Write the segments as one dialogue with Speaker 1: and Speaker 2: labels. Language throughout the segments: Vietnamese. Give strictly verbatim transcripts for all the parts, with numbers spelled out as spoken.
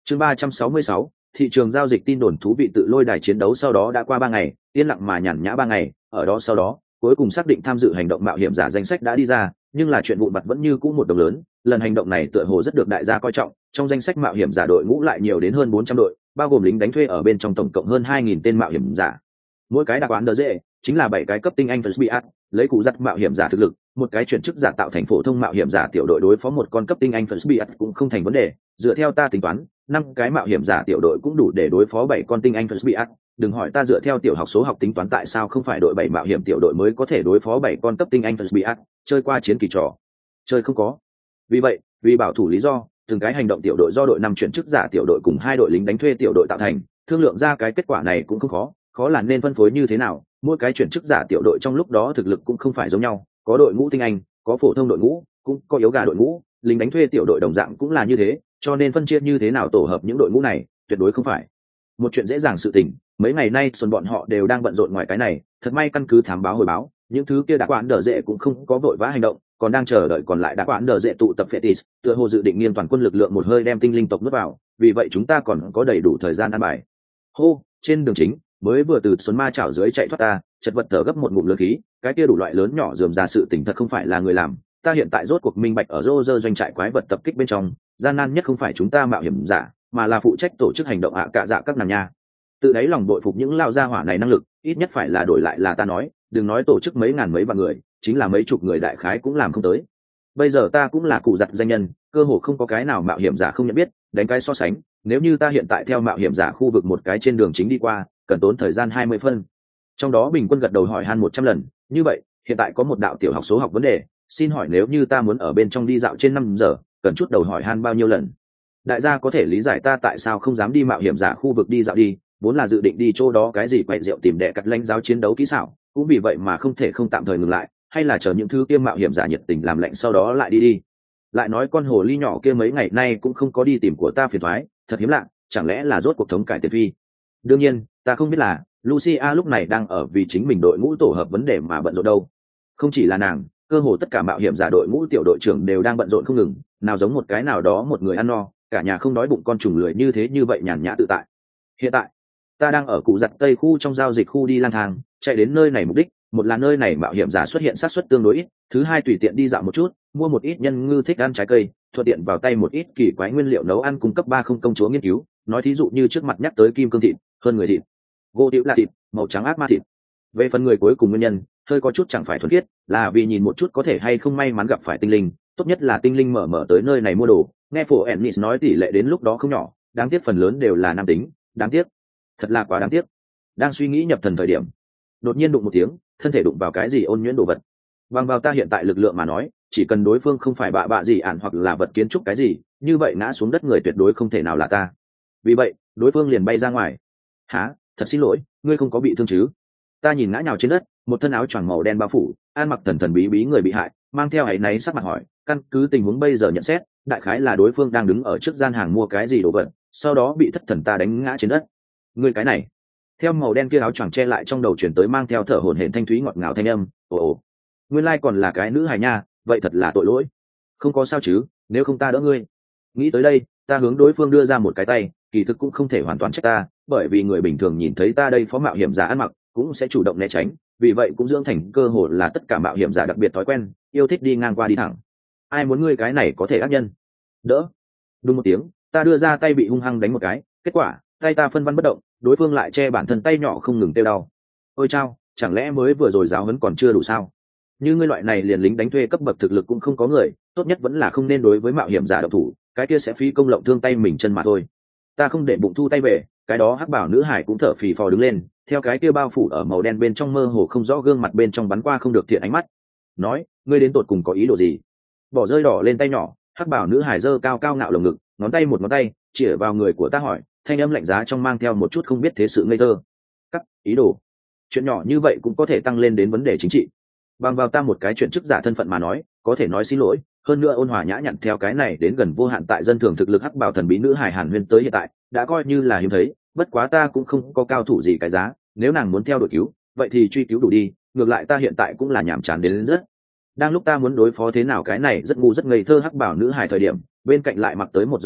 Speaker 1: Chương ba trăm sáu mươi sáu, thị trường giao dịch tin đồn thú vị. Tự lôi đài chiến đấu sau đó đã qua ba ngày, yên lặng mà nhàn nhã ba ngày, ở đó sau đó, cuối cùng xác định tham dự hành động mạo hiểm giả danh sách đã đi ra, nhưng là chuyện vụn vặt vẫn như cũ một đồng lớn. Lần hành động này tựa hồ rất được đại gia coi trọng, trong danh sách mạo hiểm giả đội ngũ lại nhiều đến hơn bốn trăm đội, bao gồm lính đánh thuê ở bên trong tổng cộng hơn hai nghìn tên mạo hiểm giả. Mỗi cái đặc quán đờ dễ chính là bảy cái cấp tinh anh first biat, lấy cụ giặt mạo hiểm giả thực lực, một cái chuyển chức giả tạo thành phổ thông mạo hiểm giả tiểu đội đối phó một con cấp tinh anh first biat cũng không thành vấn đề. Dựa theo ta tính toán, năm cái mạo hiểm giả tiểu đội cũng đủ để đối phó bảy con tinh anh first biat. Đừng hỏi ta dựa theo tiểu học số học tính toán tại sao không phải đội bảy mạo hiểm tiểu đội mới có thể đối phó bảy con cấp tinh anh first biat, chơi qua chiến kỳ trò chơi không có. Vì vậy, vì bảo thủ lý do, từng cái hành động tiểu đội do đội năm chuyển chức giả tiểu đội cùng hai đội lính đánh thuê tiểu đội tạo thành, thương lượng ra cái kết quả này cũng không khó, khó là nên phân phối như thế nào. Mỗi cái chuyển chức giả tiểu đội trong lúc đó thực lực cũng không phải giống nhau, có đội ngũ tinh anh, có phổ thông đội ngũ, cũng có yếu gà đội ngũ, lính đánh thuê tiểu đội đồng dạng cũng là như thế, cho nên phân chia như thế nào tổ hợp những đội ngũ này, tuyệt đối không phải một chuyện dễ dàng sự tình. Mấy ngày nay xuân bọn họ đều đang bận rộn ngoài cái này, thật may căn cứ thám báo hồi báo, những thứ kia đã quản đờ dễ cũng không có vội vã hành động, còn đang chờ đợi còn lại đã quản đờ dễ tụ tập Fetis, tựa hồ dự định nghiêng toàn quân lực lượng một hơi đem tinh linh tộc nuốt vào, vì vậy chúng ta còn có đầy đủ thời gian ăn bài. Hô, trên đường chính, mới vừa từ xuân ma chảo dưới chạy thoát ta, chật vật thở gấp một ngụm lớn khí, cái kia đủ loại lớn nhỏ rườm rà sự tình thật không phải là người làm, ta hiện tại rốt cuộc minh bạch ở Roger doanh trại quái vật tập kích bên trong, gian nan nhất không phải chúng ta mạo hiểm giả, mà là phụ trách tổ chức hành động ạ cả dạ các nàng nha. Tự đáy lòng bội phục những lao gia hỏa này năng lực, ít nhất phải là đổi lại là ta nói, đừng nói tổ chức mấy ngàn mấy vạn người, chính là mấy chục người đại khái cũng làm không tới. Bây giờ ta cũng là cụ giặt danh nhân, cơ hồ không có cái nào mạo hiểm giả không nhận biết, đánh cái so sánh, nếu như ta hiện tại theo mạo hiểm giả khu vực một cái trên đường chính đi qua, cần tốn thời gian hai mươi phân. Trong đó bình quân gật đầu hỏi han một trăm lần, như vậy, hiện tại có một đạo tiểu học số học vấn đề, xin hỏi nếu như ta muốn ở bên trong đi dạo trên năm giờ, cần chút đầu hỏi han bao nhiêu lần? Đại gia có thể lý giải ta tại sao không dám đi mạo hiểm giả khu vực đi dạo đi, vốn là dự định đi chỗ đó cái gì quậy rượu tìm đệ cắt lãnh giáo chiến đấu kỹ xảo, cũng vì vậy mà không thể không tạm thời ngừng lại, hay là chờ những thứ kia mạo hiểm giả nhiệt tình làm lạnh sau đó lại đi đi. Lại nói con hồ ly nhỏ kia mấy ngày nay cũng không có đi tìm của ta phiền toái, thật hiếm lạ, chẳng lẽ là rốt cuộc thống cải tiền phi? Đương nhiên, ta không biết là Lucia lúc này đang ở vì chính mình đội ngũ tổ hợp vấn đề mà bận rộn đâu. Không chỉ là nàng, cơ hồ tất cả mạo hiểm giả đội ngũ tiểu đội trưởng đều đang bận rộn không ngừng, nào giống một cái nào đó một người ăn no, cả nhà không đói bụng con trùng lười như thế như vậy nhàn nhã tự tại. Hiện tại, ta đang ở cụ giặt tây khu trong giao dịch khu đi lang thang, chạy đến nơi này mục đích, một là nơi này mạo hiểm giả xuất hiện xác suất tương đối ít, thứ hai tùy tiện đi dạo một chút, mua một ít nhân ngư thích ăn trái cây, thuận tiện vào tay một ít kỳ quái nguyên liệu nấu ăn cung cấp ba không công chúa nghiên cứu, nói thí dụ như trước mặt nhắc tới kim cương thịt, hơn người thịt, gỗ tiểu là thịt, màu trắng ác ma thịt. Về phần người cuối cùng nguyên nhân, hơi có chút chẳng phải thuần khiết, là vì nhìn một chút có thể hay không may mắn gặp phải tinh linh, tốt nhất là tinh linh mở mở tới nơi này mua đồ, nghe phổ Ennis nói tỷ lệ đến lúc đó không nhỏ, đáng tiếc phần lớn đều là nam tính, đáng tiếc, thật là quá đáng tiếc. Đang suy nghĩ nhập thần thời điểm, đột nhiên đụng một tiếng, thân thể đụng vào cái gì ôn nhuyễn đồ vật. Bằng vào ta hiện tại lực lượng mà nói, chỉ cần đối phương không phải bạ bạ gì ản hoặc là vật kiến trúc cái gì, như vậy ngã xuống đất người tuyệt đối không thể nào là ta. Vì vậy, đối phương liền bay ra ngoài. Hả, thật xin lỗi, ngươi không có bị thương chứ? Ta nhìn ngã nhào trên đất, một thân áo choàng màu đen bao phủ, ăn mặc thần thần bí bí người bị hại, mang theo áy náy sắc mặt hỏi, căn cứ tình huống bây giờ nhận xét, đại khái là đối phương đang đứng ở trước gian hàng mua cái gì đồ vật, sau đó bị thất thần ta đánh ngã trên đất. Ngươi cái này, theo màu đen kia áo choàng che lại trong đầu chuyển tới mang theo thở hổn hển thanh thúy ngọt ngào thanh âm, ồ ồ, nguyên lai còn là cái nữ hài nha, vậy thật là tội lỗi. Không có sao chứ, nếu không ta đỡ ngươi. Nghĩ tới đây, ta hướng đối phương đưa ra một cái tay, kỳ thực cũng không thể hoàn toàn trách ta, bởi vì người bình thường nhìn thấy ta đây phó mạo hiểm giả ăn mặc, cũng sẽ chủ động né tránh, vì vậy cũng dưỡng thành cơ hội là tất cả mạo hiểm giả đặc biệt thói quen, yêu thích đi ngang qua đi thẳng. Ai muốn ngươi cái này có thể ác nhân. Đỡ. Đúng một tiếng, ta đưa ra tay bị hung hăng đánh một cái, kết quả, tay ta phân văn bất động, đối phương lại che bản thân tay nhỏ không ngừng tiêu đau. Ôi chao, chẳng lẽ mới vừa rồi giáo huấn còn chưa đủ sao? Như ngươi loại này liền lính đánh thuê cấp bậc thực lực cũng không có người, tốt nhất vẫn là không nên đối với mạo hiểm giả động thủ, cái kia sẽ phí công lộng thương tay mình chân mà thôi. Ta không để bụng thu tay về, cái đó hắc bảo nữ hải cũng thở phì phò đứng lên, theo cái kia bao phủ ở màu đen bên trong mơ hồ không rõ gương mặt bên trong bắn qua không được thiện ánh mắt. Nói, ngươi đến tột cùng có ý đồ gì? Bỏ rơi đỏ lên tay nhỏ, hắc bảo nữ hải giơ cao cao ngạo lồng ngực, ngón tay một ngón tay chĩa vào người của ta hỏi, thanh âm lạnh giá trong mang theo một chút không biết thế sự ngây thơ. Các ý đồ, chuyện nhỏ như vậy cũng có thể tăng lên đến vấn đề chính trị. Bằng vào ta một cái chuyện chức giả thân phận mà nói, có thể nói xin lỗi, hơn nữa ôn hòa nhã nhặn theo cái này đến gần vô hạn tại dân thường thực lực hắc bảo thần bí nữ hải Hàn Huyên tới hiện tại đã coi như là hiếm thấy, bất quá ta cũng không có cao thủ gì cái giá, nếu nàng muốn theo đội cứu, vậy thì truy cứu đủ đi, ngược lại ta hiện tại cũng là nhàm chán đến, đến rất. Đang lúc ta muốn đối phó thế nào cái này rất ngu rất ngây thơ hắc bảo nữ hải thời điểm, bên cạnh lại mặc tới một giọng nói,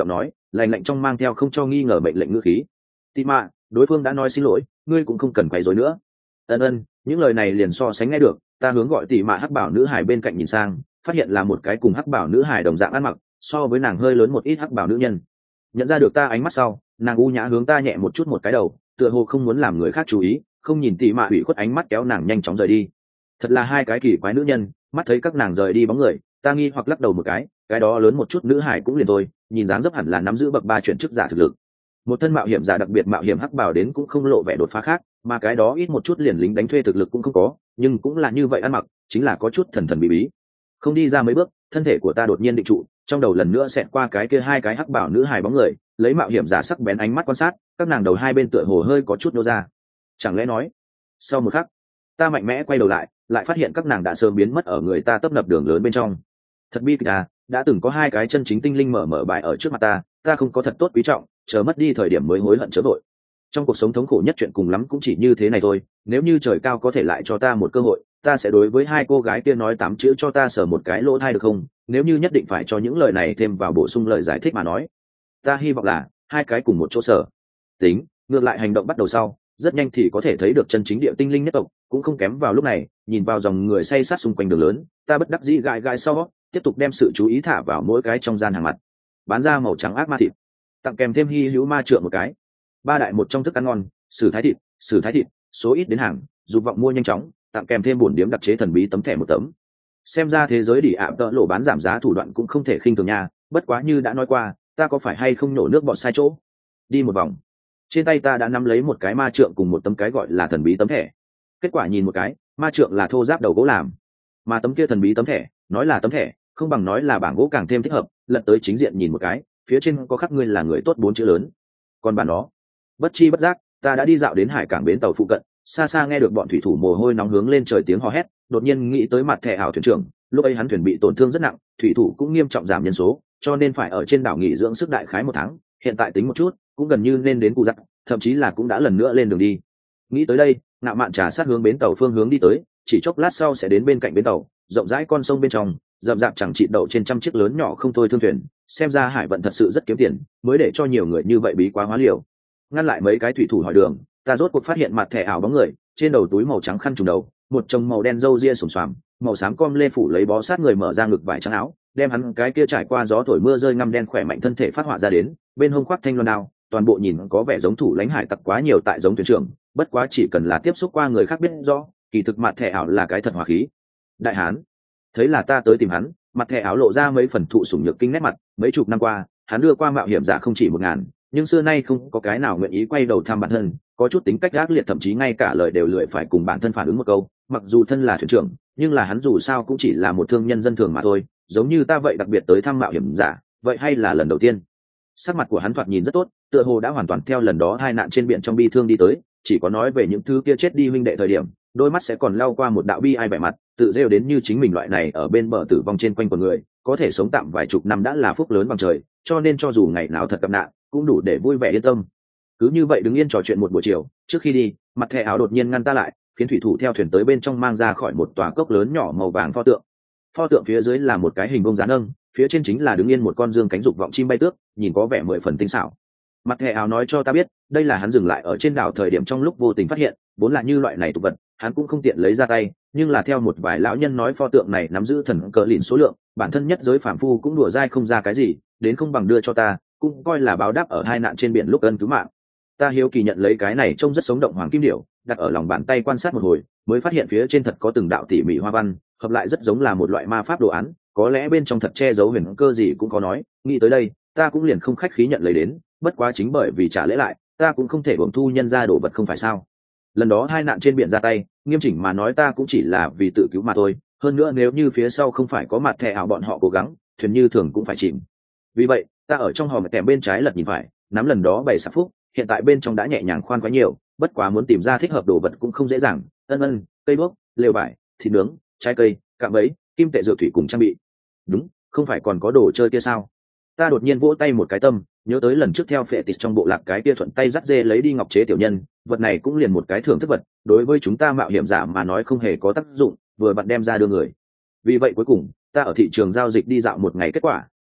Speaker 1: lạnh lạnh trong mang theo không cho nghi ngờ mệnh lệnh ngữ khí. Tị mạ, đối phương đã nói xin lỗi, ngươi cũng không cần quấy rối nữa. Ân ân, những lời này liền so sánh nghe được. Ta hướng gọi tị mạ hắc bảo nữ hài bên cạnh nhìn sang, phát hiện là một cái cùng hắc bảo nữ hài đồng dạng ăn mặc, so với nàng hơi lớn một ít hắc bảo nữ nhân. Nhận ra được ta ánh mắt sau, nàng u nhã hướng ta nhẹ một chút một cái đầu, tựa hồ không muốn làm người khác chú ý, không nhìn tị mạ ủy khuất ánh mắt kéo nàng nhanh chóng rời đi. Thật là hai cái kỳ quái nữ nhân, mắt thấy các nàng rời đi bóng người, ta nghi hoặc lắc đầu một cái, cái đó lớn một chút nữ hải cũng liền thôi, nhìn dáng dấp hẳn là nắm giữ bậc ba chuyển chức giả thực lực. Một thân mạo hiểm giả đặc biệt mạo hiểm hắc bảo đến cũng không lộ vẻ đột phá khác, mà cái đó ít một chút liền lính đánh thuê thực lực cũng không có, nhưng cũng là như vậy ăn mặc, chính là có chút thần thần bí bí. Không đi ra mấy bước, thân thể của ta đột nhiên định trụ, trong đầu lần nữa xẹt qua cái kia hai cái hắc bảo nữ hài bóng người, lấy mạo hiểm giả sắc bén ánh mắt quan sát, các nàng đầu hai bên tựa hồ hơi có chút nô ra. Chẳng lẽ nói? Sau một khắc, ta mạnh mẽ quay đầu lại, lại phát hiện các nàng đã sớm biến mất ở người ta tấp nập đường lớn bên trong. Thật bi kịch à, đã từng có hai cái chân chính tinh linh mở mở bại ở trước mặt ta, ta không có thật tốt quý trọng, chờ mất đi thời điểm mới hối hận chớ vội. Trong cuộc sống thống khổ nhất chuyện cùng lắm cũng chỉ như thế này thôi, nếu như trời cao có thể lại cho ta một cơ hội, ta sẽ đối với hai cô gái kia nói tám chữ cho ta sờ một cái lỗ thai được không? Nếu như nhất định phải cho những lời này thêm vào bổ sung lời giải thích mà nói, ta hy vọng là hai cái cùng một chỗ sở. Tính, ngược lại hành động bắt đầu sau, rất nhanh thì có thể thấy được chân chính địa tinh linh nhất tộc, cũng không kém vào lúc này, nhìn vào dòng người say sát xung quanh đường lớn, ta bất đắc dĩ gãi gãi sau, tiếp tục đem sự chú ý thả vào mỗi cái trong gian hàng mặt. Bán ra màu trắng ác ma thịt, tặng kèm thêm hy hữu ma trượng một cái. Ba đại một trong thức ăn ngon, sử thái thịt, sử thái thịt, số ít đến hàng, dục vọng mua nhanh chóng, tặng kèm thêm bổn điếm đặc chế thần bí tấm thẻ một tấm. Xem ra thế giới đỉ ạ tợ lộ bán giảm giá thủ đoạn cũng không thể khinh thường nha, bất quá như đã nói qua, ta có phải hay không nổ nước bọt sai chỗ. Đi một vòng, trên tay ta đã nắm lấy một cái ma trượng cùng một tấm cái gọi là thần bí tấm thẻ. Kết quả nhìn một cái, ma trượng là thô giáp đầu gỗ làm, mà tấm kia thần bí tấm thẻ, nói là tấm thẻ, không bằng nói là bảng gỗ càng thêm thích hợp. Lật tới chính diện nhìn một cái, phía trên có khắc ngươi là người tốt bốn chữ lớn. Còn bản đó, bất chi bất giác, ta đã đi dạo đến hải cảng bến tàu phụ cận, xa xa nghe được bọn thủy thủ mồ hôi nóng hướng lên trời tiếng hò hét, đột nhiên nghĩ tới mặt thẻ ảo thuyền trưởng, lúc ấy hắn thuyền bị tổn thương rất nặng, thủy thủ cũng nghiêm trọng giảm nhân số, cho nên phải ở trên đảo nghỉ dưỡng sức đại khái một tháng, hiện tại tính một chút, cũng gần như nên đến cụ giặc, thậm chí là cũng đã lần nữa lên đường đi. Nghĩ tới đây, ngạo mạn trà sát hướng bến tàu phương hướng đi tới, chỉ chốc lát sau sẽ đến bên cạnh bến tàu, rộng rãi con sông bên trong, rậm rạp chẳng trị đậu trên trăm chiếc lớn nhỏ không thôi thương thuyền, xem ra hải vận thật sự rất kiếm tiền, mới để cho nhiều người như vậy bí quá hóa liều. Ngăn lại mấy cái thủy thủ hỏi đường, ta rốt cuộc phát hiện mặt thẻ ảo bóng người, trên đầu túi màu trắng khăn trùm đầu, một chồng màu đen râu ria sồm xoàm, màu xám com lê phủ lấy bó sát người mở ra ngực vải trắng áo, đem hắn cái kia trải qua gió thổi mưa rơi ngăm đen khỏe mạnh thân thể phát họa ra đến, bên hông khoác thanh loan đao, toàn bộ nhìn có vẻ giống thủ lãnh hải tặc quá nhiều tại giống thuyền trưởng, bất quá chỉ cần là tiếp xúc qua người khác biết rõ, kỳ thực mặt thẻ ảo là cái thật hòa khí. Đại hán, thấy là ta tới tìm hắn, mặt thẻ áo lộ ra mấy phần thụ sủng nhược kinh nét mặt, mấy chục năm qua, hắn đưa qua mạo hiểm giả không chỉ một ngàn, nhưng xưa nay không có cái nào nguyện ý quay đầu thăm bản thân, có chút tính cách ác liệt, thậm chí ngay cả lời đều lười phải cùng bản thân phản ứng một câu. Mặc dù thân là thuyền trưởng, nhưng là hắn dù sao cũng chỉ là một thương nhân dân thường mà thôi, giống như ta vậy đặc biệt tới thăm mạo hiểm giả, vậy hay là lần đầu tiên. Sắc mặt của hắn thoạt nhìn rất tốt, tựa hồ đã hoàn toàn theo lần đó hai nạn trên biển trong bi thương đi tới, chỉ có nói về những thứ kia chết đi huynh đệ thời điểm, đôi mắt sẽ còn lao qua một đạo bi ai vẻ mặt, tự rêu đến như chính mình loại này ở bên bờ tử vong trên quanh của người, có thể sống tạm vài chục năm đã là phúc lớn bằng trời, cho nên cho dù ngày nào thật gặp nạn, cũng đủ để vui vẻ yên tâm. Cứ như vậy đứng yên trò chuyện một buổi chiều, trước khi đi, mặt thẻ áo đột nhiên ngăn ta lại, khiến thủy thủ theo thuyền tới bên trong mang ra khỏi một tòa cốc lớn nhỏ màu vàng pho tượng. Pho tượng phía dưới là một cái hình bông dáng nâng, phía trên chính là đứng yên một con dương cánh dục vọng chim bay tước, nhìn có vẻ mười phần tinh xảo. Mặt thẻ áo nói cho ta biết, đây là hắn dừng lại ở trên đảo thời điểm trong lúc vô tình phát hiện, vốn là như loại này tục vật, hắn cũng không tiện lấy ra tay, nhưng là theo một vài lão nhân nói pho tượng này nắm giữ thần cờ lìn số lượng, bản thân nhất giới phàm phu cũng đùa dai không ra cái gì, đến không bằng đưa cho ta, cũng coi là báo đáp ở hai nạn trên biển lúc ân cứu mạng. Ta hiếu kỳ nhận lấy cái này trông rất sống động hoàng kim điểu, đặt ở lòng bàn tay quan sát một hồi, mới phát hiện phía trên thật có từng đạo tỉ mỉ hoa văn, hợp lại rất giống là một loại ma pháp đồ án, có lẽ bên trong thật che giấu huyền cơ gì cũng có nói. Nghĩ tới đây, ta cũng liền không khách khí nhận lấy đến, bất quá chính bởi vì trả lễ lại, ta cũng không thể uổng thu nhân ra đồ vật không phải sao. Lần đó hai nạn trên biển ra tay, nghiêm chỉnh mà nói ta cũng chỉ là vì tự cứu mà thôi, hơn nữa nếu như phía sau không phải có mặt thẻ ảo bọn họ cố gắng, thuyền như thường cũng phải chìm. Vì vậy, ta ở trong hòm kèm bên trái lật nhìn phải, nắm lần đó bày sạp phúc, hiện tại bên trong đã nhẹ nhàng khoan quá nhiều, bất quá muốn tìm ra thích hợp đồ vật cũng không dễ dàng. Ân ân, cây đuốc, lều vải, thịt nướng, trái cây, cạm bẫy, kim tệ dược thủy cùng trang bị. Đúng, không phải còn có đồ chơi kia sao? Ta đột nhiên vỗ tay một cái tâm, nhớ tới lần trước theo phệ tịt trong bộ lạc cái kia thuận tay dắt dê lấy đi ngọc chế tiểu nhân, vật này cũng liền một cái thưởng thức vật, đối với chúng ta mạo hiểm giả mà nói không hề có tác dụng, vừa vặn đem ra đưa người. Vì vậy cuối cùng, ta ở thị trường giao dịch đi dạo một ngày, kết quả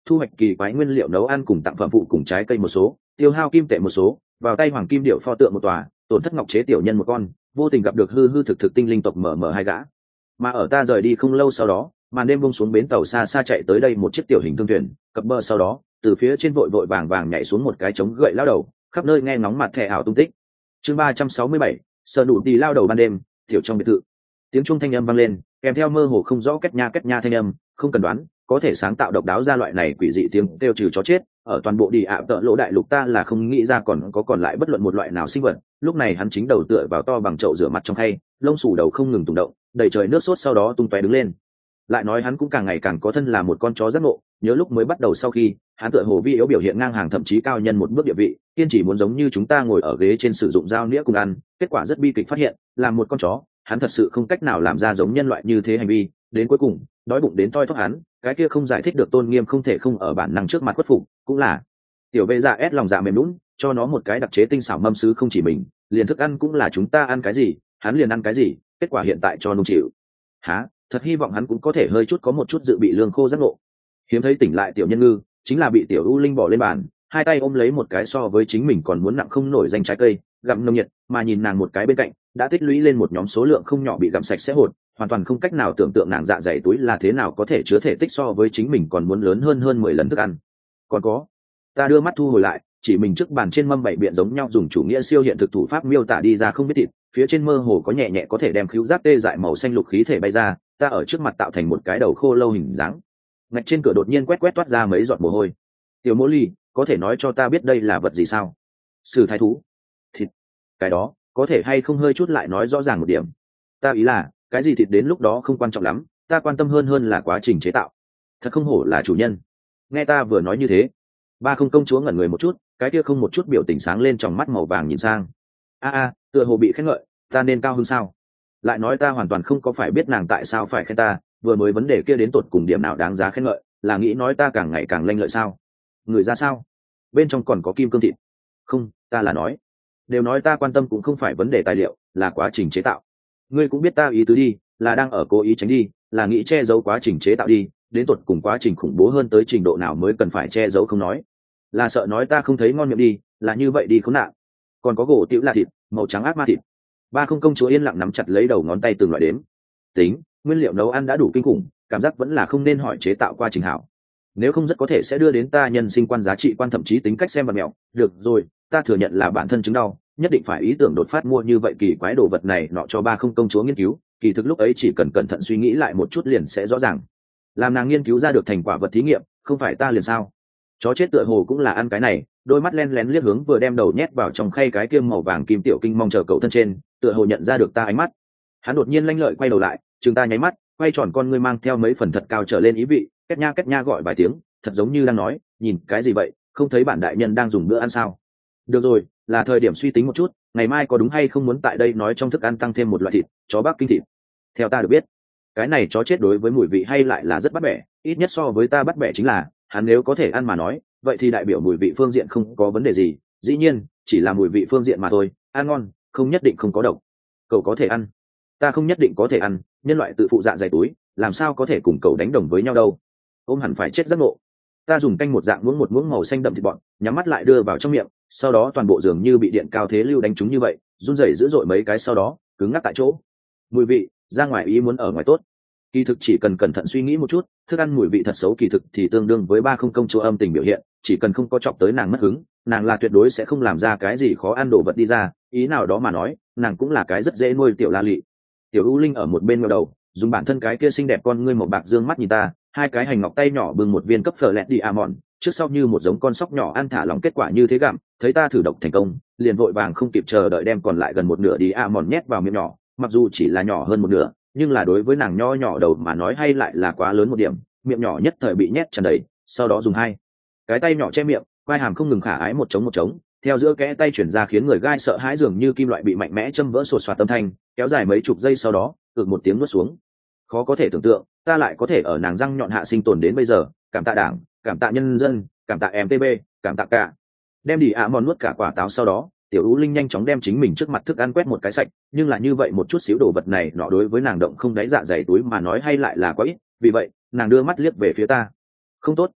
Speaker 1: thu hoạch kỳ quái nguyên liệu nấu ăn cùng tặng phẩm phụ cùng trái cây một số, tiêu hao kim tệ một số, vào tay hoàng kim điệu pho tượng một tòa, tổn thất ngọc chế tiểu nhân một con, vô tình gặp được hư hư thực thực tinh linh tộc mở mở hai gã. Mà ở ta rời đi không lâu sau đó, màn đêm buông xuống, bến tàu xa xa chạy tới đây một chiếc tiểu hình thương thuyền, cập bờ sau đó, từ phía trên vội vội vàng vàng nhảy xuống một cái trống gậy lao đầu, khắp nơi nghe ngóng mặt thẻ ảo tung tích. Chương ba trăm sáu mươi bảy, sợ đủ đi lao đầu ban đêm, tiểu trong biệt thự. Tiếng chuông thanh âm vang lên, kèm theo mơ hồ không rõ két nha két nha thanh âm, không cần đoán, có thể sáng tạo độc đáo ra loại này quỷ dị tiếng kêu trừ chó chết, ở toàn bộ đi ạ tợ lỗ đại lục ta là không nghĩ ra còn có còn lại bất luận một loại nào sinh vật. Lúc này hắn chính đầu tựa vào to bằng chậu rửa mặt trong khay, lông xù đầu không ngừng tùng động, đầy trời nước sốt sau đó tung tóe đứng lên. Lại nói hắn cũng càng ngày càng có thân là một con chó giác ngộ, nhớ lúc mới bắt đầu sau khi hắn tựa hồ vi yếu biểu hiện ngang hàng thậm chí cao nhân một bước địa vị, kiên chỉ muốn giống như chúng ta ngồi ở ghế trên sử dụng dao nĩa cùng ăn, kết quả rất bi kịch phát hiện, làm một con chó, hắn thật sự không cách nào làm ra giống nhân loại như thế hành vi, đến cuối cùng, đói bụng đến toi thóp hắn, cái kia không giải thích được tôn nghiêm không thể không ở bản năng trước mặt khuất phục, cũng là tiểu bê dạ ép lòng dạ mềm nhũn, cho nó một cái đặc chế tinh xảo mâm sứ không chỉ mình, liền thức ăn cũng là chúng ta ăn cái gì, hắn liền ăn cái gì, kết quả hiện tại cho nung chịu. Hả? Thật hy vọng hắn cũng có thể hơi chút có một chút dự bị lương khô giác ngộ. Hiếm thấy tỉnh lại tiểu nhân ngư, chính là bị tiểu u linh bỏ lên bàn, hai tay ôm lấy một cái so với chính mình còn muốn nặng không nổi danh trái cây, gặm nồng nhiệt, mà nhìn nàng một cái bên cạnh, đã tích lũy lên một nhóm số lượng không nhỏ bị gặm sạch sẽ hột, hoàn toàn không cách nào tưởng tượng nàng dạ dày túi là thế nào có thể chứa thể tích so với chính mình còn muốn lớn hơn hơn mười lần thức ăn. Còn có, ta đưa mắt thu hồi lại, chỉ mình trước bàn trên mâm bảy biện giống nhau dùng chủ nghĩa siêu hiện thực thủ pháp miêu tả đi ra không biết thịt, phía trên mơ hồ có nhẹ nhẹ có thể đem khứu giác tê dại màu xanh lục khí thể bay ra, ta ở trước mặt tạo thành một cái đầu khô lâu hình dáng. Ngạch trên cửa đột nhiên quét quét toát ra mấy giọt mồ hôi. Tiểu Mỗ Ly, có thể nói cho ta biết đây là vật gì sao? Sử thái thú? Thịt? Cái đó, có thể hay không hơi chút lại nói rõ ràng một điểm? Ta ý là, cái gì thịt đến lúc đó không quan trọng lắm, ta quan tâm hơn hơn là quá trình chế tạo. Thật không hổ là chủ nhân. Nghe ta vừa nói như thế, ba không công chúa ngẩn người một chút, cái kia không một chút biểu tình sáng lên trong mắt màu vàng nhìn sang. A a, tựa hồ bị khen ngợi, ta nên cao hơn sao? Lại nói ta hoàn toàn không có phải biết nàng tại sao phải khen ta, vừa mới vấn đề kia đến tột cùng điểm nào đáng giá khen ngợi, là nghĩ nói ta càng ngày càng lanh lợi sao? Người ra sao? Bên trong còn có kim cương thịt? Không, ta là nói, đều nói ta quan tâm cũng không phải vấn đề tài liệu, là quá trình chế tạo. Ngươi cũng biết ta ý tứ đi, là đang ở cố ý tránh đi, là nghĩ che giấu quá trình chế tạo đi, đến tột cùng quá trình khủng bố hơn tới trình độ nào mới cần phải che giấu không nói, là sợ nói ta không thấy ngon miệng đi, là như vậy đi khốn nạn. Còn có gỗ tiểu là thịt, màu trắng ác ma thịt. Ba không công chúa yên lặng nắm chặt lấy đầu ngón tay từng loại đếm. Tính, nguyên liệu nấu ăn đã đủ kinh khủng, cảm giác vẫn là không nên hỏi chế tạo quá trình hảo, nếu không rất có thể sẽ đưa đến ta nhân sinh quan giá trị quan thậm chí tính cách xem vật mẹo. Được rồi, ta thừa nhận là bản thân chứng đau, nhất định phải ý tưởng đột phát mua như vậy kỳ quái đồ vật này nọ cho ba không công chúa nghiên cứu, kỳ thực lúc ấy chỉ cần cẩn thận suy nghĩ lại một chút liền sẽ rõ ràng. Làm nàng nghiên cứu ra được thành quả vật thí nghiệm, không phải ta liền sao? Chó chết tựa hồ cũng là ăn cái này, đôi mắt len lén liếc hướng vừa đem đầu nhét vào trong khay cái kiêm màu vàng kim tiểu kinh mong chờ cậu thân trên, tựa hồ nhận ra được ta ánh mắt. Hắn đột nhiên lanh lợi quay đầu lại, chừng ta nháy mắt, quay tròn con ngươi mang theo mấy phần thật cao trở lên ý vị, két nha két nha gọi vài tiếng, thật giống như đang nói, nhìn cái gì vậy, không thấy bản đại nhân đang dùng bữa ăn sao? Được rồi, là thời điểm suy tính một chút, ngày mai có đúng hay không muốn tại đây nói trong thức ăn tăng thêm một loại thịt, chó Bắc Kinh thịt. Theo ta được biết, cái này chó chết đối với mùi vị hay lại là rất bắt bẻ, ít nhất so với ta bắt bẻ chính là, hắn nếu có thể ăn mà nói, vậy thì đại biểu mùi vị phương diện không có vấn đề gì, dĩ nhiên, chỉ là mùi vị phương diện mà thôi, ăn ngon, không nhất định không có độc. Cậu có thể ăn, ta không nhất định có thể ăn, nhân loại tự phụ dạ dày túi, làm sao có thể cùng cậu đánh đồng với nhau đâu? Ôm hẳn phải chết giấc ngộ. Ta dùng canh một dạng muỗng một muỗng màu xanh đậm thịt bọn, nhắm mắt lại đưa vào trong miệng, sau đó toàn bộ dường như bị điện cao thế lưu đánh trúng như vậy, run rẩy dữ dội mấy cái sau đó, cứng ngắc tại chỗ. Mùi vị, ra ngoài ý muốn ở ngoài tốt. Kỳ thực chỉ cần cẩn thận suy nghĩ một chút, thức ăn mùi vị thật xấu kỳ thực thì tương đương với ba không công chúa âm tình biểu hiện, chỉ cần không có chọc tới nàng mất hứng, nàng là tuyệt đối sẽ không làm ra cái gì khó ăn đồ vật đi ra, ý nào đó mà nói, nàng cũng là cái rất dễ nuôi tiểu la lị. Tiểu U Linh ở một bên ngẩng đầu, dùng bản thân cái kia xinh đẹp con ngươi màu bạc dương mắt nhìn ta, hai cái hành ngọc tay nhỏ bưng một viên cấp phở lẹt đi à mòn, trước sau như một giống con sóc nhỏ ăn thả lỏng, kết quả như thế gặm, thấy ta thử độc thành công, liền vội vàng không kịp chờ đợi đem còn lại gần một nửa đi à mòn nhét vào miệng nhỏ, mặc dù chỉ là nhỏ hơn một nửa, nhưng là đối với nàng nho nhỏ đầu mà nói hay lại là quá lớn một điểm, miệng nhỏ nhất thời bị nhét tràn đầy, sau đó dùng hai cái tay nhỏ che miệng, vai hàm không ngừng khả ái một trống một trống, theo giữa kẽ tay chuyển ra khiến người gai sợ hãi dường như kim loại bị mạnh mẽ châm vỡ sột soạt âm thanh, kéo dài mấy chục giây sau đó, ực một tiếng nuốt xuống. Khó có thể tưởng tượng, ta lại có thể ở nàng răng nhọn hạ sinh tồn đến bây giờ, cảm tạ đảng, cảm tạ nhân dân, cảm tạ em tê bê, cảm tạ cả. Đem đi ạ mòn nuốt cả quả táo sau đó, tiểu Ú Linh nhanh chóng đem chính mình trước mặt thức ăn quét một cái sạch, nhưng là như vậy một chút xíu đồ vật này nọ đối với nàng động không đáy dạ dày túi mà nói hay lại là quá ít, vì vậy nàng đưa mắt liếc về phía ta. Không tốt,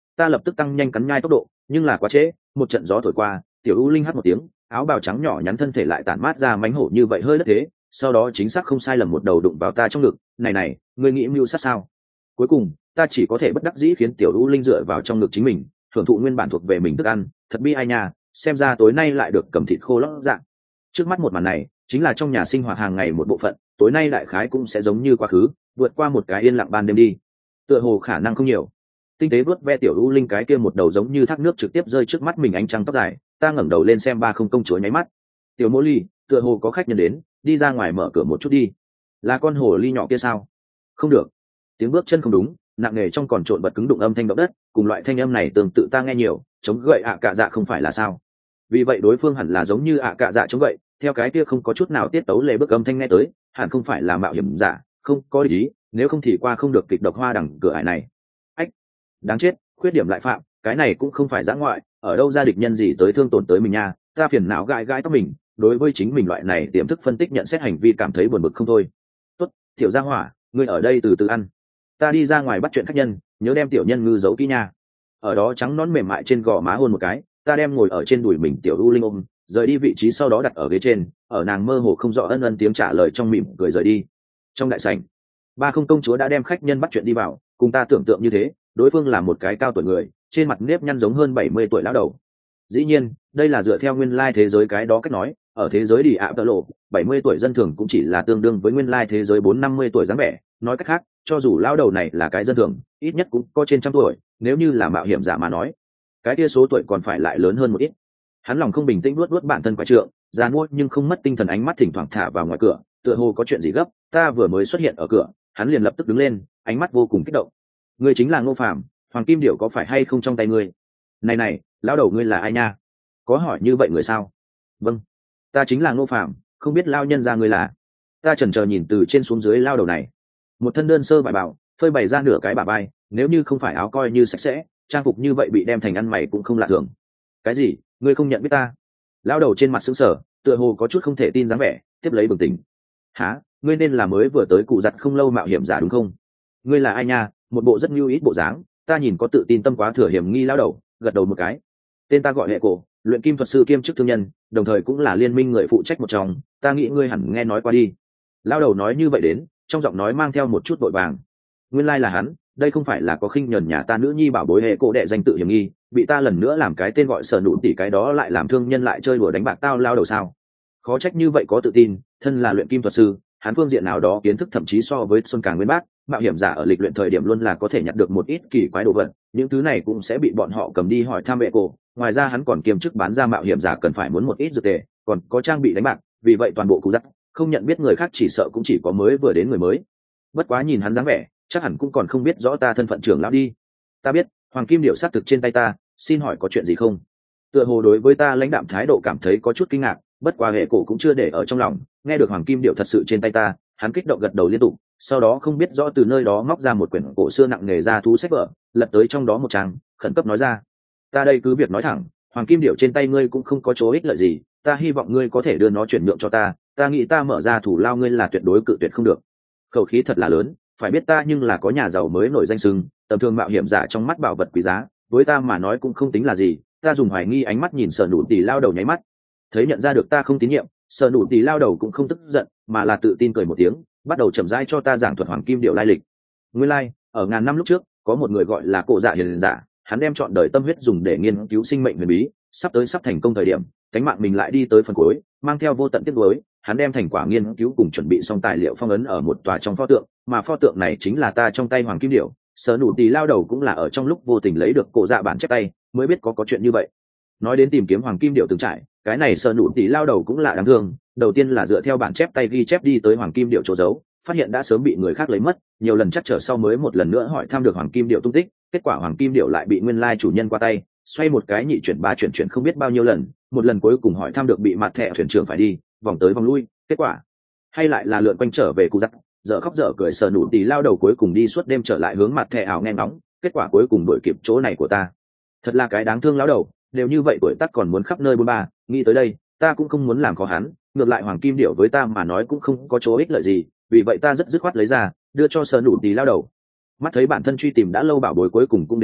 Speaker 1: ta lập tức tăng nhanh cắn nhai tốc độ, nhưng là quá trễ, một trận gió thổi qua, tiểu u linh hắt một tiếng, áo bào trắng nhỏ nhắn thân thể lại tản mát ra mánh hổ như vậy hơi đất thế, sau đó chính xác không sai lầm một đầu đụng vào ta trong ngực. Này này, ngươi nghĩ mưu sát sao? Cuối cùng ta chỉ có thể bất đắc dĩ khiến tiểu u linh dựa vào trong ngực chính mình, thưởng thụ nguyên bản thuộc về mình thức ăn. Thật bi ai nha, xem ra tối nay lại được cầm thịt khô lót dạng. Trước mắt một màn này chính là trong nhà sinh hoạt hàng ngày một bộ phận, tối nay đại khái cũng sẽ giống như quá khứ, vượt qua một cái yên lặng ban đêm đi. Tựa hồ khả năng không nhiều. Tinh tế vuốt ve tiểu u linh cái kia một đầu giống như thác nước trực tiếp rơi trước mắt mình ánh trăng tóc dài, ta ngẩng đầu lên xem ba không công chúa nháy mắt. Tiểu Mộ Ly, tựa hồ có khách nhân đến, đi ra ngoài mở cửa một chút đi. Là con hồ ly nhỏ kia sao? Không được. Tiếng bước chân không đúng, nặng nề trong còn trộn bật cứng đụng âm thanh động đất, cùng loại thanh âm này tương tự ta nghe nhiều, chống gậy ạ cạ dạ không phải là sao? Vì vậy đối phương hẳn là giống như ạ cạ dạ chống gậy, theo cái kia không có chút nào tiết tấu lệ bước âm thanh nghe tới, hẳn không phải là mạo hiểm giả, không có ý, nếu không thì qua không được kịch độc hoa đằng cửa ải này. Ách, đáng chết, khuyết điểm lại phạm, cái này cũng không phải giã ngoại, ở đâu ra địch nhân gì tới thương tổn tới mình nha, ta phiền não gãi gãi tóc mình, đối với chính mình loại này tiềm thức phân tích nhận xét hành vi cảm thấy buồn bực không thôi. Tốt, tiểu gia hỏa, ngươi ở đây từ từ ăn, ta đi ra ngoài bắt chuyện khách nhân, nhớ đem tiểu nhân ngư giấu kỹ nha. Ở đó trắng nón mềm mại trên gò má hôn một cái, ta đem ngồi ở trên đùi mình tiểu u linh ôm, rời đi vị trí sau đó đặt ở ghế trên, ở nàng mơ hồ không rõ ân ân tiếng trả lời trong mỉm cười rời đi. Trong đại sảnh, ba không công chúa đã đem khách nhân bắt chuyện đi vào, cùng ta tưởng tượng như thế, đối phương là một cái cao tuổi người, trên mặt nếp nhăn giống hơn bảy mươi tuổi lão đầu. Dĩ nhiên, đây là dựa theo nguyên lai thế giới cái đó cách nói, ở thế giới đi ạ tơ lộ, bảy mươi tuổi dân thường cũng chỉ là tương đương với nguyên lai thế giới bốn năm mươi tuổi dáng vẻ, nói cách khác, cho dù lão đầu này là cái dân thường, ít nhất cũng có trên trăm tuổi, nếu như là mạo hiểm giả mà nói, cái kia số tuổi còn phải lại lớn hơn một ít. Hắn lòng không bình tĩnh nuốt nuốt bản thân quả trượng, già nuốt nhưng không mất tinh thần, ánh mắt thỉnh thoảng thả vào ngoài cửa, tựa hồ có chuyện gì gấp. Ta vừa mới xuất hiện ở cửa, hắn liền lập tức đứng lên, ánh mắt vô cùng kích động. Ngươi chính là Ngô Phàm, hoàng kim điểu có phải hay không trong tay ngươi? Này này, lão đầu ngươi là ai nha? Có hỏi như vậy người sao? Vâng, ta chính là Ngô Phàm, không biết lao nhân ra ngươi là? Ta chần chờ nhìn từ trên xuống dưới lao đầu này, một thân đơn sơ vải bảo, phơi bày ra nửa cái bả vai, nếu như không phải áo coi như sạch sẽ, trang phục như vậy bị đem thành ăn mày cũng không lạ thường. Cái gì? Ngươi không nhận biết ta? Lao đầu trên mặt sững sờ, tựa hồ có chút không thể tin dáng vẻ, tiếp lấy bừng tỉnh. Hả? Ngươi nên là mới vừa tới cụ giặt không lâu mạo hiểm giả đúng không? Ngươi là ai nha? Một bộ rất nhu ít bộ dáng, ta nhìn có tự tin tâm quá thừa hiểm nghi. Lao đầu gật đầu một cái. Tên ta gọi Hệ Cổ, luyện kim thuật sư kiêm chức thương nhân, đồng thời cũng là liên minh người phụ trách một trong, ta nghĩ ngươi hẳn nghe nói qua đi. Lao đầu nói như vậy đến, trong giọng nói mang theo một chút vội vàng. Nguyên lai là hắn, đây không phải là có khinh nhẫn nhà ta nữ nhi bảo bối Hệ Cổ đệ danh tự hiểm nghi, bị ta lần nữa làm cái tên gọi sở nụ tỉ cái đó lại làm thương nhân lại chơi đùa đánh bạc tao lao đầu sao? Khó trách như vậy có tự tin, thân là luyện kim thuật sư, hắn phương diện nào đó kiến thức thậm chí so với Xuân Càng Nguyên Bác, mạo hiểm giả ở lịch luyện thời điểm luôn là có thể nhặt được một ít kỳ quái đồ vật, những thứ này cũng sẽ bị bọn họ cầm đi hỏi thăm Hệ Cổ. Ngoài ra hắn còn kiêm chức bán ra mạo hiểm giả cần phải muốn một ít dược tề, còn có trang bị đánh bạc, vì vậy toàn bộ cụ giặc không nhận biết người khác chỉ sợ cũng chỉ có mới vừa đến người mới. Bất quá nhìn hắn dáng vẻ, chắc hẳn cũng còn không biết rõ ta thân phận trưởng lão đi. Ta biết, hoàng kim điệu sát thực trên tay ta, xin hỏi có chuyện gì không? Tựa hồ đối với ta lãnh đạm thái độ cảm thấy có chút kinh ngạc, bất quá Hệ Cổ cũng chưa để ở trong lòng, nghe được hoàng kim điệu thật sự trên tay ta, hắn kích động gật đầu liên tục, sau đó không biết rõ từ nơi đó móc ra một quyển cổ xưa nặng nề ra thú sách vở, lật tới trong đó một trang, khẩn cấp nói ra: ta đây cứ việc nói thẳng, hoàng kim điệu trên tay ngươi cũng không có chỗ ích lợi gì, ta hy vọng ngươi có thể đưa nó chuyển nhượng cho ta, ta nghĩ ta mở ra thủ lao ngươi là tuyệt đối cự tuyệt không được. Khẩu khí thật là lớn, phải biết ta nhưng là có nhà giàu mới nổi danh sưng, tầm thường mạo hiểm giả trong mắt bảo vật quý giá, với ta mà nói cũng không tính là gì. Ta dùng hoài nghi ánh mắt nhìn Sở Nụ Tỉ lao đầu nháy mắt, thấy nhận ra được ta không tín nhiệm, Sở Nụ Tỉ lao đầu cũng không tức giận, mà là tự tin cười một tiếng, bắt đầu chậm rãi cho ta giảng thuật hoàng kim điệu lai lịch. Nguyên lai, like, ở ngàn năm lúc trước, có một người gọi là Cổ Dạ Hiền giả, hắn đem chọn đời tâm huyết dùng để nghiên cứu sinh mệnh huyền bí, sắp tới sắp thành công thời điểm, cánh mạng mình lại đi tới phần cuối, mang theo vô tận tiếc nuối, hắn đem thành quả nghiên cứu cùng chuẩn bị xong tài liệu phong ấn ở một tòa trong pho tượng, mà pho tượng này chính là ta trong tay hoàng kim điệu. Sở Nụ Tỉ lao đầu cũng là ở trong lúc vô tình lấy được Cổ Dạ bản chép tay, mới biết có có chuyện như vậy. Nói đến tìm kiếm hoàng kim điệu từng trải, cái này Sở Nụ Tỉ lao đầu cũng là đáng thương, đầu tiên là dựa theo bản chép tay ghi chép đi tới hoàng kim điệu chỗ giấu, phát hiện đã sớm bị người khác lấy mất, nhiều lần chắc trở sau mới một lần nữa hỏi thăm được hoàng kim điệu tung tích, kết quả hoàng kim điệu lại bị nguyên lai chủ nhân qua tay, xoay một cái nhị chuyển ba chuyển chuyển không biết bao nhiêu lần, một lần cuối cùng hỏi thăm được bị mặt thẻ thuyền trưởng phải đi vòng tới vòng lui, kết quả hay lại là lượn quanh trở về cụ giặc, dở khóc dở cười. Sở Nụ Tỉ lao đầu cuối cùng đi suốt đêm trở lại hướng mặt thẻ ảo nghe ngóng, kết quả cuối cùng đuổi kịp chỗ này của ta. Thật là cái đáng thương lão đầu, đều như vậy tuổi tác còn muốn khắp nơi bôn ba. Nghĩ tới đây, ta cũng không muốn làm khó hắn, ngược lại hoàng kim điệu với ta mà nói cũng không có chỗ ích lợi gì, vì vậy ta rất dứt khoát lấy ra đưa cho Sở Nụ Tỉ lao đầu. Mắt thấy bản thân truy tìm đã lâu bảo bối cuối cùng cũng đến tay,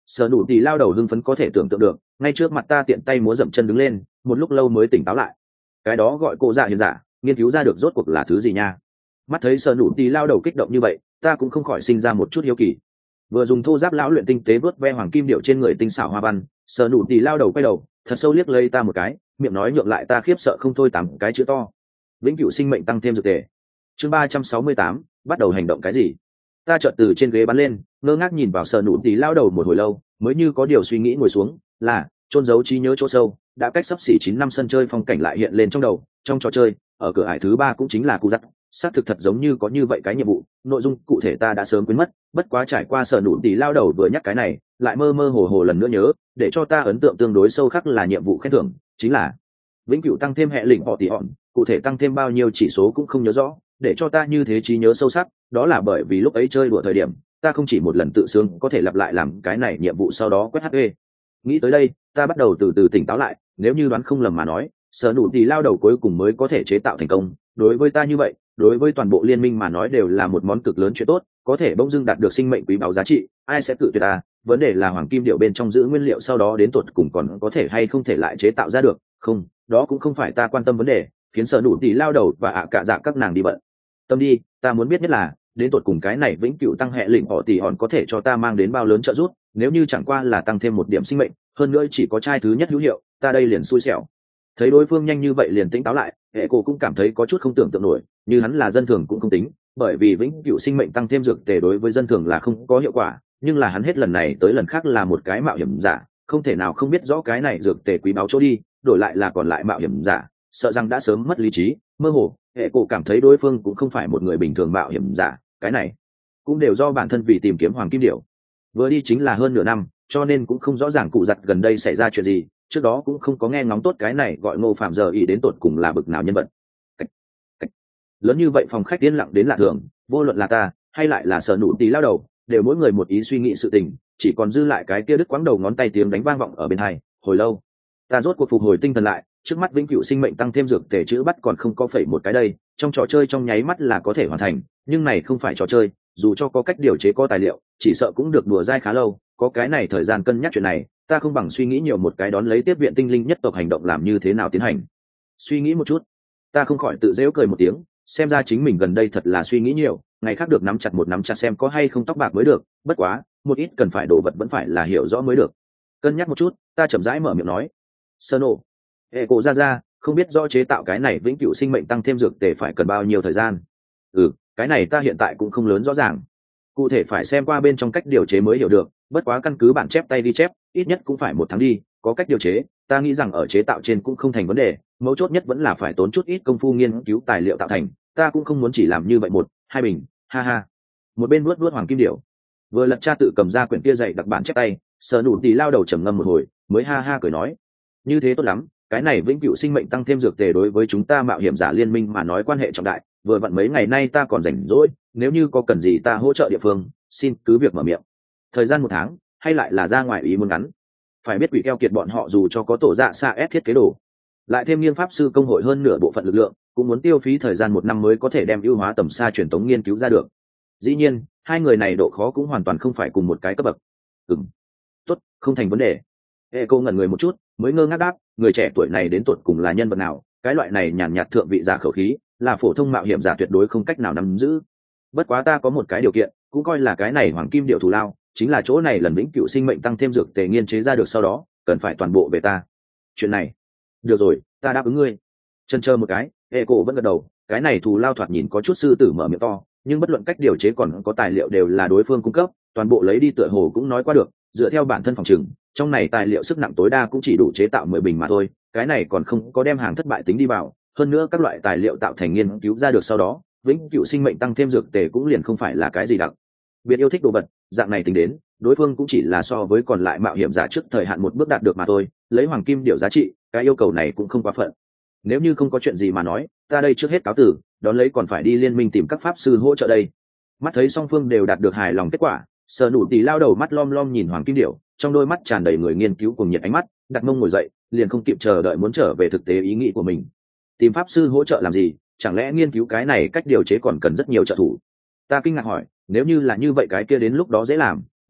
Speaker 1: Sở nụ tì lao đầu hưng phấn có thể tưởng tượng được, ngay trước mặt ta tiện tay múa dậm chân đứng lên, một lúc lâu mới tỉnh táo lại. Cái đó gọi cô dạ hiền giả, nghiên cứu ra được rốt cuộc là thứ gì nha? Mắt thấy sở nụ tì lao đầu kích động như vậy, ta cũng không khỏi sinh ra một chút hiếu kỳ. Vừa dùng thô giáp lão luyện tinh tế vớt ve hoàng kim điệu trên người tinh xảo hoa văn, sở nụ tì lao đầu quay đầu, thật sâu liếc lây ta một cái, miệng nói nhượng lại ta khiếp sợ không thôi tám cái chữ to. Vĩnh cửu sinh mệnh tăng thêm dược tề. Chương ba trăm sáu mươi tám, bắt đầu hành động cái gì? Ta chợt từ trên ghế bắn lên, ngơ ngác nhìn vào sở nụ tì lao đầu một hồi lâu, mới như có điều suy nghĩ ngồi xuống, là chôn giấu trí nhớ chỗ sâu, đã cách sắp xỉ chín năm sân chơi phong cảnh lại hiện lên trong đầu, trong trò chơi, ở cửa ải thứ ba cũng chính là cụ giặc, xác thực thật giống như có như vậy cái nhiệm vụ, nội dung cụ thể ta đã sớm quên mất, bất quá trải qua sở nụ tì lao đầu vừa nhắc cái này, lại mơ mơ hồ hồ lần nữa nhớ, để cho ta ấn tượng tương đối sâu khắc là nhiệm vụ khen thưởng, chính là vĩnh cửu tăng thêm hệ lĩnh họ tỷ hòn, cụ thể tăng thêm bao nhiêu chỉ số cũng không nhớ rõ, để cho ta như thế trí nhớ sâu sắc, đó là bởi vì lúc ấy chơi đùa thời điểm, ta không chỉ một lần tự sướng có thể lặp lại làm cái này nhiệm vụ sau đó quét hát pê. Nghĩ tới đây, ta bắt đầu từ từ tỉnh táo lại, nếu như đoán không lầm mà nói, sở nụ tì lao đầu cuối cùng mới có thể chế tạo thành công, đối với ta như vậy, đối với toàn bộ liên minh mà nói đều là một món cực lớn chuyện tốt, có thể bỗng dưng đạt được sinh mệnh quý báu giá trị, ai sẽ tự tuyệt ta, vấn đề là hoàng kim điệu bên trong giữ nguyên liệu sau đó đến tuột cùng còn có thể hay không thể lại chế tạo ra được, không, đó cũng không phải ta quan tâm vấn đề, khiến sở nụ tì lao đầu và ạ cả dạ các nàng đi bận tâm đi, ta muốn biết nhất là đến tuột cùng cái này vĩnh cửu tăng hệ lĩnh họ tỷ hòn có thể cho ta mang đến bao lớn trợ giúp, nếu như chẳng qua là tăng thêm một điểm sinh mệnh, hơn nữa chỉ có trai thứ nhất hữu hiệu, ta đây liền xui xẻo. Thấy đối phương nhanh như vậy liền tỉnh táo lại, hệ cô cũng cảm thấy có chút không tưởng tượng nổi, như hắn là dân thường cũng không tính, bởi vì vĩnh cửu sinh mệnh tăng thêm dược tề đối với dân thường là không có hiệu quả, nhưng là hắn hết lần này tới lần khác là một cái mạo hiểm giả, không thể nào không biết rõ cái này dược tề quý báu chỗ đi, đổi lại là còn lại mạo hiểm giả, sợ rằng đã sớm mất lý trí, mơ hồ. Hệ cổ cảm thấy đối phương cũng không phải một người bình thường mạo hiểm giả, cái này cũng đều do bản thân vì tìm kiếm hoàng kim điểu vừa đi chính là hơn nửa năm, cho nên cũng không rõ ràng cụ giặt gần đây xảy ra chuyện gì, trước đó cũng không có nghe ngóng tốt cái này gọi Ngô Phạm giờ ý đến tột cùng là bực nào nhân vật. Cách, cách. Lớn như vậy phòng khách yên lặng đến lạ thường, vô luận là ta hay lại là sở nụ tí lao đầu, đều mỗi người một ý suy nghĩ sự tình, chỉ còn dư lại cái kia đứt quãng đầu ngón tay tiếng đánh vang vọng ở bên hai. Hồi lâu, ta rốt cuộc phục hồi tinh thần lại, trước mắt vĩnh cửu sinh mệnh tăng thêm dược tề chữ bắt còn không có phẩy một cái đây, trong trò chơi trong nháy mắt là có thể hoàn thành, nhưng này không phải trò chơi, dù cho có cách điều chế có tài liệu, chỉ sợ cũng được đùa dai khá lâu, có cái này thời gian cân nhắc chuyện này, ta không bằng suy nghĩ nhiều một cái đón lấy tiếp viện tinh linh nhất tộc hành động làm như thế nào tiến hành. Suy nghĩ một chút, ta không khỏi tự giễu cười một tiếng, xem ra chính mình gần đây thật là suy nghĩ nhiều, ngày khác được nắm chặt một nắm chặt xem có hay không tóc bạc mới được, bất quá, một ít cần phải đồ vật vẫn phải là hiểu rõ mới được. Cân nhắc một chút, ta chậm rãi mở miệng nói, sơ nổ hệ cổ ra ra không biết do chế tạo cái này vĩnh cửu sinh mệnh tăng thêm dược tề phải cần bao nhiêu thời gian. Ừ, cái này ta hiện tại cũng không lớn rõ ràng, cụ thể phải xem qua bên trong cách điều chế mới hiểu được, bất quá căn cứ bản chép tay đi chép ít nhất cũng phải một tháng đi, có cách điều chế ta nghĩ rằng ở chế tạo trên cũng không thành vấn đề, mấu chốt nhất vẫn là phải tốn chút ít công phu nghiên cứu tài liệu tạo thành, ta cũng không muốn chỉ làm như vậy một hai bình, ha ha. Một bên luốt luốt hoàng kim điểu vừa lật tra tự cầm ra quyển kia dạy đặc bản chép tay, sờ nụ tì lao đầu trầm ngâm một hồi mới ha ha cười nói, như thế tốt lắm, cái này vĩnh cửu sinh mệnh tăng thêm dược tề đối với chúng ta mạo hiểm giả liên minh mà nói quan hệ trọng đại, vừa vặn mấy ngày nay ta còn rảnh rỗi, nếu như có cần gì ta hỗ trợ địa phương xin cứ việc mở miệng. Thời gian một tháng hay lại là ra ngoài ý muốn ngắn, phải biết quỷ keo kiệt bọn họ dù cho có tổ dạ xa ép thiết kế đồ, lại thêm nghiên pháp sư công hội hơn nửa bộ phận lực lượng, cũng muốn tiêu phí thời gian một năm mới có thể đem ưu hóa tầm xa truyền tống nghiên cứu ra được. Dĩ nhiên hai người này độ khó cũng hoàn toàn không phải cùng một cái cấp bậc. Ừm, tốt, không thành vấn đề. Hệ cô ngẩn người một chút mới ngơ ngác đáp, người trẻ tuổi này đến tột cùng là nhân vật nào, cái loại này nhàn nhạt thượng vị giả khẩu khí là phổ thông mạo hiểm giả tuyệt đối không cách nào nắm giữ. Bất quá ta có một cái điều kiện, cũng coi là cái này hoàng kim điệu thù lao, chính là chỗ này lần vĩnh cửu sinh mệnh tăng thêm dược tề nghiên chế ra được sau đó cần phải toàn bộ về ta. Chuyện này được rồi, ta đáp ứng ngươi. Chân chờ một cái, hệ cổ vẫn gật đầu, cái này thù lao thoạt nhìn có chút sư tử mở miệng to, nhưng bất luận cách điều chế còn có tài liệu đều là đối phương cung cấp, toàn bộ lấy đi tựa hồ cũng nói qua được, dựa theo bản thân phòng trừng trong này tài liệu sức nặng tối đa cũng chỉ đủ chế tạo mười bình mà thôi, cái này còn không có đem hàng thất bại tính đi vào, hơn nữa các loại tài liệu tạo thành nghiên cứu ra được sau đó vĩnh cửu sinh mệnh tăng thêm dược tề cũng liền không phải là cái gì đặc biệt yêu thích đồ vật, dạng này tính đến đối phương cũng chỉ là so với còn lại mạo hiểm giả trước thời hạn một bước đạt được mà thôi, lấy hoàng kim điệu giá trị cái yêu cầu này cũng không quá phận. Nếu như không có chuyện gì mà nói ta đây trước hết cáo tử, đón lấy còn phải đi liên minh tìm các pháp sư hỗ trợ đây. Mắt thấy song phương đều đạt được hài lòng kết quả, sờ nụ tì lao đầu mắt lom lom nhìn hoàng kim điệu, trong đôi mắt tràn đầy người nghiên cứu cùng nhiệt ánh mắt, đặt mông ngồi dậy liền không kịp chờ đợi muốn trở về thực tế ý nghĩ của mình. Tìm pháp sư hỗ trợ làm gì, chẳng lẽ nghiên cứu cái này cách điều chế còn cần rất nhiều trợ thủ? Ta kinh ngạc hỏi, nếu như là như vậy cái kia đến lúc đó dễ làm,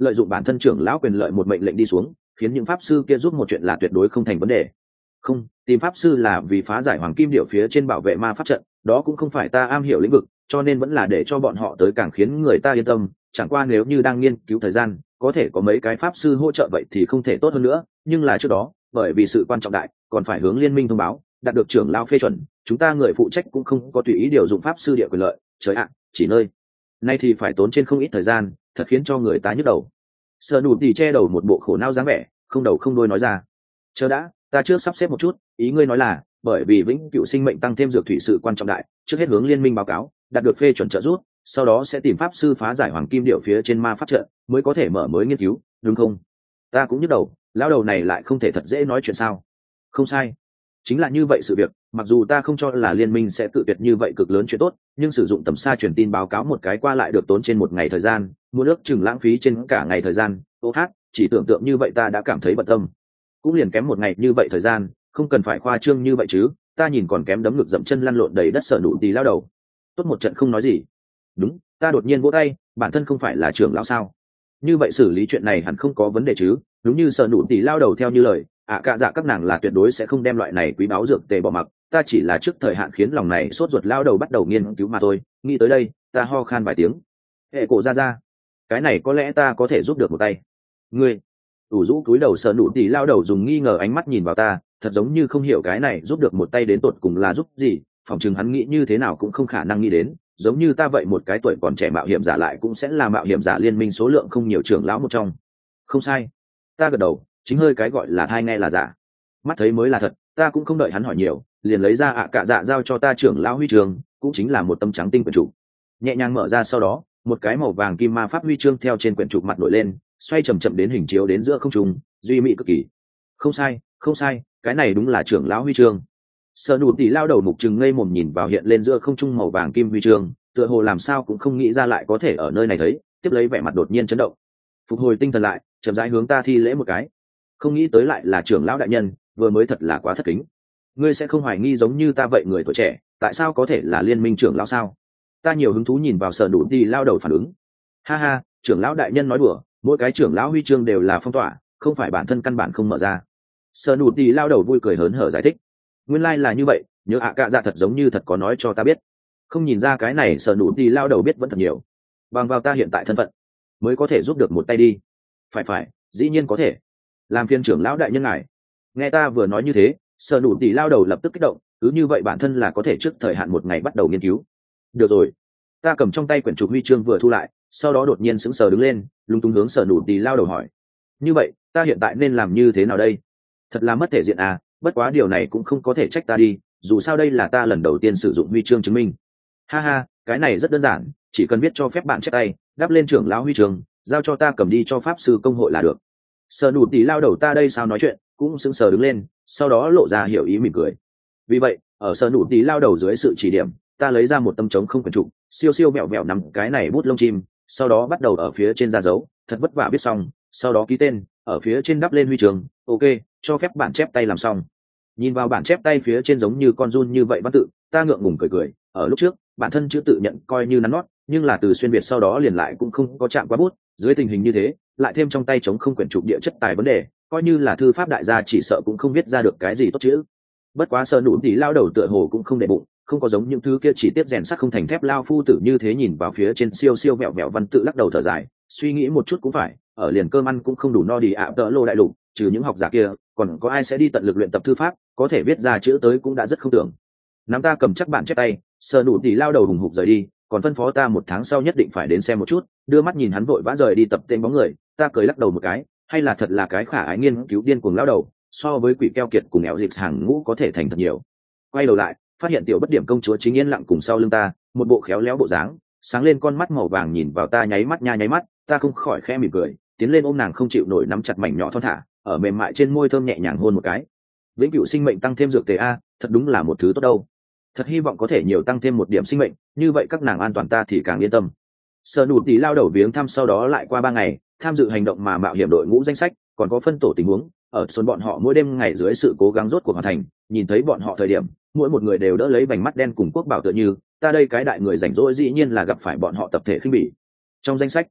Speaker 1: lợi dụng bản thân trưởng lão quyền lợi một mệnh lệnh đi xuống, khiến những pháp sư kia giúp một chuyện là tuyệt đối không thành vấn đề. Không, tìm pháp sư là vì phá giải hoàng kim điệu phía trên bảo vệ ma pháp trận, đó cũng không phải ta am hiểu lĩnh vực, cho nên vẫn là để cho bọn họ tới càng khiến người ta yên tâm. Chẳng qua nếu như đang nghiên cứu thời gian, có thể có mấy cái pháp sư hỗ trợ vậy thì không thể tốt hơn nữa, nhưng là trước đó, bởi vì sự quan trọng đại, còn phải hướng liên minh thông báo, đạt được trưởng lão phê chuẩn, chúng ta người phụ trách cũng không có tùy ý điều dụng pháp sư địa quyền lợi. Trời ạ, chỉ nơi nay thì phải tốn trên không ít thời gian, thật khiến cho người ta nhức đầu. Sợ nụ thì che đầu một bộ khổ não dáng vẻ, không đầu không đuôi nói ra. Chờ đã, ta trước sắp xếp một chút, ý ngươi nói là bởi vì vĩnh cửu sinh mệnh tăng thêm dược thủy sự quan trọng đại, trước hết hướng liên minh báo cáo, đạt được phê chuẩn trợ giúp, sau đó sẽ tìm pháp sư phá giải hoàng kim điệu phía trên ma pháp trận, mới có thể mở mới nghiên cứu, đúng không? Ta cũng nhức đầu, lão đầu này lại không thể thật dễ nói chuyện sao? Không sai, chính là như vậy sự việc. Mặc dù ta không cho là liên minh sẽ tự tuyệt như vậy cực lớn chuyện tốt, nhưng sử dụng tầm xa truyền tin báo cáo một cái qua lại được tốn trên một ngày thời gian, mua nước chừng lãng phí trên cả ngày thời gian. Ô hát, chỉ tưởng tượng như vậy ta đã cảm thấy bận tâm. Cũng liền kém một ngày như vậy thời gian, không cần phải khoa trương như vậy chứ. Ta nhìn còn kém đấm ngực dậm chân lăn lộn đầy đất sở nụ tì lao đầu. Tốt một trận không nói gì. Đúng, ta đột nhiên vỗ tay, bản thân không phải là trưởng lão sao? Như vậy xử lý chuyện này hẳn không có vấn đề chứ? Đúng như sở nụ tì lao đầu theo như lời, ạ à, cạ dạ các nàng là tuyệt đối sẽ không đem loại này quý báu dược tề bỏ mặc. Ta chỉ là trước thời hạn khiến lòng này sốt ruột lao đầu bắt đầu nghiên cứu mà thôi. Nghĩ tới đây, ta ho khan vài tiếng. Hệ cổ ra ra, cái này có lẽ ta có thể giúp được một tay. Ngươi, ủ rũ cúi đầu sợ nụ tỉ lao đầu dùng nghi ngờ ánh mắt nhìn vào ta, thật giống như không hiểu cái này giúp được một tay đến tột cùng là giúp gì. Phỏng chừng hắn nghĩ như thế nào cũng không khả năng nghĩ đến, giống như ta vậy một cái tuổi còn trẻ mạo hiểm giả lại cũng sẽ là mạo hiểm giả liên minh số lượng không nhiều trưởng lão một trong. Không sai, ta gật đầu, chính hơi cái gọi là thai nghe là giả, mắt thấy mới là thật. Ta cũng không đợi hắn hỏi nhiều, liền lấy ra ạ à cạ dạ giao cho ta trưởng lão huy chương, cũng chính là một tấm trắng tinh quyển trục. Nhẹ nhàng mở ra, sau đó một cái màu vàng kim ma pháp huy chương theo trên quyển trục mặt nổi lên, xoay chậm chậm đến hình chiếu đến giữa không trung, duy mỹ cực kỳ. Không sai, không sai, cái này đúng là trưởng lão huy chương. Sở nụ tỉ lao đầu mục trừng ngây mồm nhìn vào hiện lên giữa không trung màu vàng kim huy chương, tựa hồ làm sao cũng không nghĩ ra lại có thể ở nơi này thấy, tiếp lấy vẻ mặt đột nhiên chấn động, phục hồi tinh thần lại, chậm rãi hướng ta thi lễ một cái. Không nghĩ tới lại là trưởng lão đại nhân, vừa mới thật là quá thất kính. Ngươi sẽ không hoài nghi giống như ta vậy người tuổi trẻ, tại sao có thể là liên minh trưởng lão sao? Ta nhiều hứng thú nhìn vào sở nụ tỉ lao đầu phản ứng. Ha ha, trưởng lão đại nhân nói đùa, mỗi cái trưởng lão huy chương đều là phong tỏa, không phải bản thân căn bản không mở ra. Sở nụ tỉ lao đầu vui cười hớn hở giải thích. Nguyên lai like là như vậy, nhớ ạ à cạ dạ thật giống như thật có nói cho ta biết. Không nhìn ra cái này sở nụ tỉ lao đầu biết vẫn thật nhiều. Bằng vào ta hiện tại thân phận, mới có thể giúp được một tay đi. Phải phải, dĩ nhiên có thể. Làm phiên trưởng lão đại nhân ngài. Nghe ta vừa nói như thế, sở nụ tỉ lao đầu lập tức kích động, cứ như vậy bản thân là có thể trước thời hạn một ngày bắt đầu nghiên cứu. Được rồi. Ta cầm trong tay quyển trục huy chương vừa thu lại, sau đó đột nhiên sững sờ đứng lên, lúng túng hướng sở nụ tỉ lao đầu hỏi. Như vậy, ta hiện tại nên làm như thế nào đây? Thật là mất thể diện à, bất quá điều này cũng không có thể trách ta đi, dù sao đây là ta lần đầu tiên sử dụng huy chương chứng minh. Ha ha, cái này rất đơn giản, chỉ cần biết cho phép bạn chép tay, đắp lên trưởng lão huy chương, giao cho ta cầm đi cho pháp sư công hội là được. Sở nụ tỉ lao đầu ta đây sao nói chuyện, cũng sững sờ đứng lên, sau đó lộ ra hiểu ý mỉm cười. Vì vậy, ở sở nụ tỉ lao đầu dưới sự chỉ điểm, ta lấy ra một tấm trống không quyển trục, siêu siêu mẹo mẹo nắm cái này bút lông chim, sau đó bắt đầu ở phía trên ra dấu, thật vất vả viết xong, sau đó ký tên, ở phía trên đắp lên huy chương. Ok, cho phép bạn chép tay làm xong. Nhìn vào bản chép tay phía trên giống như con giun như vậy văn tự, ta ngượng ngùng cười cười. Ở lúc trước, bản thân chữ tự nhận coi như nắn nót, nhưng là từ xuyên việt sau đó liền lại cũng không có chạm qua bút. Dưới tình hình như thế, lại thêm trong tay trống không quyển trục địa chất tài vấn đề, coi như là thư pháp đại gia chỉ sợ cũng không viết ra được cái gì tốt chữ. Bất quá sơ nụ thì lao đầu tựa hồ cũng không để bụng, không có giống những thứ kia chỉ tiếp rèn sắt không thành thép lao phu tử như thế nhìn vào phía trên siêu siêu vẹo vẹo văn tự lắc đầu thở dài, suy nghĩ một chút cũng phải, ở liền cơm ăn cũng không đủ no đi ạ tợ lô đại lục, trừ những học giả kia, còn có ai sẽ đi tận lực luyện tập thư pháp, có thể viết ra chữ tới cũng đã rất không tưởng. Nắm ta cầm chắc bạn chép tay, sơ nụ thì lao đầu hùng hục rời đi, còn phân phó ta một tháng sau nhất định phải đến xem một chút. Đưa mắt nhìn hắn vội vã rời đi tập tên bóng người, ta cười lắc đầu một cái, hay là thật là cái khả ái nghiên cứu điên cuồng lao đầu, so với quỷ keo kiệt cùng éo dịp hàng ngũ có thể thành thật nhiều. Quay đầu lại, phát hiện tiểu bất điểm công chúa chính yên lặng cùng sau lưng ta, một bộ khéo léo bộ dáng, sáng lên con mắt màu vàng nhìn vào ta nháy mắt nha nháy mắt, ta không khỏi khẽ mỉm cười, tiến lên ôm nàng không chịu nổi nắm chặt mảnh nhỏ thon thả, ở mềm mại trên môi thơm nhẹ nhàng hôn một cái. Vĩnh cửu sinh mệnh tăng thêm dược tề a, thật đúng là một thứ tốt đâu. Thật hy vọng có thể nhiều tăng thêm một điểm sinh mệnh, như vậy các nàng an toàn ta thì càng yên tâm. Sở nụ tỉ lao đầu viếng thăm sau đó lại qua ba ngày, tham dự hành động mà mạo hiểm đội ngũ danh sách, còn có phân tổ tình huống, ở xuân bọn họ mỗi đêm ngày dưới sự cố gắng rốt cuộc hoàn thành, nhìn thấy bọn họ thời điểm, mỗi một người đều đỡ lấy vành mắt đen cùng quốc bảo tựa như, ta đây cái đại người rảnh rỗi dĩ nhiên là gặp phải bọn họ tập thể khinh bỉ. Trong danh sách,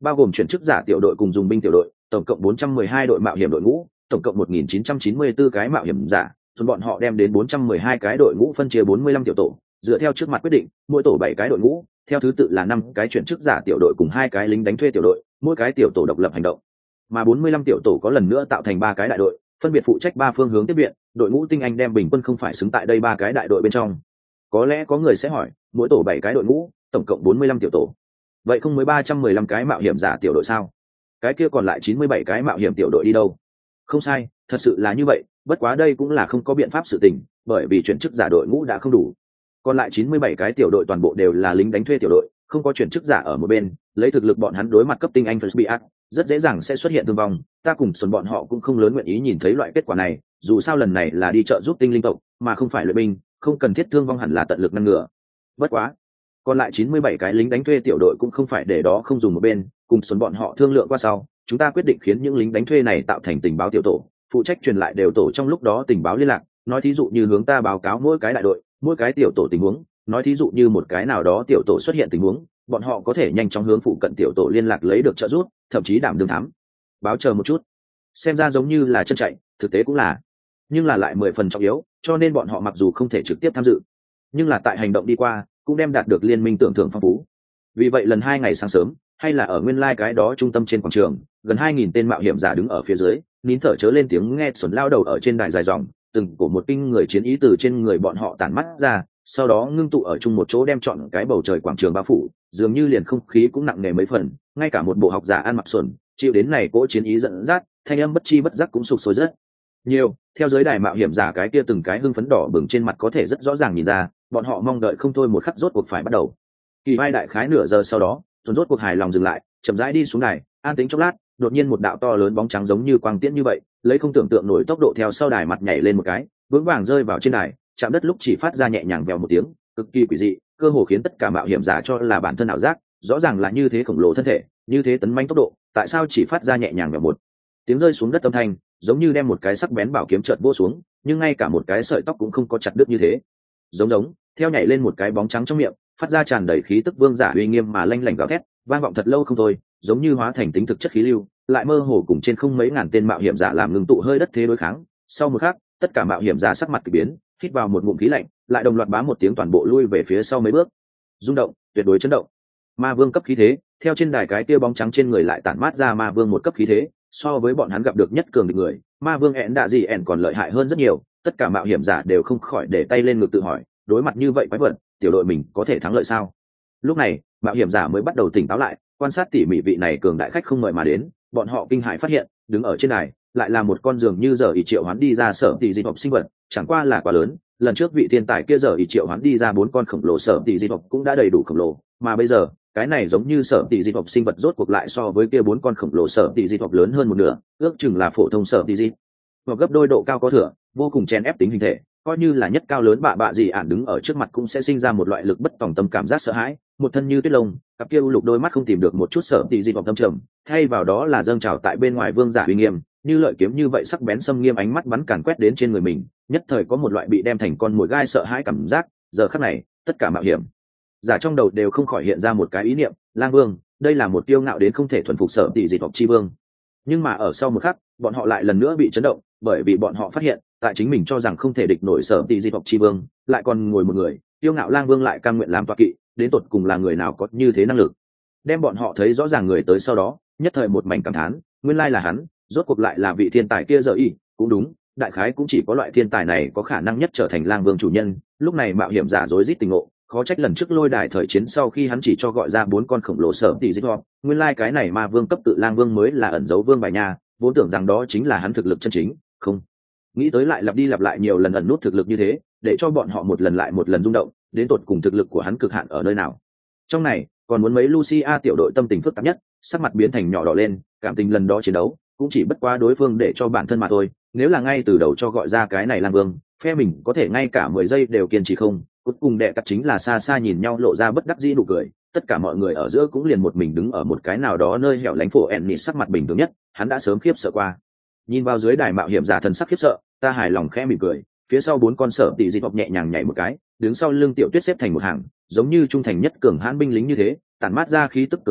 Speaker 1: bao gồm chuyển chức giả tiểu đội cùng dùng binh tiểu đội, tổng cộng bốn trăm mười hai đội mạo hiểm đội ngũ, tổng cộng một nghìn chín trăm chín mươi tư cái mạo hiểm giả, rồi bọn họ đem đến bốn trăm mười hai cái đội ngũ phân chia bốn mươi lăm tiểu tổ, dựa theo trước mặt quyết định, mỗi tổ bảy cái đội ngũ, theo thứ tự là năm cái chuyển chức giả tiểu đội cùng hai cái lính đánh thuê tiểu đội, mỗi cái tiểu tổ độc lập hành động. Mà bốn mươi lăm tiểu tổ có lần nữa tạo thành ba cái đại đội, phân biệt phụ trách ba phương hướng tiếp viện, đội ngũ tinh anh đem bình quân không phải xứng tại đây ba cái đại đội bên trong. Có lẽ có người sẽ hỏi, mỗi tổ bảy cái đội ngũ, tổng cộng bốn mươi lăm tiểu tổ. Vậy không mới ba trăm mười lăm cái mạo hiểm giả tiểu đội sao? Cái kia còn lại chín mươi bảy cái mạo hiểm tiểu đội đi đâu? Không sai, thật sự là như vậy, bất quá đây cũng là không có biện pháp sự tình, bởi vì chuyển chức giả đội ngũ đã không đủ. Còn lại chín mươi bảy cái tiểu đội toàn bộ đều là lính đánh thuê tiểu đội, không có chuyển chức giả ở một bên, lấy thực lực bọn hắn đối mặt cấp tinh anh First rất dễ dàng sẽ xuất hiện thương vong, ta cùng xuân bọn họ cũng không lớn nguyện ý nhìn thấy loại kết quả này, dù sao lần này là đi trợ giúp tinh linh tộc, mà không phải luyện binh, không cần thiết thương vong hẳn là tận lực ngăn ngừa. Bất quá, còn lại chín mươi bảy cái lính đánh thuê tiểu đội cũng không phải để đó không dùng một bên, cùng xuân bọn họ thương lượng qua sau, chúng ta quyết định khiến những lính đánh thuê này tạo thành tình báo tiểu tổ, phụ trách truyền lại đều tổ trong lúc đó tình báo liên lạc, nói thí dụ như hướng ta báo cáo mỗi cái đại đội, mỗi cái tiểu tổ tình huống, nói thí dụ như một cái nào đó tiểu tổ xuất hiện tình huống, bọn họ có thể nhanh chóng hướng phụ cận tiểu tổ liên lạc lấy được trợ giúp, thậm chí đảm đương thám báo. Chờ một chút, xem ra giống như là chân chạy, thực tế cũng là, nhưng là lại mười phần trọng yếu, cho nên bọn họ mặc dù không thể trực tiếp tham dự, nhưng là tại hành động đi qua cũng đem đạt được liên minh tưởng thưởng phong phú. Vì vậy lần hai ngày sáng sớm, hay là ở nguyên lai cái đó trung tâm trên quảng trường, gần hai nghìn tên mạo hiểm giả đứng ở phía dưới, nín thở chớ lên tiếng nghe xuẩn lao đầu ở trên đài dài dòng, từng của một kinh người chiến ý từ trên người bọn họ tản mắt ra, sau đó ngưng tụ ở chung một chỗ đem chọn cái bầu trời quảng trường bao phủ, dường như liền không khí cũng nặng nề mấy phần, ngay cả một bộ học giả ăn mặc xuẩn chịu đến này cỗ chiến ý dẫn dắt, thanh âm bất chi bất giác cũng sụp sôi rất nhiều. Theo giới đài mạo hiểm giả cái kia từng cái hưng phấn đỏ bừng trên mặt có thể rất rõ ràng nhìn ra, bọn họ mong đợi không thôi một khắc rốt cuộc phải bắt đầu. Kỳ vai đại khái nửa giờ sau đó, tuần rốt cuộc hài lòng dừng lại, chậm rãi đi xuống đài, an tĩnh chốc lát, đột nhiên một đạo to lớn bóng trắng giống như quang tiễn như vậy, lấy không tưởng tượng nổi tốc độ theo sau đài mặt nhảy lên một cái, vững vàng rơi vào trên đài, chạm đất lúc chỉ phát ra nhẹ nhàng vèo một tiếng, cực kỳ quỷ dị, cơ hồ khiến tất cả mạo hiểm giả cho là bản thân ảo giác, rõ ràng là như thế khổng lồ thân thể, như thế tấn manh tốc độ, tại sao chỉ phát ra nhẹ nhàng vèo một tiếng rơi xuống đất âm thanh, giống như đem một cái sắc bén bảo kiếm chợt vô xuống, nhưng ngay cả một cái sợi tóc cũng không có chặt đứt như thế. Giống giống, theo nhảy lên một cái bóng trắng trong miệng, phát ra tràn đầy khí tức vương giả uy nghiêm mà lanh lảnh gào thét, vang vọng thật lâu không thôi, giống như hóa thành tính thực chất khí lưu, lại mơ hồ cùng trên không mấy ngàn tên mạo hiểm giả làm ngừng tụ hơi đất thế đối kháng. Sau một khắc, tất cả mạo hiểm giả sắc mặt kỳ biến, hít vào một ngụm khí lạnh, lại đồng loạt bám một tiếng toàn bộ lui về phía sau mấy bước. Rung động, tuyệt đối chấn động. Ma vương cấp khí thế, theo trên đài cái tia bóng trắng trên người lại tản mát ra ma vương một cấp khí thế, so với bọn hắn gặp được nhất cường địch người, ma vương ẹn đạ gì ẹn còn lợi hại hơn rất nhiều. Tất cả mạo hiểm giả đều không khỏi để tay lên ngực tự hỏi, đối mặt như vậy quái vật, tiểu đội mình có thể thắng lợi sao? Lúc này, mạo hiểm giả mới bắt đầu tỉnh táo lại, quan sát tỉ mỉ vị này cường đại khách không mời mà đến, bọn họ kinh hãi phát hiện, đứng ở trên đài lại là một con giường như giờ ỷ triệu hoán đi ra sở tỷ di học sinh vật, chẳng qua là quá lớn, lần trước vị thiên tài kia giờ ỷ triệu hoán đi ra bốn con khổng lồ sở tỷ di học cũng đã đầy đủ khổng lồ, mà bây giờ cái này giống như sở tỷ di học sinh vật rốt cuộc lại so với kia bốn con khổng lồ sở tỷ di học lớn hơn một nửa, ước chừng là phổ thông sở tỷ di hoặc gấp đôi độ cao có thừa, vô cùng chen ép tính hình thể, coi như là nhất cao lớn bạ bạ gì ản đứng ở trước mặt cũng sẽ sinh ra một loại lực bất tòng tâm cảm giác sợ hãi. Một thân như tuyết lông, cặp kia u lục đôi mắt không tìm được một chút sở tỷ dị vọng tâm trầm, thay vào đó là dâng trào tại bên ngoài vương giả uy nghiêm, như lợi kiếm như vậy sắc bén xâm nghiêm ánh mắt bắn càn quét đến trên người mình, nhất thời có một loại bị đem thành con mồi gai sợ hãi cảm giác. Giờ khắc này, tất cả mạo hiểm giả trong đầu đều không khỏi hiện ra một cái ý niệm, lang vương, đây là một tiêu ngạo đến không thể thuần phục sở tỷ dị vọng chi vương. Nhưng mà ở sau một khắc, bọn họ lại lần nữa bị chấn động, bởi vì bọn họ phát hiện, tại chính mình cho rằng không thể địch nổi sở tỷ dị vọng chi vương, lại còn ngồi một người, tiêu ngạo lang vương lại cam nguyện làm tọa kỵ, đến tột cùng là người nào có như thế năng lực. Đem bọn họ thấy rõ ràng người tới sau đó, nhất thời một mảnh cảm thán, nguyên lai là hắn, rốt cuộc lại là vị thiên tài kia giờ y, cũng đúng, đại khái cũng chỉ có loại thiên tài này có khả năng nhất trở thành lang vương chủ nhân. Lúc này mạo hiểm giả rối rít tình ngộ, khó trách lần trước lôi đài thời chiến sau khi hắn chỉ cho gọi ra bốn con khổng lồ sở tỷ dị vọng, nguyên lai cái này ma vương cấp tự lang vương mới là ẩn dấu vương bài nhà, vốn tưởng rằng đó chính là hắn thực lực chân chính, không nghĩ tới lại lặp đi lặp lại nhiều lần ẩn nút thực lực như thế, để cho bọn họ một lần lại một lần rung động, đến tột cùng thực lực của hắn cực hạn ở nơi nào. Trong này còn muốn mấy Lucia tiểu đội tâm tình phức tạp nhất, sắc mặt biến thành nhỏ đỏ lên, cảm tình lần đó chiến đấu cũng chỉ bất quá đối phương để cho bản thân mà thôi, nếu là ngay từ đầu cho gọi ra cái này lang vương, phe mình có thể ngay cả mười giây đều kiên trì không. Cuối cùng đệ cắt chính là xa xa nhìn nhau lộ ra bất đắc dĩ nụ cười, tất cả mọi người ở giữa cũng liền một mình đứng ở một cái nào đó nơi hẻo lánh. Phổ Ennis sắc mặt bình thường nhất, hắn đã sớm khiếp sợ qua. Nhìn vào dưới đài mạo hiểm giả thần sắc khiếp sợ, ta hài lòng khẽ mỉm cười, phía sau bốn con sở tỷ dị vọng nhẹ nhàng nhảy một cái, đứng sau lưng Tiểu Tuyết xếp thành một hàng, giống như trung thành nhất cường hãn binh lính như thế, tản mát ra khí tức cường đại,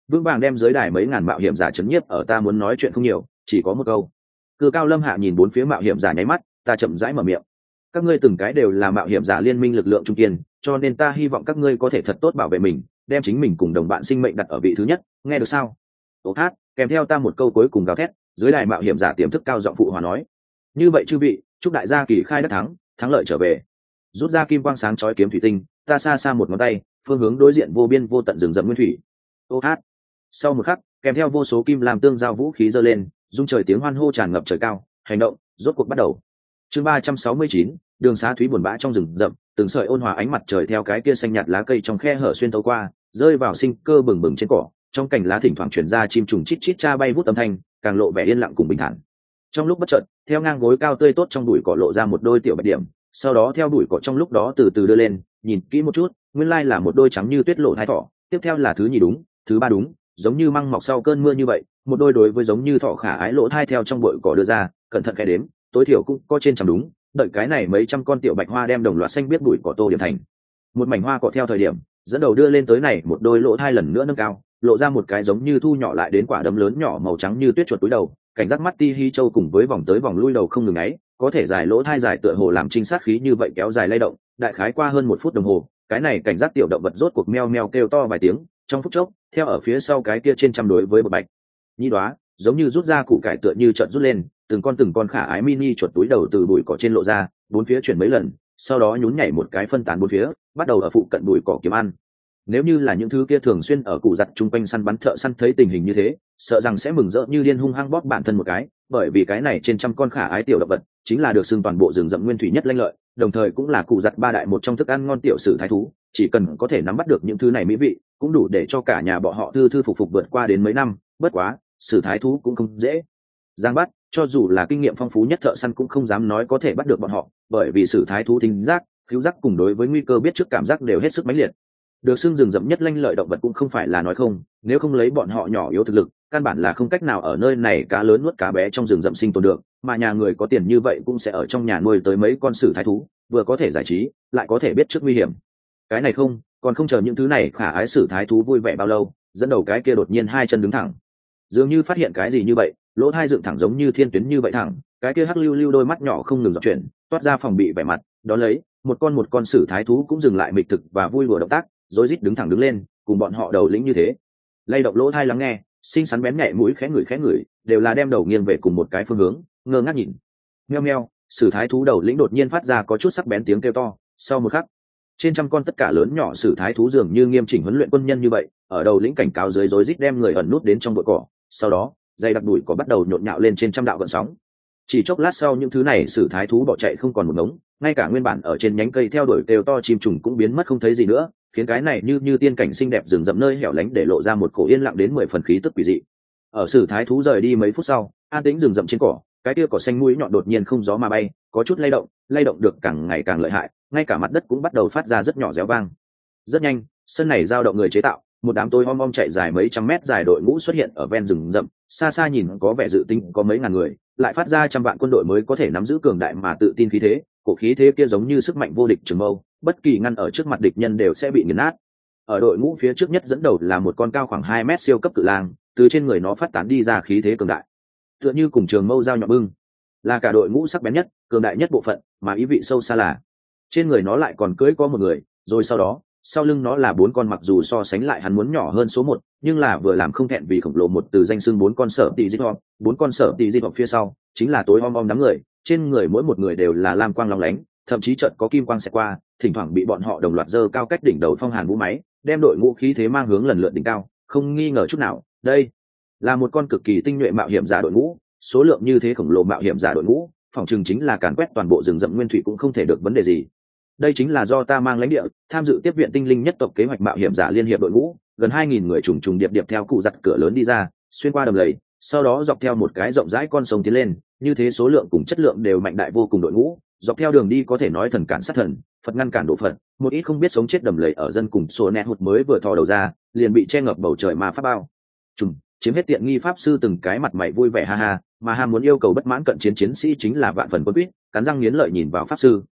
Speaker 1: vững vàng đem dưới đài mấy ngàn mạo hiểm giả chấn nhiếp ở. Ta muốn nói chuyện không nhiều, chỉ có một câu. Cự Cao Lâm Hạ nhìn bốn phía mạo hiểm giả nháy mắt, ta chậm rãi mở miệng. Các ngươi từng cái đều là mạo hiểm giả liên minh lực lượng trung kiên, cho nên ta hy vọng các ngươi có thể thật tốt bảo vệ mình, đem chính mình cùng đồng bạn sinh mệnh đặt ở vị thứ nhất, nghe được sao? Ô hát, kèm theo ta một câu cuối cùng gào thét, dưới đài mạo hiểm giả tiềm thức cao giọng phụ hòa nói. Như vậy chư vị, chúc đại gia kỳ khai đắc thắng, thắng lợi trở về. Rút ra kim quang sáng chói kiếm thủy tinh, ta xa xa một ngón tay, phương hướng đối diện vô biên vô tận rừng rậm nguyên thủy. Ô hát. Sau một khắc, kèm theo vô số kim làm tương giao vũ khí giơ lên, dung trời tiếng hoan hô tràn ngập trời cao, hành động rốt cuộc bắt đầu. Chương ba trăm sáu mươi chín, đường xá thúy buồn bã trong rừng rậm, từng sợi ôn hòa ánh mặt trời theo cái kia xanh nhạt lá cây trong khe hở xuyên thấu qua, rơi vào sinh cơ bừng bừng trên cỏ, trong cành lá thỉnh thoảng truyền ra chim trùng chít chít cha bay vút âm thanh, càng lộ vẻ yên lặng cùng bình thản. Trong lúc bất chợt, theo ngang gối cao tươi tốt trong bụi cỏ lộ ra một đôi tiểu bạch điểm, sau đó theo bụi cỏ trong lúc đó từ từ đưa lên, nhìn kỹ một chút, nguyên lai là một đôi trắng như tuyết lộ thai thỏ, tiếp theo là thứ nhì đúng, thứ ba đúng, giống như măng mọc sau cơn mưa như vậy, một đôi đối với giống như thỏ khả ái lỗ thai theo trong bụi cỏ đưa ra, cẩn thận khẽ đếm, tối thiểu cũng có trên trăm đúng, đợi cái này mấy trăm con tiểu bạch hoa đem đồng loạt xanh biết bụi cỏ tô điểm thành một mảnh hoa cỏ. Theo thời điểm dẫn đầu đưa lên tới này một đôi lỗ thai lần nữa nâng cao, lộ ra một cái giống như thu nhỏ lại đến quả đấm lớn nhỏ màu trắng như tuyết chuột túi đầu, cảnh giác mắt ti hi châu cùng với vòng tới vòng lui đầu không ngừng ấy, có thể dài lỗ thai dài tựa hồ làm trinh sát khí như vậy kéo dài lay động, đại khái qua hơn một phút đồng hồ, cái này cảnh giác tiểu động vật rốt cuộc meo meo kêu to vài tiếng, trong phút chốc, theo ở phía sau cái kia trên trăm đối với một bạch nhi đoá, giống như rút ra củ cải tựa như trận rút lên, từng con từng con khả ái mini chuột túi đầu từ bụi cỏ trên lộ ra, bốn phía chuyển mấy lần, sau đó nhún nhảy một cái phân tán bốn phía, bắt đầu ở phụ cận bụi cỏ kiếm ăn. Nếu như là những thứ kia thường xuyên ở cụ giặt chung quanh săn bắn thợ săn thấy tình hình như thế, sợ rằng sẽ mừng rỡ như điên hung hăng bóp bản thân một cái, bởi vì cái này trên trăm con khả ái tiểu động vật chính là được xưng toàn bộ rừng rậm nguyên thủy nhất lanh lợi, đồng thời cũng là cụ giặt ba đại một trong thức ăn ngon tiểu sử thái thú, chỉ cần có thể nắm bắt được những thứ này mỹ vị, cũng đủ để cho cả nhà bọn họ thư thư phục phục vượt qua đến mấy năm. Bất quá, sử thái thú cũng không dễ giang bắt, cho dù là kinh nghiệm phong phú nhất thợ săn cũng không dám nói có thể bắt được bọn họ, bởi vì sử thái thú thính giác, khứu giác cùng đối với nguy cơ biết trước cảm giác đều hết sức mãnh liệt. Được xưng rừng rậm nhất lanh lợi động vật cũng không phải là nói không, nếu không lấy bọn họ nhỏ yếu thực lực, căn bản là không cách nào ở nơi này cá lớn nuốt cá bé trong rừng rậm sinh tồn được, mà nhà người có tiền như vậy cũng sẽ ở trong nhà nuôi tới mấy con sử thái thú, vừa có thể giải trí, lại có thể biết trước nguy hiểm. Cái này không, còn không chờ những thứ này khả ái sử thái thú vui vẻ bao lâu, dẫn đầu cái kia đột nhiên hai chân đứng thẳng, dường như phát hiện cái gì như vậy, lỗ hai dựng thẳng giống như thiên tuyến như vậy thẳng, cái kia hắc lưu lưu đôi mắt nhỏ không ngừng dọc chuyển, toát ra phòng bị vẻ mặt, đó lấy một con một con sử thái thú cũng dừng lại mịch thực và vui đùa động tác, rối rít đứng thẳng đứng lên, cùng bọn họ đầu lĩnh như thế, lay động lỗ thai lắng nghe, xinh xắn bén nhạy mũi khẽ ngửi khẽ ngửi, đều là đem đầu nghiêng về cùng một cái phương hướng, ngơ ngác nhìn. Meo meo, sử thái thú đầu lĩnh đột nhiên phát ra có chút sắc bén tiếng kêu to, sau một khắc, trên trăm con tất cả lớn nhỏ sử thái thú dường như nghiêm chỉnh huấn luyện quân nhân như vậy, ở đầu lĩnh cảnh cáo dưới rối rít đem người ẩn nút đến trong bụi cỏ, sau đó, dây đặc đùi có bắt đầu nhộn nhạo lên trên trăm đạo gợn sóng. Chỉ chốc lát sau những thứ này sử thái thú bỏ chạy không còn một ngống, ngay cả nguyên bản ở trên nhánh cây theo đuổi kêu to chim trùng cũng biến mất không thấy gì nữa, khiến cái này như như tiên cảnh xinh đẹp rừng rậm nơi hẻo lánh để lộ ra một cổ yên lặng đến mười phần khí tức quỷ dị. Ở sử thái thú rời đi mấy phút sau, an tĩnh rừng rậm trên cỏ, cái kia cỏ xanh mũi nhọn đột nhiên không gió mà bay, có chút lay động, lay động được càng ngày càng lợi hại, ngay cả mặt đất cũng bắt đầu phát ra rất nhỏ réo vang. Rất nhanh, sân này dao động người chế tạo, một đám tối om om chạy dài mấy trăm mét dài đội ngũ xuất hiện ở ven rừng rậm, xa xa nhìn có vẻ dự tính có mấy ngàn người, lại phát ra trăm vạn quân đội mới có thể nắm giữ cường đại mà tự tin khí thế, cổ khí thế kia giống như sức mạnh vô địch trường mâu, bất kỳ ngăn ở trước mặt địch nhân đều sẽ bị nghiền nát. Ở đội ngũ phía trước nhất dẫn đầu là một con cao khoảng hai mét siêu cấp cự lang, từ trên người nó phát tán đi ra khí thế cường đại, tựa như cùng trường mâu dao nhọn bưng, là cả đội ngũ sắc bén nhất, cường đại nhất bộ phận, mà ý vị sâu xa là trên người nó lại còn cưỡi có một người, rồi sau đó sau lưng nó là bốn con, mặc dù so sánh lại hắn muốn nhỏ hơn số một, nhưng là vừa làm không thẹn vì khổng lồ một từ danh xưng bốn con sở tỷ di họp, bốn con sở tỷ di họp phía sau chính là tối om om đám người, trên người mỗi một người đều là lam quang long lánh, thậm chí chợt có kim quang xẹt qua, thỉnh thoảng bị bọn họ đồng loạt giơ cao cách đỉnh đầu phong hàn vũ máy, đem đội ngũ khí thế mang hướng lần lượt đỉnh cao, không nghi ngờ chút nào, đây là một con cực kỳ tinh nhuệ mạo hiểm giả đội ngũ, số lượng như thế khổng lồ mạo hiểm giả đội ngũ, phòng trường chính là càn quét toàn bộ rừng rậm nguyên thủy cũng không thể được vấn đề gì. Đây chính là do ta mang lãnh địa tham dự tiếp viện tinh linh nhất tộc kế hoạch mạo hiểm giả liên hiệp đội ngũ, gần hai nghìn người trùng trùng điệp điệp theo cụ giặt cửa lớn đi ra, xuyên qua đầm lầy, sau đó dọc theo một cái rộng rãi con sông tiến lên, như thế số lượng cùng chất lượng đều mạnh đại vô cùng đội ngũ, dọc theo đường đi có thể nói thần cản sát thần, Phật ngăn cản độ Phật, một ít không biết sống chết đầm lầy ở dân cùng sổ nẹt hụt mới vừa thò đầu ra, liền bị che ngập bầu trời mà pháp bao trùng, chiếm hết tiện nghi pháp sư từng cái mặt mày vui vẻ ha ha, mà ham muốn yêu cầu bất mãn cận chiến chiến sĩ chính là vạn phần quân quyết, cắn răng nghiến lợi nhìn vào pháp sư,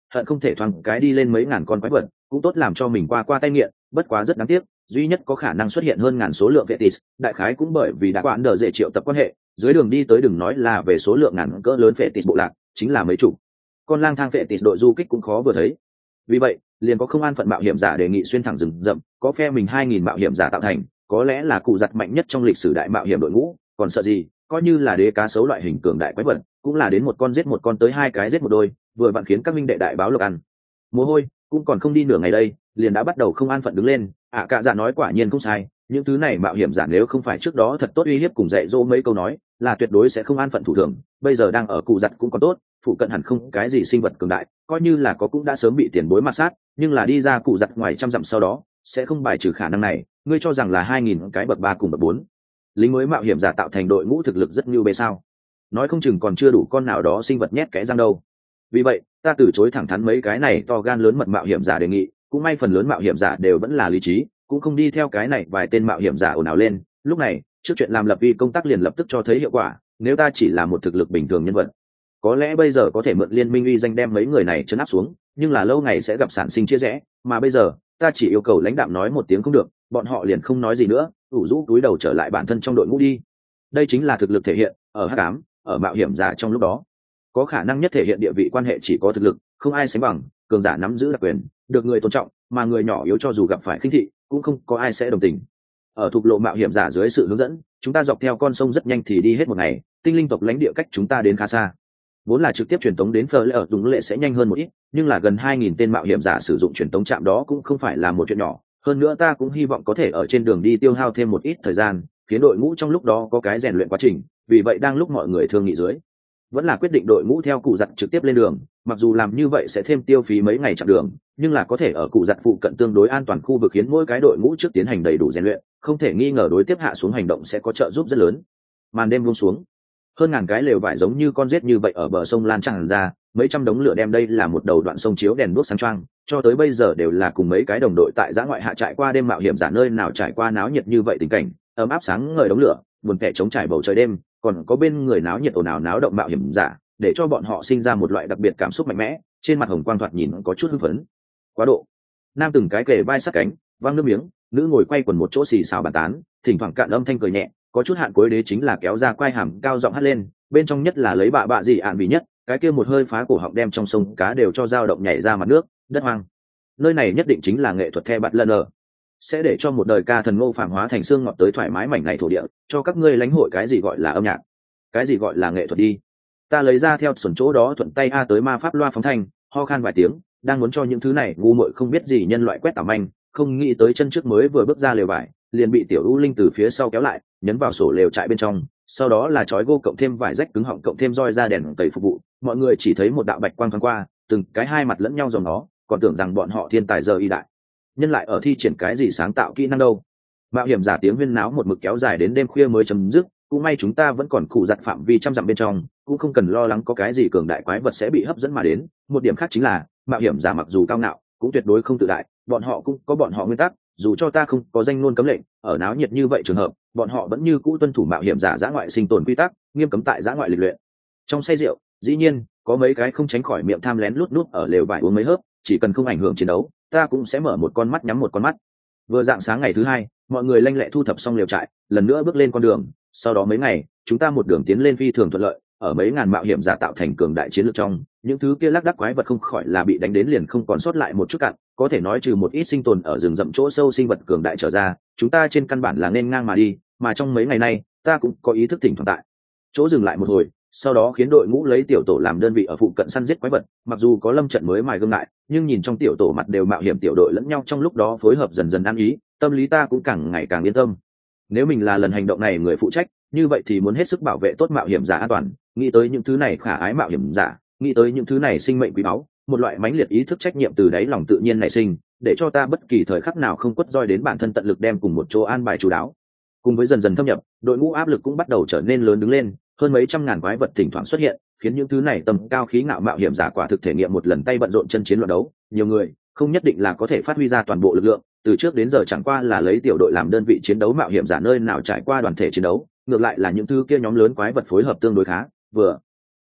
Speaker 1: hận không thể thoáng cái đi lên mấy ngàn con quái vật, cũng tốt làm cho mình qua qua tay nghiện. Bất quá rất đáng tiếc, duy nhất có khả năng xuất hiện hơn ngàn số lượng vệ tis, đại khái cũng bởi vì đã quản đờ dễ triệu tập quan hệ, dưới đường đi tới đừng nói là về số lượng ngàn cỡ lớn vệ tis bộ lạc, chính là mấy chục con lang thang vệ tis đội du kích cũng khó vừa thấy. Vì vậy, liền có không an phận mạo hiểm giả đề nghị xuyên thẳng rừng rậm, có phe mình hai nghìn mạo hiểm giả tạo thành, có lẽ là cụ giặt mạnh nhất trong lịch sử đại mạo hiểm đội ngũ, còn sợ gì, coi như là đế cá sấu loại hình cường đại quái vật, cũng là đến một con giết một con tới hai cái giết một đôi, vừa vặn khiến các minh đệ đại báo lộc ăn. Mồ hôi cũng còn không đi nửa ngày đây, liền đã bắt đầu không an phận đứng lên. ạ à, cả dạ nói quả nhiên không sai, những thứ này mạo hiểm giả nếu không phải trước đó thật tốt uy hiếp cùng dạy dỗ mấy câu nói, là tuyệt đối sẽ không an phận thủ thường. Bây giờ đang ở cụ giặt cũng còn tốt, phụ cận hẳn không cái gì sinh vật cường đại, coi như là có cũng đã sớm bị tiền bối ma sát, nhưng là đi ra cụ giặt ngoài trăm dặm sau đó sẽ không bài trừ khả năng này. Ngươi cho rằng là hai nghìn cái bậc ba cùng bậc bốn lính mới mạo hiểm giả tạo thành đội ngũ thực lực rất như bê sao? Nói không chừng còn chưa đủ con nào đó sinh vật nhét cái răng đâu. Vì vậy ta từ chối thẳng thắn mấy cái này to gan lớn mật mạo hiểm giả đề nghị. Cũng may phần lớn mạo hiểm giả đều vẫn là lý trí, cũng không đi theo cái này vài tên mạo hiểm giả ồn ào lên. Lúc này trước chuyện làm lập vi công tác liền lập tức cho thấy hiệu quả. Nếu ta chỉ là một thực lực bình thường nhân vật, có lẽ bây giờ có thể mượn liên minh uy danh đem mấy người này trấn áp xuống, nhưng là lâu ngày sẽ gặp sản sinh chia rẽ. Mà bây giờ ta chỉ yêu cầu lãnh đạm nói một tiếng không được, bọn họ liền không nói gì nữa, ủ rũ túi đầu trở lại bản thân trong đội ngũ đi. Đây chính là thực lực thể hiện. Ở hắc ám, ở mạo hiểm giả trong lúc đó, có khả năng nhất thể hiện địa vị quan hệ chỉ có thực lực, không ai sánh bằng. Cường giả nắm giữ đặc quyền, được người tôn trọng, mà người nhỏ yếu cho dù gặp phải khinh thị cũng không có ai sẽ đồng tình. Ở thuộc lộ mạo hiểm giả dưới sự hướng dẫn, chúng ta dọc theo con sông rất nhanh thì đi hết một ngày. Tinh linh tộc lãnh địa cách chúng ta đến khá xa, vốn là trực tiếp truyền tống đến Fleur ở đúng lệ sẽ nhanh hơn một ít, nhưng là gần hai nghìn tên mạo hiểm giả sử dụng truyền tống trạm đó cũng không phải là một chuyện nhỏ. Hơn nữa ta cũng hy vọng có thể ở trên đường đi tiêu hao thêm một ít thời gian, khiến đội ngũ trong lúc đó có cái rèn luyện quá trình. Vì vậy đang lúc mọi người thương nghị dưới, vẫn là quyết định đội ngũ theo cụ giặt trực tiếp lên đường. Mặc dù làm như vậy sẽ thêm tiêu phí mấy ngày chặng đường, nhưng là có thể ở cụ giặt phụ cận tương đối an toàn khu vực khiến mỗi cái đội ngũ trước tiến hành đầy đủ rèn luyện, không thể nghi ngờ đối tiếp hạ xuống hành động sẽ có trợ giúp rất lớn. Màn đêm buông xuống, hơn ngàn cái lều vải giống như con rết như vậy ở bờ sông lan tràn ra, mấy trăm đống lửa đem đây là một đầu đoạn sông chiếu đèn đuốc sáng choang. Cho tới bây giờ đều là cùng mấy cái đồng đội tại giã ngoại hạ trại qua đêm mạo hiểm giả nơi nào trải qua náo nhiệt như vậy tình cảnh, ấm áp sáng ngời đống lửa, buồn kẻ chống trải bầu trời đêm, còn có bên người náo nhiệt ồn ào náo động mạo hiểm giả, để cho bọn họ sinh ra một loại đặc biệt cảm xúc mạnh mẽ. Trên mặt hồng quang thoạt nhìn có chút hưng phấn quá độ. Nam từng cái kề vai sát cánh, văng nước miếng, nữ ngồi quay quần một chỗ xì xào bàn tán, thỉnh thoảng cạn âm thanh cười nhẹ. Có chút hạn cuối đế chính là kéo ra quai hàm cao giọng hát lên, bên trong nhất là lấy bạ bạ gì ạn vì nhất, cái kia một hơi phá cổ họng đem trong sông cá đều cho dao động nhảy ra mặt nước. Đất hoang, nơi này nhất định chính là nghệ thuật the bạt lần ở, sẽ để cho một đời ca thần Ngô Phạm hóa thành xương ngọt tới thoải mái mảnh này thổ địa, cho các ngươi lãnh hội cái gì gọi là âm nhạc, cái gì gọi là nghệ thuật đi. Ta lấy ra theo xuẩn chỗ đó thuận tay a tới ma pháp loa phóng thanh, ho khan vài tiếng, đang muốn cho những thứ này ngu muội không biết gì nhân loại quét tảo manh, không nghĩ tới chân trước mới vừa bước ra lều vải, liền bị tiểu u linh từ phía sau kéo lại, nhấn vào sổ lều trại bên trong. Sau đó là chói gô cộng thêm vải rách cứng họng cộng thêm roi ra đèn tẩy phục vụ. Mọi người chỉ thấy một đạo bạch quang thoáng qua, từng cái hai mặt lẫn nhau dòng nó, còn tưởng rằng bọn họ thiên tài giờ y đại nhân lại ở thi triển cái gì sáng tạo kỹ năng đâu. Mạo hiểm giả tiếng huyên náo một mực kéo dài đến đêm khuya mới chấm dứt. Cũng may chúng ta vẫn còn cụ giặt phạm vi trăm dặm bên trong, cũng không cần lo lắng có cái gì cường đại quái vật sẽ bị hấp dẫn mà đến. Một điểm khác chính là mạo hiểm giả mặc dù cao ngạo, cũng tuyệt đối không tự đại, bọn họ cũng có bọn họ nguyên tắc. Dù cho ta không có danh ngôn cấm lệnh, ở náo nhiệt như vậy trường hợp, bọn họ vẫn như cũ tuân thủ mạo hiểm giả dã ngoại sinh tồn quy tắc, nghiêm cấm tại dã ngoại lịch luyện. Trong say rượu, dĩ nhiên có mấy cái không tránh khỏi miệng tham lén lút lút ở lều vải uống mấy hớp, chỉ cần không ảnh hưởng chiến đấu, ta cũng sẽ mở một con mắt nhắm một con mắt. Vừa dạng sáng ngày thứ hai, mọi người lanh lẹ thu thập xong lều trại, lần nữa bước lên con đường. Sau đó mấy ngày, chúng ta một đường tiến lên phi thường thuận lợi. Ở mấy ngàn mạo hiểm giả tạo thành cường đại chiến lược trong, những thứ kia lác đác quái vật không khỏi là bị đánh đến liền không còn sót lại một chút cặn. Có thể nói trừ một ít sinh tồn ở rừng rậm chỗ sâu sinh vật cường đại trở ra, chúng ta trên căn bản là nên ngang mà đi. Mà trong mấy ngày nay, ta cũng có ý thức thỉnh thoảng tại chỗ dừng lại một hồi, sau đó khiến đội ngũ lấy tiểu tổ làm đơn vị ở phụ cận săn giết quái vật. Mặc dù có lâm trận mới mài gương ngại, nhưng nhìn trong tiểu tổ mặt đều mạo hiểm tiểu đội lẫn nhau trong lúc đó phối hợp dần dần ăn ý, tâm lý ta cũng càng ngày càng yên tâm. Nếu mình là lần hành động này người phụ trách, như vậy thì muốn hết sức bảo vệ tốt mạo hiểm giả an toàn. Nghĩ tới những thứ này khả ái mạo hiểm giả, nghĩ tới những thứ này sinh mệnh quý báu, một loại mãnh liệt ý thức trách nhiệm từ đáy lòng tự nhiên nảy sinh, để cho ta bất kỳ thời khắc nào không quất roi đến bản thân tận lực đem cùng một chỗ an bài chú đáo. Cùng với dần dần thâm nhập, đội ngũ áp lực cũng bắt đầu trở nên lớn đứng lên, hơn mấy trăm ngàn quái vật thỉnh thoảng xuất hiện, khiến những thứ này tầm cao khí ngạo mạo hiểm giả quả thực thể nghiệm một lần tay bận rộn chân chiến loạn đấu. Nhiều người không nhất định là có thể phát huy ra toàn bộ lực lượng, từ trước đến giờ chẳng qua là lấy tiểu đội làm đơn vị chiến đấu mạo hiểm giả nơi nào trải qua đoàn thể chiến đấu, ngược lại là những thứ kia nhóm lớn quái vật phối hợp tương đối khá, vừa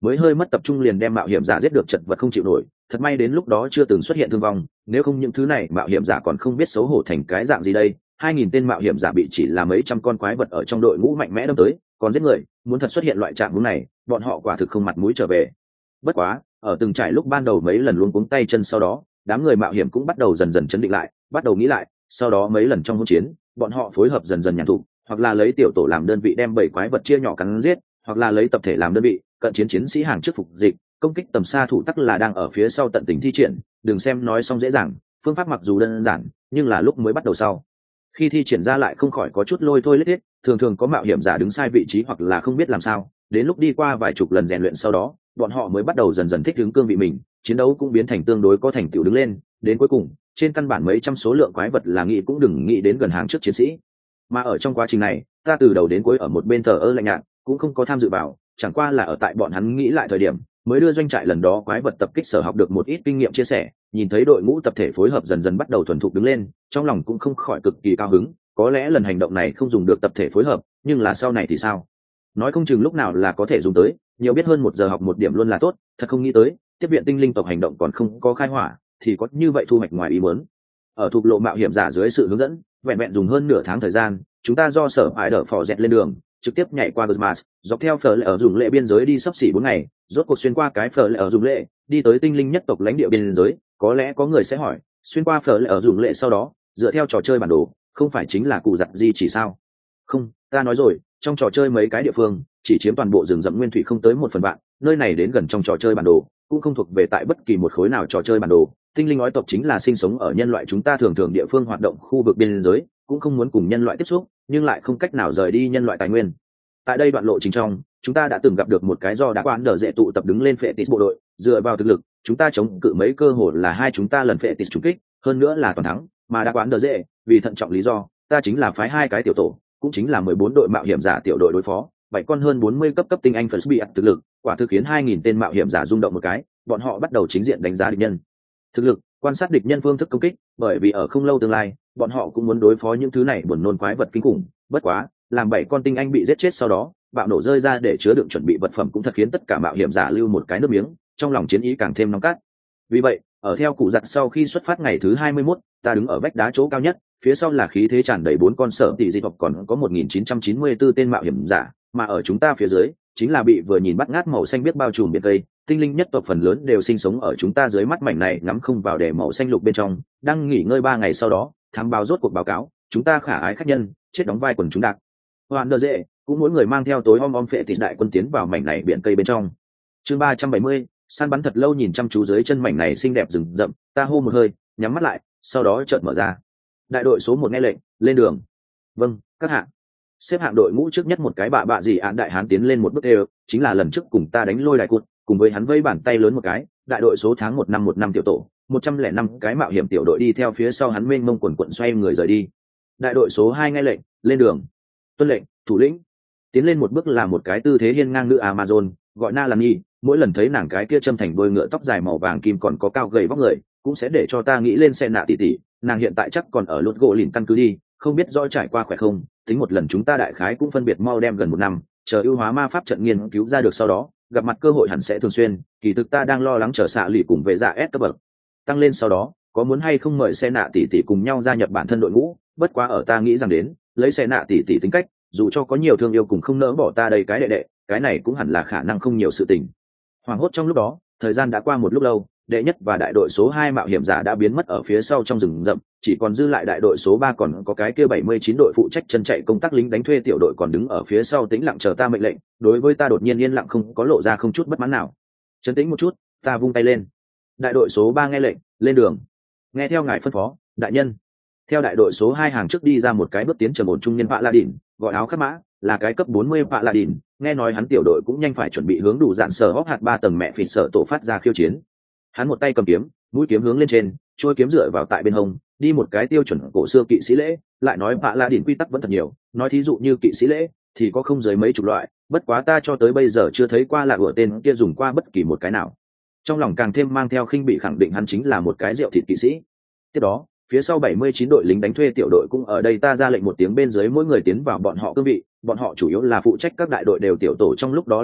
Speaker 1: mới hơi mất tập trung liền đem mạo hiểm giả giết được chật vật không chịu nổi. Thật may đến lúc đó chưa từng xuất hiện thương vong, nếu không những thứ này mạo hiểm giả còn không biết xấu hổ thành cái dạng gì đây. Hai nghìn tên mạo hiểm giả bị chỉ là mấy trăm con quái vật ở trong đội ngũ mạnh mẽ đâm tới, còn giết người, muốn thật xuất hiện loại trạng huống này, bọn họ quả thực không mặt mũi trở về. Bất quá, ở từng trải lúc ban đầu mấy lần luống cuống tay chân sau đó, đám người mạo hiểm cũng bắt đầu dần dần chấn định lại, bắt đầu nghĩ lại, sau đó mấy lần trong hỗn chiến, bọn họ phối hợp dần dần nhàn thụ, hoặc là lấy tiểu tổ làm đơn vị đem bảy quái vật chia nhỏ cắn giết, hoặc là lấy tập thể làm đơn vị, cận chiến chiến sĩ hàng trước phục dịch, công kích tầm xa thủ tắc là đang ở phía sau tận tình thi triển. Đừng xem nói xong dễ dàng, phương pháp mặc dù đơn giản, nhưng là lúc mới bắt đầu sau, khi thi triển ra lại không khỏi có chút lôi thôi lết thiết, thường thường có mạo hiểm giả đứng sai vị trí hoặc là không biết làm sao. Đến lúc đi qua vài chục lần rèn luyện sau đó, bọn họ mới bắt đầu dần dần thích ứng cương vị mình, chiến đấu cũng biến thành tương đối có thành tựu đứng lên. Đến cuối cùng, trên căn bản mấy trăm số lượng quái vật là nghĩ cũng đừng nghĩ đến gần hàng trước chiến sĩ. Mà ở trong quá trình này, ta từ đầu đến cuối ở một bên thờ ơ lạnh nhạt, cũng không có tham dự vào, chẳng qua là ở tại bọn hắn nghĩ lại thời điểm, mới đưa doanh trại lần đó quái vật tập kích sở học được một ít kinh nghiệm chia sẻ. Nhìn thấy đội ngũ tập thể phối hợp dần dần bắt đầu thuần thục đứng lên, trong lòng cũng không khỏi cực kỳ cao hứng. Có lẽ lần hành động này không dùng được tập thể phối hợp, nhưng là sau này thì sao? Nói không chừng lúc nào là có thể dùng tới. Nhiều biết hơn một giờ học một điểm luôn là tốt. Thật không nghĩ tới, tiếp viện tinh linh tộc hành động còn không có khai hỏa, thì có như vậy thu hoạch ngoài ý muốn. Ở thuộc lộ mạo hiểm giả dưới sự hướng dẫn, vẹn vẹn dùng hơn nửa tháng thời gian, chúng ta do sở ải đỡ phò dẹt lên đường, trực tiếp nhảy qua Guzmas, dọc theo phở lệ ở dùng lệ biên giới đi sắp xỉ bốn ngày, rốt cuộc xuyên qua cái phở lệ ở dùng lệ, đi tới tinh linh nhất tộc lãnh địa biên giới. Có lẽ có người sẽ hỏi, xuyên qua phở lệ ở dùng lệ sau đó, dựa theo trò chơi bản đồ, không phải chính là cụ giặt gì chỉ sao? Không, ta nói rồi, trong trò chơi mấy cái địa phương chỉ chiếm toàn bộ rừng rậm nguyên thủy không tới một phần vạn, nơi này đến gần trong trò chơi bản đồ, cũng không thuộc về tại bất kỳ một khối nào trò chơi bản đồ. Tinh linh ói tộc chính là sinh sống ở nhân loại chúng ta thường thường địa phương hoạt động khu vực biên giới, cũng không muốn cùng nhân loại tiếp xúc, nhưng lại không cách nào rời đi nhân loại tài nguyên. Tại đây đoạn lộ trình trong, chúng ta đã từng gặp được một cái do đã quan đỡ dễ tụ tập đứng lên phệ tít bộ đội, dựa vào thực lực, chúng ta chống cự mấy cơ hội là hai chúng ta lần phệ tít trúng kích, hơn nữa là toàn thắng, mà đã quán đỡ dễ, vì thận trọng lý do, ta chính là phái hai cái tiểu tổ, cũng chính là mười bốn đội mạo hiểm giả tiểu đội đối phó, bảy con hơn bốn mươi cấp cấp tinh anh phần bị thực lực, quả thực khiến hai nghìn tên mạo hiểm giả rung động một cái, bọn họ bắt đầu chính diện đánh giá địch nhân thực lực, quan sát địch nhân phương thức công kích, bởi vì ở không lâu tương lai, bọn họ cũng muốn đối phó những thứ này buồn nôn quái vật kinh khủng. Bất quá, làm bảy con tinh anh bị giết chết sau đó, bạo nổ rơi ra để chứa đựng chuẩn bị vật phẩm cũng thật khiến tất cả mạo hiểm giả lưu một cái nước miếng, trong lòng chiến ý càng thêm nóng cát. Vì vậy, ở theo cụ giặt sau khi xuất phát ngày thứ hai mươi mốt, ta đứng ở vách đá chỗ cao nhất, phía sau là khí thế tràn đầy bốn con sở tỷ dị tộc, còn có một nghìn chín trăm chín mươi tư tên mạo hiểm giả, mà ở chúng ta phía dưới chính là bị vừa nhìn bắt ngát màu xanh biết bao trùm biển cây. Tinh linh nhất tộc phần lớn đều sinh sống ở chúng ta dưới mắt mảnh này ngắm không vào để màu xanh lục bên trong. Đang nghỉ ngơi ba ngày sau đó, thám báo rốt cuộc báo cáo, chúng ta khả ái khách nhân chết đóng vai quần chúng đặc hoàn đờ dễ, cũng mỗi người mang theo tối om om phệ thịt đại quân tiến vào mảnh này biển cây bên trong. Chương ba trăm bảy mươi, săn bắn thật lâu nhìn chăm chú dưới chân mảnh này xinh đẹp rừng rậm, ta hô một hơi, nhắm mắt lại, sau đó chợt mở ra. Đại đội số một nghe lệnh, lên đường. Vâng, các hạng. Xếp hạng đội ngũ trước nhất một cái bạ bạ gì án đại hán tiến lên một bước đều, chính là lần trước cùng ta đánh lôi đại cụt, cùng với hắn vây bàn tay lớn một cái. Đại đội số tháng một năm một năm tiểu tổ, một trăm lẻ năm cái mạo hiểm tiểu đội đi theo phía sau hắn mênh mông quần quận xoay người rời đi. Đại đội số hai nghe lệnh, lên đường. Tuân lệnh, thủ lĩnh. Tiến lên một bước là một cái tư thế hiên ngang nữ Amazon, gọi Na Lan Nhi. Mỗi lần thấy nàng cái kia châm thành đôi ngựa tóc dài màu vàng kim còn có cao gầy vóc người, cũng sẽ để cho ta nghĩ lên xe nạ tỷ tỷ. Nàng hiện tại chắc còn ở lốt gỗ lìn căn cứ đi, không biết rõ trải qua khỏe không. Tính một lần chúng ta đại khái cũng phân biệt mau đem gần một năm, chờ ưu hóa ma pháp trận nghiên cứu ra được sau đó, gặp mặt cơ hội hẳn sẽ thường xuyên. Kỳ thực ta đang lo lắng chờ xạ lì cùng về dạ S cấp bậc tăng lên sau đó, có muốn hay không mời xe nạ tỷ tỷ cùng nhau gia nhập bản thân đội ngũ. Bất quá ở ta nghĩ rằng đến, lấy xe nạ tỷ tỷ tính cách, dù cho có nhiều thương yêu cùng không nỡ bỏ ta đây cái đệ đệ, cái này cũng hẳn là khả năng không nhiều sự tình. Hoảng hốt trong lúc đó, thời gian đã qua một lúc lâu, đệ nhất và đại đội số hai mạo hiểm giả đã biến mất ở phía sau trong rừng rậm, chỉ còn dư lại đại đội số ba còn có cái kia bảy mươi chín đội phụ trách chân chạy công tác lính đánh thuê tiểu đội còn đứng ở phía sau tĩnh lặng chờ ta mệnh lệnh. Đối với ta đột nhiên yên lặng không có lộ ra không chút bất mãn nào. Trấn tĩnh một chút, ta vung tay lên. Đại đội số ba nghe lệnh, lên đường. Nghe theo ngài phân phó, đại nhân. Theo đại đội số hai hàng trước đi ra một cái bước tiến trầm ổn trung nhân Vạ La Đỉnh, gọi áo khắc mã, là cái cấp bốn mươi Vạ La Đỉnh, nghe nói hắn tiểu đội cũng nhanh phải chuẩn bị hướng đủ dạn sở hốc hạt ba tầng mẹ phỉ sở tổ phát ra khiêu chiến. Hắn một tay cầm kiếm, mũi kiếm hướng lên trên, chuôi kiếm dựa vào tại bên hông, đi một cái tiêu chuẩn cổ xưa kỵ sĩ lễ. Lại nói Vạ La Đỉnh quy tắc vẫn thật nhiều, nói thí dụ như kỵ sĩ lễ thì có không dưới mấy chục loại, bất quá ta cho tới bây giờ chưa thấy qua là của tên kia dùng qua bất kỳ một cái nào. Trong lòng càng thêm mang theo khinh bị khẳng định hắn chính là một cái rượu thịt kỵ sĩ. Tiếp đó, phía sau bảy mươi chín đội lính đánh thuê tiểu đội cũng ở đây, ta ra lệnh một tiếng bên dưới mỗi người tiến vào bọn họ cương vị, bọn họ chủ yếu là phụ trách các đại đội đều tiểu tổ trong lúc đó liên lạc,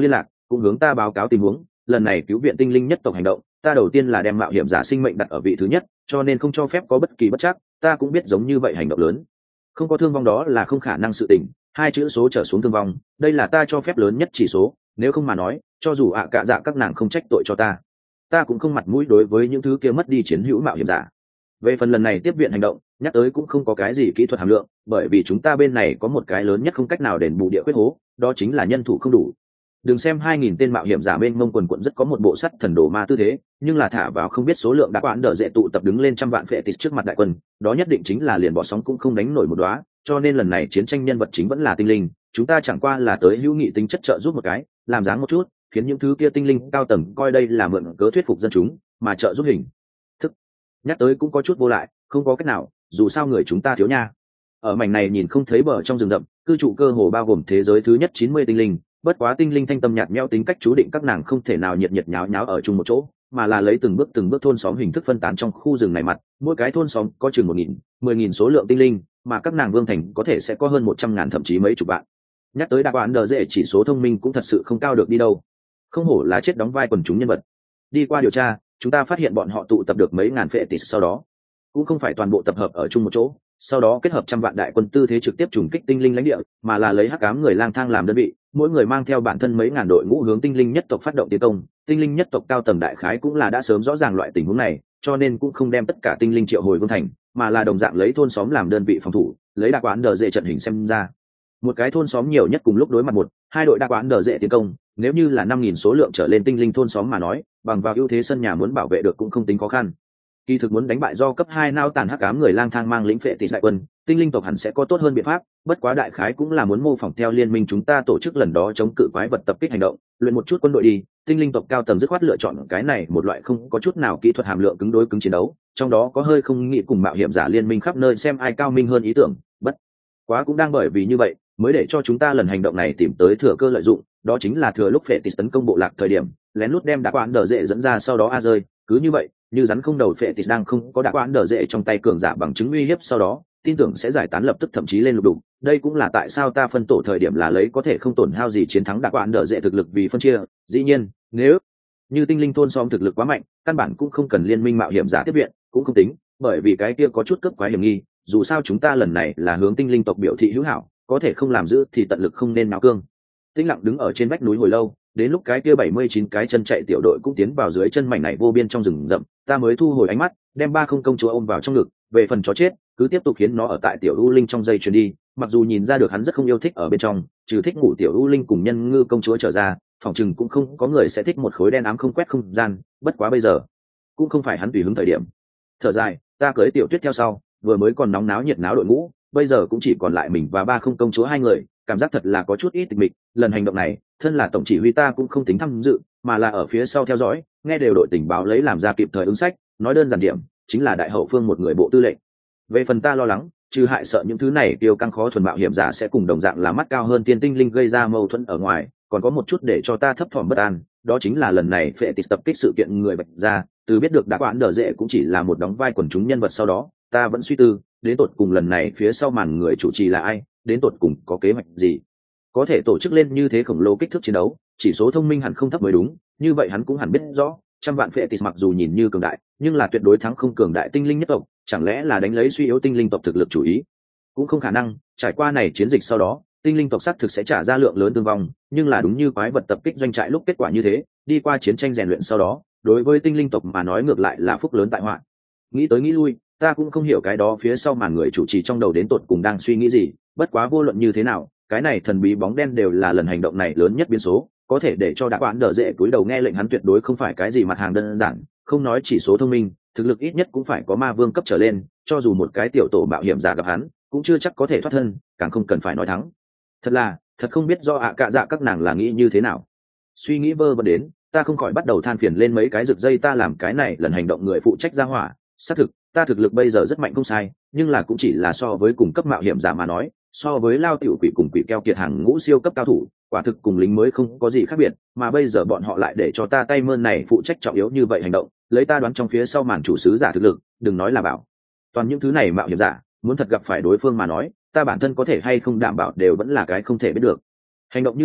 Speaker 1: cũng hướng ta báo cáo tình huống. Lần này cứu viện tinh linh nhất tộc hành động, ta đầu tiên là đem mạo hiểm giả sinh mệnh đặt ở vị thứ nhất, cho nên không cho phép có bất kỳ bất trắc. Ta cũng biết giống như vậy hành động lớn không có thương vong đó là không khả năng sự tình, hai chữ số trở xuống thương vong, đây là ta cho phép lớn nhất chỉ số, nếu không mà nói cho dù ạ cả dạ các nàng không trách tội cho ta ta cũng không mặt mũi đối với những thứ kia mất đi chiến hữu mạo hiểm giả. Về phần lần này tiếp viện hành động, nhắc tới cũng không có cái gì kỹ thuật hàm lượng, bởi vì chúng ta bên này có một cái lớn nhất không cách nào đền bù địa quyết hố, đó chính là nhân thủ không đủ. Đừng xem hai nghìn tên mạo hiểm giả bên mông quần quận rất có một bộ sắt thần đồ ma tư thế, nhưng là thả vào không biết số lượng đã quán đỡ dễ tụ tập đứng lên trăm vạn phệ tịt trước mặt đại quân, đó nhất định chính là liền bỏ sóng cũng không đánh nổi một đóa, cho nên lần này chiến tranh nhân vật chính vẫn là tinh linh, chúng ta chẳng qua là tới hữu nghị tính chất trợ giúp một cái, làm dáng một chút, khiến những thứ kia tinh linh cao tầng coi đây là mượn cớ thuyết phục dân chúng, mà trợ giúp hình thức. Nhắc tới cũng có chút vô lại, không có cách nào, dù sao người chúng ta thiếu nha. Ở mảnh này nhìn không thấy bờ trong rừng rậm, cư trụ cơ hồ bao gồm thế giới thứ nhất chín mươi tinh linh, bất quá tinh linh thanh tâm nhạt nhẽo tính cách chú định các nàng không thể nào nhiệt nhiệt nháo nháo ở chung một chỗ, mà là lấy từng bước từng bước thôn xóm hình thức phân tán trong khu rừng này mặt, mỗi cái thôn xóm có chừng một nghìn, mười nghìn số lượng tinh linh, mà các nàng vương thành có thể sẽ có hơn một trăm ngàn thậm chí mấy chục vạn. Nhắc tới đặc quán đờ dễ chỉ số thông minh cũng thật sự không cao được đi đâu, không hổ là chết đóng vai quần chúng nhân vật. Đi qua điều tra, chúng ta phát hiện bọn họ tụ tập được mấy ngàn phệ tỷ sau đó cũng không phải toàn bộ tập hợp ở chung một chỗ, sau đó kết hợp trăm vạn đại quân tư thế trực tiếp trùng kích tinh linh lãnh địa, mà là lấy hắc ám người lang thang làm đơn vị, mỗi người mang theo bản thân mấy ngàn đội ngũ hướng tinh linh nhất tộc phát động tiến công. Tinh linh nhất tộc cao tầng đại khái cũng là đã sớm rõ ràng loại tình huống này, cho nên cũng không đem tất cả tinh linh triệu hồi vương thành, mà là đồng dạng lấy thôn xóm làm đơn vị phòng thủ, lấy đặc quán đờ dễ trận hình xem ra. Một cái thôn xóm nhiều nhất cùng lúc đối mặt một, hai đội đặc quán đờ dễ tiến công, nếu như là năm nghìn số lượng trở lên tinh linh thôn xóm mà nói, bằng vào ưu thế sân nhà muốn bảo vệ được cũng không tính khó khăn. Kỳ thực muốn đánh bại do cấp hai nao tàn hắc ám người lang thang mang lĩnh phệ tỷ đại quân, tinh linh tộc hẳn sẽ có tốt hơn biện pháp, bất quá đại khái cũng là muốn mô phỏng theo liên minh chúng ta tổ chức lần đó chống cự quái vật tập kích hành động, luyện một chút quân đội đi. Tinh linh tộc cao tầng dứt khoát lựa chọn cái này một loại không có chút nào kỹ thuật hàm lượng cứng đối cứng chiến đấu, trong đó có hơi không nghĩ cùng mạo hiểm giả liên minh khắp nơi xem ai cao minh hơn ý tưởng, bất quá cũng đang bởi vì như vậy mới để cho chúng ta lần hành động này tìm tới thừa cơ lợi dụng, đó chính là thừa lúc phệ tỷ tấn công bộ lạc thời điểm, lén lút đem đá quán đờ dễ dẫn ra sau đó a rơi, cứ như vậy như rắn không đầu phệ tỷ đang không có đá quán đờ dễ trong tay cường giả bằng chứng uy hiếp sau đó tin tưởng sẽ giải tán lập tức thậm chí lên lục đục. Đây cũng là tại sao ta phân tổ thời điểm là lấy có thể không tổn hao gì chiến thắng đá quán đờ dễ thực lực vì phân chia. Dĩ nhiên nếu như tinh linh thôn xóm thực lực quá mạnh, căn bản cũng không cần liên minh mạo hiểm giả tiếp viện cũng không tính, bởi vì cái kia có chút cấp quá hiểm nghi, dù sao chúng ta lần này là hướng tinh linh tộc biểu thị hữu hảo, có thể không làm giữ thì tận lực không nên náo cương. Tĩnh lặng đứng ở trên vách núi hồi lâu, đến lúc cái kia bảy mươi chín cái chân chạy tiểu đội cũng tiến vào dưới chân mảnh này vô biên trong rừng rậm, ta mới thu hồi ánh mắt, đem ba không công chúa ôm vào trong ngực. Về phần chó chết, cứ tiếp tục khiến nó ở tại tiểu u linh trong dây chuyền đi, mặc dù nhìn ra được hắn rất không yêu thích ở bên trong, trừ thích ngủ tiểu u linh cùng nhân ngư công chúa trở ra, phòng chừng cũng không có người sẽ thích một khối đen ám không quét không gian, bất quá bây giờ cũng không phải hắn tùy hứng thời điểm. Thở dài, ta cưới tiểu tuyết theo sau, vừa mới còn nóng náo nhiệt náo đội ngũ, bây giờ cũng chỉ còn lại mình và ba không công chúa hai người, cảm giác thật là có chút ít tịch mịch. Lần hành động này thân là tổng chỉ huy ta cũng không tính tham dự, mà là ở phía sau theo dõi, nghe đều đội tình báo lấy làm ra kịp thời ứng sách, nói đơn giản điểm chính là đại hậu phương một người bộ tư lệnh. Về phần ta lo lắng, trừ hại sợ những thứ này tiêu căng khó thuần mạo hiểm giả sẽ cùng đồng dạng là mắt cao hơn tiên tinh linh gây ra mâu thuẫn ở ngoài, còn có một chút để cho ta thấp thỏm bất an, đó chính là lần này phệ tịt tập kích sự kiện người bạch ra, từ biết được đã quán đờ dễ cũng chỉ là một đóng vai quần chúng nhân vật, sau đó ta vẫn suy tư đến tột cùng lần này phía sau màn người chủ trì là ai, đến tột cùng có kế hoạch gì có thể tổ chức lên như thế khổng lồ kích thước chiến đấu. Chỉ số thông minh hẳn không thấp mới đúng, như vậy hắn cũng hẳn biết rõ trăm vạn phệ tịt mặc dù nhìn như cường đại nhưng là tuyệt đối thắng không cường đại tinh linh nhất tộc, chẳng lẽ là đánh lấy suy yếu tinh linh tộc thực lực chủ ý? Cũng không khả năng. Trải qua này chiến dịch sau đó, tinh linh tộc xác thực sẽ trả ra lượng lớn thương vong, nhưng là đúng như quái vật tập kích doanh trại lúc kết quả như thế, đi qua chiến tranh rèn luyện sau đó, đối với tinh linh tộc mà nói ngược lại là phúc lớn tại họa. Nghĩ tới nghĩ lui, ta cũng không hiểu cái đó phía sau màn người chủ trì trong đầu đến tột cùng đang suy nghĩ gì, bất quá vô luận như thế nào, cái này thần bí bóng đen đều là lần hành động này lớn nhất biến số, có thể để cho đã quán đờ dễ cúi đầu nghe lệnh hắn tuyệt đối không phải cái gì mặt hàng đơn giản, không nói chỉ số thông minh, thực lực ít nhất cũng phải có ma vương cấp trở lên, cho dù một cái tiểu tổ mạo hiểm giả gặp hắn cũng chưa chắc có thể thoát thân, càng không cần phải nói thắng. Thật là thật không biết do ạ à cạ dạ các nàng là nghĩ như thế nào. Suy nghĩ vơ vẩn đến, ta không khỏi bắt đầu than phiền lên mấy cái rực dây ta làm cái này lần hành động người phụ trách ra hỏa. Xác thực ta thực lực bây giờ rất mạnh không sai, nhưng là cũng chỉ là so với cùng cấp mạo hiểm giả mà nói, so với lao tiểu quỷ cùng quỷ keo kiệt hàng ngũ siêu cấp cao thủ, quả thực cùng lính mới không có gì khác biệt, mà bây giờ bọn họ lại để cho ta tay mơn này phụ trách trọng yếu như vậy hành động, lấy ta đoán trong phía sau màn chủ sứ giả thực lực, đừng nói là bảo toàn những thứ này mạo hiểm giả, muốn thật gặp phải đối phương mà nói, ta bản thân có thể hay không đảm bảo đều vẫn là cái không thể biết được. Hành động như vậy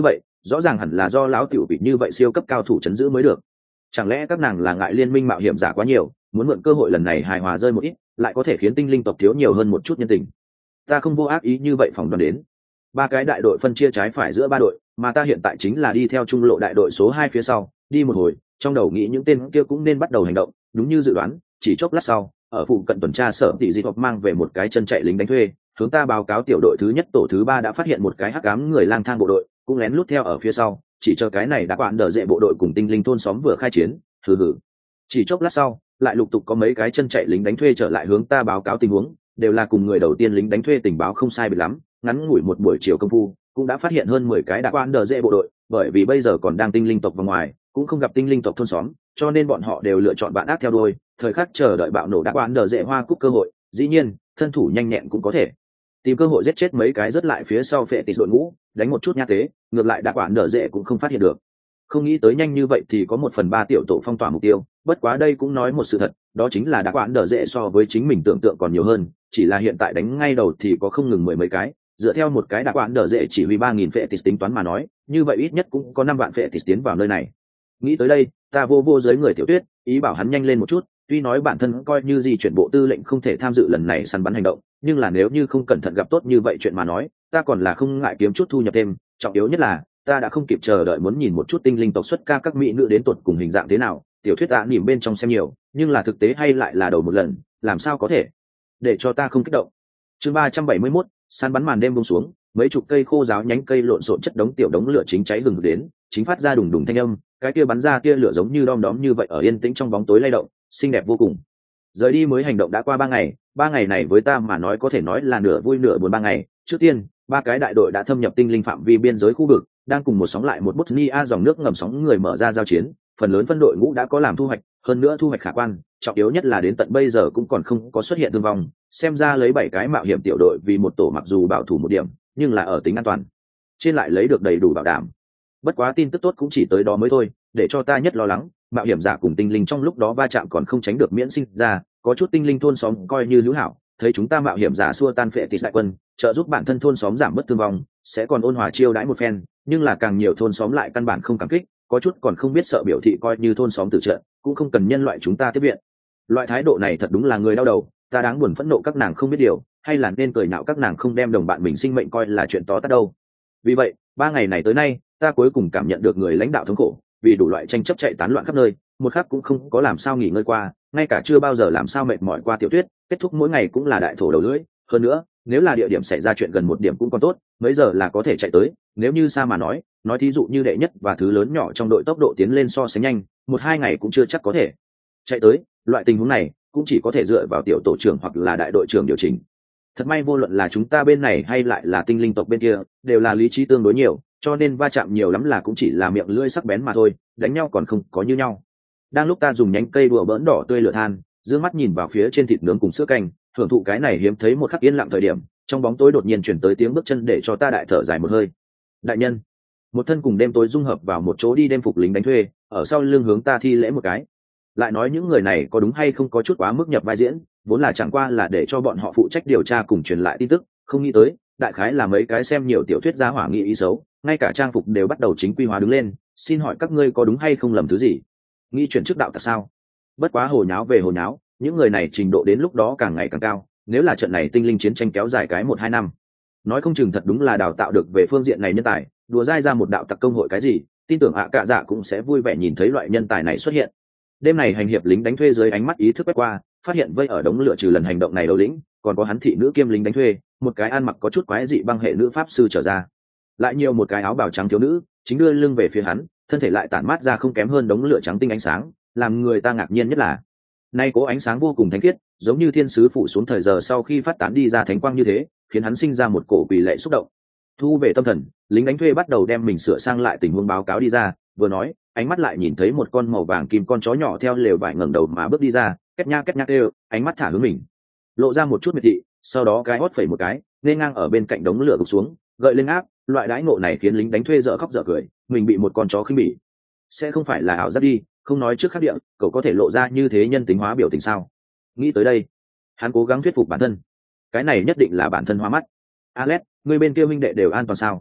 Speaker 1: rõ ràng hẳn là do lão tiểu vị như vậy siêu cấp cao thủ chấn giữ mới được. Chẳng lẽ các nàng là ngại liên minh mạo hiểm giả quá nhiều, muốn mượn cơ hội lần này hài hòa rơi một ít, lại có thể khiến tinh linh tộc thiếu nhiều hơn một chút nhân tình? Ta không vô ác ý như vậy phỏng đoán đến. Ba cái đại đội phân chia trái phải giữa ba đội, mà ta hiện tại chính là đi theo trung lộ đại đội số hai phía sau, đi một hồi, trong đầu nghĩ những tên kia cũng nên bắt đầu hành động, đúng như dự đoán, chỉ chốc lát sau, ở phụ cận tuần tra sở tỷ dị họp mang về một cái chân chạy lính đánh thuê, hướng ta báo cáo tiểu đội thứ nhất tổ thứ ba đã phát hiện một cái hắc ám người lang thang bộ đội, cũng lén lút theo ở phía sau, chỉ chờ cái này đã quản đỡ dễ bộ đội cùng tinh linh thôn xóm vừa khai chiến, hừ hừ. Chỉ chốc lát sau, lại lục tục có mấy cái chân chạy lính đánh thuê trở lại hướng ta báo cáo tình huống, đều là cùng người đầu tiên lính đánh thuê tình báo không sai biệt lắm, ngắn ngủi một buổi chiều công phu, cũng đã phát hiện hơn mười cái đã quản đỡ dễ bộ đội, bởi vì bây giờ còn đang tinh linh tộc vào ngoài, cũng không gặp tinh linh tộc thôn xóm, cho nên bọn họ đều lựa chọn bạn ác theo đuôi, thời khắc chờ đợi bạo nổ đã quản đỡ dễ hoa cúc cơ hội, dĩ nhiên, thân thủ nhanh nhẹn cũng có thể tìm cơ hội giết chết mấy cái rất lại phía sau phệ tịt đội ngũ, đánh một chút nha tế, ngược lại đã quản đỡ dễ cũng không phát hiện được. Không nghĩ tới nhanh như vậy thì có một phần ba tiểu tổ phong tỏa mục tiêu, bất quá đây cũng nói một sự thật, đó chính là đã quản đỡ dễ so với chính mình tưởng tượng còn nhiều hơn, chỉ là hiện tại đánh ngay đầu thì có không ngừng mười mấy cái, dựa theo một cái đã quản đỡ dễ chỉ huy ba nghìn phệ tịt tính toán mà nói, như vậy ít nhất cũng có năm vạn phệ tịt tiến vào nơi này. Nghĩ tới đây, ta vô vô dưới người Tiểu Tuyết, ý bảo hắn nhanh lên một chút, tuy nói bản thân coi như gì chuyển bộ tư lệnh không thể tham dự lần này săn bắn hành động, nhưng là nếu như không cẩn thận gặp tốt như vậy chuyện mà nói, ta còn là không ngại kiếm chút thu nhập thêm, trọng yếu nhất là ta đã không kịp chờ đợi muốn nhìn một chút tinh linh tộc xuất ca các mỹ nữ đến tuột cùng hình dạng thế nào. Tiểu thuyết đã nỉm bên trong xem nhiều, nhưng là thực tế hay lại là đầu một lần, làm sao có thể để cho ta không kích động. Chương ba trăm bảy mươi mốt, săn bắn màn đêm buông xuống, mấy chục cây khô giáo nhánh cây lộn xộn chất đống tiểu đống lửa chính cháy hừng đến, chính phát ra đùng đùng thanh âm, cái kia bắn ra tia lửa giống như đom đóm như vậy ở yên tĩnh trong bóng tối lay động, xinh đẹp vô cùng. Rời đi mới hành động đã qua ba ngày, ba ngày này với ta mà nói có thể nói là nửa vui nửa buồn ba ngày. Trước tiên, ba cái đại đội đã thâm nhập tinh linh phạm vi biên giới khu vực, đang cùng một sóng lại một Bosnia dòng nước ngầm sóng người mở ra giao chiến, phần lớn phân đội ngũ đã có làm thu hoạch, hơn nữa thu hoạch khả quan, trọng yếu nhất là đến tận bây giờ cũng còn không có xuất hiện thương vong, xem ra lấy bảy cái mạo hiểm tiểu đội vì một tổ mặc dù bảo thủ một điểm, nhưng là ở tính an toàn trên lại lấy được đầy đủ bảo đảm. Bất quá tin tức tốt cũng chỉ tới đó mới thôi, để cho ta nhất lo lắng, mạo hiểm giả cùng tinh linh trong lúc đó va chạm còn không tránh được miễn sinh ra, có chút tinh linh thôn xóm coi như hữu hảo, thấy chúng ta mạo hiểm giả xua tan phệ tịt đại quân, trợ giúp bản thân thôn xóm giảm bớt thương vong, sẽ còn ôn hòa chiêu đãi một phen, nhưng là càng nhiều thôn xóm lại căn bản không cảm kích, có chút còn không biết sợ biểu thị coi như thôn xóm tử trận, cũng không cần nhân loại chúng ta tiếp viện. Loại thái độ này thật đúng là người đau đầu, ta đáng buồn phẫn nộ các nàng không biết điều, hay là nên cười nhạo các nàng không đem đồng bạn mình sinh mệnh coi là chuyện to tát đâu. Vì vậy, ba ngày này tới nay, ta cuối cùng cảm nhận được người lãnh đạo thống khổ, vì đủ loại tranh chấp chạy tán loạn khắp nơi, một khắc cũng không có làm sao nghỉ ngơi qua, ngay cả chưa bao giờ làm sao mệt mỏi qua. Tiểu Tuyết, kết thúc mỗi ngày cũng là đại thổ đầu lưỡi, hơn nữa, nếu là địa điểm xảy ra chuyện gần một điểm cũng còn tốt, mấy giờ là có thể chạy tới, nếu như xa mà nói, nói thí dụ như đệ nhất và thứ lớn nhỏ trong đội tốc độ tiến lên so sánh nhanh, một hai ngày cũng chưa chắc có thể chạy tới, loại tình huống này cũng chỉ có thể dựa vào tiểu tổ trưởng hoặc là đại đội trưởng điều chỉnh. Thật may vô luận là chúng ta bên này hay lại là tinh linh tộc bên kia, đều là lý trí tương đối nhiều, cho nên va chạm nhiều lắm là cũng chỉ là miệng lưỡi sắc bén mà thôi, đánh nhau còn không có như nhau. Đang lúc ta dùng nhánh cây đùa bỡn đỏ tươi lửa than, dương mắt nhìn vào phía trên thịt nướng cùng sữa canh, thưởng thụ cái này hiếm thấy một khắc yên lặng thời điểm, trong bóng tối đột nhiên chuyển tới tiếng bước chân để cho ta đại thở dài một hơi. Đại nhân, một thân cùng đêm tối dung hợp vào một chỗ đi đêm phục lính đánh thuê, ở sau lưng hướng ta thi lễ một cái. Lại nói những người này có đúng hay không có chút quá mức nhập vai diễn, vốn là chẳng qua là để cho bọn họ phụ trách điều tra cùng truyền lại tin tức, không nghĩ tới đại khái là mấy cái xem nhiều tiểu thuyết gia hỏa nghị ý xấu, ngay cả trang phục đều bắt đầu chính quy hóa đứng lên. Xin hỏi các ngươi có đúng hay không lầm thứ gì, nghĩ chuyển chức đạo tặc sao? Bất quá hồ nháo về hồ nháo, những người này trình độ đến lúc đó càng ngày càng cao, nếu là trận này tinh linh chiến tranh kéo dài cái một hai năm, nói không chừng thật đúng là đào tạo được về phương diện này nhân tài, đùa dai ra một đạo tặc công hội cái gì, tin tưởng ạ cạ dạ cũng sẽ vui vẻ nhìn thấy loại nhân tài này xuất hiện. Đêm này hành hiệp lính đánh thuê dưới ánh mắt ý thức quét qua, phát hiện vây ở đống lửa trừ lần hành động này đầu lĩnh, còn có hắn thị nữ kiêm lính đánh thuê, một cái ăn mặc có chút quái dị băng hệ nữ pháp sư trở ra, lại nhiều một cái áo bào trắng thiếu nữ chính đưa lưng về phía hắn, thân thể lại tản mát ra không kém hơn đống lửa trắng tinh ánh sáng, làm người ta ngạc nhiên nhất là nay cố ánh sáng vô cùng thánh khiết, giống như thiên sứ phủ xuống thời giờ sau khi phát tán đi ra thánh quang như thế, khiến hắn sinh ra một cổ quỷ lệ xúc động. Thu về tâm thần, lính đánh thuê bắt đầu đem mình sửa sang lại tình huống báo cáo đi ra, vừa nói, ánh mắt lại nhìn thấy một con màu vàng kim con chó nhỏ theo lều vải ngẩng đầu mà bước đi ra, két nha két nha kêu, ánh mắt thả hướng mình, lộ ra một chút miệt thị, sau đó cái hót phẩy một cái, nên ngang ở bên cạnh đống lửa gục xuống, gợi lên áp. Loại đãi ngộ này khiến lính đánh thuê dở khóc dở cười, mình bị một con chó khinh bỉ, sẽ không phải là ảo giác đi, không nói trước khác địa, cậu có thể lộ ra như thế nhân tính hóa biểu tình sao? Nghĩ tới đây, hắn cố gắng thuyết phục bản thân, cái này nhất định là bản thân hóa mắt. Alex, người bên kia huynh đệ đều an toàn sao?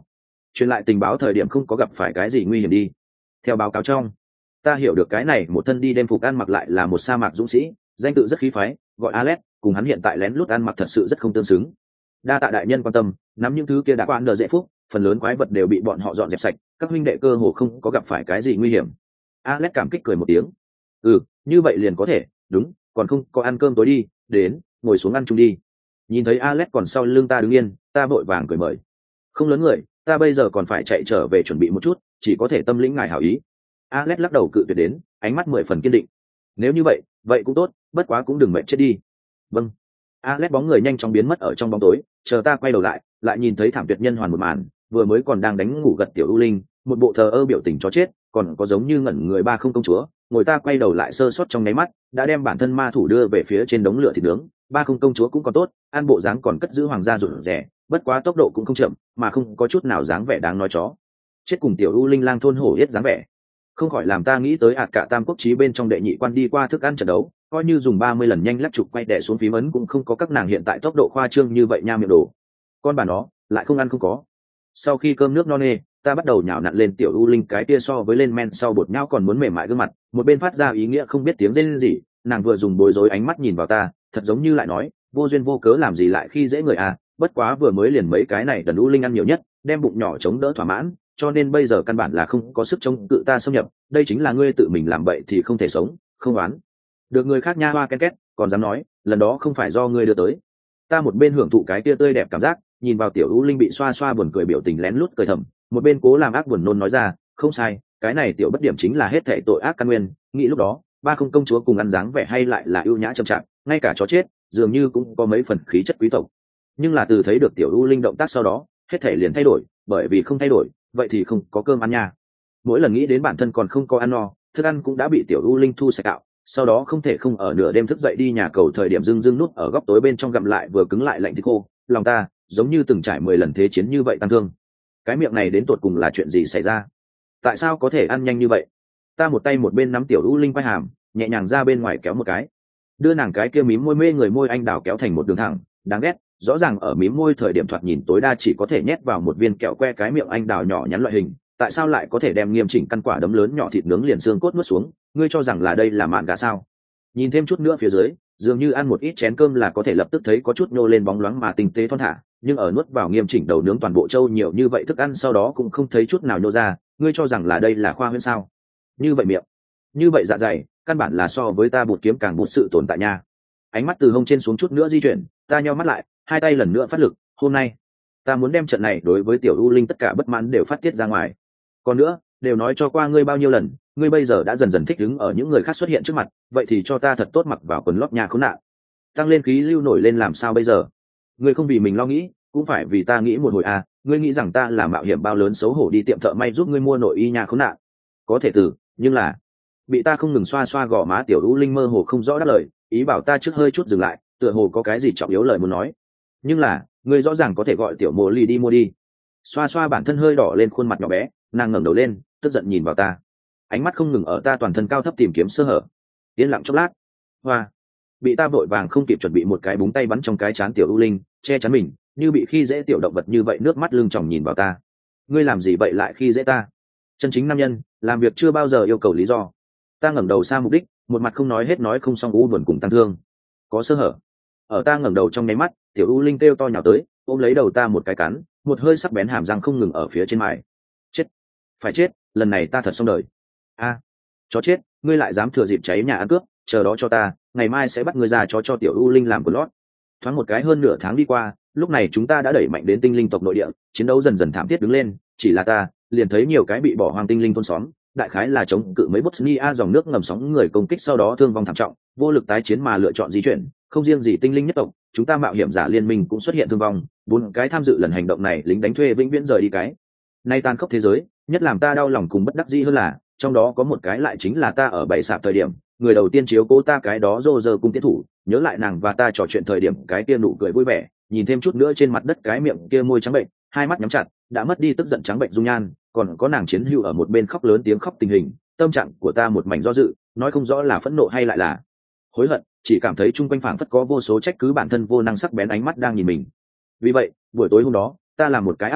Speaker 1: truyền lại tình báo thời điểm không có gặp phải cái gì nguy hiểm đi. Theo báo cáo trong, ta hiểu được cái này một thân đi đêm phục ăn mặc lại là một sa mạc dũng sĩ, danh tự rất khí phái, gọi Alex, cùng hắn hiện tại lén lút ăn mặc thật sự rất không tương xứng. Đa tạ đại nhân quan tâm, nắm những thứ kia đã quan đờ dễ phúc, phần lớn quái vật đều bị bọn họ dọn dẹp sạch, các huynh đệ cơ hồ không có gặp phải cái gì nguy hiểm. Alex cảm kích cười một tiếng. Ừ, như vậy liền có thể, đúng, còn không có ăn cơm tối đi, đến, ngồi xuống ăn chung đi. Nhìn thấy Alex còn sau lưng ta đứng yên, ta vội vàng cười mời. Không lớn người, ta bây giờ còn phải chạy trở về chuẩn bị một chút, chỉ có thể tâm lĩnh ngài hảo ý. Alex lắc đầu cự tuyệt đến, ánh mắt mười phần kiên định. Nếu như vậy, vậy cũng tốt, bất quá cũng đừng mệt chết đi. Vâng. Alex bóng người nhanh chóng biến mất ở trong bóng tối, chờ ta quay đầu lại, lại nhìn thấy thảm tuyệt nhân hoàn một màn, vừa mới còn đang đánh ngủ gật tiểu U Linh, một bộ thờ ơ biểu tình chó chết, còn có giống như ngẩn người ba không công chúa, ngồi ta quay đầu lại sơ sót trong nháy mắt, đã đem bản thân ma thủ đưa về phía trên đống lửa thịt nướng. Ba không công chúa cũng còn tốt, an bộ dáng còn cất giữ hoàng gia rụt rẻ, bất quá tốc độ cũng không chậm, mà không có chút nào dáng vẻ đáng nói chó. Chết cùng tiểu U Linh lang thôn hổ yết dáng vẻ, không khỏi làm ta nghĩ tới ạt cả tam quốc chí bên trong đệ nhị quan đi qua thức ăn trận đấu, coi như dùng ba mươi lần nhanh lắc trục quay đè xuống phím ấn cũng không có các nàng hiện tại tốc độ khoa trương như vậy nha miệng đồ. Con bà nó, lại không ăn không có. Sau khi cơm nước no nê, ta bắt đầu nhào nặn lên tiểu U Linh cái kia so với lên men sau bột nhão còn muốn mềm mại gương mặt, một bên phát ra ý nghĩa không biết tiếng rên gì, nàng vừa dùng bối rối ánh mắt nhìn vào ta, thật giống như lại nói, vô duyên vô cớ làm gì lại khi dễ người à, bất quá vừa mới liền mấy cái này đần U Linh ăn nhiều nhất, đem bụng nhỏ chống đỡ thỏa mãn, cho nên bây giờ căn bản là không có sức chống cự ta xâm nhập, đây chính là ngươi tự mình làm bậy thì không thể sống, không oán được người khác nha hoa ken két, còn dám nói, lần đó không phải do ngươi đưa tới. Ta một bên hưởng thụ cái kia tươi đẹp cảm giác, nhìn vào tiểu U Linh bị xoa xoa buồn cười biểu tình lén lút cười thầm, một bên cố làm ác buồn nôn nói ra, không sai, cái này tiểu bất điểm chính là hết thảy tội ác căn nguyên, nghĩ lúc đó, ba không công chúa cùng ăn dáng vẻ hay lại là ưu nhã chậm chạp, ngay cả chó chết, dường như cũng có mấy phần khí chất quý tộc. Nhưng là từ thấy được tiểu U Linh động tác sau đó, hết thảy liền thay đổi, bởi vì không thay đổi, vậy thì không có cơm ăn nha. Mỗi lần nghĩ đến bản thân còn không có ăn no, thức ăn cũng đã bị tiểu U Linh thu sạch cạo, sau đó không thể không ở nửa đêm thức dậy đi nhà cầu thời điểm dưng dưng nút ở góc tối bên trong gặm lại vừa cứng lại lạnh thịt khô, lòng ta giống như từng trải mười lần thế chiến như vậy tăng thương. Cái miệng này đến tột cùng là chuyện gì xảy ra? Tại sao có thể ăn nhanh như vậy? Ta một tay một bên nắm tiểu U Linh quay hàm, nhẹ nhàng ra bên ngoài kéo một cái, đưa nàng cái kia mím môi mê người môi anh đào kéo thành một đường thẳng, đáng ghét, rõ ràng ở mím môi thời điểm thoạt nhìn tối đa chỉ có thể nhét vào một viên kẹo que cái miệng anh đào nhỏ nhắn loại hình, tại sao lại có thể đem nghiêm chỉnh căn quả đấm lớn nhỏ thịt nướng liền xương cốt nuốt xuống, ngươi cho rằng là đây là mạn gà sao? Nhìn thêm chút nữa phía dưới, dường như ăn một ít chén cơm là có thể lập tức thấy có chút nhô lên bóng loáng mà tinh tế thon thả, nhưng ở nuốt vào nghiêm chỉnh đầu nướng toàn bộ trâu nhiều như vậy thức ăn sau đó cũng không thấy chút nào nhô ra, ngươi cho rằng là đây là khoa huyễn sao? Như vậy miệng, như vậy dạ dày, căn bản là so với ta bột kiếm càng bột sự tồn tại nha. Ánh mắt từ hông trên xuống chút nữa di chuyển, ta nheo mắt lại, hai tay lần nữa phát lực, hôm nay ta muốn đem trận này đối với tiểu U Linh tất cả bất mãn đều phát tiết ra ngoài. Còn nữa, đều nói cho qua ngươi bao nhiêu lần, ngươi bây giờ đã dần dần thích ứng ở những người khác xuất hiện trước mặt, vậy thì cho ta thật tốt mặc vào quần lót nhà khốn nạn, tăng lên khí lưu nổi lên làm sao bây giờ? Ngươi không vì mình lo nghĩ, cũng phải vì ta nghĩ một hồi à? Ngươi nghĩ rằng ta là mạo hiểm bao lớn xấu hổ đi tiệm thợ may giúp ngươi mua nội y nhà khốn nạn? Có thể từ, nhưng là bị ta không ngừng xoa xoa gò má tiểu U Linh mơ hồ không rõ đáp lời, ý bảo ta trước hơi chút dừng lại, tựa hồ có cái gì trọng yếu lời muốn nói. Nhưng là, ngươi rõ ràng có thể gọi tiểu Mộ Ly đi mua đi. Xoa xoa bản thân hơi đỏ lên khuôn mặt nhỏ bé, nàng ngẩng đầu lên, tức giận nhìn vào ta, ánh mắt không ngừng ở ta toàn thân cao thấp tìm kiếm sơ hở. Yên lặng chốc lát, hoa, bị ta vội vàng không kịp chuẩn bị một cái búng tay bắn trong cái chán tiểu U Linh, che chắn mình, như bị khi dễ tiểu động vật như vậy, nước mắt lưng tròng nhìn vào ta. Ngươi làm gì vậy lại khi dễ ta? Chân chính nam nhân, làm việc chưa bao giờ yêu cầu lý do. Ta ngẩng đầu xa mục đích, một mặt không nói hết nói không xong u buồn cùng tăng thương. Có sơ hở. Ở ta ngẩng đầu trong nháy mắt, tiểu U Linh kêu to nhào tới, ôm lấy đầu ta một cái cắn, một hơi sắc bén hàm răng không ngừng ở phía trên mài. Chết, phải chết, lần này ta thật xong đời. A, chó chết, ngươi lại dám thừa dịp cháy nhà ăn cướp, chờ đó cho ta, ngày mai sẽ bắt ngươi ra chó cho tiểu U Linh làm quần lót. Thoáng một cái hơn nửa tháng đi qua, lúc này chúng ta đã đẩy mạnh đến tinh linh tộc nội địa, chiến đấu dần dần thảm thiết đứng lên, chỉ là ta liền thấy nhiều cái bị bỏ hoang tinh linh thôn xóm, đại khái là chống cự mấy Bosnia dòng nước ngầm sóng người công kích sau đó thương vong thảm trọng, vô lực tái chiến mà lựa chọn di chuyển, không riêng gì tinh linh nhất tộc, chúng ta mạo hiểm giả liên minh cũng xuất hiện thương vong, bốn cái tham dự lần hành động này lính đánh thuê vĩnh viễn rời đi cái nay tan khốc thế giới. Nhất làm ta đau lòng cùng bất đắc dĩ hơn là, trong đó có một cái lại chính là ta ở bảy sạp thời điểm, người đầu tiên chiếu cố ta cái đó rô rơ cung tiến thủ, nhớ lại nàng và ta trò chuyện thời điểm cái kia nụ cười vui vẻ, nhìn thêm chút nữa trên mặt đất cái miệng kia môi trắng bệnh, hai mắt nhắm chặt, đã mất đi tức giận trắng bệnh dung nhan, còn có nàng chiến hữu ở một bên khóc lớn tiếng khóc tình hình, tâm trạng của ta một mảnh do dự, nói không rõ là phẫn nộ hay lại là hối hận, chỉ cảm thấy chung quanh phảng phất có vô số trách cứ bản thân vô năng sắc bén ánh mắt đang nhìn mình. Vì vậy, buổi tối hôm đó, ta làm một cái ác mộng,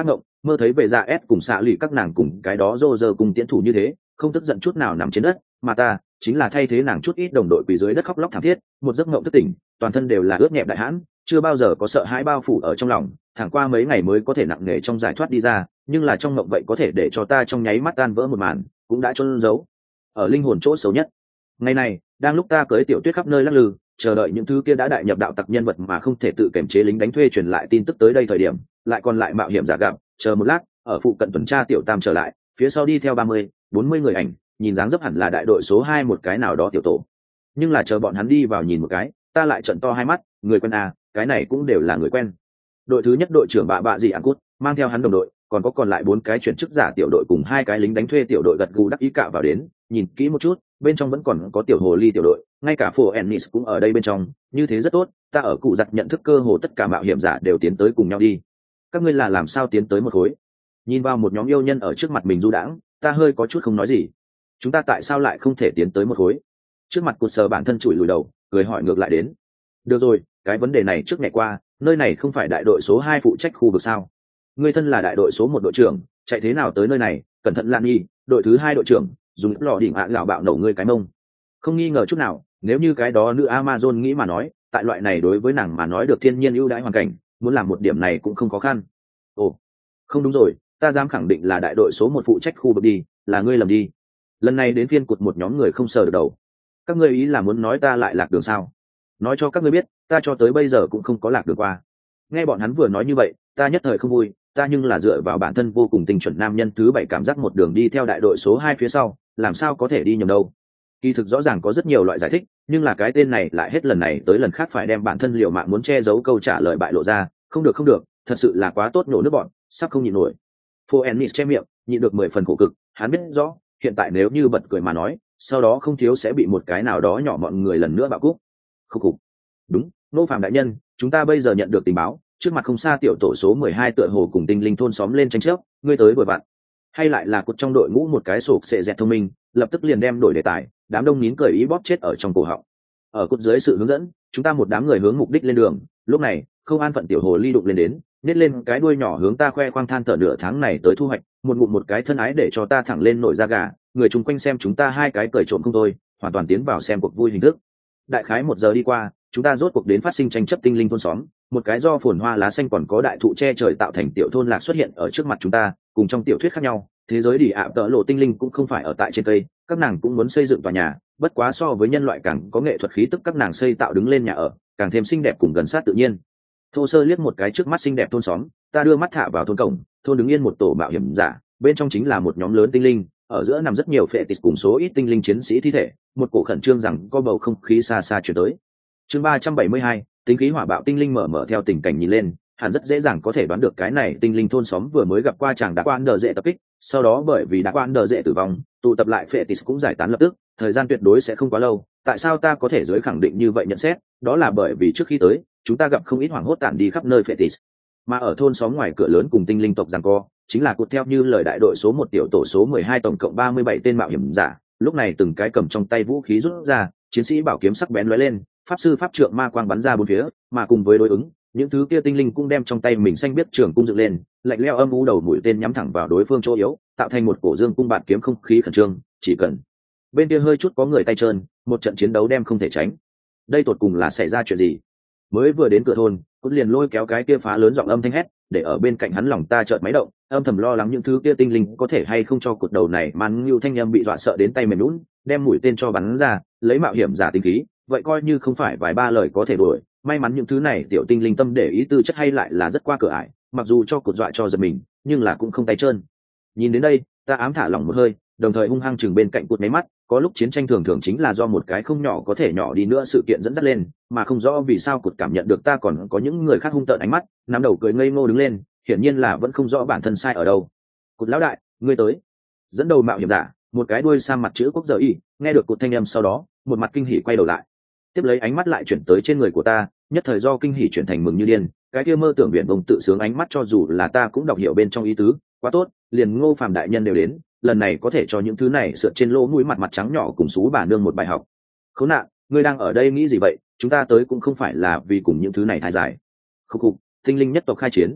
Speaker 1: mơ thấy về dạ s cùng xạ lì các nàng cùng cái đó rô rơ cùng tiến thủ như thế, không tức giận chút nào nằm trên đất, mà ta chính là thay thế nàng chút ít đồng đội quỳ dưới đất khóc lóc thảm thiết, một giấc mộng thức tỉnh, toàn thân đều là ướt nhẹp đại hãn, chưa bao giờ có sợ hãi bao phủ ở trong lòng, thẳng qua mấy ngày mới có thể nặng nề trong giải thoát đi ra, nhưng là trong mộng vậy có thể để cho ta trong nháy mắt tan vỡ một màn, cũng đã chôn giấu ở linh hồn chỗ xấu nhất. Ngày này, đang lúc ta cưới tiểu tuyết khắp nơi lắc lư, chờ đợi những thứ kia đã đại nhập đạo tặc nhân vật mà không thể tự kiểm chế lính đánh thuê truyền lại tin tức tới đây thời điểm, lại còn lại mạo hiểm giả gặp, chờ một lát, ở phụ cận tuần tra tiểu tam trở lại, phía sau đi theo ba mươi, bốn mươi người ảnh, nhìn dáng dấp hẳn là đại đội số hai một cái nào đó tiểu tổ. Nhưng là chờ bọn hắn đi vào nhìn một cái, ta lại trợn to hai mắt, người quen à, cái này cũng đều là người quen. Đội thứ nhất đội trưởng bạ bạ gì ăn cút, mang theo hắn đồng đội, còn có còn lại bốn cái chuyển chức giả tiểu đội cùng hai cái lính đánh thuê tiểu đội gật gù đắc ý cạ vào đến, nhìn kỹ một chút, bên trong vẫn còn có tiểu hồ ly tiểu đội, ngay cả phổ ennis cũng ở đây bên trong, như thế rất tốt, ta ở cụ giặt nhận thức cơ hồ tất cả mạo hiểm giả đều tiến tới cùng nhau đi. Các ngươi là làm sao tiến tới một khối? Nhìn vào một nhóm yêu nhân ở trước mặt mình du đãng, ta hơi có chút không nói gì. Chúng ta tại sao lại không thể tiến tới một khối? Trước mặt cụt sờ bản thân chùi lùi đầu, cười hỏi ngược lại đến. Được rồi, cái vấn đề này trước ngày qua, nơi này không phải đại đội số hai phụ trách khu vực sao? Ngươi thân là đại đội số một đội trưởng, chạy thế nào tới nơi này? Cẩn thận Lan Nhi, đội thứ hai đội trưởng, dùng lò đỉnh ạ gạo bạo nổ ngươi cái mông. Không nghi ngờ chút nào, nếu như cái đó nữ Amazon nghĩ mà nói, tại loại này đối với nàng mà nói được thiên nhiên ưu đãi hoàn cảnh, muốn làm một điểm này cũng không khó khăn. Ồ, không đúng rồi, ta dám khẳng định là đại đội số một phụ trách khu vực đi, là ngươi lầm đi. Lần này đến phiên cụt một nhóm người không sờ được đầu. Các ngươi ý là muốn nói ta lại lạc đường sao? Nói cho các ngươi biết, ta cho tới bây giờ cũng không có lạc đường qua. Nghe bọn hắn vừa nói như vậy, ta nhất thời không vui, ta nhưng là dựa vào bản thân vô cùng tinh chuẩn nam nhân thứ bảy cảm giác một đường đi theo đại đội số hai phía sau, làm sao có thể đi nhầm đâu. Kỳ thực rõ ràng có rất nhiều loại giải thích, nhưng là cái tên này lại hết lần này tới lần khác phải đem bản thân liều mạng muốn che giấu câu trả lời bại lộ ra, không được không được, thật sự là quá tốt nổ nước bọn, sắp không nhịn nổi. Phô Ennis che miệng, nhịn được mười phần khổ cực, hắn biết rõ, hiện tại nếu như bật cười mà nói, sau đó không thiếu sẽ bị một cái nào đó nhỏ mọi người lần nữa bạo cúc. Khúc khục. Đúng, Nô Phạm đại nhân, chúng ta bây giờ nhận được tình báo, trước mặt không xa tiểu tổ số mười hai tựa hồ cùng tinh linh thôn xóm lên tranh chấp, ngươi tới vừa vặn. Hay lại là cột trong đội ngũ một cái sổ xệ dẹt thông minh, lập tức liền đem đổi đề tài, đám đông nín cười ý bóp chết ở trong cổ họng. Ở cột dưới sự hướng dẫn, chúng ta một đám người hướng mục đích lên đường, lúc này, không an phận tiểu hồ ly đụng lên đến, nết lên cái đuôi nhỏ hướng ta khoe khoang than thở nửa tháng này tới thu hoạch, một ngụm một cái thân ái để cho ta thẳng lên nổi da gà, người chung quanh xem chúng ta hai cái cười trộm không thôi, hoàn toàn tiến vào xem cuộc vui hình thức. Đại khái một giờ đi qua, chúng ta rốt cuộc đến phát sinh tranh chấp tinh linh thôn xóm, một cái do phồn hoa lá xanh còn có đại thụ che trời tạo thành tiểu thôn lạc xuất hiện ở trước mặt chúng ta, cùng trong tiểu thuyết khác nhau, thế giới đi ạ tợ lộ tinh linh cũng không phải ở tại trên cây, các nàng cũng muốn xây dựng tòa nhà, bất quá so với nhân loại càng có nghệ thuật khí tức các nàng xây tạo đứng lên nhà ở, càng thêm xinh đẹp cùng gần sát tự nhiên. Thô sơ liếc một cái trước mắt xinh đẹp thôn xóm, ta đưa mắt thả vào thôn cổng, thôn đứng yên một tổ mạo hiểm giả, bên trong chính là một nhóm lớn tinh linh, ở giữa nằm rất nhiều phệ tịt cùng số ít tinh linh chiến sĩ thi thể, một cổ khẩn trương rằng có bầu không khí xa xa chuyển tới. Chương ba trăm bảy mươi hai, tính khí hỏa bạo tinh linh mở mở theo tình cảnh nhìn lên, hẳn rất dễ dàng có thể đoán được cái này tinh linh thôn xóm vừa mới gặp qua chàng đã quan đờ dễ tập kích, sau đó bởi vì đã quan đờ dễ tử vong, tụ tập lại phệ tịt cũng giải tán lập tức, thời gian tuyệt đối sẽ không quá lâu. Tại sao ta có thể dưới khẳng định như vậy nhận xét, đó là bởi vì trước khi tới, chúng ta gặp không ít hoảng hốt tản đi khắp nơi phệ tịt, mà ở thôn xóm ngoài cửa lớn cùng tinh linh tộc giằng co, chính là cột theo như lời đại đội số một tiểu tổ số mười hai tổng cộng ba mươi bảy tên mạo hiểm giả, lúc này từng cái cầm trong tay vũ khí rút ra, chiến sĩ bảo kiếm sắc bén lóe lên, pháp sư pháp trượng ma quang bắn ra bốn phía, mà cùng với đối ứng, những thứ kia tinh linh cũng đem trong tay mình xanh biết trường cung dựng lên, lạnh lẽo âm u đầu mũi tên nhắm thẳng vào đối phương chỗ yếu, tạo thành một cổ dương cung bạt kiếm không khí khẩn trương, chỉ cần bên kia hơi chút có người tay trơn, một trận chiến đấu đem không thể tránh. Đây tột cùng là xảy ra chuyện gì? Mới vừa đến cửa thôn, cũng liền lôi kéo cái kia phá lớn giọng âm thanh hét, để ở bên cạnh hắn lòng ta chợt máy động, âm thầm lo lắng những thứ kia tinh linh có thể hay không cho cột đầu này man như thanh em bị dọa sợ đến tay mềm lún, đem mũi tên cho bắn ra, lấy mạo hiểm giả tinh khí, vậy coi như không phải vài ba lời có thể đuổi. May mắn những thứ này tiểu tinh linh tâm để ý tư chất hay lại là rất qua cửa ải, mặc dù cho cột dọa cho giật mình, nhưng là cũng không tay trơn. Nhìn đến đây, ta ám thả lỏng một hơi, đồng thời hung hăng chừng bên cạnh cột máy mắt, có lúc chiến tranh thường thường chính là do một cái không nhỏ có thể nhỏ đi nữa sự kiện dẫn dắt lên, mà không rõ vì sao cột cảm nhận được ta còn có những người khác hung tợn ánh mắt, nắm đầu cười ngây ngô đứng lên, hiển nhiên là vẫn không rõ bản thân sai ở đâu. Cột lão đại, ngươi tới. Dẫn đầu mạo hiểm giả, một cái đuôi sang mặt chữ quốc giờ y, nghe được cột thanh âm sau đó, một mặt kinh hỉ quay đầu lại, tiếp lấy ánh mắt lại chuyển tới trên người của ta, nhất thời do kinh hỉ chuyển thành mừng như điên, cái kia mơ tưởng biển bông tự sướng ánh mắt cho dù là ta cũng đọc hiểu bên trong ý tứ, quá tốt, liền Ngô Phàm đại nhân đều đến, lần này có thể cho những thứ này sượt trên lỗ mũi mặt mặt trắng nhỏ cùng xú bà nương một bài học. Khốn nạn, ngươi đang ở đây nghĩ gì vậy? Chúng ta tới cũng không phải là vì cùng những thứ này thai giải. Khúc khục, tinh linh nhất tộc khai chiến.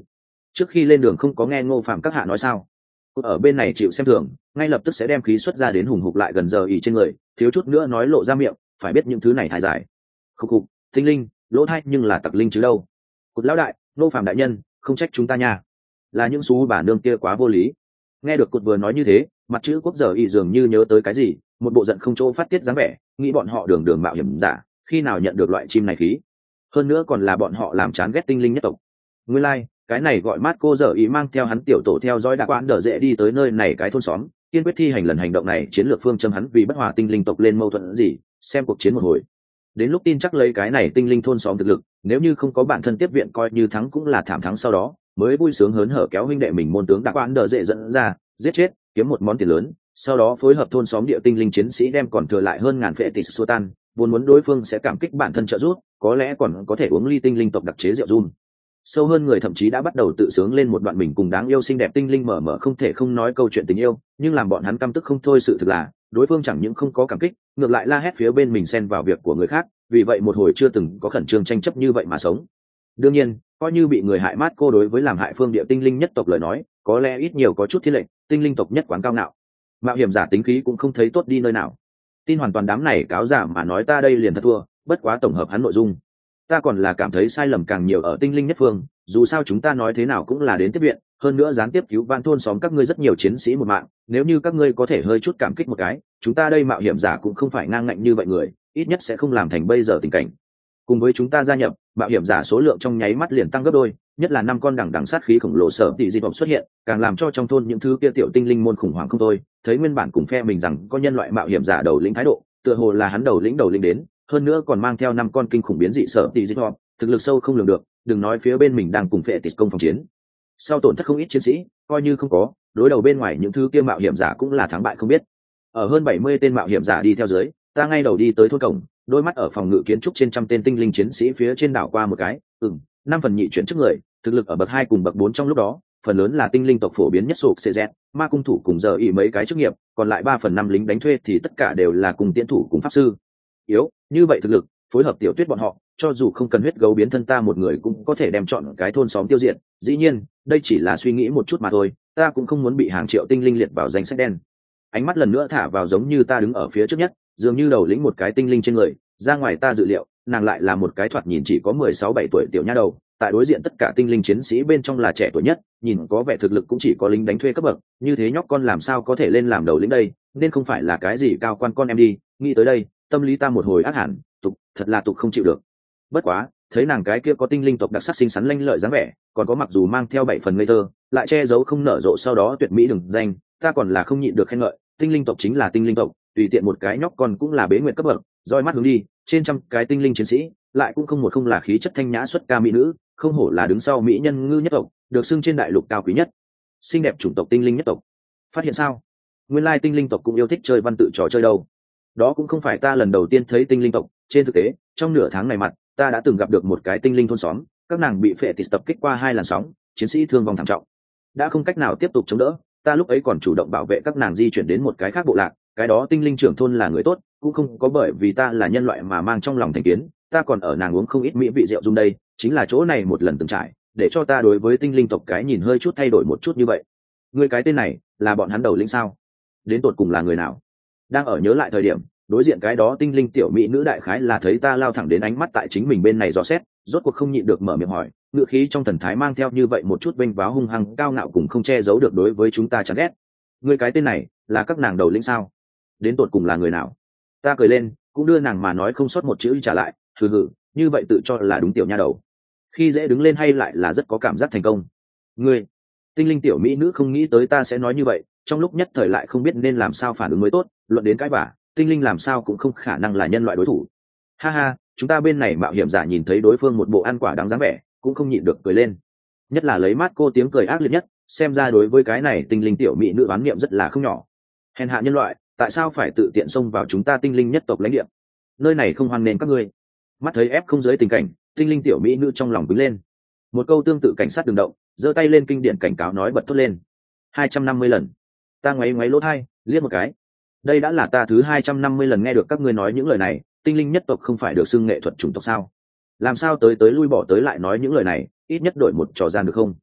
Speaker 1: trước khi lên đường không có nghe Ngô Phạm các hạ nói sao? Ở bên này chịu xem thường, ngay lập tức sẽ đem khí xuất ra đến hùng hục lại gần giờ ỉ trên người, thiếu chút nữa nói lộ ra miệng, phải biết những thứ này thái giải. Khúc khục, tinh linh, lỗ thay nhưng là tặc linh chứ đâu. Cụt lão đại, Ngô Phạm đại nhân, không trách chúng ta nha, là những xú bà nương kia quá vô lý. Nghe được cụt vừa nói như thế, mặt chữ quốc giờ ỉ dường như nhớ tới cái gì, một bộ giận không chỗ phát tiết dáng vẻ, nghĩ bọn họ đường đường mạo hiểm giả, khi nào nhận được loại chim này khí, hơn nữa còn là bọn họ làm chán ghét tinh linh nhất tộc. Nguyên lai, like, cái này gọi mát cô giờ ý mang theo hắn tiểu tổ theo dõi đặc quan đỡ dễ đi tới nơi này cái thôn xóm, kiên quyết thi hành lần hành động này chiến lược phương châm hắn vì bất hòa tinh linh tộc lên mâu thuẫn gì, xem cuộc chiến một hồi. Đến lúc tin chắc lấy cái này tinh linh thôn xóm thực lực, nếu như không có bản thân tiếp viện coi như thắng cũng là thảm thắng, sau đó mới vui sướng hớn hở kéo huynh đệ mình môn tướng đặc quan đỡ dễ dẫn ra, giết chết, kiếm một món tiền lớn, sau đó phối hợp thôn xóm địa tinh linh chiến sĩ đem còn thừa lại hơn ngàn phệ tỷ xua tan, vốn muốn đối phương sẽ cảm kích bản thân trợ giúp, có lẽ còn có thể uống ly tinh linh tộc đặc chế rượu run. Sâu hơn người thậm chí đã bắt đầu tự sướng lên một đoạn mình cùng đáng yêu xinh đẹp tinh linh mở mở không thể không nói câu chuyện tình yêu, nhưng làm bọn hắn căm tức không thôi. Sự thực là đối phương chẳng những không có cảm kích, ngược lại la hét phía bên mình xen vào việc của người khác, vì vậy một hồi chưa từng có khẩn trương tranh chấp như vậy mà sống. Đương nhiên, coi như bị người hại mát cô đối với làm hại phương địa tinh linh nhất tộc lời nói, có lẽ ít nhiều có chút thiên lệnh, tinh linh tộc nhất quán cao ngạo, mạo hiểm giả tính khí cũng không thấy tốt đi nơi nào. Tin hoàn toàn đám này cáo giả mà nói ta đây liền thật thua, bất quá tổng hợp hắn nội dung, ta còn là cảm thấy sai lầm càng nhiều ở tinh linh nhất phương, dù sao chúng ta nói thế nào cũng là đến tiếp viện, hơn nữa gián tiếp cứu vãn thôn xóm các ngươi rất nhiều chiến sĩ một mạng, nếu như các ngươi có thể hơi chút cảm kích một cái, chúng ta đây mạo hiểm giả cũng không phải ngang ngạnh như vậy người, ít nhất sẽ không làm thành bây giờ tình cảnh. Cùng với chúng ta gia nhập, mạo hiểm giả số lượng trong nháy mắt liền tăng gấp đôi, nhất là năm con đằng đằng sát khí khổng lồ sở tỷ di vọng xuất hiện, càng làm cho trong thôn những thứ kia tiểu tinh linh môn khủng hoảng không thôi, thấy nguyên bản cùng phe mình rằng có nhân loại mạo hiểm giả đầu lĩnh thái độ, tựa hồ là hắn đầu lĩnh đầu lĩnh đến, hơn nữa còn mang theo năm con kinh khủng biến dị sở tỷ di vọng, thực lực sâu không lường được, đừng nói phía bên mình đang cùng phệ tịt công phòng chiến, sau tổn thất không ít chiến sĩ, coi như không có, đối đầu bên ngoài những thứ kia mạo hiểm giả cũng là thắng bại không biết. Ở hơn bảy mươi tên mạo hiểm giả đi theo dưới, ta ngay đầu đi tới thôn cổng, đôi mắt ở phòng ngự kiến trúc trên trăm tên tinh linh chiến sĩ phía trên đảo qua một cái, ừm, năm phần nhị chuyển trước người, thực lực ở bậc hai cùng bậc bốn trong lúc đó, phần lớn là tinh linh tộc phổ biến nhất sụp xê dẹt, ma cung thủ cùng giờ ý mấy cái chức nghiệp, còn lại ba phần năm lính đánh thuê thì tất cả đều là cùng tiễn thủ cùng pháp sư. Yếu, như vậy thực lực, phối hợp tiểu tuyết bọn họ, cho dù không cần huyết gấu biến thân ta một người cũng có thể đem chọn cái thôn xóm tiêu diệt. Dĩ nhiên, đây chỉ là suy nghĩ một chút mà thôi, ta cũng không muốn bị hàng triệu tinh linh liệt vào danh sách đen. Ánh mắt lần nữa thả vào giống như ta đứng ở phía trước nhất, dường như đầu lĩnh một cái tinh linh trên người, ra ngoài ta dự liệu, nàng lại là một cái thoạt nhìn chỉ có mười sáu bảy tuổi tiểu nha đầu, tại đối diện tất cả tinh linh chiến sĩ bên trong là trẻ tuổi nhất, nhìn có vẻ thực lực cũng chỉ có lính đánh thuê cấp bậc, như thế nhóc con làm sao có thể lên làm đầu lĩnh đây, nên không phải là cái gì cao quan con em đi. Nghĩ tới đây, tâm lý ta một hồi ác hẳn, tục, thật là tục không chịu được. Bất quá, thấy nàng cái kia có tinh linh tộc đặc sắc xinh xắn lanh lợi dáng vẻ, còn có mặc dù mang theo bảy phần ngây thơ, lại che giấu không nở rộ sau đó tuyệt mỹ đừng danh, ta còn là không nhịn được khen ngợi, tinh linh tộc chính là tinh linh tộc, tùy tiện một cái nhóc con cũng là bế nguyệt cấp bậc, roi mắt hướng đi, trên trăm cái tinh linh chiến sĩ, lại cũng không một không là khí chất thanh nhã xuất ca mỹ nữ, không hổ là đứng sau mỹ nhân ngư nhất tộc, được xưng trên đại lục cao quý nhất, xinh đẹp chủng tộc tinh linh nhất tộc. Phát hiện sao? Nguyên lai tinh linh tộc cũng yêu thích chơi văn tự trò chơi đâu. Đó cũng không phải ta lần đầu tiên thấy tinh linh tộc, trên thực tế, trong nửa tháng này mặt, ta đã từng gặp được một cái tinh linh thôn xóm, các nàng bị phệ tịt tập kích qua hai làn sóng, chiến sĩ thương vong thảm trọng, đã không cách nào tiếp tục chống đỡ, ta lúc ấy còn chủ động bảo vệ các nàng di chuyển đến một cái khác bộ lạc, cái đó tinh linh trưởng thôn là người tốt, cũng không có bởi vì ta là nhân loại mà mang trong lòng thành kiến, ta còn ở nàng uống không ít mỹ vị rượu dung đây, chính là chỗ này một lần từng trải, để cho ta đối với tinh linh tộc cái nhìn hơi chút thay đổi một chút như vậy. Người cái tên này là bọn hắn đầu lĩnh sao? Đến tột cùng là người nào? Đang ở nhớ lại thời điểm, đối diện cái đó tinh linh tiểu mỹ nữ đại khái là thấy ta lao thẳng đến ánh mắt tại chính mình bên này dò xét, rốt cuộc không nhịn được mở miệng hỏi, ngựa khí trong thần thái mang theo như vậy một chút vênh váo hung hăng cao ngạo cùng không che giấu được đối với chúng ta chán ghét. Người cái tên này là các nàng đầu lĩnh sao? Đến tột cùng là người nào? Ta cười lên, cũng đưa nàng mà nói không sót một chữ trả lại, hừ hừ, như vậy tự cho là đúng tiểu nha đầu. Khi dễ đứng lên hay lại là rất có cảm giác thành công. Ngươi, tinh linh tiểu mỹ nữ không nghĩ tới ta sẽ nói như vậy, trong lúc nhất thời lại không biết nên làm sao phản ứng mới tốt, luận đến cái vả, tinh linh làm sao cũng không khả năng là nhân loại đối thủ. Ha ha, chúng ta bên này mạo hiểm giả nhìn thấy đối phương một bộ ăn quả đáng dáng vẻ, cũng không nhịn được cười lên. Nhất là lấy mát cô tiếng cười ác liệt nhất, xem ra đối với cái này tinh linh tiểu mỹ nữ oán niệm rất là không nhỏ. Hèn hạ nhân loại, tại sao phải tự tiện xông vào chúng ta tinh linh nhất tộc lãnh địa? Nơi này không hoan nghênh các ngươi. Mắt thấy ép không dưới tình cảnh, tinh linh tiểu mỹ nữ trong lòng bừng lên. Một câu tương tự cảnh sát đừng động, giơ tay lên kinh điển cảnh cáo nói bật thốt lên. hai trăm năm mươi lần. Ta ngoáy ngoáy lỗ tai, liếc một cái. Đây đã là ta thứ hai trăm năm mươi lần nghe được các ngươi nói những lời này, tinh linh nhất tộc không phải được xưng nghệ thuật chủng tộc sao? Làm sao tới tới lui bỏ tới lại nói những lời này, ít nhất đổi một trò gian được không?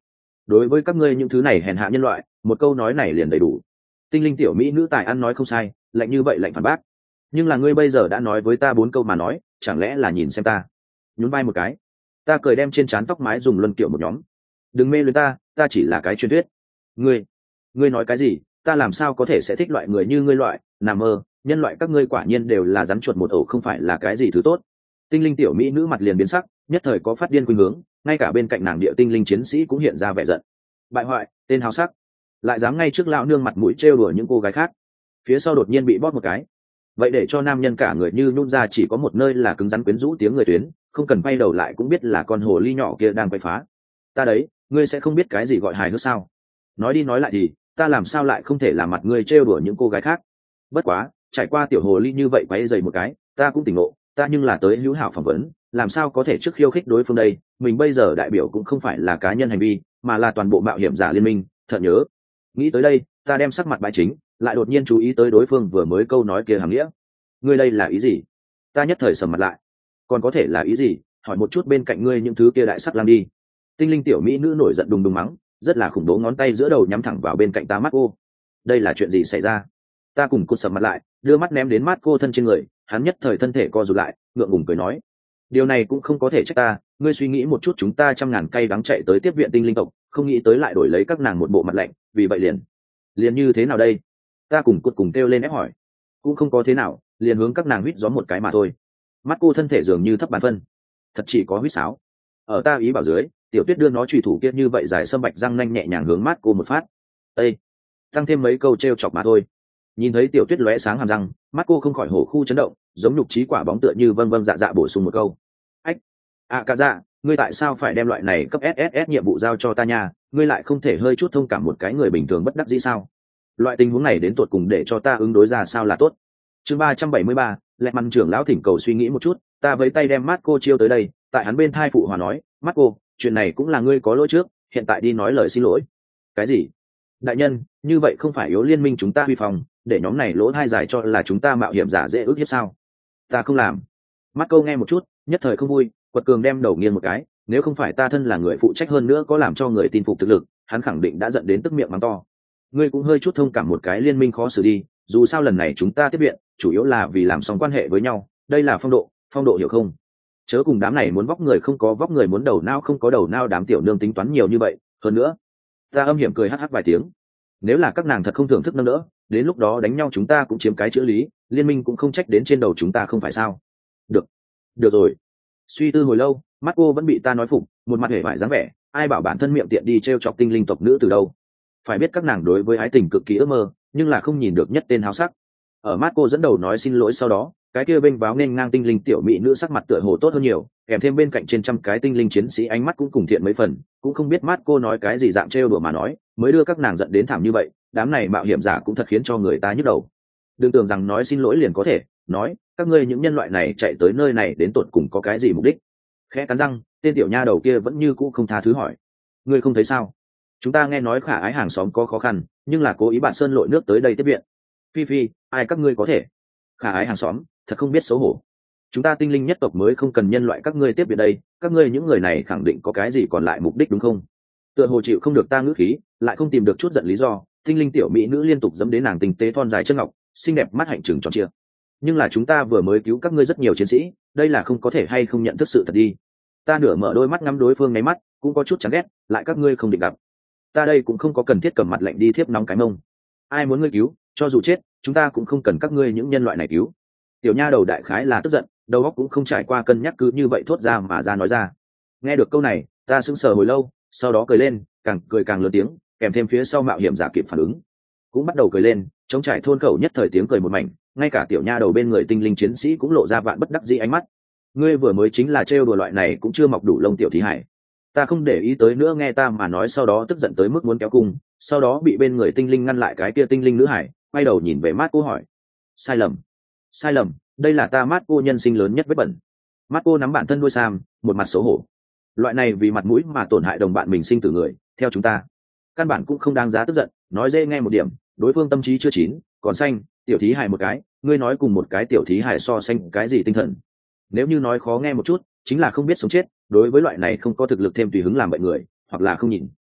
Speaker 1: đối với các ngươi những thứ này hèn hạ nhân loại, một câu nói này liền đầy đủ. Tinh linh tiểu mỹ nữ tài ăn nói không sai, lạnh như vậy lạnh phản bác. Nhưng là ngươi bây giờ đã nói với ta bốn câu mà nói, chẳng lẽ là nhìn xem ta? Nhún vai một cái, ta cười đem trên trán tóc mái dùng luân kiểu một nhóm. Đừng mê luyến ta, ta chỉ là cái truyền thuyết. Ngươi, ngươi nói cái gì? Ta làm sao có thể sẽ thích loại người như ngươi loại? Nằm mơ, nhân loại các ngươi quả nhiên đều là rắn chuột một ổ, không phải là cái gì thứ tốt. Tinh linh tiểu mỹ nữ mặt liền biến sắc, nhất thời có phát điên khuynh hướng, ngay cả bên cạnh nàng địa tinh linh chiến sĩ cũng hiện ra vẻ giận. Bại hoại, tên háo sắc, lại dám ngay trước lão nương mặt mũi trêu đùa những cô gái khác. Phía sau đột nhiên bị bóp một cái, vậy để cho nam nhân cả người như nhún ra, chỉ có một nơi là cứng rắn quyến rũ tiếng người tuyến, không cần quay đầu lại cũng biết là con hồ ly nhỏ kia đang quay phá. Ta đấy, ngươi sẽ không biết cái gì gọi hài hước sao? Nói đi nói lại thì ta làm sao lại không thể làm mặt ngươi trêu đùa những cô gái khác? Bất quá trải qua tiểu hồ ly như vậy quay dày một cái, ta cũng tỉnh ngộ, ta nhưng là tới hữu hảo phỏng vấn, làm sao có thể trước khiêu khích đối phương đây? Mình bây giờ đại biểu cũng không phải là cá nhân hành vi, mà là toàn bộ mạo hiểm giả liên minh. Thật nhớ, nghĩ tới đây ta đem sắc mặt bãi chính, lại đột nhiên chú ý tới đối phương vừa mới câu nói kia hàm nghĩa. Ngươi đây là ý gì? Ta nhất thời sầm mặt lại. Còn có thể là ý gì? Hỏi một chút bên cạnh ngươi những thứ kia đại sắc lang đi. Tinh linh tiểu mỹ nữ nổi giận đùng đùng mắng, rất là khủng bố, ngón tay giữa đầu nhắm thẳng vào bên cạnh ta. Mắt cô, đây là chuyện gì xảy ra? Ta cùng cô sầm mặt lại, đưa mắt ném đến mắt cô thân trên người, hắn nhất thời thân thể co rụt lại, ngượng ngùng cười nói, điều này cũng không có thể trách ta, ngươi suy nghĩ một chút, chúng ta trăm ngàn cây đắng chạy tới tiếp viện tinh linh tộc, không nghĩ tới lại đổi lấy các nàng một bộ mặt lạnh, vì vậy liền liền như thế nào đây? Ta cùng cột cùng kêu lên ép hỏi. Cũng không có thế nào, liền hướng các nàng huýt gió một cái mà thôi. Mắt cô thân thể dường như thấp bàn phân, thật chỉ có huýt sáo. Ở ta ý bảo dưới, tiểu tuyết đưa nó chùy thủ kia như vậy dài sâm bạch răng nanh nhẹ nhàng hướng mắt cô một phát. Ê, tăng thêm mấy câu trêu chọc mà thôi. Nhìn thấy tiểu tuyết lóe sáng hàm răng, mắt cô không khỏi hổ khu chấn động, giống nhục trí quả bóng tựa như vâng vâng dạ dạ bổ sung một câu. Ách, à cả dạ, ngươi tại sao phải đem loại này cấp ét ét ét nhiệm vụ giao cho ta nha? Ngươi lại không thể hơi chút thông cảm một cái người bình thường bất đắc dĩ sao? Loại tình huống này đến tột cùng để cho ta ứng đối ra sao là tốt? Chương ba trăm bảy mươi ba, Lẹt Măn trưởng lão thỉnh cầu suy nghĩ một chút, ta với tay đem mắt cô chiêu tới đây, tại hắn bên thai phụ hòa nói, mắt cô, chuyện này cũng là ngươi có lỗi trước, hiện tại đi nói lời xin lỗi. Cái gì? Đại nhân, như vậy không phải yếu liên minh chúng ta huy phòng, để nhóm này lỗ thai dài cho là chúng ta mạo hiểm giả dễ ước hiếp sao? Ta không làm. Mắt cô nghe một chút, nhất thời không vui, quật cường đem đầu nghiêng một cái, nếu không phải ta thân là người phụ trách hơn nữa có làm cho người tin phục thực lực, hắn khẳng định đã giận đến tức miệng mắng to. Ngươi cũng hơi chút thông cảm một cái liên minh khó xử đi, dù sao lần này chúng ta tiếp viện chủ yếu là vì làm xong quan hệ với nhau, đây là phong độ, phong độ hiểu không? Chớ cùng đám này muốn vóc người không có vóc người, muốn đầu nao không có đầu nao đám tiểu nương tính toán nhiều như vậy. Hơn nữa, ta âm hiểm cười hắc hắc vài tiếng, nếu là các nàng thật không thưởng thức nâng đỡ, đến lúc đó đánh nhau chúng ta cũng chiếm cái chữ lý, liên minh cũng không trách đến trên đầu chúng ta, không phải sao? Được, được rồi. Suy tư hồi lâu, mắt cô vẫn bị ta nói phục, một mặt hề vải dáng vẻ, ai bảo bản thân miệng tiện đi trêu chọc tinh linh tộc nữ từ đâu? Phải biết các nàng đối với ái tình cực kỳ ước mơ, nhưng là không nhìn được nhất tên háo sắc. Ở mắt cô dẫn đầu nói xin lỗi sau đó, cái kia bênh báo nên ngang tinh linh tiểu mỹ nữ sắc mặt tựa hồ tốt hơn nhiều, kèm thêm bên cạnh trên trăm cái tinh linh chiến sĩ ánh mắt cũng cùng thiện mấy phần, cũng không biết mắt cô nói cái gì dạng trêu đùa mà nói, mới đưa các nàng giận đến thảm như vậy. Đám này mạo hiểm giả cũng thật khiến cho người ta nhức đầu. Đừng tưởng rằng nói xin lỗi liền có thể, nói các ngươi những nhân loại này chạy tới nơi này đến tột cùng có cái gì mục đích? Khẽ cắn răng, tên tiểu nha đầu kia vẫn như cũ không tha thứ hỏi, ngươi không thấy sao? Chúng ta nghe nói khả ái hàng xóm có khó khăn, nhưng là cố ý bạn sơn lội nước tới đây tiếp viện. Phi phi, ai các ngươi có thể? Khả ái hàng xóm, thật không biết xấu hổ. Chúng ta tinh linh nhất tộc mới không cần nhân loại các ngươi tiếp viện đây, các ngươi những người này khẳng định có cái gì còn lại mục đích đúng không? Tựa hồ chịu không được ta ngữ khí, lại không tìm được chút giận lý do, tinh linh tiểu mỹ nữ liên tục dẫm đến nàng tinh tế thon dài chân ngọc, xinh đẹp mắt hạnh trừng tròn chia. Nhưng là chúng ta vừa mới cứu các ngươi rất nhiều chiến sĩ, đây là không có thể hay không nhận thức sự thật đi. Ta nửa mở đôi mắt ngắm đối phương nháy mắt, cũng có chút chán ghét, lại các ngươi không định gặp. Ta đây cũng không có cần thiết cầm mặt lạnh đi thiếp nóng cái mông. Ai muốn ngươi cứu, cho dù chết, chúng ta cũng không cần các ngươi những nhân loại này cứu. Tiểu nha đầu đại khái là tức giận, đầu óc cũng không trải qua cân nhắc, cứ như vậy thốt ra mà ra nói ra. Nghe được câu này, ta sững sờ hồi lâu, sau đó cười lên, càng cười càng lớn tiếng, kèm thêm phía sau mạo hiểm giả kịp phản ứng, cũng bắt đầu cười lên, chống trải thôn khẩu nhất thời tiếng cười một mảnh, ngay cả tiểu nha đầu bên người tinh linh chiến sĩ cũng lộ ra vạn bất đắc dĩ ánh mắt. Ngươi vừa mới chính là trêu đùa loại này cũng chưa mọc đủ lông tiểu thí hải. Ta không để ý tới nữa, nghe ta mà nói, sau đó tức giận tới mức muốn kéo cung, sau đó bị bên người tinh linh ngăn lại. Cái kia tinh linh nữ hải quay đầu nhìn về mắt cô hỏi, sai lầm, sai lầm, đây là ta mắt cô nhân sinh lớn nhất vết bẩn. Mắt cô nắm bản thân đuôi sam, một mặt xấu hổ. Loại này vì mặt mũi mà tổn hại đồng bạn mình sinh tử người, theo chúng ta căn bản cũng không đáng giá tức giận. Nói dễ nghe một điểm, đối phương tâm trí chưa chín, còn xanh, tiểu thí hài một cái, ngươi nói cùng một cái tiểu thí hài so xanh cái gì tinh thần. Nếu như nói khó nghe một chút, chính là không biết sống chết. Đối với loại này không có thực lực thêm tùy hứng làm bậy người, hoặc là không nhìn,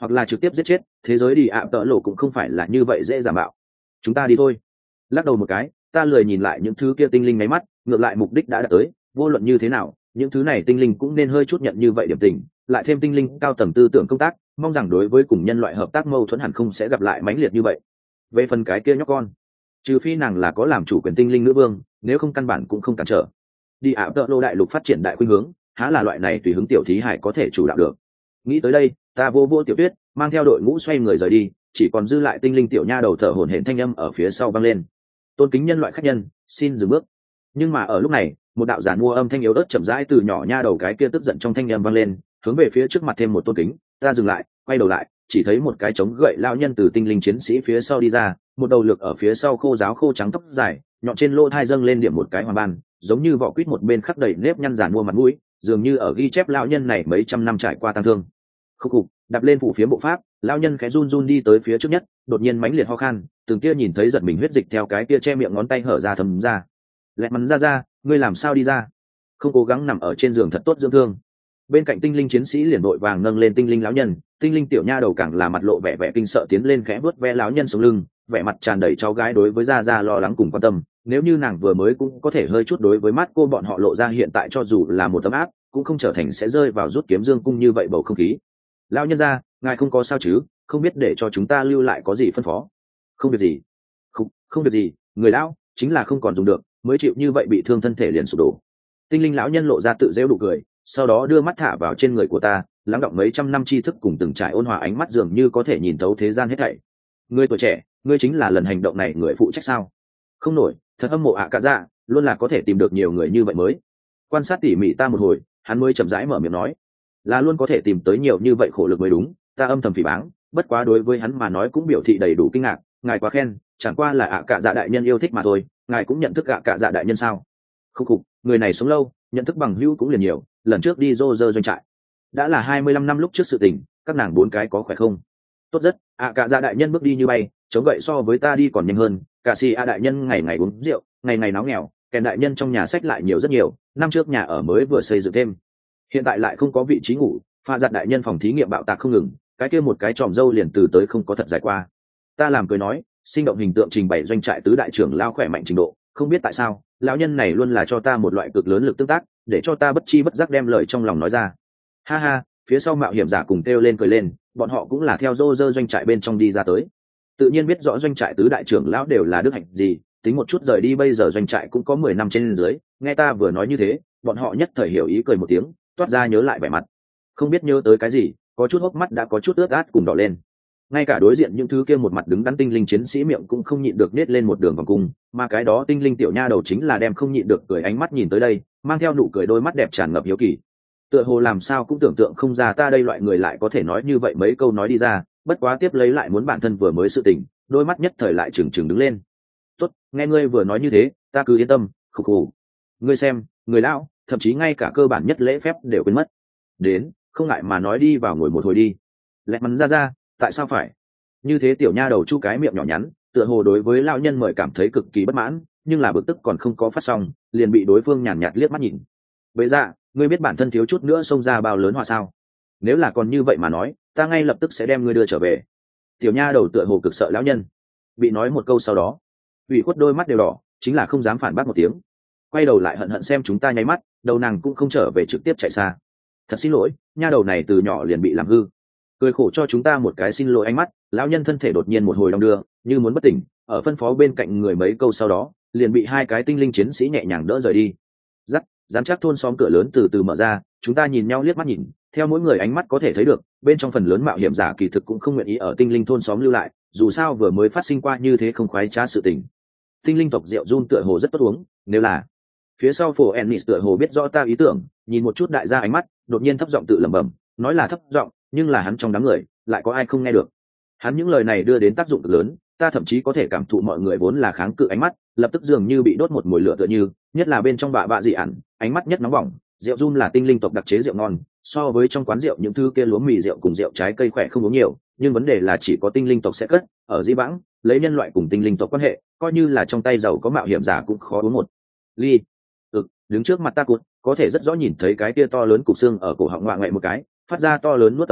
Speaker 1: hoặc là trực tiếp giết chết, thế giới đi ạ tợ lộ cũng không phải là như vậy dễ giả mạo. Chúng ta đi thôi. Lắc đầu một cái, ta lười nhìn lại những thứ kia tinh linh ngáy mắt, ngược lại mục đích đã đạt tới, vô luận như thế nào những thứ này tinh linh cũng nên hơi chút nhận như vậy điểm tình, lại thêm tinh linh cao tầng tư tưởng công tác, mong rằng đối với cùng nhân loại hợp tác mâu thuẫn hẳn không sẽ gặp lại mãnh liệt như vậy. Về phần cái kia nhóc con, trừ phi nàng là có làm chủ quyền tinh linh nữ vương, nếu không căn bản cũng không cản trở. Đi ảo tợ lô đại lục phát triển đại khuynh hướng, há là loại này tùy hứng tiểu thí hải có thể chủ đạo được. Nghĩ tới đây, ta vô vô Tiểu Tuyết, mang theo đội ngũ xoay người rời đi, chỉ còn dư lại tinh linh tiểu nha đầu thở hổn hển thanh âm ở phía sau vang lên. Tôn kính nhân loại khách nhân, xin dừng bước. Nhưng mà ở lúc này, một đạo giản mua âm thanh yếu ớt chậm rãi từ nhỏ nha đầu cái kia tức giận trong thanh âm vang lên, hướng về phía trước mặt thêm một tôn kính. Ta dừng lại, quay đầu lại, chỉ thấy một cái trống gậy lao nhân từ tinh linh chiến sĩ phía sau đi ra, một đầu lược ở phía sau khô giáo khô trắng tóc dài, nhọn trên lỗ thai dâng lên điểm một cái hoàng ban, giống như vỏ quýt một bên khắc đầy nếp nhăn giản mua mặt mũi, dường như ở ghi chép lão nhân này mấy trăm năm trải qua tăng thương. Khúc khục, đạp lên phủ phía bộ pháp, lão nhân khẽ run run đi tới phía trước nhất, đột nhiên mãnh liệt ho khan, từng kia nhìn thấy giật mình huyết dịch theo cái kia che miệng ngón tay hở ra thấm ra. Lẹ mắn ra ra, ngươi làm sao đi ra? Không cố gắng nằm ở trên giường thật tốt dưỡng thương. Bên cạnh tinh linh chiến sĩ liền vội vàng nâng lên tinh linh lão nhân, tinh linh tiểu nha đầu càng là mặt lộ vẻ vẻ kinh sợ tiến lên khẽ vuốt ve lão nhân sống lưng, vẻ mặt tràn đầy cháu gái đối với gia gia lo lắng cùng quan tâm. Nếu như nàng vừa mới cũng có thể hơi chút đối với mắt cô bọn họ lộ ra hiện tại cho dù là một tấm áp, cũng không trở thành sẽ rơi vào rút kiếm dương cung như vậy bầu không khí. Lão nhân gia, ngài không có sao chứ? Không biết để cho chúng ta lưu lại có gì phân phó? Không việc gì. Không, không việc gì, người lão chính là không còn dùng được, mới chịu như vậy bị thương thân thể liền sụp đổ. Tinh linh lão nhân lộ ra tự dễu đủ cười, sau đó đưa mắt thả vào trên người của ta, lắng đọng mấy trăm năm tri thức cùng từng trải ôn hòa ánh mắt dường như có thể nhìn thấu thế gian hết thảy. Ngươi tuổi trẻ, ngươi chính là lần hành động này người phụ trách sao? Không nổi, thật hâm mộ ạ cả dạ, luôn là có thể tìm được nhiều người như vậy mới. Quan sát tỉ mỉ ta một hồi, hắn mới chậm rãi mở miệng nói, là luôn có thể tìm tới nhiều như vậy khổ lực mới đúng. Ta âm thầm phỉ báng, bất quá đối với hắn mà nói cũng biểu thị đầy đủ kinh ngạc. Ngài quá khen, chẳng qua là ạ cả dạ đại nhân yêu thích mà thôi. Ngài cũng nhận thức ạ cả dạ đại nhân sao? Không khục, người này sống lâu, nhận thức bằng hữu cũng liền nhiều. Lần trước đi rô rơ doanh trại đã là hai mươi lăm năm lúc trước sự tình, các nàng bốn cái có khỏe không? Tốt rất, ạ cả dạ đại nhân bước đi như bay, chống gậy so với ta đi còn nhanh hơn. Cả si a đại nhân ngày ngày uống rượu, ngày ngày náo nghèo, kèn đại nhân trong nhà sách lại nhiều rất nhiều, năm trước nhà ở mới vừa xây dựng thêm, hiện tại lại không có vị trí ngủ. Pha giặt đại nhân phòng thí nghiệm bạo tạc không ngừng, cái kia một cái tròm dâu liền từ tới không có thật dài qua. Ta làm cười nói, sinh động hình tượng trình bày doanh trại tứ đại trưởng lao khỏe mạnh trình độ. Không biết tại sao lão nhân này luôn là cho ta một loại cực lớn lực tương tác, để cho ta bất chi bất giác đem lời trong lòng nói ra. Ha ha, phía sau mạo hiểm giả cùng kêu lên cười lên, bọn họ cũng là theo rô rơ doanh trại bên trong đi ra tới, tự nhiên biết rõ doanh trại tứ đại trưởng lão đều là đức hạnh gì. Tính một chút rời đi bây giờ doanh trại cũng có mười năm trên dưới. Nghe ta vừa nói như thế, bọn họ nhất thời hiểu ý cười một tiếng, toát ra nhớ lại vẻ mặt, không biết nhớ tới cái gì, có chút hốc mắt đã có chút ướt át cùng đỏ lên. Ngay cả đối diện những thứ kia một mặt đứng đắn tinh linh chiến sĩ miệng cũng không nhịn được nết lên một đường vòng cung, mà cái đó tinh linh tiểu nha đầu chính là đem không nhịn được cười ánh mắt nhìn tới đây, mang theo nụ cười đôi mắt đẹp tràn ngập hiếu kỳ. Tựa hồ làm sao cũng tưởng tượng không ra ta đây loại người lại có thể nói như vậy mấy câu nói đi ra, bất quá tiếp lấy lại muốn bản thân vừa mới sự tình, đôi mắt nhất thời lại trừng trừng đứng lên. Tốt, nghe ngươi vừa nói như thế, ta cứ yên tâm. Khục khục. Ngươi xem, người lão, thậm chí ngay cả cơ bản nhất lễ phép đều quên mất. Đến, không ngại mà nói đi vào ngồi một hồi đi. Lẹ mắn ra ra, tại sao phải? Như thế tiểu nha đầu chu cái miệng nhỏ nhắn, tựa hồ đối với lão nhân mời cảm thấy cực kỳ bất mãn, nhưng là bực tức còn không có phát xong, liền bị đối phương nhàn nhạt liếc mắt nhìn. Vậy ra, ngươi biết bản thân thiếu chút nữa xông ra bao lớn họa sao? Nếu là còn như vậy mà nói, ta ngay lập tức sẽ đem ngươi đưa trở về. Tiểu nha đầu tựa hồ cực sợ lão nhân, bị nói một câu sau đó, ủy khuất đôi mắt đều đỏ, chính là không dám phản bác một tiếng. Quay đầu lại hận hận xem chúng ta nháy mắt, đầu nàng cũng không trở về, trực tiếp chạy xa. Thật xin lỗi, nha đầu này từ nhỏ liền bị làm hư. Cười khổ cho chúng ta một cái xin lỗi ánh mắt, lão nhân thân thể đột nhiên một hồi đong đưa, như muốn bất tỉnh, ở phân phó bên cạnh người mấy câu sau đó, liền bị hai cái tinh linh chiến sĩ nhẹ nhàng đỡ rời đi. Dắt, dán chắc thôn xóm cửa lớn từ từ mở ra, chúng ta nhìn nhau liếc mắt nhìn, theo mỗi người ánh mắt có thể thấy được, bên trong phần lớn mạo hiểm giả kỳ thực cũng không nguyện ý ở tinh linh thôn xóm lưu lại, dù sao vừa mới phát sinh qua như thế không khoái trá sự tình. Tinh linh tộc rượu run tựa hồ rất tốt uống, nếu là phía sau phổ ennis tựa hồ biết rõ ta ý tưởng, nhìn một chút đại gia ánh mắt, đột nhiên thấp giọng tự lẩm bẩm, nói là thấp giọng, nhưng là hắn trong đám người lại có ai không nghe được. Hắn những lời này đưa đến tác dụng cực lớn, ta thậm chí có thể cảm thụ mọi người vốn là kháng cự ánh mắt, lập tức dường như bị đốt một mùi lửa tựa như, nhất là bên trong bạ bạ dị ẩn, ánh mắt nhất nóng bỏng. Rượu run là tinh linh tộc đặc chế rượu ngon, so với trong quán rượu những thứ kia lúa mì rượu cùng rượu trái cây khỏe không uống nhiều, nhưng vấn đề là chỉ có tinh linh tộc sẽ cất, ở di vãng, lấy nhân loại cùng tinh linh tộc quan hệ, coi như là trong tay giàu có mạo hiểm giả cũng khó uống một ly. Ừ, đứng trước mặt ta cụt, có thể rất rõ nhìn thấy cái kia to lớn cục xương ở cổ họng ngoạ ngoại một cái, phát ra to lớn nuốt âm thanh,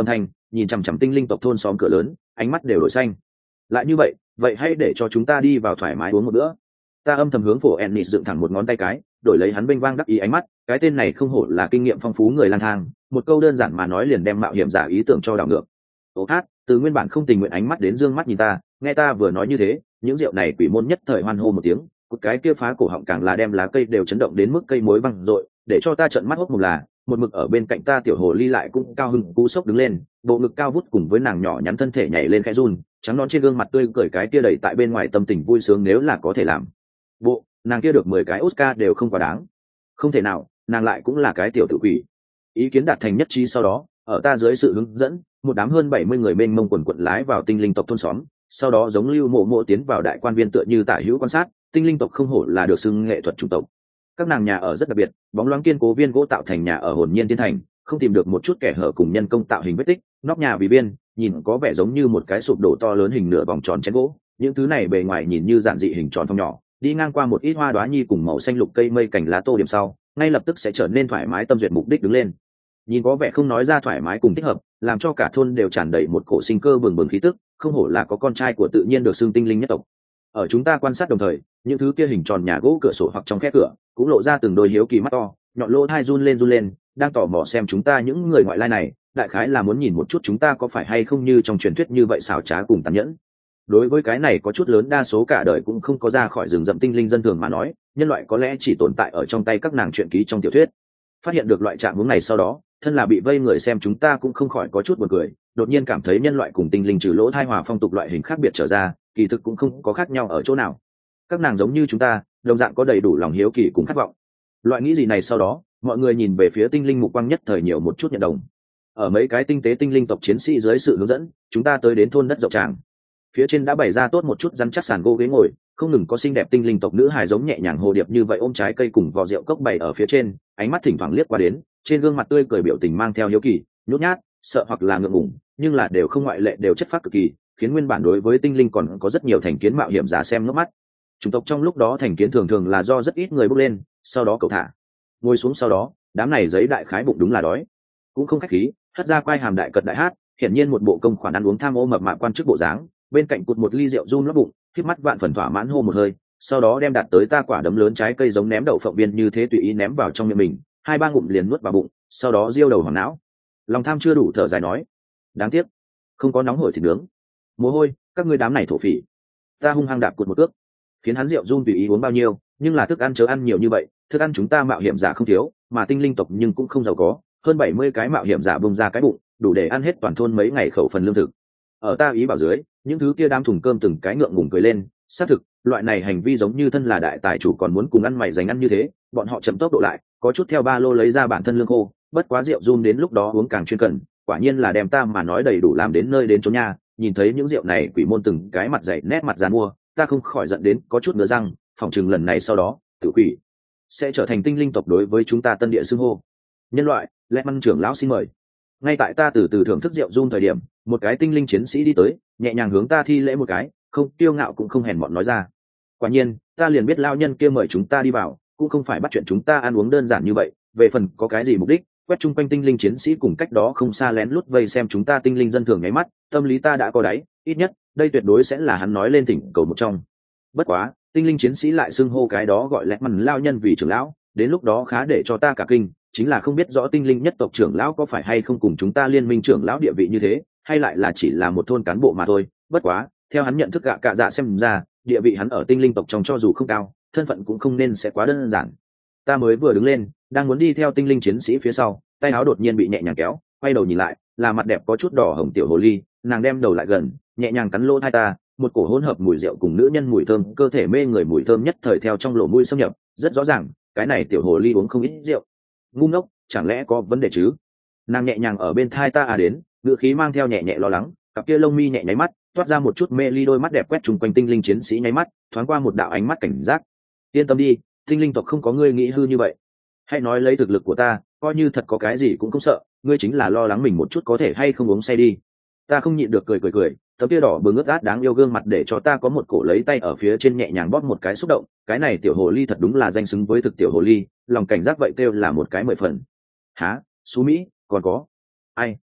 Speaker 1: nhìn chằm chằm tinh linh tộc thôn xóm cửa lớn, ánh mắt đều đổi xanh. Lại như vậy, vậy hãy để cho chúng ta đi vào thoải mái uống một bữa. Ta âm thầm hướng phổ Ennis dựng thẳng một ngón tay cái, đổi lấy hắn vênh vang đắc ý ánh mắt. Cái tên này không hổ là kinh nghiệm phong phú người lang thang, một câu đơn giản mà nói liền đem mạo hiểm giả ý tưởng cho đảo ngược. Ô hát, từ nguyên bản không tình nguyện ánh mắt đến dương mắt nhìn ta, nghe ta vừa nói như thế, những rượu này quỷ môn nhất thời hoan hô một tiếng, cột cái kia phá cổ họng càng là đem lá cây đều chấn động đến mức cây mối văng rội, để cho ta trợn mắt hốc mồm là, một mực ở bên cạnh ta tiểu hồ ly lại cũng cao hưng cú sốc đứng lên, bộ ngực cao vút cùng với nàng nhỏ nhắn thân thể nhảy lên khẽ run, trắng nón trên gương mặt tươi cười cái kia đầy tại bên ngoài tâm tình vui sướng nếu là có thể làm. Bộ, nàng kia được mười cái Oscar đều không quá đáng. Không thể nào, nàng lại cũng là cái tiểu tử quỷ. Ý kiến đạt thành nhất trí sau đó, ở ta dưới sự hướng dẫn, một đám hơn bảy mươi người mênh mông quần quật lái vào tinh linh tộc thôn xóm, sau đó giống lưu mộ mộ tiến vào đại quan viên tựa như tả hữu quan sát, tinh linh tộc không hổ là được xưng nghệ thuật chủng tộc. Các nàng nhà ở rất đặc biệt, bóng loáng kiên cố viên gỗ tạo thành nhà ở hồn nhiên thiên thành, không tìm được một chút kẻ hở cùng nhân công tạo hình vết tích, nóc nhà vì biên, nhìn có vẻ giống như một cái sụp đổ to lớn hình nửa vòng tròn chén gỗ, những thứ này bề ngoài nhìn như giản dị hình tròn phong nhỏ, đi ngang qua một ít hoa đóa nhi cùng màu xanh lục cây mây cành lá tô điểm sau, ngay lập tức sẽ trở nên thoải mái tâm duyệt mục đích đứng lên. Nhìn có vẻ không nói ra thoải mái cùng thích hợp, làm cho cả thôn đều tràn đầy một cổ sinh cơ bừng bừng khí tức, không hổ là có con trai của tự nhiên được xưng tinh linh nhất tộc. Ở chúng ta quan sát đồng thời, những thứ kia hình tròn nhà gỗ cửa sổ hoặc trong khe cửa cũng lộ ra từng đôi hiếu kỳ mắt to, nhọn lỗ tai run lên run lên, đang tò mò xem chúng ta những người ngoại lai này, đại khái là muốn nhìn một chút chúng ta có phải hay không như trong truyền thuyết như vậy xảo trá cùng tàn nhẫn. Đối với cái này có chút lớn đa số cả đời cũng không có ra khỏi rừng rậm tinh linh dân thường mà nói, nhân loại có lẽ chỉ tồn tại ở trong tay các nàng truyện ký trong tiểu thuyết. Phát hiện được loại trạng huống này sau đó, thân là bị vây người xem chúng ta cũng không khỏi có chút buồn cười, đột nhiên cảm thấy nhân loại cùng tinh linh trừ lỗ thai hòa phong tục loại hình khác biệt trở ra, kỳ thực cũng không có khác nhau ở chỗ nào. Các nàng giống như chúng ta, đồng dạng có đầy đủ lòng hiếu kỳ cùng khát vọng. Loại nghĩ gì này sau đó, mọi người nhìn về phía tinh linh mục quang nhất thời nhiều một chút nhận đồng. Ở mấy cái tinh tế tinh linh tộc chiến sĩ dưới sự hướng dẫn, chúng ta tới đến thôn đất rộng tràng. Phía trên đã bày ra tốt một chút rắn chắc sàn gỗ ghế ngồi, không ngừng có xinh đẹp tinh linh tộc nữ hài giống nhẹ nhàng hồ điệp như vậy ôm trái cây cùng vò rượu cốc bày ở phía trên, ánh mắt thỉnh thoảng liếc qua đến, trên gương mặt tươi cười biểu tình mang theo hiếu kỳ, nhút nhát, sợ hoặc là ngượng ngùng, nhưng là đều không ngoại lệ đều chất phác cực kỳ, khiến nguyên bản đối với tinh linh còn có rất nhiều thành kiến mạo hiểm giả xem ngước mắt. Chủng tộc trong lúc đó thành kiến thường thường là do rất ít người bước lên, sau đó cậu thả ngồi xuống, sau đó đám này giấy đại khái bụng đúng là đói, cũng không khách khí, hất ra quai hàm đại cật đại hát, hiển nhiên một bộ công khoản ăn uống tham ô mập mạp quan chức bộ dáng, bên cạnh cụt một ly rượu run lấp bụng, khép mắt vạn phần thỏa mãn hô một hơi, sau đó đem đặt tới ta quả đấm lớn trái cây giống ném đậu phộng viên như thế tùy ý ném vào trong miệng mình, hai ba ngụm liền nuốt vào bụng, sau đó diêu đầu hoàng não. Lòng tham chưa đủ thở dài nói, đáng tiếc không có nóng hổi thịt nướng. Mồ hôi, các ngươi đám này thổ phỉ. Ta hung hăng đạp cụt một cước, khiến hắn rượu run tùy ý uống bao nhiêu, nhưng là thức ăn chớ ăn nhiều như vậy, thức ăn chúng ta mạo hiểm giả không thiếu, mà tinh linh tộc nhưng cũng không giàu có, hơn bảy mươi cái mạo hiểm giả bung ra cái bụng, đủ để ăn hết toàn thôn mấy ngày khẩu phần lương thực. Ở ta ý bảo dưới, những thứ kia đám thùng cơm từng cái ngượng ngùng cười lên, xác thực, loại này hành vi giống như thân là đại tài chủ còn muốn cùng ăn mày dành ăn như thế, bọn họ chậm tốc độ lại, có chút theo ba lô lấy ra bản thân lương khô, bất quá rượu run đến lúc đó uống càng chuyên cần, quả nhiên là đem ta mà nói đầy đủ làm đến nơi đến chỗ nha. Nhìn thấy những rượu này quỷ môn từng cái mặt dày nét mặt dàn mua, ta không khỏi giận đến có chút ngứa răng, phòng chừng lần này sau đó, tự quỷ sẽ trở thành tinh linh tộc đối với chúng ta tân địa xưng hô. Nhân loại, lẽ măn trưởng lão xin mời. Ngay tại ta từ từ thưởng thức rượu run thời điểm, một cái tinh linh chiến sĩ đi tới, nhẹ nhàng hướng ta thi lễ một cái, không kiêu ngạo cũng không hèn mọn nói ra. Quả nhiên, ta liền biết lao nhân kia mời chúng ta đi vào, cũng không phải bắt chuyện chúng ta ăn uống đơn giản như vậy, về phần có cái gì mục đích, quét chung quanh tinh linh chiến sĩ cùng cách đó không xa lén lút vây xem chúng ta tinh linh dân thường nháy mắt, tâm lý ta đã có đáy, ít nhất, đây tuyệt đối sẽ là hắn nói lên thỉnh cầu một trong. Bất quá, tinh linh chiến sĩ lại xưng hô cái đó gọi lẽ mằn lao nhân vì trưởng lão, đến lúc đó khá để cho ta cả kinh, chính là không biết rõ tinh linh nhất tộc trưởng lão có phải hay không cùng chúng ta liên minh trưởng lão địa vị như thế, hay lại là chỉ là một thôn cán bộ mà thôi. Bất quá, theo hắn nhận thức gạ cạ dạ xem ra, địa vị hắn ở tinh linh tộc trong cho dù không cao, thân phận cũng không nên sẽ quá đơn giản. Ta mới vừa đứng lên, đang muốn đi theo tinh linh chiến sĩ phía sau, tay áo đột nhiên bị nhẹ nhàng kéo, quay đầu nhìn lại, là mặt đẹp có chút đỏ hồng tiểu hồ ly, nàng đem đầu lại gần, nhẹ nhàng cắn lỗ tai ta, một cổ hỗn hợp mùi rượu cùng nữ nhân mùi thơm, cơ thể mê người mùi thơm nhất thời theo trong lỗ mũi xâm nhập, rất rõ ràng, cái này tiểu hồ ly uống không ít rượu. Ngu ngốc, chẳng lẽ có vấn đề chứ? Nàng nhẹ nhàng ở bên thai ta à đến, ngữ khí mang theo nhẹ nhẹ lo lắng, cặp kia lông mi nhẹ nháy mắt, toát ra một chút mê ly đôi mắt đẹp quét chung quanh tinh linh chiến sĩ nháy mắt, thoáng qua một đạo ánh mắt cảnh giác. Yên tâm đi, tinh linh tộc không có ngươi nghĩ hư như vậy. Hãy nói lấy thực lực của ta, coi như thật có cái gì cũng không sợ, ngươi chính là lo lắng mình một chút có thể hay không uống say đi. Ta không nhịn được cười cười cười, tấm kia đỏ bừng ướt át đáng yêu gương mặt để cho ta có một cổ lấy tay ở phía trên nhẹ nhàng bóp một cái xúc động, cái này tiểu hồ ly thật đúng là danh xứng với thực tiểu hồ ly, lòng cảnh giác vậy kêu là một cái mười phần. Hả, Sú Mỹ, còn có ai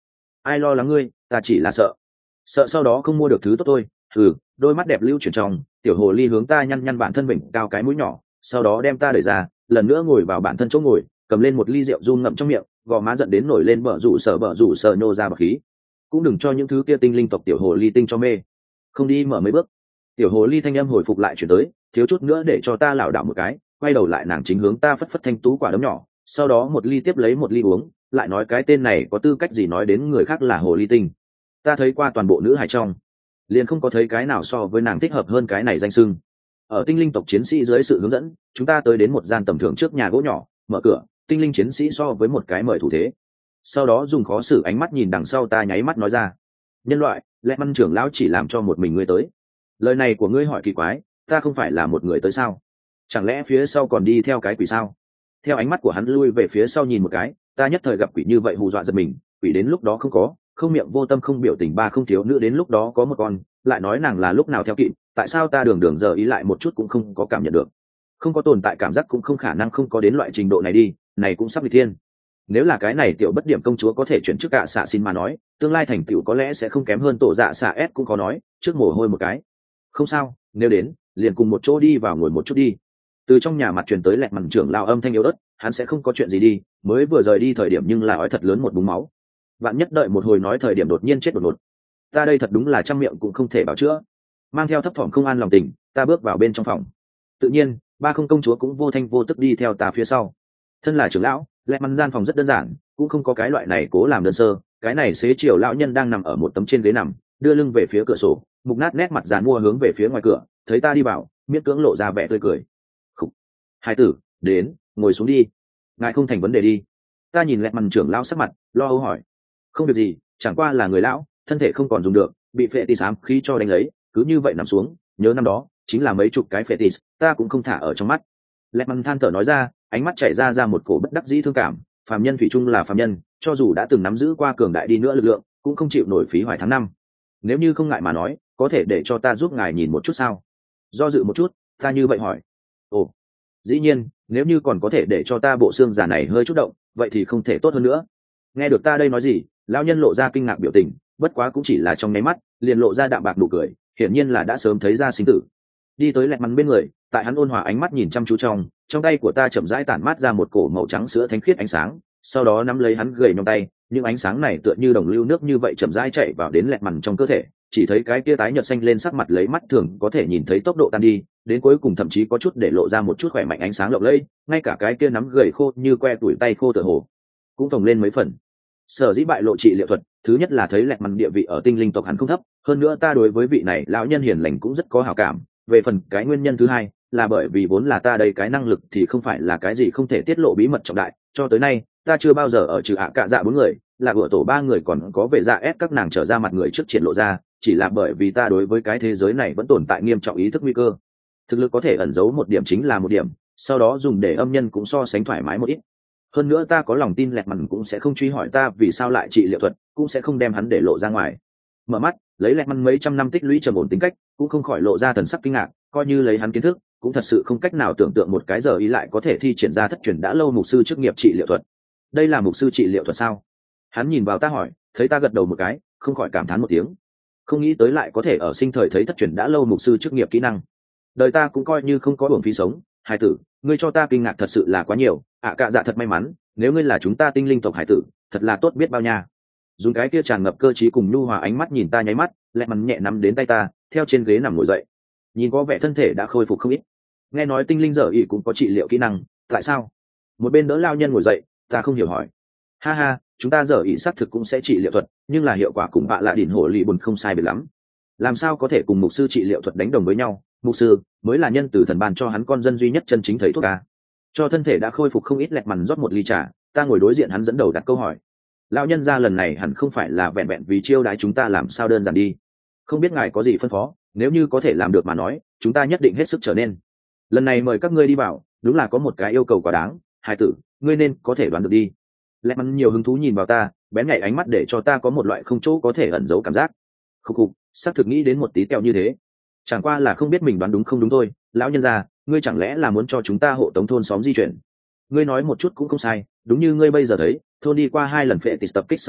Speaker 1: ai lo lắng ngươi, ta chỉ là sợ sợ sau đó không mua được thứ tốt thôi. Ừ, đôi mắt đẹp lưu chuyển trong, tiểu hồ ly hướng ta nhăn nhăn bản thân mình cao cái mũi nhỏ, sau đó đem ta đẩy ra, lần nữa ngồi vào bản thân chỗ ngồi, cầm lên một ly rượu run ngậm trong miệng, gò má giận đến nổi lên, bở rủ sợ bở rủ sợ nô ra bọc khí. Cũng đừng cho những thứ kia tinh linh tộc tiểu hồ ly tinh cho mê. Không đi mở mấy bước. Tiểu hồ ly thanh âm hồi phục lại chuyển tới, thiếu chút nữa để cho ta lảo đảo một cái, quay đầu lại nàng chính hướng ta phất phất thanh tú quả đấm nhỏ, sau đó một ly tiếp lấy một ly uống, lại nói cái tên này có tư cách gì nói đến người khác là hồ ly tinh. Ta thấy qua toàn bộ nữ hải trong, liền không có thấy cái nào so với nàng thích hợp hơn cái này danh xưng. Ở tinh linh tộc chiến sĩ dưới sự hướng dẫn, chúng ta tới đến một gian tầm thường trước nhà gỗ nhỏ, mở cửa, tinh linh chiến sĩ so với một cái mời thủ thế, sau đó dùng khó xử ánh mắt nhìn đằng sau ta, nháy mắt nói ra: nhân loại, lẽ măn trưởng lão chỉ làm cho một mình ngươi tới. Lời này của ngươi hỏi kỳ quái, ta không phải là một người tới sao? Chẳng lẽ phía sau còn đi theo cái quỷ sao? Theo ánh mắt của hắn lui về phía sau nhìn một cái, ta nhất thời gặp quỷ như vậy hù dọa giật mình. Quỷ đến lúc đó không có, không miệng vô tâm không biểu tình, ba không thiếu nữ đến lúc đó có một con, lại nói nàng là lúc nào theo kịp, tại sao ta đường đường giờ ý lại một chút cũng không có cảm nhận được? Không có tồn tại cảm giác cũng không khả năng không có đến loại trình độ này đi, này cũng sắp bị thiên. Nếu là cái này tiểu bất điểm công chúa có thể chuyển trước cả xạ xin mà nói, tương lai thành tựu có lẽ sẽ không kém hơn tổ dạ xạ s cũng có nói, trước mồ hôi một cái. Không sao, nếu đến, liền cùng một chỗ đi vào ngồi một chút đi. Từ trong nhà mặt truyền tới lẹt mằn trưởng lao âm thanh yếu ớt, hắn sẽ không có chuyện gì đi, mới vừa rời đi thời điểm nhưng là ói thật lớn một búng máu. Vạn nhất đợi một hồi nói thời điểm đột nhiên chết đột ngột. Ta đây thật đúng là trăm miệng cũng không thể bảo chữa. Mang theo thấp thỏm không an lòng tình, ta bước vào bên trong phòng. Tự nhiên, ba không công chúa cũng vô thanh vô tức đi theo ta phía sau. Thân là trưởng lão, lẹt mằn gian phòng rất đơn giản, cũng không có cái loại này cố làm đơn sơ. Cái này xế chiều lão nhân đang nằm ở một tấm trên ghế nằm, đưa lưng về phía cửa sổ, mục nát nét mặt dàn mua hướng về phía ngoài cửa, thấy ta đi vào, miễn cưỡng lộ ra vẻ tươi cười. Khúc. Hai tử, đến, ngồi xuống đi. Ngài không thành vấn đề đi. Ta nhìn lẹt mằn trưởng lão sắc mặt, lo âu hỏi. Không việc gì, chẳng qua là người lão, thân thể không còn dùng được, bị phệ tis ám khí cho đánh lấy, cứ như vậy nằm xuống. Nhớ năm đó, chính là mấy chục cái phệ tis, ta cũng không thả ở trong mắt. Lẹt mằn than thở nói ra, ánh mắt chảy ra ra một cổ bất đắc dĩ thương cảm. Phàm nhân thủy chung là phàm nhân, cho dù đã từng nắm giữ qua cường đại đi nữa lực lượng, cũng không chịu nổi phí hoài tháng năm. Nếu như không ngại mà nói, có thể để cho ta giúp ngài nhìn một chút sao? Do dự một chút, ta như vậy hỏi. Ồ, dĩ nhiên, nếu như còn có thể để cho ta bộ xương già này hơi chút động, vậy thì không thể tốt hơn nữa. Nghe được ta đây nói gì, lão nhân lộ ra kinh ngạc biểu tình, bất quá cũng chỉ là trong nháy mắt, liền lộ ra đạm bạc nụ cười, hiển nhiên là đã sớm thấy ra sinh tử. Đi tới lẹt mằn bên người, tại hắn ôn hòa ánh mắt nhìn chăm chú trong, trong tay của ta chậm rãi tản mát ra một cổ màu trắng sữa thánh khiết ánh sáng, sau đó nắm lấy hắn gầy nhom tay, những ánh sáng này tựa như đồng lưu nước như vậy chậm rãi chạy vào đến lẹt mằn trong cơ thể, chỉ thấy cái kia tái nhợt xanh lên sắc mặt lấy mắt thường có thể nhìn thấy tốc độ tan đi, đến cuối cùng thậm chí có chút để lộ ra một chút khỏe mạnh ánh sáng lộng lẫy, ngay cả cái kia nắm gầy khô như que tuổi tay khô tựa hồ cũng phồng lên mấy phần. Sở dĩ bại lộ trị liệu thuật, thứ nhất là thấy lẹt mằn địa vị ở tinh linh tộc hẳn không thấp, hơn nữa ta đối với vị này lão nhân hiền lành cũng rất có hảo cảm. Về phần cái nguyên nhân thứ hai, là bởi vì vốn là ta đây cái năng lực thì không phải là cái gì không thể tiết lộ bí mật trọng đại, cho tới nay ta chưa bao giờ ở trừ ạ cạ dạ bốn người, là vợ tổ ba người còn có vệ dạ ép các nàng trở ra mặt người trước triển lộ ra, chỉ là bởi vì ta đối với cái thế giới này vẫn tồn tại nghiêm trọng ý thức nguy cơ. Thực lực có thể ẩn giấu một điểm chính là một điểm, sau đó dùng để âm nhân cũng so sánh thoải mái một ít. Hơn nữa ta có lòng tin lẹt mằn cũng sẽ không truy hỏi ta vì sao lại trị liệu thuật, cũng sẽ không đem hắn để lộ ra ngoài. Mở mắt, lấy lẹt mằn mấy trăm năm tích lũy trầm ổn tính cách, cũng không khỏi lộ ra thần sắc kinh ngạc, coi như lấy hắn kiến thức, cũng thật sự không cách nào tưởng tượng một cái giờ ý lại có thể thi triển ra thất truyền đã lâu mục sư chức nghiệp trị liệu thuật. Đây là mục sư trị liệu thuật sao? Hắn nhìn vào ta hỏi, thấy ta gật đầu một cái, không khỏi cảm thán một tiếng. Không nghĩ tới lại có thể ở sinh thời thấy thất truyền đã lâu mục sư chức nghiệp kỹ năng. Đời ta cũng coi như không có uổng phí sống. Hải tử, ngươi cho ta kinh ngạc thật sự là quá nhiều, ạ cạ dạ thật may mắn, nếu ngươi là chúng ta tinh linh tộc hải tử, thật là tốt biết bao nha. Dùng cái kia tràn ngập cơ trí cùng nhu hòa ánh mắt nhìn ta nháy mắt, lẹt mằn nhẹ nắm đến tay ta, theo trên ghế nằm ngồi dậy. Nhìn có vẻ thân thể đã khôi phục không ít. Nghe nói tinh linh dở ỉ cũng có trị liệu kỹ năng, tại sao? Một bên đỡ lao nhân ngồi dậy, ta không hiểu hỏi. Ha ha, chúng ta dở ỉ xác thực cũng sẽ trị liệu thuật, nhưng là hiệu quả cùng bạ lạ đỉnh hổ lì buồn không sai biệt lắm. Làm sao có thể cùng mục sư trị liệu thuật đánh đồng với nhau? Mục sư mới là nhân từ thần ban cho hắn con dân duy nhất chân chính thầy thuốc ca. Cho thân thể đã khôi phục không ít lẹt mằn rót một ly trà, ta ngồi đối diện hắn dẫn đầu đặt câu hỏi. Lão nhân gia lần này hẳn không phải là vẹn vẹn vì chiêu đãi chúng ta làm sao đơn giản đi. Không biết ngài có gì phân phó, nếu như có thể làm được mà nói, chúng ta nhất định hết sức trở nên. Lần này mời các ngươi đi vào, đúng là có một cái yêu cầu quá đáng, hai tử, ngươi nên có thể đoán được đi. Lẹt mằn nhiều hứng thú nhìn vào ta, bén nhạy ánh mắt để cho ta có một loại không chỗ có thể ẩn giấu cảm giác. Khúc khục, xác thực nghĩ đến một tí teo như thế. Chẳng qua là không biết mình đoán đúng không đúng thôi. Lão nhân gia, ngươi chẳng lẽ là muốn cho chúng ta hộ tống thôn xóm di chuyển? Ngươi nói một chút cũng không sai, đúng như ngươi bây giờ thấy, thôn đi qua hai lần phệ tịt tập kích sau đó,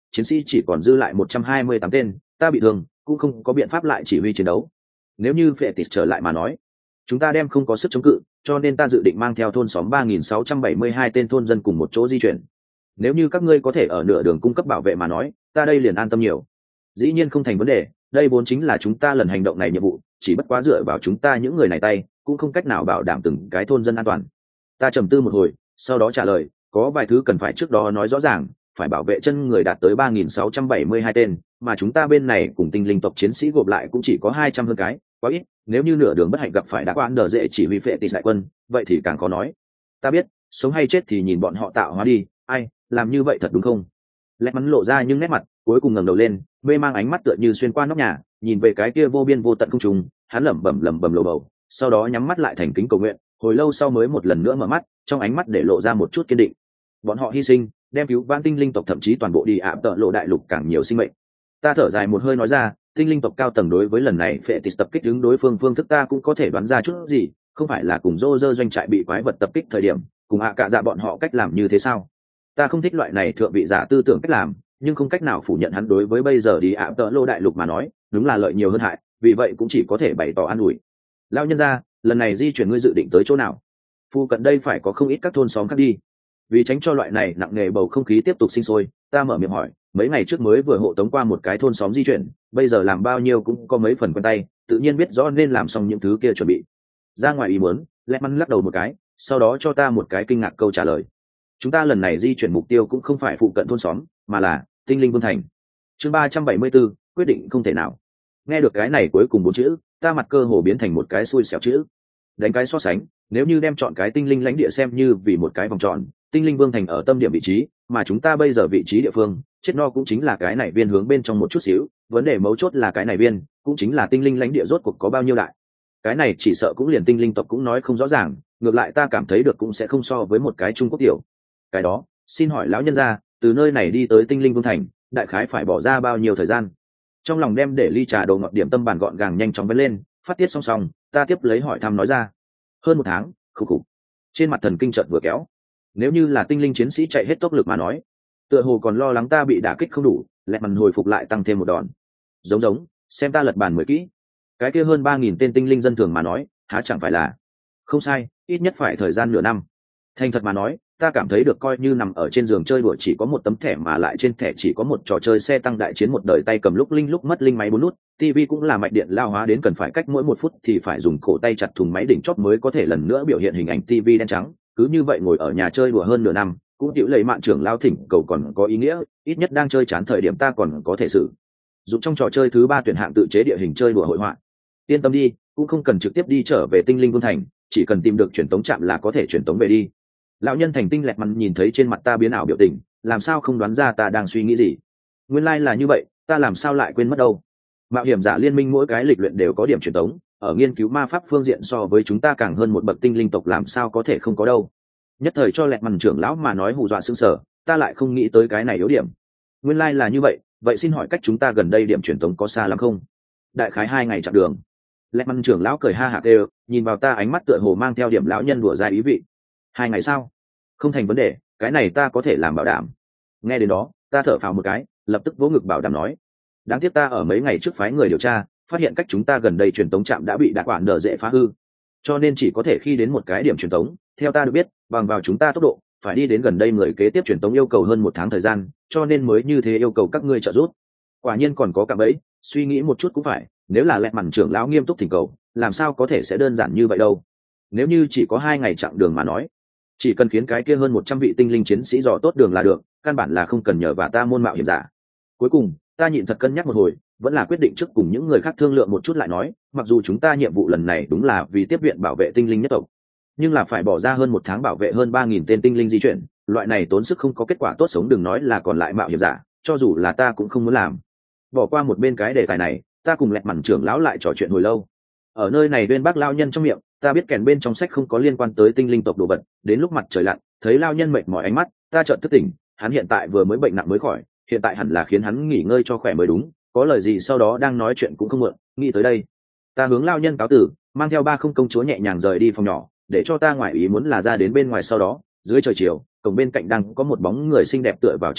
Speaker 1: chiến sĩ chỉ còn dư lại một trăm hai mươi tám tên, ta bị thương cũng không có biện pháp lại chỉ huy chiến đấu. Nếu như Fetis trở lại mà nói, chúng ta đem không có sức chống cự, cho nên ta dự định mang theo thôn xóm ba nghìn sáu trăm bảy mươi hai tên thôn dân cùng một chỗ di chuyển. Nếu như các ngươi có thể ở nửa đường cung cấp bảo vệ mà nói, ta đây liền an tâm nhiều. Dĩ nhiên không thành vấn đề, đây vốn chính là chúng ta lần hành động này nhiệm vụ, chỉ bất quá dựa vào chúng ta những người này tay cũng không cách nào bảo đảm từng cái thôn dân an toàn. Ta trầm tư một hồi, sau đó trả lời, có vài thứ cần phải trước đó nói rõ ràng, phải bảo vệ chân người đạt tới ba nghìn sáu trăm bảy mươi hai tên, mà chúng ta bên này cùng tinh linh tộc chiến sĩ gộp lại cũng chỉ có hai trăm hơn cái, quá ít. Nếu như nửa đường bất hạnh gặp phải đã quan đờ dễ chỉ huy phệ tịt đại quân, vậy thì càng khó nói. Ta biết, sống hay chết thì nhìn bọn họ tạo hóa đi, ai làm như vậy thật đúng không? Lẹt mắn lộ ra nhưng nét mặt cuối cùng ngẩng đầu lên, mê mang ánh mắt tựa như xuyên qua nóc nhà, nhìn về cái kia vô biên vô tận không trùng, hắn lẩm bẩm lẩm bẩm lầu bầu, sau đó nhắm mắt lại thành kính cầu nguyện, hồi lâu sau mới một lần nữa mở mắt, trong ánh mắt để lộ ra một chút kiên định. Bọn họ hy sinh, đem cứu vãn tinh linh tộc thậm chí toàn bộ đi ạ tợ lộ đại lục càng nhiều sinh mệnh. Ta thở dài một hơi nói ra, tinh linh tộc cao tầng đối với lần này phệ tịt tập kích đứng đối phương phương thức ta cũng có thể đoán ra chút gì, không phải là cùng rô rơ doanh trại bị quái vật tập kích thời điểm, cùng ạ cả dạ bọn họ cách làm như thế sao? Ta không thích loại này thượng vị giả tư tưởng cách làm, nhưng không cách nào phủ nhận hắn đối với bây giờ đi ạ tợ lộ đại lục mà nói, đúng là lợi nhiều hơn hại, vì vậy cũng chỉ có thể bày tỏ an ủi. Lão nhân gia, lần này di chuyển ngươi dự định tới chỗ nào? Phu cận đây phải có không ít các thôn xóm khác đi. Vì tránh cho loại này nặng nề bầu không khí tiếp tục sinh sôi, ta mở miệng hỏi, mấy ngày trước mới vừa hộ tống qua một cái thôn xóm di chuyển, bây giờ làm bao nhiêu cũng có mấy phần quen tay, tự nhiên biết rõ nên làm xong những thứ kia chuẩn bị. Ra ngoài ý muốn, Lẹt Măn lắc đầu một cái, sau đó cho ta một cái kinh ngạc câu trả lời. Chúng ta lần này di chuyển mục tiêu cũng không phải phụ cận thôn xóm, mà là Tinh Linh Vương thành. Chương ba trăm bảy mươi bốn, quyết định không thể nào. Nghe được cái này cuối cùng bốn chữ, ta mặt cơ hồ biến thành một cái xui xẻo chữ. Đánh cái so sánh, nếu như đem chọn cái tinh linh lãnh địa xem như vì một cái vòng tròn, Tinh Linh Vương thành ở tâm điểm vị trí, mà chúng ta bây giờ vị trí địa phương, chết no cũng chính là cái này viên hướng bên trong một chút xíu, vấn đề mấu chốt là cái này viên, cũng chính là tinh linh lãnh địa rốt cuộc có bao nhiêu đại. Cái này chỉ sợ cũng liền tinh linh tộc cũng nói không rõ ràng, ngược lại ta cảm thấy được cũng sẽ không so với một cái Trung Quốc tiểu. Cái đó, xin hỏi lão nhân gia, từ nơi này đi tới Tinh Linh Vương thành, đại khái phải bỏ ra bao nhiêu thời gian? Trong lòng đem để ly trà đầu ngọt điểm tâm bàn gọn gàng nhanh chóng vén lên, phát tiết song song, ta tiếp lấy hỏi thăm nói ra. Hơn một tháng, khục khục. Trên mặt thần kinh chợt vừa kéo. Nếu như là tinh linh chiến sĩ chạy hết tốc lực mà nói, tựa hồ còn lo lắng ta bị đả kích không đủ, Lẹt Mằn hồi phục lại tăng thêm một đòn. Giống giống, xem ta lật bàn mới kỹ. Cái kia hơn ba nghìn tên tinh linh dân thường mà nói, há chẳng phải là? Không sai, ít nhất phải thời gian nửa năm. Thành thật mà nói, ta cảm thấy được coi như nằm ở trên giường chơi đùa chỉ có một tấm thẻ mà lại trên thẻ chỉ có một trò chơi xe tăng đại chiến một đời tay cầm lúc linh lúc mất linh máy bốn nút, tivi cũng là mạch điện lao hóa đến cần phải cách mỗi một phút thì phải dùng cổ tay chặt thùng máy đỉnh chóp mới có thể lần nữa biểu hiện hình ảnh tivi đen trắng. Cứ như vậy ngồi ở nhà chơi đùa hơn nửa năm, cũng chịu lấy mạng trưởng lao thỉnh cầu còn có ý nghĩa, ít nhất đang chơi chán thời điểm ta còn có thể xử dụng trong trò chơi thứ ba tuyển hạng tự chế địa hình chơi đùa hội họa. Yên tâm đi, cũng không cần trực tiếp đi trở về Tinh Linh Vương thành, chỉ cần tìm được truyền tống trạm là có thể truyền tống về đi. Lão nhân thành tinh Lẹt Mằn nhìn thấy trên mặt ta biến ảo biểu tình, làm sao không đoán ra ta đang suy nghĩ gì? Nguyên lai like là như vậy, ta làm sao lại quên mất đâu? Mạo hiểm giả liên minh mỗi cái lịch luyện đều có điểm truyền tống, ở nghiên cứu ma pháp phương diện so với chúng ta càng hơn một bậc tinh linh tộc làm sao có thể không có đâu. Nhất thời cho Lẹt Mằn trưởng lão mà nói hù dọa sững sờ, ta lại không nghĩ tới cái này yếu điểm. Nguyên lai like là như vậy, vậy xin hỏi cách chúng ta gần đây điểm truyền tống có xa lắm không? Đại khái hai ngày chặng đường. Lẹt Mằn trưởng lão cười ha hả kêu, nhìn vào ta ánh mắt tựa hồ mang theo điểm lão nhân đùa dai ý vị. Hai ngày sao? Không thành vấn đề, cái này ta có thể làm bảo đảm. Nghe đến đó, ta thở phào một cái, lập tức vỗ ngực bảo đảm nói. Đáng tiếc ta ở mấy ngày trước phái người điều tra, phát hiện cách chúng ta gần đây truyền tống trạm đã bị đạn quản đờ dễ phá hư, cho nên chỉ có thể khi đến một cái điểm truyền tống. Theo ta được biết, bằng vào chúng ta tốc độ, phải đi đến gần đây người kế tiếp truyền tống yêu cầu hơn một tháng thời gian, cho nên mới như thế yêu cầu các ngươi trợ giúp. Quả nhiên còn có cả bẫy, suy nghĩ một chút cũng phải, nếu là Lẹt Mằn trưởng lão nghiêm túc thỉnh cầu, làm sao có thể sẽ đơn giản như vậy đâu. Nếu như chỉ có hai ngày chặng đường mà nói, chỉ cần khiến cái kia hơn một trăm vị tinh linh chiến sĩ dò tốt đường là được, căn bản là không cần nhờ và ta môn mạo hiểm giả. Cuối cùng, ta nhịn thật cân nhắc một hồi, vẫn là quyết định trước cùng những người khác thương lượng một chút lại nói, mặc dù chúng ta nhiệm vụ lần này đúng là vì tiếp viện bảo vệ tinh linh nhất tộc, nhưng là phải bỏ ra hơn một tháng bảo vệ hơn ba nghìn tên tinh linh di chuyển, loại này tốn sức không có kết quả tốt sống đừng nói là còn lại mạo hiểm giả, cho dù là ta cũng không muốn làm. Bỏ qua một bên cái đề tài này, ta cùng Lẹt Mằn trưởng lão lại trò chuyện hồi lâu. Ở nơi này bên bác lao nhân trong miệng, ta biết kèn bên trong sách không có liên quan tới tinh linh tộc đồ vật, đến lúc mặt trời lặn, thấy lao nhân mệt mỏi ánh mắt, ta chợt thức tỉnh, hắn hiện tại vừa mới bệnh nặng mới khỏi, hiện tại hẳn là khiến hắn nghỉ ngơi cho khỏe mới đúng, có lời gì sau đó đang nói chuyện cũng không muộn. Nghĩ tới đây, ta hướng lao nhân cáo tử, mang theo ba không công chúa nhẹ nhàng rời đi phòng nhỏ, để cho ta ngoại ý muốn là ra đến bên ngoài sau đó, dưới trời chiều, cổng bên cạnh đang có một bóng người xinh đẹp tựa vào trên tường,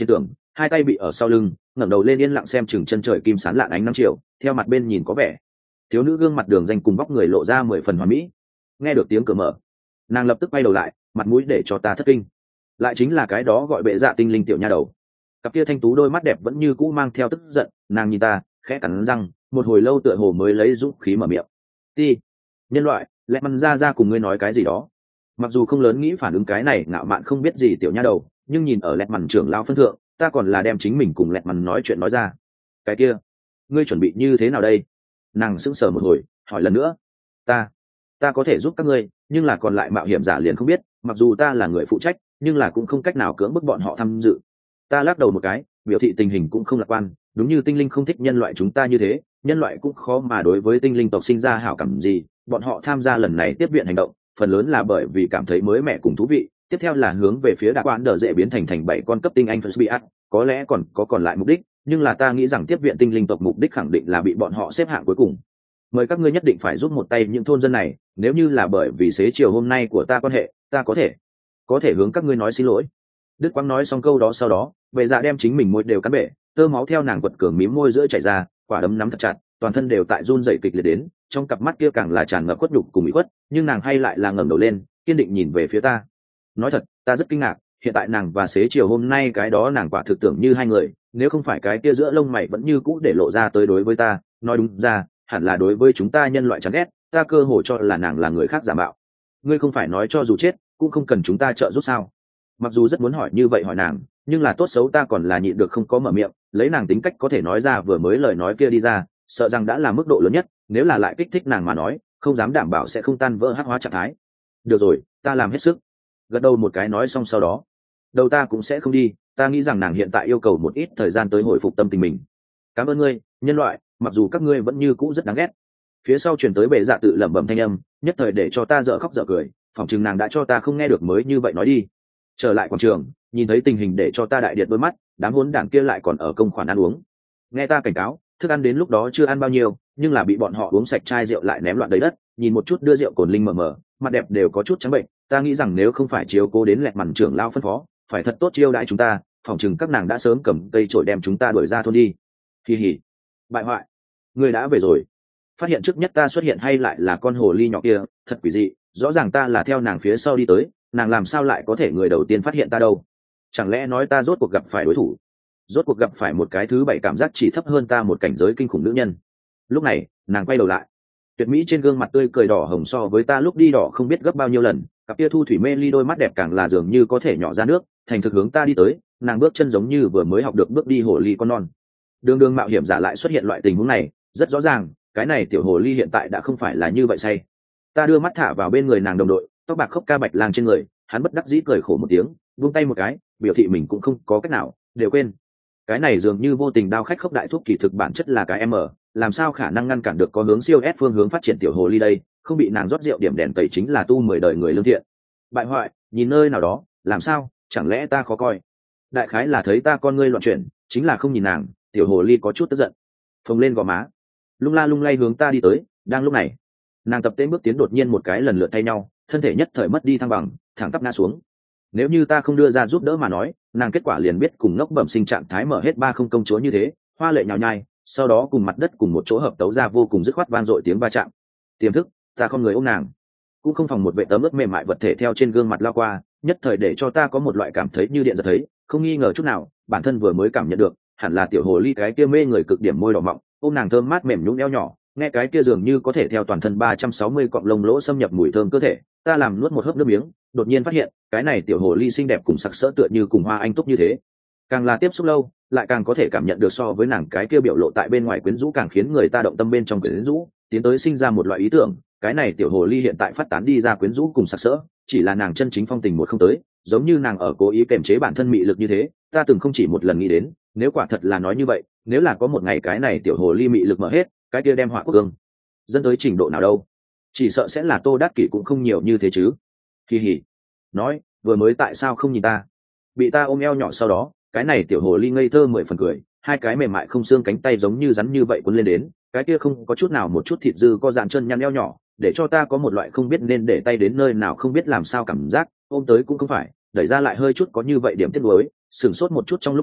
Speaker 1: hai tay bị ở sau lưng, ngẩng đầu lên yên lặng xem chừng chân trời kim sán lạn ánh nắng chiều, theo mặt bên nhìn có vẻ thiếu nữ gương mặt đường danh cùng vóc người lộ ra mười phần hoàn mỹ. Nghe được tiếng cửa mở, nàng lập tức quay đầu lại, mặt mũi để cho ta thất kinh. Lại chính là cái đó gọi bệ dạ tinh linh tiểu nha đầu. Cặp kia thanh tú đôi mắt đẹp vẫn như cũ mang theo tức giận, nàng nhìn ta khẽ cắn răng, một hồi lâu tựa hồ mới lấy dũng khí mở miệng. Ti, nhân loại, lẹ mằn ra ra cùng ngươi nói cái gì đó. Mặc dù không lớn nghĩ phản ứng cái này ngạo mạn không biết gì tiểu nha đầu, nhưng nhìn ở lẹt mằn trưởng lao phân thượng, ta còn là đem chính mình cùng lẹt mằn nói chuyện nói ra. Cái kia, ngươi chuẩn bị như thế nào đây? Nàng sững sờ một hồi, hỏi lần nữa. Ta, ta có thể giúp các ngươi, nhưng là còn lại mạo hiểm giả liền không biết. Mặc dù ta là người phụ trách, nhưng là cũng không cách nào cưỡng bức bọn họ tham dự. Ta lắc đầu một cái, biểu thị tình hình cũng không lạc quan. Đúng như tinh linh không thích nhân loại chúng ta như thế, nhân loại cũng khó mà đối với tinh linh tộc sinh ra hảo cảm gì. Bọn họ tham gia lần này tiếp viện hành động, phần lớn là bởi vì cảm thấy mới mẻ cùng thú vị. Tiếp theo là hướng về phía đặc quan đờ dễ biến thành thành bảy con cấp tinh anh First có lẽ còn có còn lại mục đích, nhưng là ta nghĩ rằng tiếp viện tinh linh tộc mục đích khẳng định là bị bọn họ xếp hạng cuối cùng. Mời các ngươi nhất định phải giúp một tay những thôn dân này, nếu như là bởi vì xế chiều hôm nay của ta quan hệ, ta có thể có thể hướng các ngươi nói xin lỗi. Đức Quang nói xong câu đó sau đó, vệ dạ đem chính mình môi đều cắn bể, tơ máu theo nàng quật cường mím môi giữa chảy ra, quả đấm nắm thật chặt, toàn thân đều tại run rẩy kịch liệt đến, trong cặp mắt kia càng là tràn ngập khuất nhục cùng ủy khuất, nhưng nàng hay lại là ngẩng đầu lên, kiên định nhìn về phía ta. Nói thật, ta rất kinh ngạc, hiện tại nàng và xế chiều hôm nay cái đó nàng quả thực tưởng như hai người, nếu không phải cái kia giữa lông mày vẫn như cũ để lộ ra tới đối với ta, nói đúng ra, hẳn là đối với chúng ta nhân loại chán ghét, ta cơ hồ cho là nàng là người khác giả mạo. Ngươi không phải nói cho dù chết, cũng không cần chúng ta trợ giúp sao? Mặc dù rất muốn hỏi như vậy hỏi nàng, nhưng là tốt xấu ta còn là nhịn được không có mở miệng, lấy nàng tính cách có thể nói ra vừa mới lời nói kia đi ra, sợ rằng đã là mức độ lớn nhất, nếu là lại kích thích nàng mà nói, không dám đảm bảo sẽ không tan vỡ hắc hóa trạng thái. Được rồi, ta làm hết sức. Gật đầu một cái nói xong sau đó, đầu ta cũng sẽ không đi, ta nghĩ rằng nàng hiện tại yêu cầu một ít thời gian tới hồi phục tâm tình mình. Cảm ơn ngươi, nhân loại, mặc dù các ngươi vẫn như cũ rất đáng ghét. Phía sau truyền tới bệ dạ tự lẩm bẩm thanh âm, nhất thời để cho ta dở khóc dở cười, phỏng chừng nàng đã cho ta không nghe được mới như vậy nói đi. Trở lại quảng trường, nhìn thấy tình hình để cho ta đại điện đôi mắt, đám hỗn đảng kia lại còn ở công khoản ăn uống. Nghe ta cảnh cáo, thức ăn đến lúc đó chưa ăn bao nhiêu, nhưng là bị bọn họ uống sạch chai rượu lại ném loạn đầy đất, nhìn một chút đưa rượu cồn linh mờ mờ, mặt đẹp đều có chút trắng bệnh. Ta nghĩ rằng nếu không phải chiếu cố đến lẹt mằn trưởng lao phân phó, phải thật tốt chiêu đãi chúng ta, phỏng chừng các nàng đã sớm cầm cây chổi đem chúng ta đuổi ra thôn đi. Kỳ hỉ, bại hoại, người đã về rồi. Phát hiện trước nhất ta xuất hiện hay lại là con hồ ly nhỏ kia, thật quỷ dị, rõ ràng ta là theo nàng phía sau đi tới, nàng làm sao lại có thể người đầu tiên phát hiện ta đâu? Chẳng lẽ nói ta rốt cuộc gặp phải đối thủ, rốt cuộc gặp phải một cái thứ bảy cảm giác chỉ thấp hơn ta một cảnh giới kinh khủng nữ nhân. Lúc này nàng quay đầu lại, tuyệt mỹ trên gương mặt tươi cười đỏ hồng so với ta lúc đi đỏ không biết gấp bao nhiêu lần, cặp kia thu thủy mê ly đôi mắt đẹp càng là dường như có thể nhỏ ra nước, thành thực hướng ta đi tới. Nàng bước chân giống như vừa mới học được bước đi hồ ly con non. Đường đường mạo hiểm giả lại xuất hiện loại tình huống này, rất rõ ràng cái này tiểu hồ ly hiện tại đã không phải là như vậy say. Ta đưa mắt thả vào bên người nàng đồng đội, tóc bạc khốc ca bạch lang trên người, hắn bất đắc dĩ cười khổ một tiếng, buông tay một cái, biểu thị mình cũng không có cách nào, đều quên. Cái này dường như vô tình đao khách khốc đại thuốc kỳ thực bản chất là cái M, làm sao khả năng ngăn cản được có hướng siêu S phương hướng phát triển tiểu hồ ly đây, không bị nàng rót rượu điểm đèn tẩy chính là tu mười đời người lương thiện. Bại hoại, nhìn nơi nào đó, làm sao, chẳng lẽ ta khó coi? Đại khái là thấy ta con ngươi loạn chuyển, chính là không nhìn nàng, tiểu hồ ly có chút tức giận, phồng lên gò má, lung la lung lay hướng ta đi tới. Đang lúc này, nàng tập tên bước tiến đột nhiên một cái lần lượt thay nhau, thân thể nhất thời mất đi thăng bằng, thẳng tắp ngã xuống. Nếu như ta không đưa ra giúp đỡ mà nói, nàng kết quả liền biết cùng ngốc bẩm sinh trạng thái mở hết ba không công chúa như thế, hoa lệ nhào nhai, sau đó cùng mặt đất cùng một chỗ hợp tấu ra vô cùng dứt khoát vang dội tiếng va chạm. Tiềm thức, ta không người ôm nàng, cũng không phòng một vệ tấm ướt mềm mại vật thể theo trên gương mặt lao qua, nhất thời để cho ta có một loại cảm thấy như điện giật thấy, không nghi ngờ chút nào, bản thân vừa mới cảm nhận được, hẳn là tiểu hồ ly cái kia mê người cực điểm môi đỏ mọng, ôm nàng thơm mát mềm nhũn eo nhỏ, nghe cái kia dường như có thể theo toàn thân ba trăm sáu mươi cọng lông lỗ xâm nhập mùi thơm cơ thể, ta làm nuốt một hớp nước miếng, đột nhiên phát hiện, cái này tiểu hồ ly xinh đẹp cùng sặc sỡ tựa như cùng hoa anh túc như thế. Càng là tiếp xúc lâu, lại càng có thể cảm nhận được so với nàng cái kia biểu lộ tại bên ngoài quyến rũ càng khiến người ta động tâm bên trong quyến rũ, tiến tới sinh ra một loại ý tưởng, cái này tiểu hồ ly hiện tại phát tán đi ra quyến rũ cùng sặc sỡ, chỉ là nàng chân chính phong tình một không tới, giống như nàng ở cố ý kềm chế bản thân mị lực như thế. Ta từng không chỉ một lần nghĩ đến, nếu quả thật là nói như vậy, nếu là có một ngày cái này tiểu hồ ly mị lực mở hết, cái kia đem họa quốc ương dẫn tới trình độ nào đâu, chỉ sợ sẽ là Tô Đát Kỷ cũng không nhiều như thế chứ. Kỳ hỉ, nói vừa mới tại sao không nhìn ta? Bị ta ôm eo nhỏ sau đó, cái này tiểu hồ ly ngây thơ mười phần cười, hai cái mềm mại không xương cánh tay giống như rắn như vậy cuốn lên đến, cái kia không có chút nào một chút thịt dư có dàn chân nhăn eo nhỏ, để cho ta có một loại không biết nên để tay đến nơi nào không biết làm sao cảm giác, ôm tới cũng không phải, đẩy ra lại hơi chút có như vậy điểm tiếc nuối. Sửng sốt một chút trong lúc đó,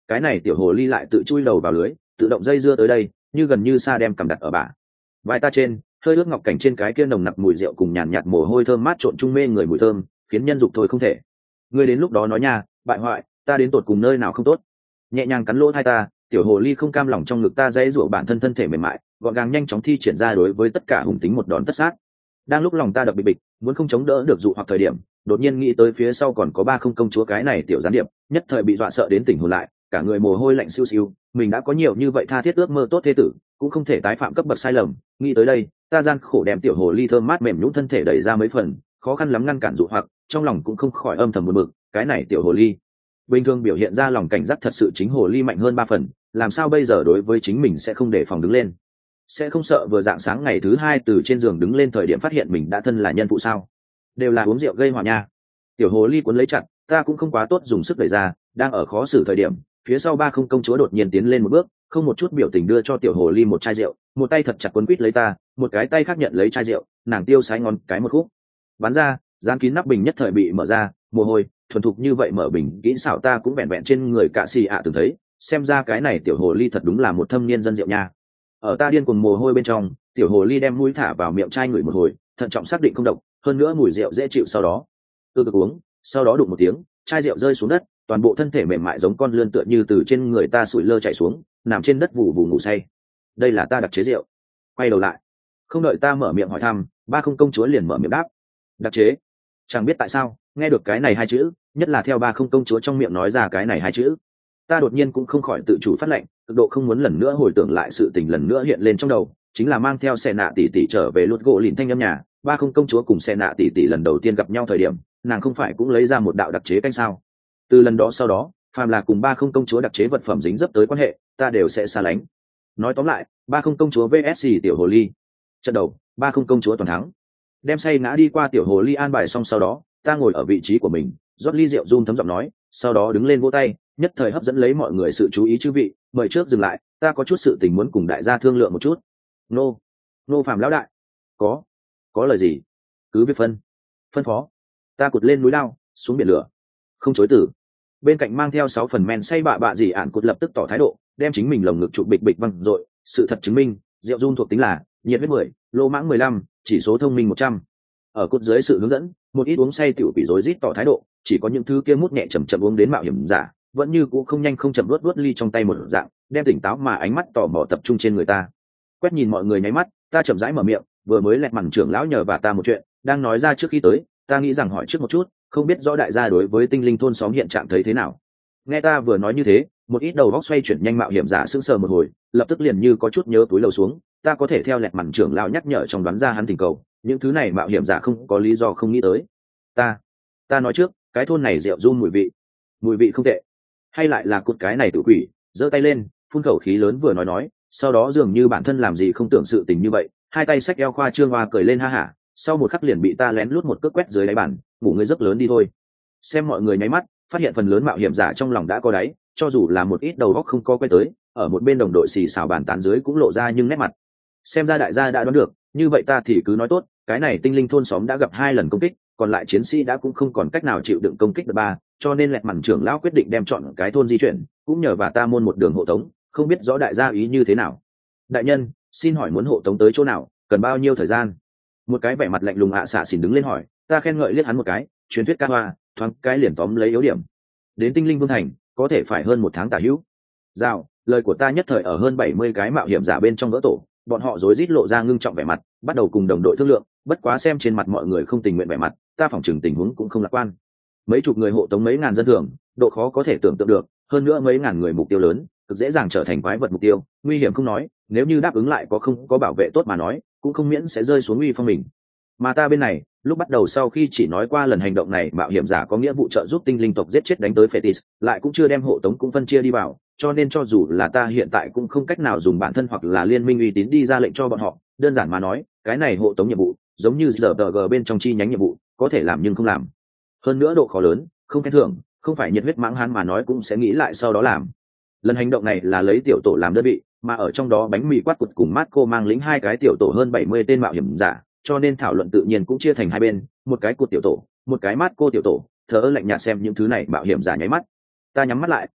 Speaker 1: cái này tiểu hồ ly lại tự chui đầu vào lưới, tự động dây dưa tới đây, như gần như xa đem cầm đặt ở bả vai ta trên, hơi ướt ngọc cảnh trên cái kia nồng nặc mùi rượu cùng nhàn nhạt mồ hôi thơm mát trộn chung mê người mùi thơm, khiến nhân dục thôi không thể. Ngươi đến lúc đó nói nha, bại hoại, ta đến tột cùng nơi nào không tốt. Nhẹ nhàng cắn lỗ tai ta, tiểu hồ ly không cam lòng trong ngực ta dãy rủa bản thân thân thể mềm mại, gọn gàng nhanh chóng thi triển ra đối với tất cả hùng tính một đòn tất sát. Đang lúc lòng ta đập bịch bịch, muốn không chống đỡ được dụ hoặc thời điểm, đột nhiên nghĩ tới phía sau còn có ba không công chúa cái này tiểu gián điệp, nhất thời bị dọa sợ đến tỉnh hồn lại, cả người mồ hôi lạnh siêu siêu, mình đã có nhiều như vậy tha thiết ước mơ tốt thế tử, cũng không thể tái phạm cấp bậc sai lầm. Nghĩ tới đây, ta gian khổ đem tiểu hồ ly thơm mát mềm nhũn thân thể đẩy ra mấy phần, khó khăn lắm ngăn cản dụ hoặc, trong lòng cũng không khỏi âm thầm buồn bực, cái này tiểu hồ ly bình thường biểu hiện ra lòng cảnh giác thật sự chính hồ ly mạnh hơn ba phần, làm sao bây giờ đối với chính mình sẽ không đề phòng đứng lên, sẽ không sợ vừa dạng sáng ngày thứ hai từ trên giường đứng lên thời điểm phát hiện mình đã thân là nhân phụ sao? Đều là uống rượu gây họa nha. Tiểu hồ ly cuốn lấy chặt, ta cũng không quá tốt dùng sức đẩy ra, đang ở khó xử thời điểm, phía sau ba không công chúa đột nhiên tiến lên một bước, không một chút biểu tình đưa cho tiểu hồ ly một chai rượu, một tay thật chặt quấn quít lấy ta, một cái tay khác nhận lấy chai rượu, nàng tiêu sái ngón cái một khúc bắn ra, dán kín nắp bình nhất thời bị mở ra, mồ hôi thuần thục như vậy mở bình kỹ xảo ta cũng vẹn vẹn trên người cạ xì ạ từng thấy, xem ra cái này tiểu hồ ly thật đúng là một thâm niên dân rượu nha. Ở ta điên cuồng mồ hôi bên trong, tiểu hồ ly đem mũi thả vào miệng chai ngửi một hồi, thận trọng xác định không độc, hơn nữa mùi rượu dễ chịu, sau đó từ từ uống, sau đó đụng một tiếng, chai rượu rơi xuống đất, toàn bộ thân thể mềm mại giống con lươn tựa như từ trên người ta sụi lơ chạy xuống, nằm trên đất vù vù ngủ say. Đây là ta đặc chế rượu. Quay đầu lại, không đợi ta mở miệng hỏi thăm, ba không công chúa liền mở miệng đáp, đặc chế. Chẳng biết tại sao, nghe được cái này hai chữ, nhất là theo ba không công chúa trong miệng nói ra cái này hai chữ, ta đột nhiên cũng không khỏi tự chủ phát lệnh, cực độ không muốn lần nữa hồi tưởng lại sự tình lần nữa hiện lên trong đầu, chính là mang theo xe nạ tỷ tỷ trở về luốt gỗ lìn thanh âm nhà. Ba không công chúa cùng xe nạ tỷ tỷ lần đầu tiên gặp nhau thời điểm, nàng không phải cũng lấy ra một đạo đặc chế canh sao? Từ lần đó sau đó, phàm là cùng ba không công chúa đặc chế vật phẩm dính dấp tới quan hệ, ta đều sẽ xa lánh. Nói tóm lại, ba không công chúa vs tiểu hồ ly. Trận đầu, ba không công chúa toàn thắng. Đem say ngã đi qua tiểu hồ ly an bài xong sau đó, ta ngồi ở vị trí của mình, rót ly rượu run thấm giọng nói, sau đó đứng lên vỗ tay, nhất thời hấp dẫn lấy mọi người sự chú ý. Chư vị, mời trước dừng lại, ta có chút sự tình muốn cùng đại gia thương lượng một chút. Nô, nô phàm lão đại. Có, có lời gì? Cứ việc phân, phân phó. Ta cụt lên núi lao, xuống biển lửa, không chối từ. Bên cạnh mang theo sáu phần men say bạ bạ gì ạn cụt lập tức tỏ thái độ, đem chính mình lồng ngực trụ bịch bịch văng dội. Sự thật chứng minh, rượu run thuộc tính là nhiệt huyết mười, lô mãng mười lăm, chỉ số thông minh một trăm. Ở cột dưới sự hướng dẫn, một ít uống say tiểu quỷ rối rít tỏ thái độ, chỉ có những thứ kia mút nhẹ chậm chậm uống đến mạo hiểm giả, vẫn như cũ không nhanh không chậm luốt luốt ly trong tay một dạng, đem tỉnh táo mà ánh mắt tò mò tập trung trên người ta. Quét nhìn mọi người nháy mắt, ta chậm rãi mở miệng, vừa mới lẹt mằn trưởng lão nhờ và ta một chuyện, đang nói ra trước khi tới, ta nghĩ rằng hỏi trước một chút, không biết rõ đại gia đối với tinh linh thôn xóm hiện trạng thấy thế nào. Nghe ta vừa nói như thế, một ít đầu góc xoay chuyển nhanh mạo hiểm giả sững sờ một hồi, lập tức liền như có chút nhớ túi lầu xuống. Ta có thể theo lẹt mằn trưởng lão nhắc nhở trong đoán ra hắn tình cầu, những thứ này mạo hiểm giả không có lý do không nghĩ tới. Ta, ta nói trước, cái thôn này rượu run mùi vị, mùi vị không tệ. Hay lại là cụt cái này tự quỷ, giơ tay lên, phun khẩu khí lớn vừa nói nói, sau đó dường như bản thân làm gì không tưởng sự tình như vậy, hai tay xách eo khoa trương hoa cười lên ha hả, sau một khắc liền bị ta lén lút một cước quét dưới đáy bàn, ngủ ngươi giấc lớn đi thôi. Xem mọi người nháy mắt, phát hiện phần lớn mạo hiểm giả trong lòng đã có đáy, cho dù là một ít đầu góc không có quay tới, ở một bên đồng đội xì xào bàn tán dưới cũng lộ ra nhưng nét mặt. Xem ra đại gia đã đoán được, như vậy ta thì cứ nói tốt, cái này tinh linh thôn xóm đã gặp hai lần công kích, còn lại chiến sĩ đã cũng không còn cách nào chịu đựng công kích đợt ba, cho nên lẹt mằn trưởng lão quyết định đem chọn cái thôn di chuyển, cũng nhờ và ta môn một đường hộ tống, không biết rõ đại gia ý như thế nào. Đại nhân, xin hỏi muốn hộ tống tới chỗ nào, cần bao nhiêu thời gian? Một cái vẻ mặt lạnh lùng ạ xạ xỉn đứng lên hỏi, ta khen ngợi liếc hắn một cái, truyền thuyết ca hoa, thoáng cái liền tóm lấy yếu điểm. Đến tinh linh vương thành, có thể phải hơn một tháng tả hữu. Dạo, lời của ta nhất thời ở hơn bảy mươi cái mạo hiểm giả bên trong vỡ tổ, bọn họ rối rít lộ ra ngưng trọng vẻ mặt, bắt đầu cùng đồng đội thương lượng, bất quá xem trên mặt mọi người không tình nguyện vẻ mặt, ta phỏng chừng tình huống cũng không lạc quan. Mấy chục người hộ tống mấy ngàn dân thường, độ khó có thể tưởng tượng được, hơn nữa mấy ngàn người mục tiêu lớn, cực dễ dàng trở thành quái vật mục tiêu, nguy hiểm không nói, nếu như đáp ứng lại có không có bảo vệ tốt mà nói, cũng không miễn sẽ rơi xuống uy phong mình. Mà ta bên này, lúc bắt đầu sau khi chỉ nói qua lần hành động này mạo hiểm giả có nghĩa vụ trợ giúp tinh linh tộc giết chết đánh tới Fetis, lại cũng chưa đem hộ tống cũng phân chia đi vào, cho nên cho dù là ta hiện tại cũng không cách nào dùng bản thân hoặc là liên minh uy tín đi ra lệnh cho bọn họ, đơn giản mà nói, cái này hộ tống nhiệm vụ, giống như giờ tờ gờ bên trong chi nhánh nhiệm vụ, có thể làm nhưng không làm. Hơn nữa độ khó lớn, không khen thưởng, không phải nhiệt huyết mãng hán mà nói cũng sẽ nghĩ lại sau đó làm. Lần hành động này là lấy tiểu tổ làm đơn vị, mà ở trong đó bánh mì quát cụt cùng Marco mang lính hai cái tiểu tổ hơn bảy mươi tên mạo hiểm giả, cho nên thảo luận tự nhiên cũng chia thành hai bên, một cái cụt tiểu tổ, một cái Marco tiểu tổ, thở lạnh nhạt xem những thứ này mạo hiểm giả nháy mắt. Ta nhắm mắt lại,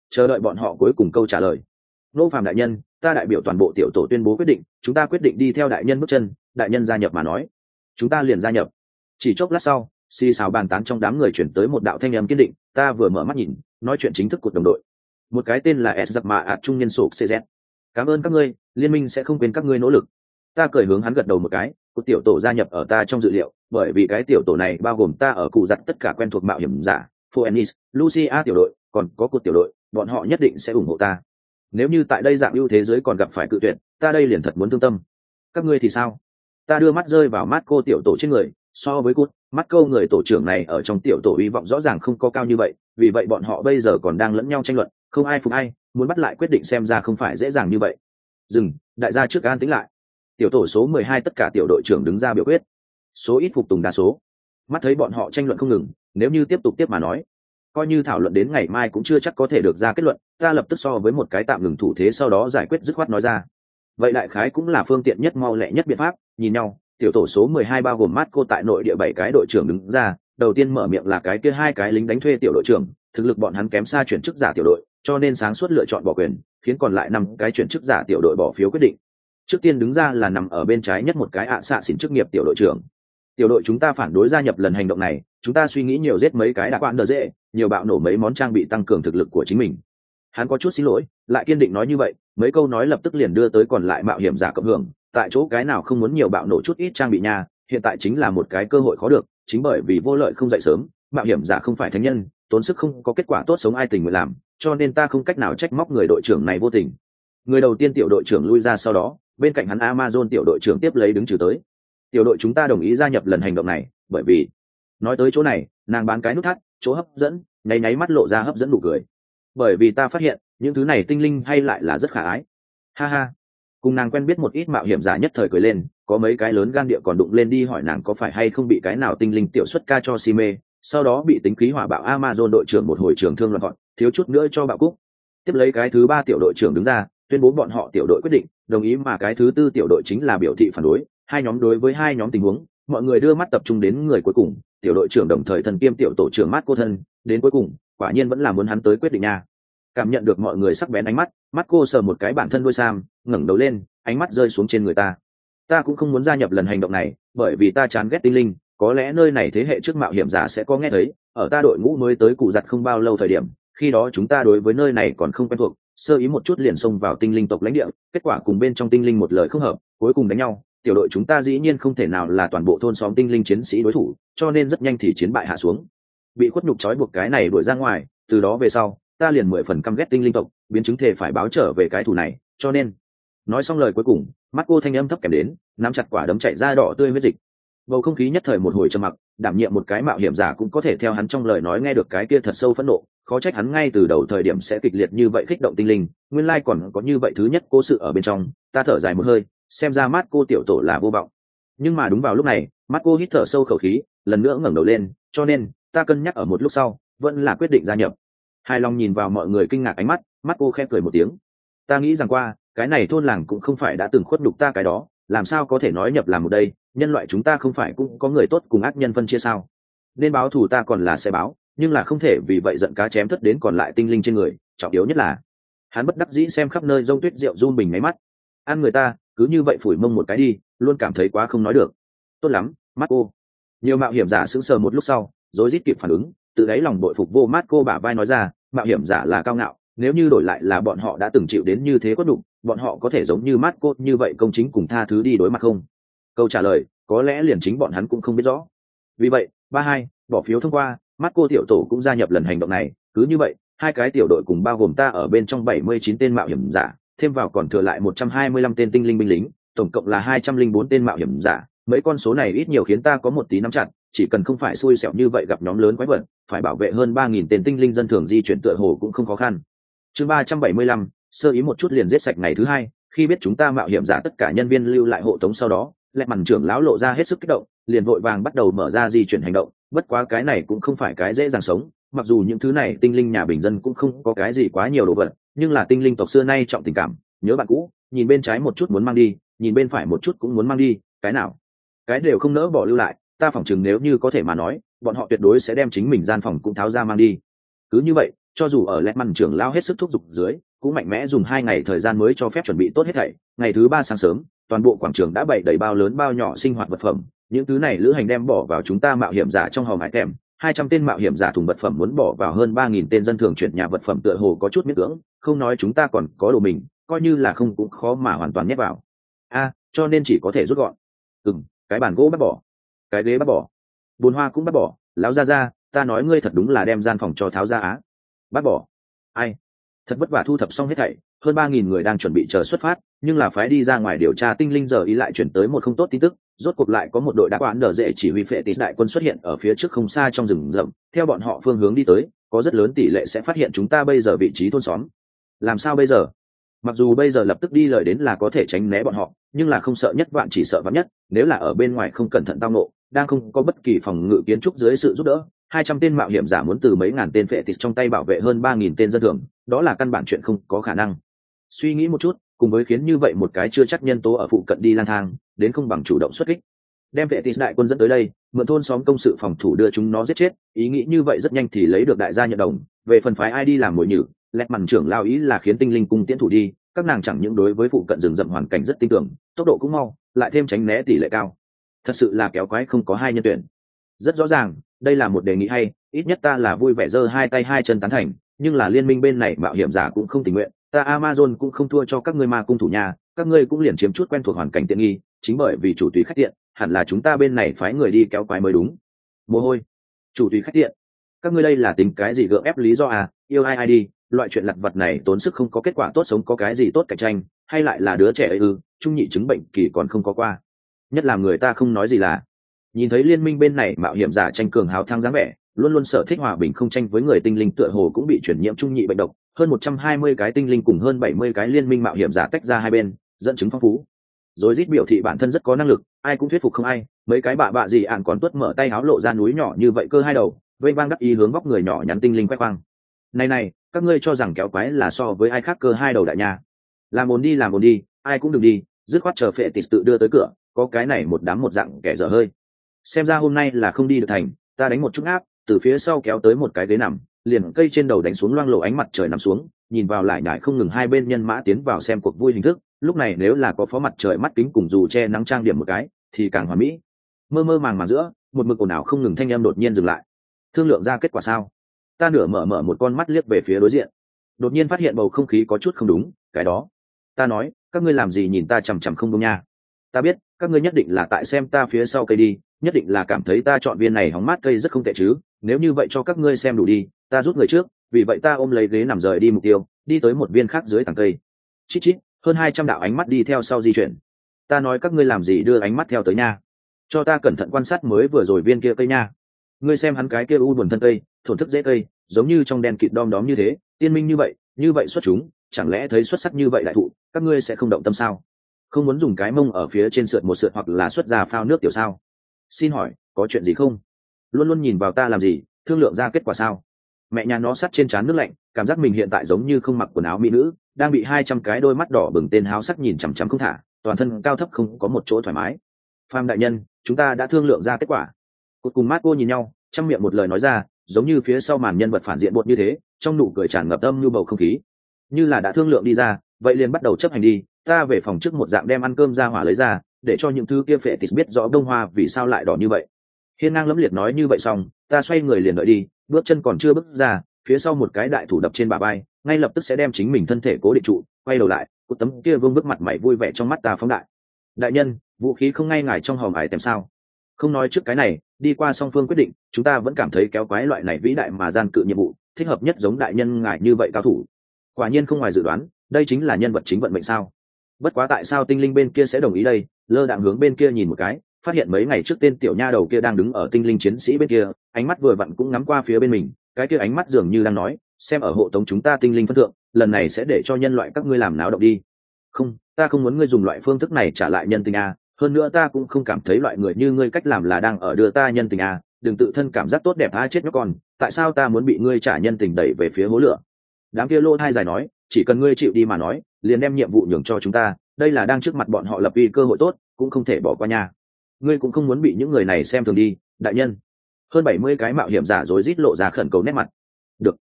Speaker 1: chờ đợi bọn họ cuối cùng câu trả lời. Nô Phàm đại nhân, ta đại biểu toàn bộ tiểu tổ tuyên bố quyết định, chúng ta quyết định đi theo đại nhân bước chân, đại nhân gia nhập mà nói, chúng ta liền gia nhập. Chỉ chốc lát sau, xì xào bàn tán trong đám người chuyển tới một đạo thanh âm kiên định, ta vừa mở mắt nhìn, nói chuyện chính thức của đồng đội. Một cái tên là S giặc mạ ạt trung nhân sổ xê dét. Cảm ơn các ngươi, liên minh sẽ không quên các ngươi nỗ lực. Ta cười hướng hắn gật đầu một cái, cuộc tiểu tổ gia nhập ở ta trong dự liệu, bởi vì cái tiểu tổ này bao gồm ta ở cụ giặt tất cả quen thuộc mạo hiểm giả, Phoenix, Lucia tiểu đội, còn có cuộc tiểu đội, bọn họ nhất định sẽ ủng hộ ta. Nếu như tại đây dạng ưu thế giới còn gặp phải cự tuyệt, ta đây liền thật muốn thương tâm. Các ngươi thì sao? Ta đưa mắt rơi vào mắt cô tiểu tổ trên người, so với cút, mắt câu người tổ trưởng này ở trong tiểu tổ hy vọng rõ ràng không có cao như vậy, vì vậy bọn họ bây giờ còn đang lẫn nhau tranh luận, không ai phục ai, muốn bắt lại quyết định xem ra không phải dễ dàng như vậy. Dừng, đại gia trước an tĩnh lại. Tiểu tổ số mười hai tất cả tiểu đội trưởng đứng ra biểu quyết. Số ít phục tùng đa số. Mắt thấy bọn họ tranh luận không ngừng, nếu như tiếp tục tiếp mà nói, coi như thảo luận đến ngày mai cũng chưa chắc có thể được ra kết luận, ta lập tức so với một cái tạm ngừng thủ thế sau đó giải quyết dứt khoát nói ra. Vậy đại khái cũng là phương tiện nhất mau lẹ nhất biện pháp, nhìn nhau, tiểu tổ số mười hai bao gồm Marco tại nội địa bảy cái đội trưởng đứng ra, đầu tiên mở miệng là cái kia hai cái lính đánh thuê tiểu đội trưởng, thực lực bọn hắn kém xa chuyển chức giả tiểu đội, cho nên sáng suốt lựa chọn bỏ quyền, khiến còn lại năm cái chuyển chức giả tiểu đội bỏ phiếu quyết định. Trước tiên đứng ra là nằm ở bên trái nhất một cái ạ xạ xỉn chức nghiệp tiểu đội trưởng. Tiểu đội chúng ta phản đối gia nhập lần hành động này, chúng ta suy nghĩ nhiều giết mấy cái đã quan đờ dễ, nhiều bạo nổ mấy món trang bị tăng cường thực lực của chính mình. Hắn có chút xin lỗi, lại kiên định nói như vậy, mấy câu nói lập tức liền đưa tới còn lại mạo hiểm giả cộng hưởng, tại chỗ cái nào không muốn nhiều bạo nổ chút ít trang bị nha, hiện tại chính là một cái cơ hội khó được, chính bởi vì vô lợi không dậy sớm, mạo hiểm giả không phải thánh nhân, tốn sức không có kết quả tốt sống ai tình nguyện làm, cho nên ta không cách nào trách móc người đội trưởng này vô tình. Người đầu tiên tiểu đội trưởng lui ra sau đó, bên cạnh hắn Amazon tiểu đội trưởng tiếp lấy đứng trừ tới. Tiểu đội chúng ta đồng ý gia nhập lần hành động này, bởi vì nói tới chỗ này, nàng bán cái nút thắt, chỗ hấp dẫn, nháy nháy mắt lộ ra hấp dẫn nụ cười. Bởi vì ta phát hiện, những thứ này tinh linh hay lại là rất khả ái. Ha ha. Cùng nàng quen biết một ít mạo hiểm giả nhất thời cười lên, có mấy cái lớn gan địa còn đụng lên đi hỏi nàng có phải hay không bị cái nào tinh linh tiểu xuất ca cho si mê, sau đó bị tính khí hỏa bạo Amazon đội trưởng một hồi trường thương loạn gọn, thiếu chút nữa cho bạo cúc. Tiếp lấy cái thứ ba tiểu đội trưởng đứng ra, tuyên bố bọn họ tiểu đội quyết định, đồng ý mà cái thứ tư tiểu đội chính là biểu thị phản đối. Hai nhóm đối với hai nhóm tình huống, mọi người đưa mắt tập trung đến người cuối cùng, tiểu đội trưởng đồng thời thần kiêm tiểu tổ trưởng Marco thân, đến cuối cùng, quả nhiên vẫn là muốn hắn tới quyết định nha. Cảm nhận được mọi người sắc bén ánh mắt, Marco sờ một cái bản thân đôi sam, ngẩng đầu lên, ánh mắt rơi xuống trên người ta. Ta cũng không muốn gia nhập lần hành động này, bởi vì ta chán ghét tinh linh, có lẽ nơi này thế hệ trước mạo hiểm giả sẽ có nghe thấy, ở ta đội ngũ mới tới cụ giặt không bao lâu thời điểm, khi đó chúng ta đối với nơi này còn không quen thuộc, sơ ý một chút liền xông vào tinh linh tộc lãnh địa, kết quả cùng bên trong tinh linh một lời không hợp, cuối cùng đánh nhau. Tiểu đội chúng ta dĩ nhiên không thể nào là toàn bộ thôn xóm tinh linh chiến sĩ đối thủ, cho nên rất nhanh thì chiến bại hạ xuống, bị khuất nhục trói buộc cái này đuổi ra ngoài. Từ đó về sau, ta liền mười phần căm ghét tinh linh tộc, biến chứng thể phải báo trở về cái thù này, cho nên nói xong lời cuối cùng, mắt cô thanh âm thấp kèm đến, nắm chặt quả đấm chảy ra đỏ tươi huyết dịch. Bầu không khí nhất thời một hồi trầm mặc, đảm nhiệm một cái mạo hiểm giả cũng có thể theo hắn trong lời nói nghe được cái kia thật sâu phẫn nộ, khó trách hắn ngay từ đầu thời điểm sẽ kịch liệt như vậy kích động tinh linh, nguyên lai còn có như vậy thứ nhất cố sự ở bên trong. Ta thở dài một hơi, xem ra mắt cô tiểu tổ là vô vọng. Nhưng mà đúng vào lúc này, mắt cô hít thở sâu khẩu khí, lần nữa ngẩng đầu lên, cho nên ta cân nhắc ở một lúc sau, vẫn là quyết định gia nhập. Hài lòng nhìn vào mọi người kinh ngạc ánh mắt, mắt cô khẽ cười một tiếng. Ta nghĩ rằng qua, cái này thôn làng cũng không phải đã từng khuất đục ta cái đó, làm sao có thể nói nhập làm một đây, nhân loại chúng ta không phải cũng có người tốt cùng ác nhân phân chia sao? Nên báo thù ta còn là sẽ báo, nhưng là không thể vì vậy giận cá chém thất đến còn lại tinh linh trên người, trọng yếu nhất là hắn bất đắc dĩ xem khắp nơi rông tuyết rượu run bình máy mắt. Ăn người ta, cứ như vậy phủi mông một cái đi, luôn cảm thấy quá không nói được. Tốt lắm, mắt cô. Nhiều mạo hiểm giả sững sờ một lúc sau, rối rít kịp phản ứng, tự đáy lòng bội phục vô mắt cô bả vai nói ra, mạo hiểm giả là cao ngạo, nếu như đổi lại là bọn họ đã từng chịu đến như thế có đủ, bọn họ có thể giống như mắt cô như vậy công chính cùng tha thứ đi đối mặt không? Câu trả lời, có lẽ liền chính bọn hắn cũng không biết rõ. Vì vậy, ba hai, bỏ phiếu thông qua, mắt cô tiểu tổ cũng gia nhập lần hành động này, cứ như vậy, hai cái tiểu đội cùng bao gồm ta ở bên trong bảy mươi chín tên mạo hiểm giả, thêm vào còn thừa lại một trăm hai mươi lăm tên tinh linh binh lính, tổng cộng là hai trăm linh bốn tên mạo hiểm giả, mấy con số này ít nhiều khiến ta có một tí nắm chặt, chỉ cần không phải xui xẻo như vậy gặp nhóm lớn quái vật, phải bảo vệ hơn ba nghìn tên tinh linh dân thường di chuyển tựa hồ cũng không khó khăn. Chương ba trăm bảy mươi lăm, sơ ý một chút liền giết sạch ngày thứ hai, khi biết chúng ta mạo hiểm giả tất cả nhân viên lưu lại hộ tống sau đó, Lẹ Mằn trưởng lão lộ ra hết sức kích động, liền vội vàng bắt đầu mở ra di chuyển hành động, bất quá cái này cũng không phải cái dễ dàng sống, mặc dù những thứ này tinh linh nhà bình dân cũng không có cái gì quá nhiều đồ vật, nhưng là tinh linh tộc xưa nay trọng tình cảm, nhớ bạn cũ, nhìn bên trái một chút muốn mang đi, nhìn bên phải một chút cũng muốn mang đi, cái nào cái đều không nỡ bỏ lưu lại. Ta phỏng chừng nếu như có thể mà nói, bọn họ tuyệt đối sẽ đem chính mình gian phòng cũng tháo ra mang đi. Cứ như vậy, cho dù ở lẹt mằn trưởng lao hết sức thúc giục dưới cũng mạnh mẽ dùng hai ngày thời gian mới cho phép chuẩn bị tốt hết thảy. Ngày thứ ba sáng sớm toàn bộ quảng trường đã bày đầy bao lớn bao nhỏ sinh hoạt vật phẩm, những thứ này lữ hành đem bỏ vào chúng ta mạo hiểm giả trong hòm hải kèm. Hai trăm tên mạo hiểm giả thùng vật phẩm muốn bỏ vào hơn ba nghìn tên dân thường chuyển nhà vật phẩm tựa hồ có chút miễn cưỡng, không nói chúng ta còn có đồ mình, coi như là không cũng khó mà hoàn toàn nhét vào. A, cho nên chỉ có thể rút gọn. Ừm, cái bàn gỗ bắt bỏ, cái ghế bắt bỏ, bồn hoa cũng bắt bỏ, lão gia gia, ta nói ngươi thật đúng là đem gian phòng cho tháo ra á. Bắt bỏ. Ai? Thật vất vả thu thập xong hết thảy, hơn ba nghìn người đang chuẩn bị chờ xuất phát, nhưng là phái đi ra ngoài điều tra tinh linh giờ ý lại chuyển tới một không tốt tin tức, rốt cuộc lại có một đội đặc quản đờ dễ chỉ huy phệ tít đại quân xuất hiện ở phía trước không xa trong rừng rậm, theo bọn họ phương hướng đi tới, có rất lớn tỷ lệ sẽ phát hiện chúng ta bây giờ vị trí thôn xóm. Làm sao bây giờ? Mặc dù bây giờ lập tức đi lời đến là có thể tránh né bọn họ, nhưng là không sợ nhất vạn chỉ sợ vạn nhất, nếu là ở bên ngoài không cẩn thận tao ngộ, đang không có bất kỳ phòng ngự kiến trúc dưới sự giúp đỡ, hai trăm tên mạo hiểm giả muốn từ mấy ngàn tên phệ tít trong tay bảo vệ hơn ba nghìn tên dân thường, đó là căn bản chuyện không có khả năng. Suy nghĩ một chút, cùng với khiến như vậy một cái chưa chắc nhân tố ở phụ cận đi lang thang, đến không bằng chủ động xuất kích. Đem vệ tít đại quân dẫn tới đây, mượn thôn xóm công sự phòng thủ đưa chúng nó giết chết, ý nghĩ như vậy rất nhanh thì lấy được đại gia nhận đồng. Về phần phái ai đi làm mồi nhử, lẹt mằn trưởng lao ý là khiến tinh linh cung tiễn thủ đi, các nàng chẳng những đối với phụ cận rừng rậm hoàn cảnh rất tin tưởng, tốc độ cũng mau, lại thêm tránh né tỷ lệ cao. Thật sự là kéo quái không có hai nhân tuyển. Rất rõ ràng, đây là một đề nghị hay, ít nhất ta là vui vẻ giơ hai tay hai chân tán thành, nhưng là liên minh bên này mạo hiểm giả cũng không tình nguyện, ta Amazon cũng không thua cho các ngươi ma cung thủ nhà, các ngươi cũng liền chiếm chút quen thuộc hoàn cảnh tiện nghi, chính bởi vì chủ tùy khách tiện, hẳn là chúng ta bên này phái người đi kéo quái mới đúng. Mồ hôi, chủ tùy khách tiện, các ngươi đây là tính cái gì gượng ép lý do à? Yêu ai ai đi, loại chuyện lặt vặt này tốn sức không có kết quả tốt, sống có cái gì tốt cạnh tranh, hay lại là đứa trẻ ấy ư? Trung nhị chứng bệnh kỳ còn không có qua, nhất là người ta không nói gì là. Nhìn thấy liên minh bên này mạo hiểm giả tranh cường hào thắng dáng vẻ, luôn luôn sở thích hòa bình không tranh với người tinh linh tựa hồ cũng bị chuyển nhiễm trung nhị bệnh độc, hơn một trăm hai mươi cái tinh linh cùng hơn bảy mươi cái liên minh mạo hiểm giả tách ra hai bên, dẫn chứng phong phú. Rồi rít biểu thị bản thân rất có năng lực, ai cũng thuyết phục không ai, mấy cái bạ bạ gì ạn còn tuốt mở tay háo lộ ra núi nhỏ như vậy cơ hai đầu, vây vang đắc ý hướng vóc người nhỏ nhắn tinh linh khoe khoang. Này này, các ngươi cho rằng kéo quái là so với ai khác cơ hai đầu đại nha? Làm ồn đi làm ồn đi, ai cũng đừng đi, dứt khoát chờ phệ tịt tự đưa tới cửa, có cái này một đám một dạng kẻ dở hơi. Xem ra hôm nay là không đi được thành, ta đánh một chút áp, từ phía sau kéo tới một cái ghế nằm, liền cây trên đầu đánh xuống loang lộ ánh mặt trời nằm xuống, nhìn vào lại nhải không ngừng hai bên nhân mã tiến vào xem cuộc vui hình thức. Lúc này nếu là có phó mặt trời mắt kính cùng dù che nắng trang điểm một cái thì càng hoàn mỹ. Mơ mơ màng màng giữa một mực ồn ào không ngừng thanh âm đột nhiên dừng lại. Thương lượng ra kết quả sao? Ta nửa mở mở một con mắt liếc về phía đối diện, đột nhiên phát hiện bầu không khí có chút không đúng. Cái đó, ta nói, các ngươi làm gì nhìn ta chằm chằm không đúng nha? Ta biết các ngươi nhất định là tại xem ta phía sau cây đi, nhất định là cảm thấy ta chọn viên này hóng mát cây rất không tệ chứ. Nếu như vậy cho các ngươi xem đủ đi, ta rút người trước, vì vậy ta ôm lấy ghế nằm rời đi mục tiêu, đi tới một viên khác dưới tầng cây. Chít chít, hơn hai trăm đạo ánh mắt đi theo sau di chuyển. Ta nói các ngươi làm gì đưa ánh mắt theo tới nha? Cho ta cẩn thận quan sát mới vừa rồi viên kia cây nha. Ngươi xem hắn cái kia u buồn thân cây, thổn thức dễ cây, giống như trong đèn kịt đom đóm như thế, tiên minh như vậy, như vậy xuất chúng, chẳng lẽ thấy xuất sắc như vậy đại thụ, các ngươi sẽ không động tâm sao? Không muốn dùng cái mông ở phía trên sượt một sượt hoặc là xuất ra phao nước tiểu sao? Xin hỏi, có chuyện gì không? Luôn luôn nhìn vào ta làm gì, thương lượng ra kết quả sao? Mẹ nhà nó sắt trên trán nước lạnh, cảm giác mình hiện tại giống như không mặc quần áo mỹ nữ, đang bị hai trăm cái đôi mắt đỏ bừng tên háo sắc nhìn chằm chằm không thả, toàn thân cao thấp không có một chỗ thoải mái. Phàm đại nhân, chúng ta đã thương lượng ra kết quả. Cột cùng Marco nhìn nhau, trong miệng một lời nói ra, giống như phía sau màn nhân vật phản diện bột như thế, trong nụ cười tràn ngập âm như bầu không khí. Như là đã thương lượng đi ra, vậy liền bắt đầu chấp hành đi. Ta về phòng trước một dạng đem ăn cơm ra hỏa lấy ra, để cho những thứ kia phệ tịt biết rõ đông hoa vì sao lại đỏ như vậy. Hiên ngang lẫm liệt nói như vậy xong, ta xoay người liền đợi đi, bước chân còn chưa bước ra, phía sau một cái đại thủ đập trên bả vai, ngay lập tức sẽ đem chính mình thân thể cố định trụ. Quay đầu lại, cột tấm kia vương bức mặt mày vui vẻ trong mắt ta phóng đại. Đại nhân, vũ khí không ngay ngài trong hòm ải tem sao? Không nói trước cái này, đi qua song phương quyết định, chúng ta vẫn cảm thấy kéo quái loại này vĩ đại mà gian cự nhiệm vụ, thích hợp nhất giống đại nhân ngài như vậy cao thủ. Quả nhiên không ngoài dự đoán, đây chính là nhân vật chính vận mệnh sao? Bất quá tại sao tinh linh bên kia sẽ đồng ý đây? Lơ đạng hướng bên kia nhìn một cái, phát hiện mấy ngày trước tên tiểu nha đầu kia đang đứng ở tinh linh chiến sĩ bên kia, ánh mắt vừa vặn cũng ngắm qua phía bên mình, cái kia ánh mắt dường như đang nói, xem ở hộ tống chúng ta tinh linh phân thượng, lần này sẽ để cho nhân loại các ngươi làm náo động đi. Không, ta không muốn ngươi dùng loại phương thức này trả lại nhân tình a, hơn nữa ta cũng không cảm thấy loại người như ngươi cách làm là đang ở đưa ta nhân tình a, đừng tự thân cảm giác tốt đẹp a chết nhóc con, tại sao ta muốn bị ngươi trả nhân tình đẩy về phía hố lửa? Đám kia lô hai dài nói, chỉ cần ngươi chịu đi mà nói, liền đem nhiệm vụ nhường cho chúng ta, đây là đang trước mặt bọn họ lập uy cơ hội tốt, cũng không thể bỏ qua nha. Ngươi cũng không muốn bị những người này xem thường đi, đại nhân. Hơn bảy mươi cái mạo hiểm giả rối rít lộ ra khẩn cầu nét mặt. Được,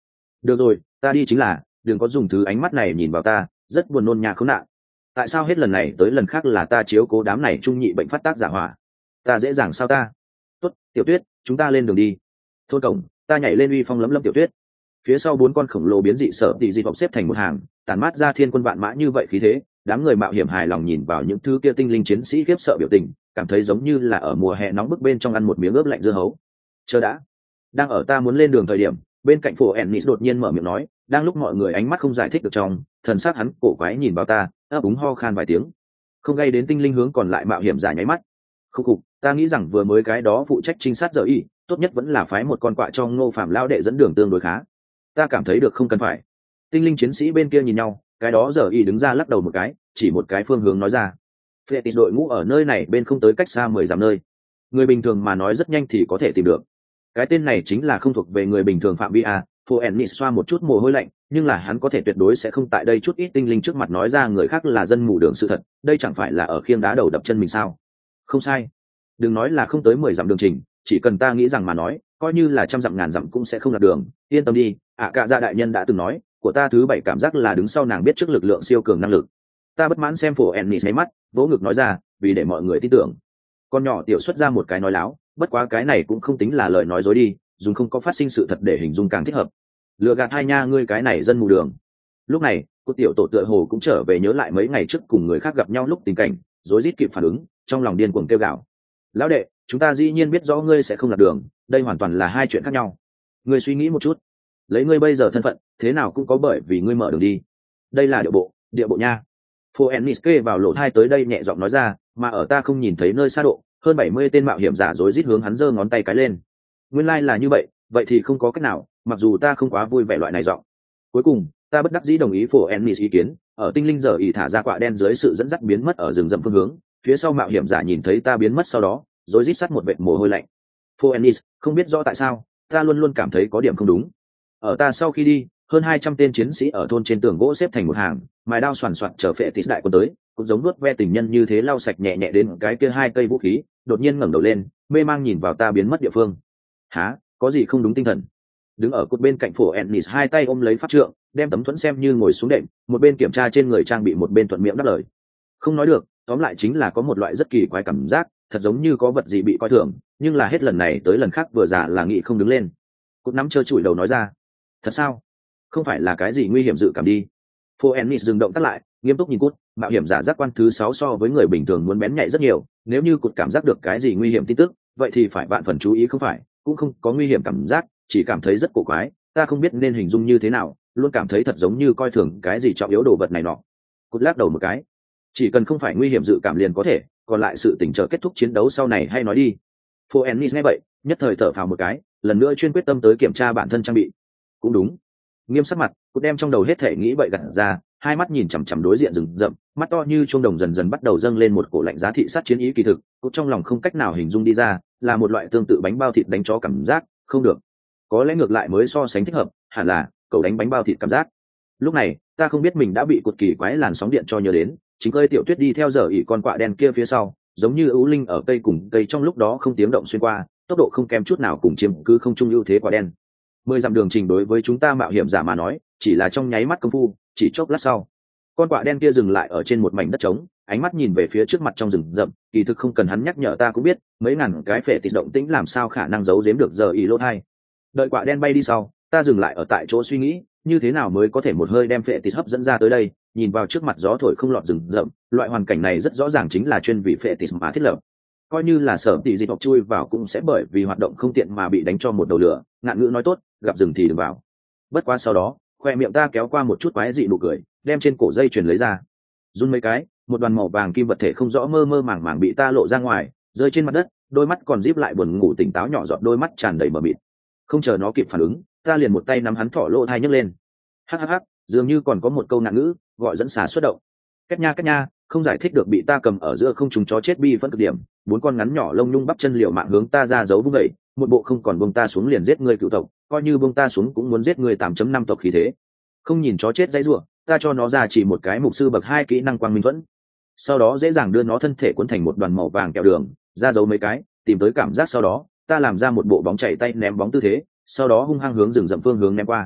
Speaker 1: Được rồi, ta đi chính là, đừng có dùng thứ ánh mắt này nhìn vào ta, rất buồn nôn nhà khốn nạn. Tại sao hết lần này tới lần khác là ta chiếu cố đám này trung nhị bệnh phát tác giả hỏa? Ta dễ dàng sao ta? Tốt, Tiểu Tuyết, chúng ta lên đường đi. Thôn cổng, ta nhảy lên uy phong lấm lấm Tiểu Tuyết. Phía sau bốn con khổng lồ biến dị sở tỷ dị vọng xếp thành một hàng, tản mát ra thiên quân vạn mã như vậy khí thế, đám người mạo hiểm hài lòng nhìn vào những thứ kia tinh linh chiến sĩ khiếp sợ biểu tình, cảm thấy giống như là ở mùa hè nóng bức bên trong ăn một miếng ướp lạnh dưa hấu. Chờ đã, đang ở ta muốn lên đường thời điểm, bên cạnh phổ Ennis đột nhiên mở miệng nói, đang lúc mọi người ánh mắt không giải thích được trong, thần sắc hắn cổ quái nhìn vào ta, ấp úng ho khan vài tiếng, không gây đến tinh linh hướng còn lại mạo hiểm giả nháy mắt. Khúc cục, ta nghĩ rằng vừa mới cái đó phụ trách trinh sát giờ y, tốt nhất vẫn là phái một con quạ cho Ngô Phạm lao đệ dẫn đường tương đối khá. Ta cảm thấy được không cần phải. Tinh linh chiến sĩ bên kia nhìn nhau, cái đó giờ y đứng ra lắc đầu một cái, chỉ một cái phương hướng nói ra. Fetish đội ngũ ở nơi này bên không tới cách xa mười dặm nơi. Người bình thường mà nói rất nhanh thì có thể tìm được. Cái tên này chính là không thuộc về người bình thường phạm vi a. Phô Ennis xoa một chút mồ hôi lạnh, nhưng là hắn có thể tuyệt đối sẽ không tại đây chút ít tinh linh trước mặt nói ra người khác là dân mù đường sự thật, đây chẳng phải là ở khiêng đá đầu đập chân mình sao? Không sai. Đừng nói là không tới mười dặm đường trình, chỉ cần ta nghĩ rằng mà nói, coi như là trăm dặm ngàn dặm cũng sẽ không lạc đường, yên tâm đi, ạ cả gia đại nhân đã từng nói, của ta thứ bảy cảm giác là đứng sau nàng biết trước lực lượng siêu cường năng lực. Ta bất mãn xem Phổ Ennis mấy mắt, vỗ ngực nói ra, vì để mọi người tin tưởng. Con nhỏ tiểu xuất ra một cái nói láo, bất quá cái này cũng không tính là lời nói dối đi, dùng không có phát sinh sự thật để hình dung càng thích hợp. Lừa gạt hai nha ngươi cái này dân mù đường. Lúc này, cô tiểu tổ tựa hồ cũng trở về nhớ lại mấy ngày trước cùng người khác gặp nhau lúc tình cảnh, rối rít kịp phản ứng, trong lòng điên cuồng kêu gào. Lão đệ, chúng ta dĩ nhiên biết rõ ngươi sẽ không lạc đường, đây hoàn toàn là hai chuyện khác nhau. Ngươi suy nghĩ một chút, lấy ngươi bây giờ thân phận, thế nào cũng có bởi vì ngươi mở đường đi. Đây là địa bộ, địa bộ nha. Phô Ennis kê vào lỗ tai tới đây nhẹ giọng nói ra, mà ở ta không nhìn thấy nơi xa độ, hơn bảy mươi tên mạo hiểm giả rối rít hướng hắn giơ ngón tay cái lên. Nguyên lai like là như vậy, vậy thì không có cách nào, mặc dù ta không quá vui vẻ loại này giọng. Cuối cùng, ta bất đắc dĩ đồng ý Phổ Ennis ý kiến, ở tinh linh giờ ỉ thả ra quạ đen dưới sự dẫn dắt biến mất ở rừng rậm phương hướng, phía sau mạo hiểm giả nhìn thấy ta biến mất sau đó, rối rít sắt một vệt mồ hôi lạnh. Phổ Ennis, không biết rõ tại sao, ta luôn luôn cảm thấy có điểm không đúng. Ở ta sau khi đi, hơn hai trăm tên chiến sĩ ở thôn trên tường gỗ xếp thành một hàng, mài đao xoàn xoạt chờ phệ tít đại quân tới, cũng giống nuốt ve tình nhân như thế lau sạch nhẹ nhẹ đến cái kia hai cây vũ khí, đột nhiên ngẩng đầu lên, mê mang nhìn vào ta biến mất địa phương. Hả, có gì không đúng tinh thần? Đứng ở cột bên cạnh Phổ Ennis hai tay ôm lấy pháp trượng, đem tấm thuẫn xem như ngồi xuống đệm, một bên kiểm tra trên người trang bị một bên thuận miệng đáp lời. Không nói được, tóm lại chính là có một loại rất kỳ quái cảm giác, thật giống như có vật gì bị coi thường, nhưng là hết lần này tới lần khác vừa giả là nghĩ không đứng lên. Cột nắm trơ trụi đầu nói ra. Thật sao? Không phải là cái gì nguy hiểm dự cảm đi. Phô Ennis dừng động tắt lại, nghiêm túc nhìn Cút, mạo hiểm giả giác quan thứ sáu so với người bình thường muốn bén nhạy rất nhiều, nếu như Cút cảm giác được cái gì nguy hiểm tin tức, vậy thì phải vạn phần chú ý không phải, cũng không có nguy hiểm cảm giác, chỉ cảm thấy rất cổ quái, ta không biết nên hình dung như thế nào, luôn cảm thấy thật giống như coi thường cái gì trọng yếu đồ vật này nọ. Cút lắc đầu một cái. Chỉ cần không phải nguy hiểm dự cảm liền có thể, còn lại sự tình chờ kết thúc chiến đấu sau này hay nói đi. Phô Ennis nghe vậy, nhất thời thở phào một cái, lần nữa chuyên quyết tâm tới kiểm tra bản thân trang bị. Cũng đúng. Nghiêm sắc mặt, Cút đem trong đầu hết thể nghĩ vậy gặt ra, hai mắt nhìn chằm chằm đối diện rừng rậm, mắt to như chuông đồng dần dần bắt đầu dâng lên một cổ lạnh giá thị sát chiến ý kỳ thực, Cút trong lòng không cách nào hình dung đi ra, là một loại tương tự bánh bao thịt đánh chó cảm giác, không được. Có lẽ ngược lại mới so sánh thích hợp, hẳn là cậu đánh bánh bao thịt cảm giác. Lúc này, ta không biết mình đã bị Cút kỳ quái làn sóng điện cho nhớ đến, chính cơi Tiểu Tuyết đi theo giờ ỉ con quạ đen kia phía sau, giống như ưu linh ở cây cùng cây trong lúc đó không tiếng động xuyên qua, tốc độ không kém chút nào cùng chiếm cứ không trung ưu thế quạ đen. Mười dặm đường trình đối với chúng ta mạo hiểm giả mà nói, chỉ là trong nháy mắt công phu, chỉ chốc lát sau, con quạ đen kia dừng lại ở trên một mảnh đất trống, ánh mắt nhìn về phía trước mặt trong rừng rậm, kỳ thực không cần hắn nhắc nhở ta cũng biết, mấy ngàn cái phệ tịt động tĩnh làm sao khả năng giấu giếm được giờ ỉ lỗ hai. Đợi quạ đen bay đi sau, ta dừng lại ở tại chỗ suy nghĩ, như thế nào mới có thể một hơi đem phệ tịt hấp dẫn ra tới đây, nhìn vào trước mặt gió thổi không lọt rừng rậm, loại hoàn cảnh này rất rõ ràng chính là chuyên vì phệ tịt mà thiết lập. Coi như là sở tỷ dịch học chui vào cũng sẽ bởi vì hoạt động không tiện mà bị đánh cho một đầu lửa, ngạn ngữ nói tốt, gặp rừng thì đừng vào. Bất quá sau đó, khoe miệng ta kéo qua một chút quái dị nụ cười, đem trên cổ dây chuyền lấy ra, run mấy cái, một đoàn màu vàng kim vật thể không rõ mơ mơ màng màng bị ta lộ ra ngoài, rơi trên mặt đất, đôi mắt còn díp lại buồn ngủ tỉnh táo nhỏ giọt đôi mắt tràn đầy mờ mịt. Không chờ nó kịp phản ứng, ta liền một tay nắm hắn thỏ lỗ thai nhấc lên. Hắc hắc hắc, dường như còn có một câu ngạn ngữ, gọi dẫn xà xuất động. Cách nha cách nha, không giải thích được bị ta cầm ở giữa không trùng chó chết bi phân cực điểm, bốn con ngắn nhỏ lông nhung bắp chân liều mạng hướng ta ra giấu vung dậy, một bộ không còn buông ta xuống liền giết người cựu tộc, coi như buông ta xuống cũng muốn giết người tám chấm năm tộc khí thế. Không nhìn chó chết dãy rủa, ta cho nó ra chỉ một cái mục sư bậc hai kỹ năng quang minh thuẫn. Sau đó dễ dàng đưa nó thân thể cuốn thành một đoàn màu vàng kẹo đường, ra giấu mấy cái, tìm tới cảm giác sau đó, ta làm ra một bộ bóng chạy tay ném bóng tư thế, sau đó hung hăng hướng rừng rậm phương hướng ném qua.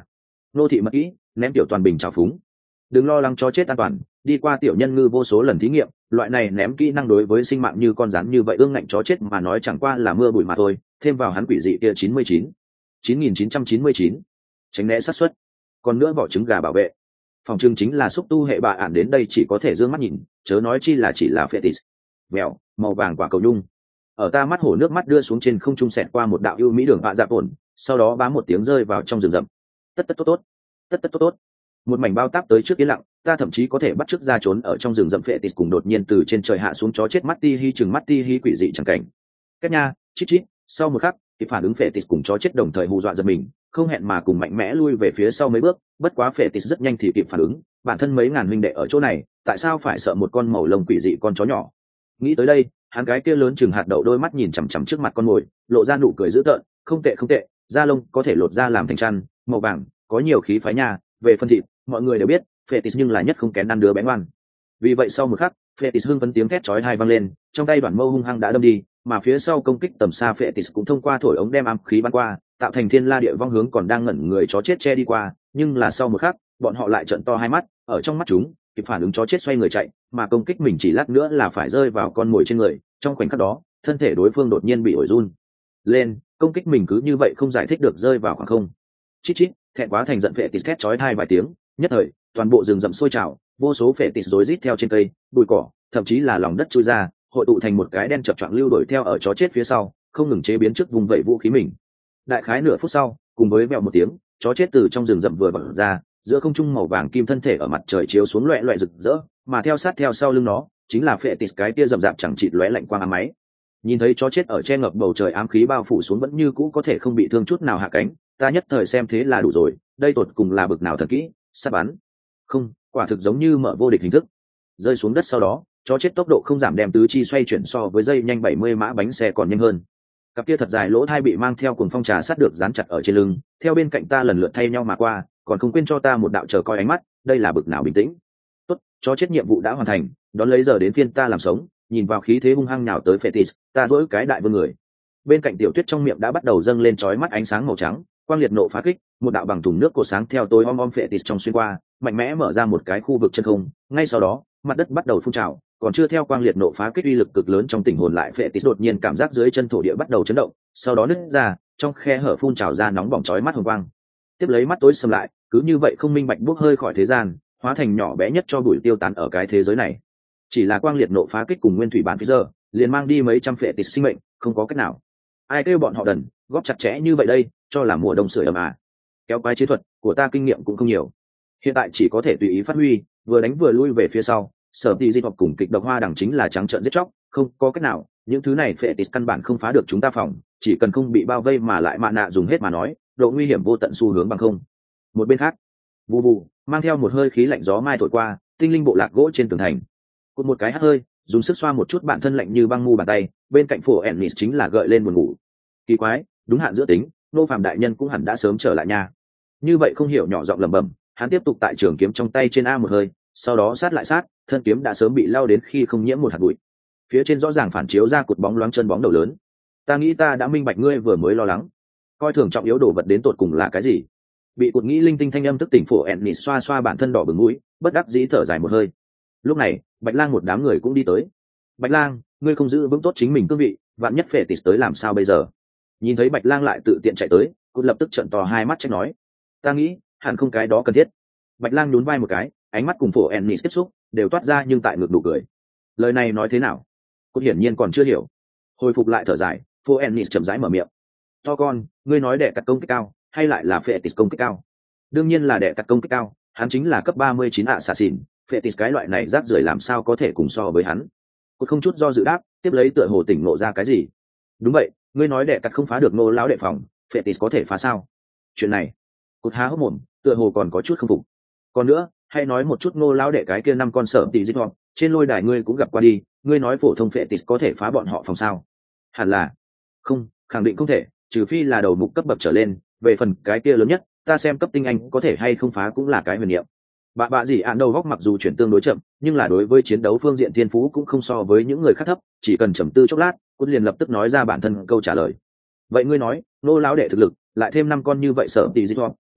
Speaker 1: nô thị mật kỹ ném tiểu toàn bình trào phúng. Đừng lo lắng cho chết an toàn, đi qua tiểu nhân ngư vô số lần thí nghiệm, loại này ném kỹ năng đối với sinh mạng như con rắn như vậy ương ngạnh chó chết mà nói chẳng qua là mưa bụi mà thôi. Thêm vào hắn quỷ dị kia chín mươi chín chín nghìn chín trăm chín mươi chín tránh né sát suất, còn nữa vỏ trứng gà bảo vệ. Phòng trưng chính là xúc tu hệ bạ ản đến đây chỉ có thể dương mắt nhìn, chớ nói chi là chỉ là fetis. Vẹo màu vàng quả cầu nhung ở ta mắt hổ nước mắt đưa xuống trên không trung xẹt qua một đạo ưu mỹ đường bạ dạ ổn, sau đó bám một tiếng rơi vào trong rừng rậm. Tất tất tốt tốt, tất tất tốt tốt. Một mảnh bao táp tới trước yên lặng, ta thậm chí có thể bắt chước ra trốn ở trong rừng rậm fetis cùng đột nhiên từ trên trời hạ xuống chó chết mắt ti hi chừng mắt ti hi quỷ dị chẳng cảnh. Kết nha, chít chít, sau một khắc, thì phản ứng fetis cùng chó chết đồng thời hù dọa giật mình, không hẹn mà cùng mạnh mẽ lui về phía sau mấy bước. Bất quá fetis rất nhanh thì kịp phản ứng, bản thân mấy ngàn huynh đệ ở chỗ này, tại sao phải sợ một con màu lông quỷ dị con chó nhỏ? Nghĩ tới đây, hắn cái kia lớn chừng hạt đậu đôi mắt nhìn chằm chằm trước mặt con mồi, lộ ra nụ cười dữ tợn. Không tệ không tệ, da lông có thể lột ra làm thành chăn, màu vàng, có nhiều khí phái nha. Về phân thịt, mọi người đều biết, fetis nhưng là nhất không kén ăn đứa bé ngoan. Vì vậy sau một khắc, fetis hưng phấn tiếng thét chói tai vang lên, trong tay đoạn mâu hung hăng đã đâm đi, mà phía sau công kích tầm xa fetis cũng thông qua thổi ống đem ám khí bắn qua, tạo thành thiên la địa vong hướng còn đang ngẩn người chó chết che đi qua. Nhưng là sau một khắc, bọn họ lại trợn to hai mắt, ở trong mắt chúng kịp phản ứng chó chết xoay người chạy, mà công kích mình chỉ lát nữa là phải rơi vào con mồi trên người. Trong khoảnh khắc đó, thân thể đối phương đột nhiên bị ổi run lên, công kích mình cứ như vậy không giải thích được rơi vào khoảng không. Chít chít, thẹn quá thành giận fetis thét chói tai vài tiếng, nhất thời toàn bộ rừng rậm sôi trào, vô số fetis rối rít theo trên cây, bụi cỏ, thậm chí là lòng đất chui ra, hội tụ thành một cái đen chập choạng lưu đuổi theo ở chó chết phía sau, không ngừng chế biến trước vùng vẫy vũ khí mình. Đại khái nửa phút sau, cùng với vèo một tiếng, chó chết từ trong rừng rậm vừa bật ra, giữa không trung màu vàng kim thân thể ở mặt trời chiếu xuống loẹt loẹt rực rỡ, mà theo sát theo sau lưng nó chính là fetis cái kia rậm rạp chẳng chịt lóe lạnh quang ám máy. Nhìn thấy chó chết ở che ngập bầu trời ám khí bao phủ xuống vẫn như cũ có thể không bị thương chút nào hạ cánh, ta nhất thời xem thế là đủ rồi, đây tột cùng là bực nào thần kỹ, sắp bắn. Không, quả thực giống như mở vô địch hình thức. Rơi xuống đất sau đó, chó chết tốc độ không giảm đem tứ chi xoay chuyển so với dây nhanh bảy mươi mã bánh xe còn nhanh hơn. Cặp kia thật dài lỗ thai bị mang theo cuồng phong trà sát được dán chặt ở trên lưng, theo bên cạnh ta lần lượt thay nhau mà qua, còn không quên cho ta một đạo chờ coi ánh mắt, đây là bực nào bình tĩnh. Tốt, chó chết nhiệm vụ đã hoàn thành, đón lấy giờ đến phiên ta làm sống. Nhìn vào khí thế hung hăng nhào tới fetis, ta dỗi cái đại vương người. Bên cạnh tiểu tuyết trong miệng đã bắt đầu dâng lên chói mắt ánh sáng màu trắng, quang liệt nộ phá kích, một đạo bằng thùng nước cột sáng theo tối om om fetis trong xuyên qua, mạnh mẽ mở ra một cái khu vực chân không. Ngay sau đó, mặt đất bắt đầu phun trào, còn chưa theo quang liệt nộ phá kích uy lực cực lớn trong tình hồn lại fetis đột nhiên cảm giác dưới chân thổ địa bắt đầu chấn động, sau đó nứt ra, trong khe hở phun trào ra nóng bỏng chói mắt hồng quang. Tiếp lấy mắt tối sầm lại, cứ như vậy không minh bạch bốc hơi khỏi thế gian, hóa thành nhỏ bé nhất cho bụi tiêu tán ở cái thế giới này. Chỉ là quang liệt nộ phá kích cùng nguyên thủy bán phía giờ liền mang đi mấy trăm fetis sinh mệnh, không có cách nào. Ai kêu bọn họ đần góp chặt chẽ như vậy đây, cho là mùa đông sưởi ấm à. Kéo quái chiến thuật của ta kinh nghiệm cũng không nhiều, hiện tại chỉ có thể tùy ý phát huy, vừa đánh vừa lui về phía sau. Sở tỷ di hoặc cùng kịch độc hoa đằng chính là trắng trợn giết chóc, không có cách nào, những thứ này fetis căn bản không phá được chúng ta phòng, chỉ cần không bị bao vây mà lại mạ nạ dùng hết mà nói, độ nguy hiểm vô tận xu hướng bằng không. Một bên khác, bù bù mang theo một hơi khí lạnh gió mai thổi qua, tinh linh bộ lạc gỗ trên tường thành cụt một cái hắt hơi, dùng sức xoa một chút bản thân lạnh như băng mu bàn tay, bên cạnh phổ ennis chính là gợi lên buồn ngủ. Kỳ quái, đúng hạn giữa tính, nô phàm đại nhân cũng hẳn đã sớm trở lại nha. Như vậy không hiểu nhỏ giọng lẩm bẩm, hắn tiếp tục tại trường kiếm trong tay trên a một hơi, sau đó sát lại sát, thân kiếm đã sớm bị lao đến khi không nhiễm một hạt bụi. Phía trên rõ ràng phản chiếu ra cột bóng loáng chân bóng đầu lớn. Ta nghĩ ta đã minh bạch ngươi vừa mới lo lắng, coi thường trọng yếu đồ vật đến tột cùng là cái gì. Bị cột nghĩ linh tinh thanh âm thức tỉnh phổ ennis xoa xoa bản thân đỏ bừng mũi, bất đắc dĩ thở dài một hơi. Lúc này Bạch Lang một đám người cũng đi tới. Bạch Lang, ngươi không giữ vững tốt chính mình cương vị, vạn nhất fetis tới làm sao bây giờ? Nhìn thấy Bạch Lang lại tự tiện chạy tới, cút lập tức trợn to hai mắt trách nói, ta nghĩ hẳn không cái đó cần thiết. Bạch Lang nhún vai một cái, ánh mắt cùng phổ ennis tiếp xúc đều toát ra nhưng tại ngược nụ cười. Lời này nói thế nào? Cút hiển nhiên còn chưa hiểu. Hồi phục lại thở dài, phổ ennis chậm rãi mở miệng, to con, ngươi nói đệ cặt công kích cao hay lại là fetis công kích cao? Đương nhiên là đệ cặt công kích cao, hắn chính là cấp ba mươi chín assassin, fetis cái loại này rác rưởi làm sao có thể cùng so với hắn. Cút không chút do dự đáp, tiếp lấy tựa hồ tỉnh ngộ ra cái gì. Đúng vậy, ngươi nói đệ cặt không phá được nô lão đệ phòng, fetis có thể phá sao? Chuyện này, Cút há hốc mồm, tựa hồ còn có chút không phục. Còn nữa, hay nói một chút nô lão đệ cái kia năm con sở tỷ dịch họp, trên lôi đài ngươi cũng gặp qua đi, ngươi nói phổ thông fetis có thể phá bọn họ phòng sao? Hẳn là không, khẳng định không thể, trừ phi là đầu mục cấp bậc trở lên, về phần cái kia lớn nhất, ta xem cấp tinh anh có thể hay không phá cũng là cái huyền niệm. Bà bạ gì ạn đầu góc mặc dù chuyển tương đối chậm, nhưng là đối với chiến đấu phương diện thiên phú cũng không so với những người khác thấp, chỉ cần trầm tư chốc lát, Cút liền lập tức nói ra bản thân câu trả lời. Vậy ngươi nói, nô lão đệ thực lực, lại thêm năm con như vậy sở tỷ dịch họp,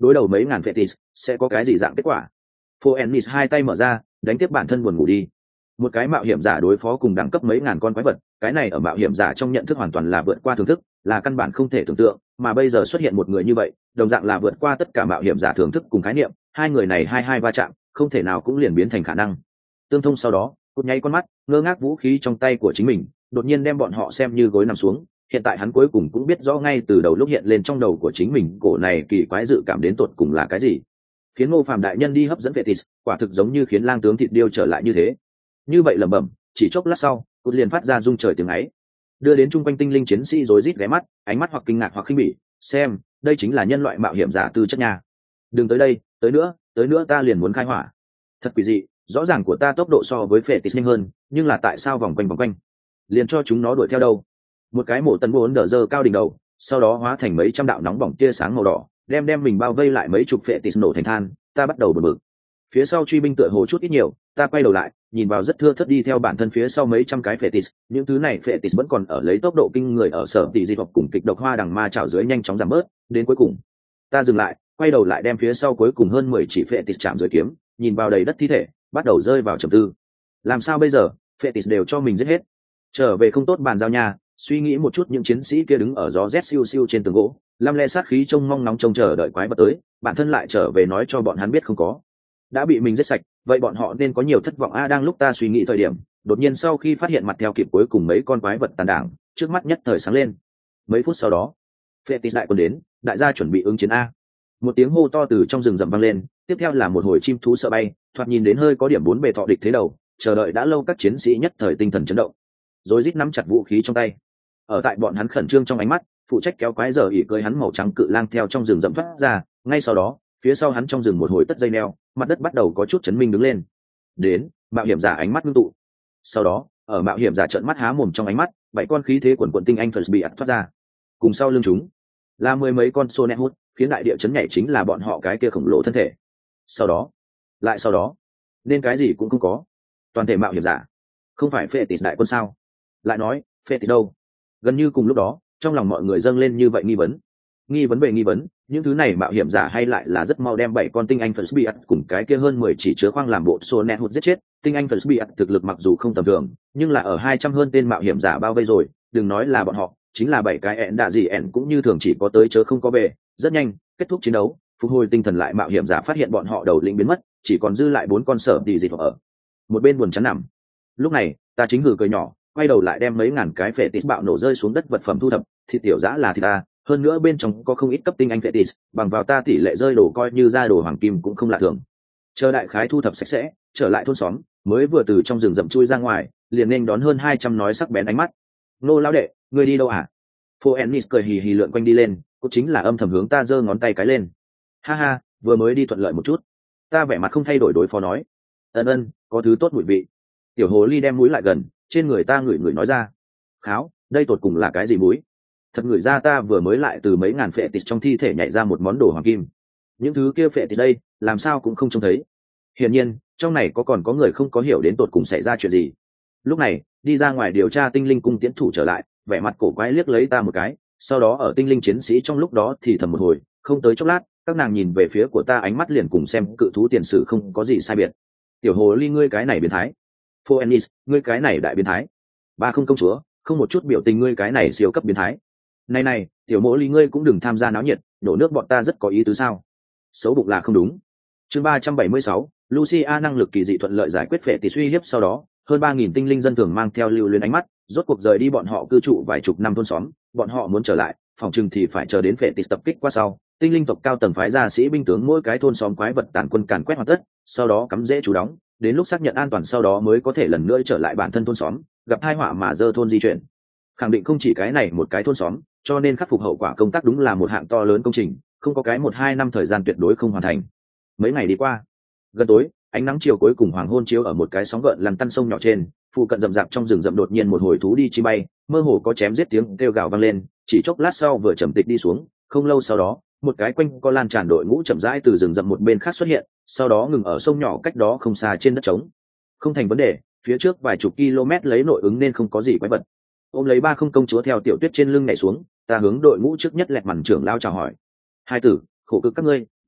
Speaker 1: đối đầu mấy ngàn Fetis sẽ có cái gì dạng kết quả. Phoenix hai tay mở ra đánh tiếp bản thân buồn ngủ đi. Một cái mạo hiểm giả đối phó cùng đẳng cấp mấy ngàn con quái vật, cái này ở mạo hiểm giả trong nhận thức hoàn toàn là vượt qua thưởng thức, là căn bản không thể tưởng tượng, mà bây giờ xuất hiện một người như vậy đồng dạng là vượt qua tất cả mạo hiểm giả thưởng thức cùng khái niệm. Hai người này hai hai va chạm không thể nào cũng liền biến thành khả năng tương thông. Sau đó cụt nháy con mắt ngơ ngác vũ khí trong tay của chính mình, đột nhiên đem bọn họ xem như gối nằm xuống. Hiện tại hắn cuối cùng cũng biết rõ ngay từ đầu lúc hiện lên trong đầu của chính mình cổ này kỳ quái dự cảm đến tột cùng là cái gì, khiến Ngô Phàm đại nhân đi hấp dẫn Fetis, quả thực giống như khiến lang tướng thịt điêu trở lại như thế. Như vậy lẩm bẩm, chỉ chốc lát sau cụt liền phát ra rung trời tiếng ấy, đưa đến chung quanh tinh linh chiến sĩ rối rít ghé mắt, ánh mắt hoặc kinh ngạc hoặc khinh bỉ. Xem, đây chính là nhân loại mạo hiểm giả tư chất nha. Đừng tới đây, tới nữa, tới nữa ta liền muốn khai hỏa. Thật quỷ dị, rõ ràng của ta tốc độ so với Fetis nhanh hơn, nhưng là tại sao vòng quanh vòng quanh, liền cho chúng nó đuổi theo đâu. Một cái mổ tần bốn đờ dơ cao đỉnh đầu, sau đó hóa thành mấy trăm đạo nóng bỏng tia sáng màu đỏ, đem đem mình bao vây lại mấy chục Fetis nổ thành than. Ta bắt đầu bực bực. Phía sau truy binh tựa hồ chút ít nhiều, ta quay đầu lại, nhìn vào rất thưa thớt đi theo bản thân phía sau mấy trăm cái Fetis, những thứ này Fetis vẫn còn ở lấy tốc độ kinh người ở sở tỷ di hoặc cùng kịch độc hoa đằng ma chảo dưới nhanh chóng giảm bớt, đến cuối cùng, ta dừng lại, quay đầu lại đem phía sau cuối cùng hơn mười chỉ Fetis chạm dưới kiếm, nhìn vào đầy đất thi thể, bắt đầu rơi vào trầm tư. Làm sao bây giờ, Fetis đều cho mình giết hết. Trở về không tốt bàn giao nha, suy nghĩ một chút những chiến sĩ kia đứng ở gió rét siêu siêu trên tường gỗ, lăm le sát khí trông mong nóng trông chờ đợi quái vật tới, bản thân lại trở về nói cho bọn hắn biết không có, đã bị mình giết sạch, vậy bọn họ nên có nhiều thất vọng a. Đang lúc ta suy nghĩ thời điểm, đột nhiên sau khi phát hiện mặt theo kịp cuối cùng mấy con quái vật tàn đảng, trước mắt nhất thời sáng lên. Mấy phút sau đó, Fetis đại quân đến, đại gia chuẩn bị ứng chiến a. Một tiếng hô to từ trong rừng rậm vang lên, tiếp theo là một hồi chim thú sợ bay, thoạt nhìn đến hơi có điểm bốn bề thọ địch thế đầu, chờ đợi đã lâu các chiến sĩ nhất thời tinh thần chấn động, rồi rít nắm chặt vũ khí trong tay. Ở tại bọn hắn khẩn trương trong ánh mắt, phụ trách kéo quái giờ ỉ cưỡi hắn màu trắng cự lang theo trong rừng rậm thoát ra, ngay sau đó, phía sau hắn trong rừng một hồi tất dây neo, mặt đất bắt đầu có chút chấn minh đứng lên. Đến, mạo hiểm giả ánh mắt ngưng tụ. Sau đó, ở mạo hiểm giả trợn mắt há mồm trong ánh mắt, bảy con khí thế quần quần tinh anh First bị ắt thoát ra. Cùng sau lưng chúng, là mười mấy con Sonet hút, khiến đại địa chấn nhảy chính là bọn họ cái kia khổng lồ thân thể. Sau đó, lại sau đó, nên cái gì cũng không có. Toàn thể mạo hiểm giả, không phải Fetis đại quân sao? Lại nói, Fetis đâu? Gần như cùng lúc đó, trong lòng mọi người dâng lên như vậy nghi vấn. Nghi vấn về nghi vấn, những thứ này mạo hiểm giả hay lại là rất mau đem bảy con tinh anh First Beat cùng cái kia hơn mười chỉ chứa khoang làm bộ Sonet hút giết chết. Tinh anh First Beat thực lực mặc dù không tầm thường, nhưng là ở hai trăm hơn tên mạo hiểm giả bao vây rồi, đừng nói là bọn họ, chính là bảy cái ẹn đạ gì ẹn cũng như thường chỉ có tới chớ không có về. Rất nhanh, kết thúc chiến đấu, phục hồi tinh thần lại mạo hiểm giả phát hiện bọn họ đầu lĩnh biến mất, chỉ còn dư lại bốn con sở tỷ dịch ở một bên buồn chán nằm. Lúc này, ta chính hừ cười nhỏ, quay đầu lại đem mấy ngàn cái phệ tít bạo nổ rơi xuống đất vật phẩm thu thập, thịt tiểu dã là thịt ta, hơn nữa bên trong có không ít cấp tinh anh phệ tít, bằng vào ta tỷ lệ rơi đồ coi như ra đồ hoàng kim cũng không lạ thường. Chờ đại khái thu thập sạch sẽ, trở lại thôn xóm, mới vừa từ trong rừng rậm chui ra ngoài, liền nên đón hơn hai trăm nói sắc bén ánh mắt. Nô lão đệ, ngươi đi đâu à? Phoenix cười hì hì lượn quanh đi lên, cũng chính là âm thầm hướng ta giơ ngón tay cái lên. Ha ha, vừa mới đi thuận lợi một chút. Ta vẻ mặt không thay đổi đối phó nói. Ân ân, có thứ tốt mùi vị. Tiểu hồ ly đem mũi lại gần, trên người ta ngửi ngửi nói ra. Kháo, đây tột cùng là cái gì mũi? Thật ngửi ra ta vừa mới lại từ mấy ngàn phệ tịt trong thi thể nhảy ra một món đồ hoàng kim. Những thứ kia phệ tịt đây, làm sao cũng không trông thấy. Hiển nhiên, trong này có còn có người không có hiểu đến tột cùng xảy ra chuyện gì. Lúc này, đi ra ngoài điều tra tinh linh cung tiến thủ trở lại, vẻ mặt cổ quái liếc lấy ta một cái, sau đó ở tinh linh chiến sĩ trong lúc đó thì thầm một hồi, không tới chốc lát, các nàng nhìn về phía của ta ánh mắt liền cùng xem cự thú tiền sử không có gì sai biệt. Tiểu hồ ly ngươi cái này biến thái. Phoenix, ngươi cái này đại biến thái. Ba không công chúa, không một chút biểu tình ngươi cái này siêu cấp biến thái. Này này, tiểu mỗ ly ngươi cũng đừng tham gia náo nhiệt, đổ nước bọn ta rất có ý tứ sao? Xấu bụng là không đúng. Chương ba trăm bảy mươi sáu, Lucia năng lực kỳ dị thuận lợi giải quyết phệ tỷ suy hiếp sau đó, hơn ba nghìn tinh linh dân thường mang theo lưu luyến ánh mắt, rốt cuộc rời đi bọn họ cư trụ vài chục năm thôn xóm, bọn họ muốn trở lại, phòng chừng thì phải chờ đến phệ tỷ tập kích qua sau, tinh linh tộc cao tầng phái ra sĩ binh tướng mỗi cái thôn xóm quái vật tàn quân càn quét hoàn tất, sau đó cắm rễ trú đóng, đến lúc xác nhận an toàn sau đó mới có thể lần nữa trở lại bản thân thôn xóm, gặp tai họa mà dơ thôn di chuyển. Khẳng định không chỉ cái này một cái thôn xóm, cho nên khắc phục hậu quả công tác đúng là một hạng to lớn công trình, không có cái một hai năm thời gian tuyệt đối không hoàn thành. Mấy ngày đi qua, gần tối, ánh nắng chiều cuối cùng hoàng hôn chiếu ở một cái sóng gợn lăn tăn sông nhỏ trên, phụ cận rậm rạp trong rừng rậm đột nhiên một hồi thú đi chi bay, mơ hồ có chém giết tiếng kêu gào vang lên, chỉ chốc lát sau vừa trầm tịch đi xuống, không lâu sau đó, một cái quanh co lan tràn đội ngũ chậm rãi từ rừng rậm một bên khác xuất hiện, sau đó ngừng ở sông nhỏ cách đó không xa trên đất trống. Không thành vấn đề, phía trước vài chục km lấy nội ứng nên không có gì quái vật. Ôm lấy ba không công chúa theo tiểu tuyết trên lưng nhảy xuống, ta hướng đội ngũ trước nhất lẹt màn trưởng lao chào hỏi. Hai tử, khổ cực các ngươi,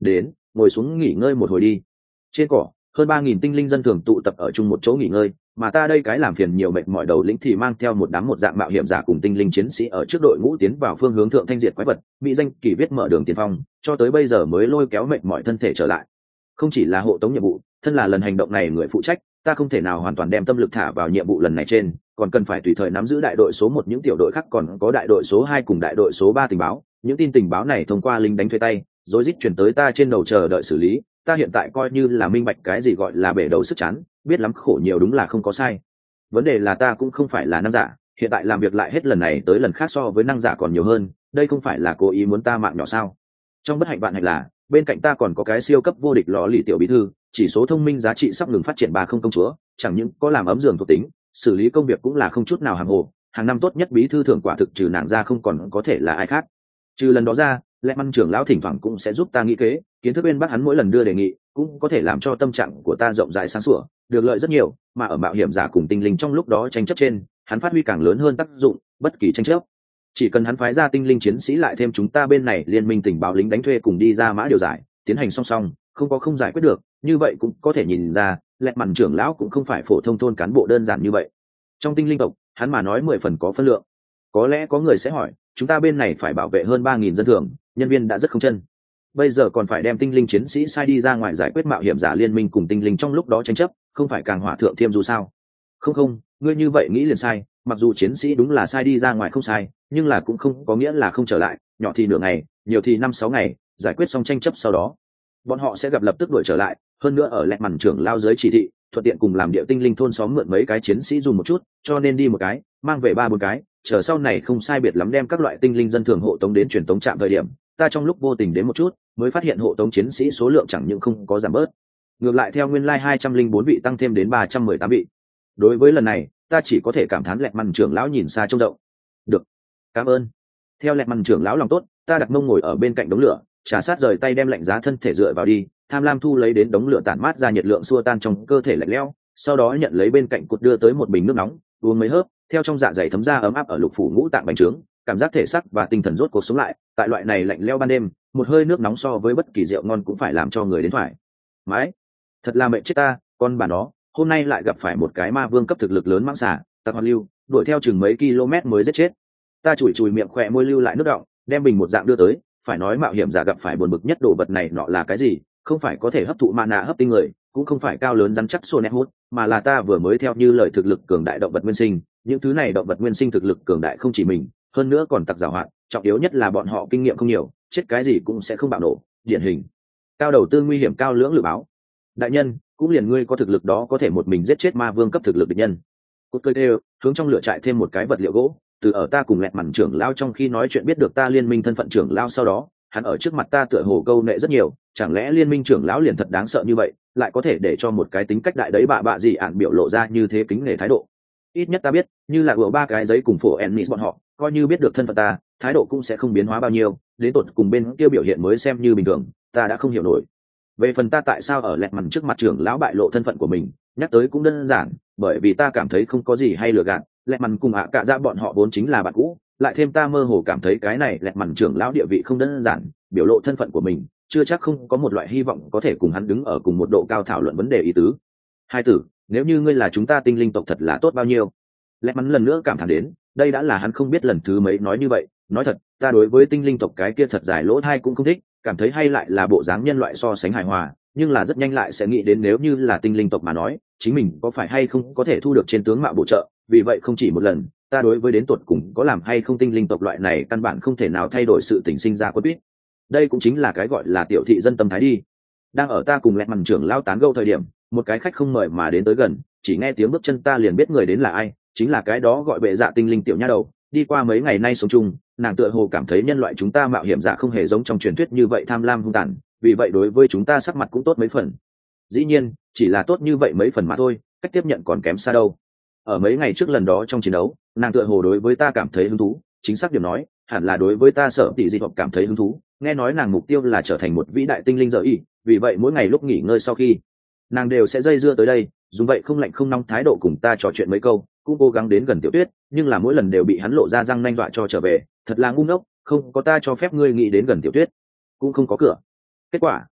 Speaker 1: đến ngồi xuống nghỉ ngơi một hồi đi. Trên cỏ hơn ba nghìn tinh linh dân thường tụ tập ở chung một chỗ nghỉ ngơi, mà ta đây cái làm phiền nhiều mệt mỏi đầu lĩnh thì mang theo một đám một dạng mạo hiểm giả cùng tinh linh chiến sĩ ở trước đội ngũ tiến vào phương hướng thượng thanh diệt quái vật, bị danh kỳ viết mở đường tiền phong, cho tới bây giờ mới lôi kéo mệt mỏi thân thể trở lại. Không chỉ là hộ tống nhiệm vụ, thân là lần hành động này người phụ trách, ta không thể nào hoàn toàn đem tâm lực thả vào nhiệm vụ lần này trên, còn cần phải tùy thời nắm giữ đại đội số một những tiểu đội khác, còn có đại đội số hai cùng đại đội số ba tình báo. Những tin tình báo này thông qua lính đánh thuê tay rối rít chuyển tới ta trên đầu chờ đợi xử lý. Ta hiện tại coi như là minh bạch cái gì gọi là bể đầu sức chán, biết lắm khổ nhiều đúng là không có sai. Vấn đề là ta cũng không phải là năng giả, hiện tại làm việc lại hết lần này tới lần khác so với năng giả còn nhiều hơn, đây không phải là cố ý muốn ta mạng nhỏ sao? Trong bất hạnh vạn hạnh là bên cạnh ta còn có cái siêu cấp vô địch lò lì tiểu bí thư, chỉ số thông minh giá trị sắp ngừng phát triển ba không công chúa, chẳng những có làm ấm giường thuộc tính, xử lý công việc cũng là không chút nào hàng hồ, hàng năm tốt nhất bí thư thưởng quả thực trừ nàng ra không còn có thể là ai khác. Trừ lần đó ra, lẽ măn trưởng lão thỉnh thoảng cũng sẽ giúp ta nghĩ kế, kiến thức bên bác hắn mỗi lần đưa đề nghị cũng có thể làm cho tâm trạng của ta rộng rãi sáng sủa, được lợi rất nhiều. Mà ở mạo hiểm giả cùng tinh linh trong lúc đó tranh chấp trên, hắn phát huy càng lớn hơn tác dụng. Bất kỳ tranh chấp, chỉ cần hắn phái ra tinh linh chiến sĩ lại thêm chúng ta bên này liên minh tình báo lính đánh thuê cùng đi ra mã điều giải tiến hành song song, không có không giải quyết được. Như vậy cũng có thể nhìn ra lẹ mằn trưởng lão cũng không phải phổ thông thôn cán bộ đơn giản như vậy. Trong tinh linh tộc, hắn mà nói mười phần có phân lượng. Có lẽ có người sẽ hỏi, chúng ta bên này phải bảo vệ hơn ba nghìn dân thường, nhân viên đã rất không chân, bây giờ còn phải đem tinh linh chiến sĩ sai đi ra ngoài giải quyết mạo hiểm giả liên minh cùng tinh linh trong lúc đó tranh chấp, không phải càng hỏa thượng thiêm dù sao? Không không, ngươi như vậy nghĩ liền sai. Mặc dù chiến sĩ đúng là sai đi ra ngoài không sai, nhưng là cũng không có nghĩa là không trở lại, nhỏ thì nửa ngày, nhiều thì năm sáu ngày, giải quyết xong tranh chấp sau đó bọn họ sẽ gặp lập tức đuổi trở lại. Hơn nữa ở lẹt mằn trưởng lao dưới chỉ thị, thuận tiện cùng làm địa tinh linh thôn xóm mượn mấy cái chiến sĩ dùng một chút, cho nên đi một cái mang về ba bốn cái, chờ sau này không sai biệt lắm đem các loại tinh linh dân thường hộ tống đến truyền tống trạm. Thời điểm ta trong lúc vô tình đến một chút mới phát hiện hộ tống chiến sĩ số lượng chẳng những không có giảm bớt, ngược lại theo nguyên lai hai trăm linh bốn vị tăng thêm đến ba trăm mười tám vị. Đối với lần này ta chỉ có thể cảm thán lẹt mằn trưởng lão nhìn xa trông rộng. Được, cảm ơn. Theo lẹt mằn trưởng lão lòng tốt, ta đặt mông ngồi ở bên cạnh đống lửa, trà sát rời tay đem lạnh giá thân thể dựa vào đi, tham lam thu lấy đến đống lửa tản mát ra nhiệt lượng xua tan trong cơ thể lạnh lẽo, sau đó nhận lấy bên cạnh cột đưa tới một bình nước nóng, uống mấy hớp, theo trong dạ dày thấm ra ấm áp ở lục phủ ngũ tạng bành trướng, cảm giác thể xác và tinh thần rốt cuộc sống lại. Tại loại này lạnh lẽo ban đêm, một hơi nước nóng so với bất kỳ rượu ngon cũng phải làm cho người đến thoải mái. Thật là mệnh chết ta, con bà nó, hôm nay lại gặp phải một cái ma vương cấp thực lực lớn mãng xà, tặc hoạt lưu, đuổi theo chừng mấy km mới giết chết. Ta chùi chùi miệng khỏe môi lưu lại nước đọng, đem bình một dạng đưa tới. Phải nói mạo hiểm giả gặp phải buồn bực nhất đồ vật này nọ là cái gì? Không phải có thể hấp thụ mana hấp tinh người, cũng không phải cao lớn rắn chắc xô nét hút, mà là ta vừa mới theo như lời thực lực cường đại động vật nguyên sinh. Những thứ này động vật nguyên sinh thực lực cường đại không chỉ mình, hơn nữa còn tặc giảo hoạt, trọng yếu nhất là bọn họ kinh nghiệm không nhiều, chết cái gì cũng sẽ không bạo nổ, điển hình cao đầu tư nguy hiểm cao lưỡng lự báo. Đại nhân, cũng liền ngươi có thực lực đó có thể một mình giết chết ma vương cấp thực lực địch nhân. Cốt cười đều hướng trong lửa trại thêm một cái vật liệu gỗ. Từ ở ta cùng lẹt mằn trưởng lao trong khi nói chuyện biết được ta liên minh thân phận trưởng lao sau đó, hắn ở trước mặt ta tựa hồ câu nệ rất nhiều. Chẳng lẽ liên minh trưởng lão liền thật đáng sợ như vậy, lại có thể để cho một cái tính cách đại đấy bạ bạ gì ạn biểu lộ ra như thế kính nể thái độ? Ít nhất ta biết, như là gỡ ba cái giấy cùng phổ ennis bọn họ, coi như biết được thân phận ta, thái độ cũng sẽ không biến hóa bao nhiêu. Đến tột cùng bên kia biểu hiện mới xem như bình thường, ta đã không hiểu nổi. Về phần ta tại sao ở lẹt mằn trước mặt trưởng lão bại lộ thân phận của mình, nhắc tới cũng đơn giản, bởi vì ta cảm thấy không có gì hay lừa gạt. Lẹt mằn cùng ạ cả ra bọn họ vốn chính là bạn cũ, lại thêm ta mơ hồ cảm thấy cái này lẹt mằn trưởng lão địa vị không đơn giản, biểu lộ thân phận của mình chưa chắc không có một loại hy vọng có thể cùng hắn đứng ở cùng một độ cao thảo luận vấn đề ý tứ. Hai tử, nếu như ngươi là chúng ta tinh linh tộc thật là tốt bao nhiêu. Lẹt mằn lần nữa cảm thán đến, đây đã là hắn không biết lần thứ mấy nói như vậy. Nói thật, ta đối với tinh linh tộc cái kia thật dài lỗ thai cũng không thích, cảm thấy hay lại là bộ dáng nhân loại so sánh hài hòa, nhưng là rất nhanh lại sẽ nghĩ đến nếu như là tinh linh tộc mà nói, chính mình có phải hay không có thể thu được trên tướng mạo bổ trợ. Vì vậy không chỉ một lần, ta đối với đến tột cùng có làm hay không tinh linh tộc loại này căn bản không thể nào thay đổi sự tình sinh ra quân biết. Đây cũng chính là cái gọi là tiểu thị dân tâm thái đi. Đang ở ta cùng lẹt mằn trưởng lao tán gẫu thời điểm, một cái khách không mời mà đến tới gần, chỉ nghe tiếng bước chân ta liền biết người đến là ai, chính là cái đó gọi bệ dạ tinh linh tiểu nha đầu. Đi qua mấy ngày nay sống chung, nàng tựa hồ cảm thấy nhân loại chúng ta mạo hiểm giả không hề giống trong truyền thuyết như vậy tham lam hung tàn, vì vậy đối với chúng ta sắc mặt cũng tốt mấy phần. Dĩ nhiên, chỉ là tốt như vậy mấy phần mà thôi, cách tiếp nhận còn kém xa đâu. Ở mấy ngày trước lần đó trong chiến đấu, nàng tựa hồ đối với ta cảm thấy hứng thú, chính xác điểm nói, hẳn là đối với ta sợ tỷ dị hoặc cảm thấy hứng thú. Nghe nói nàng mục tiêu là trở thành một vĩ đại tinh linh giờ y, vì vậy mỗi ngày lúc nghỉ ngơi sau khi, nàng đều sẽ dây dưa tới đây, dùng vậy không lạnh không nóng thái độ cùng ta trò chuyện mấy câu, cũng cố gắng đến gần Tiểu Tuyết, nhưng là mỗi lần đều bị hắn lộ ra răng nanh dọa cho trở về. Thật là ngu ngốc, không có ta cho phép ngươi nghĩ đến gần Tiểu Tuyết, cũng không có cửa. Kết quả,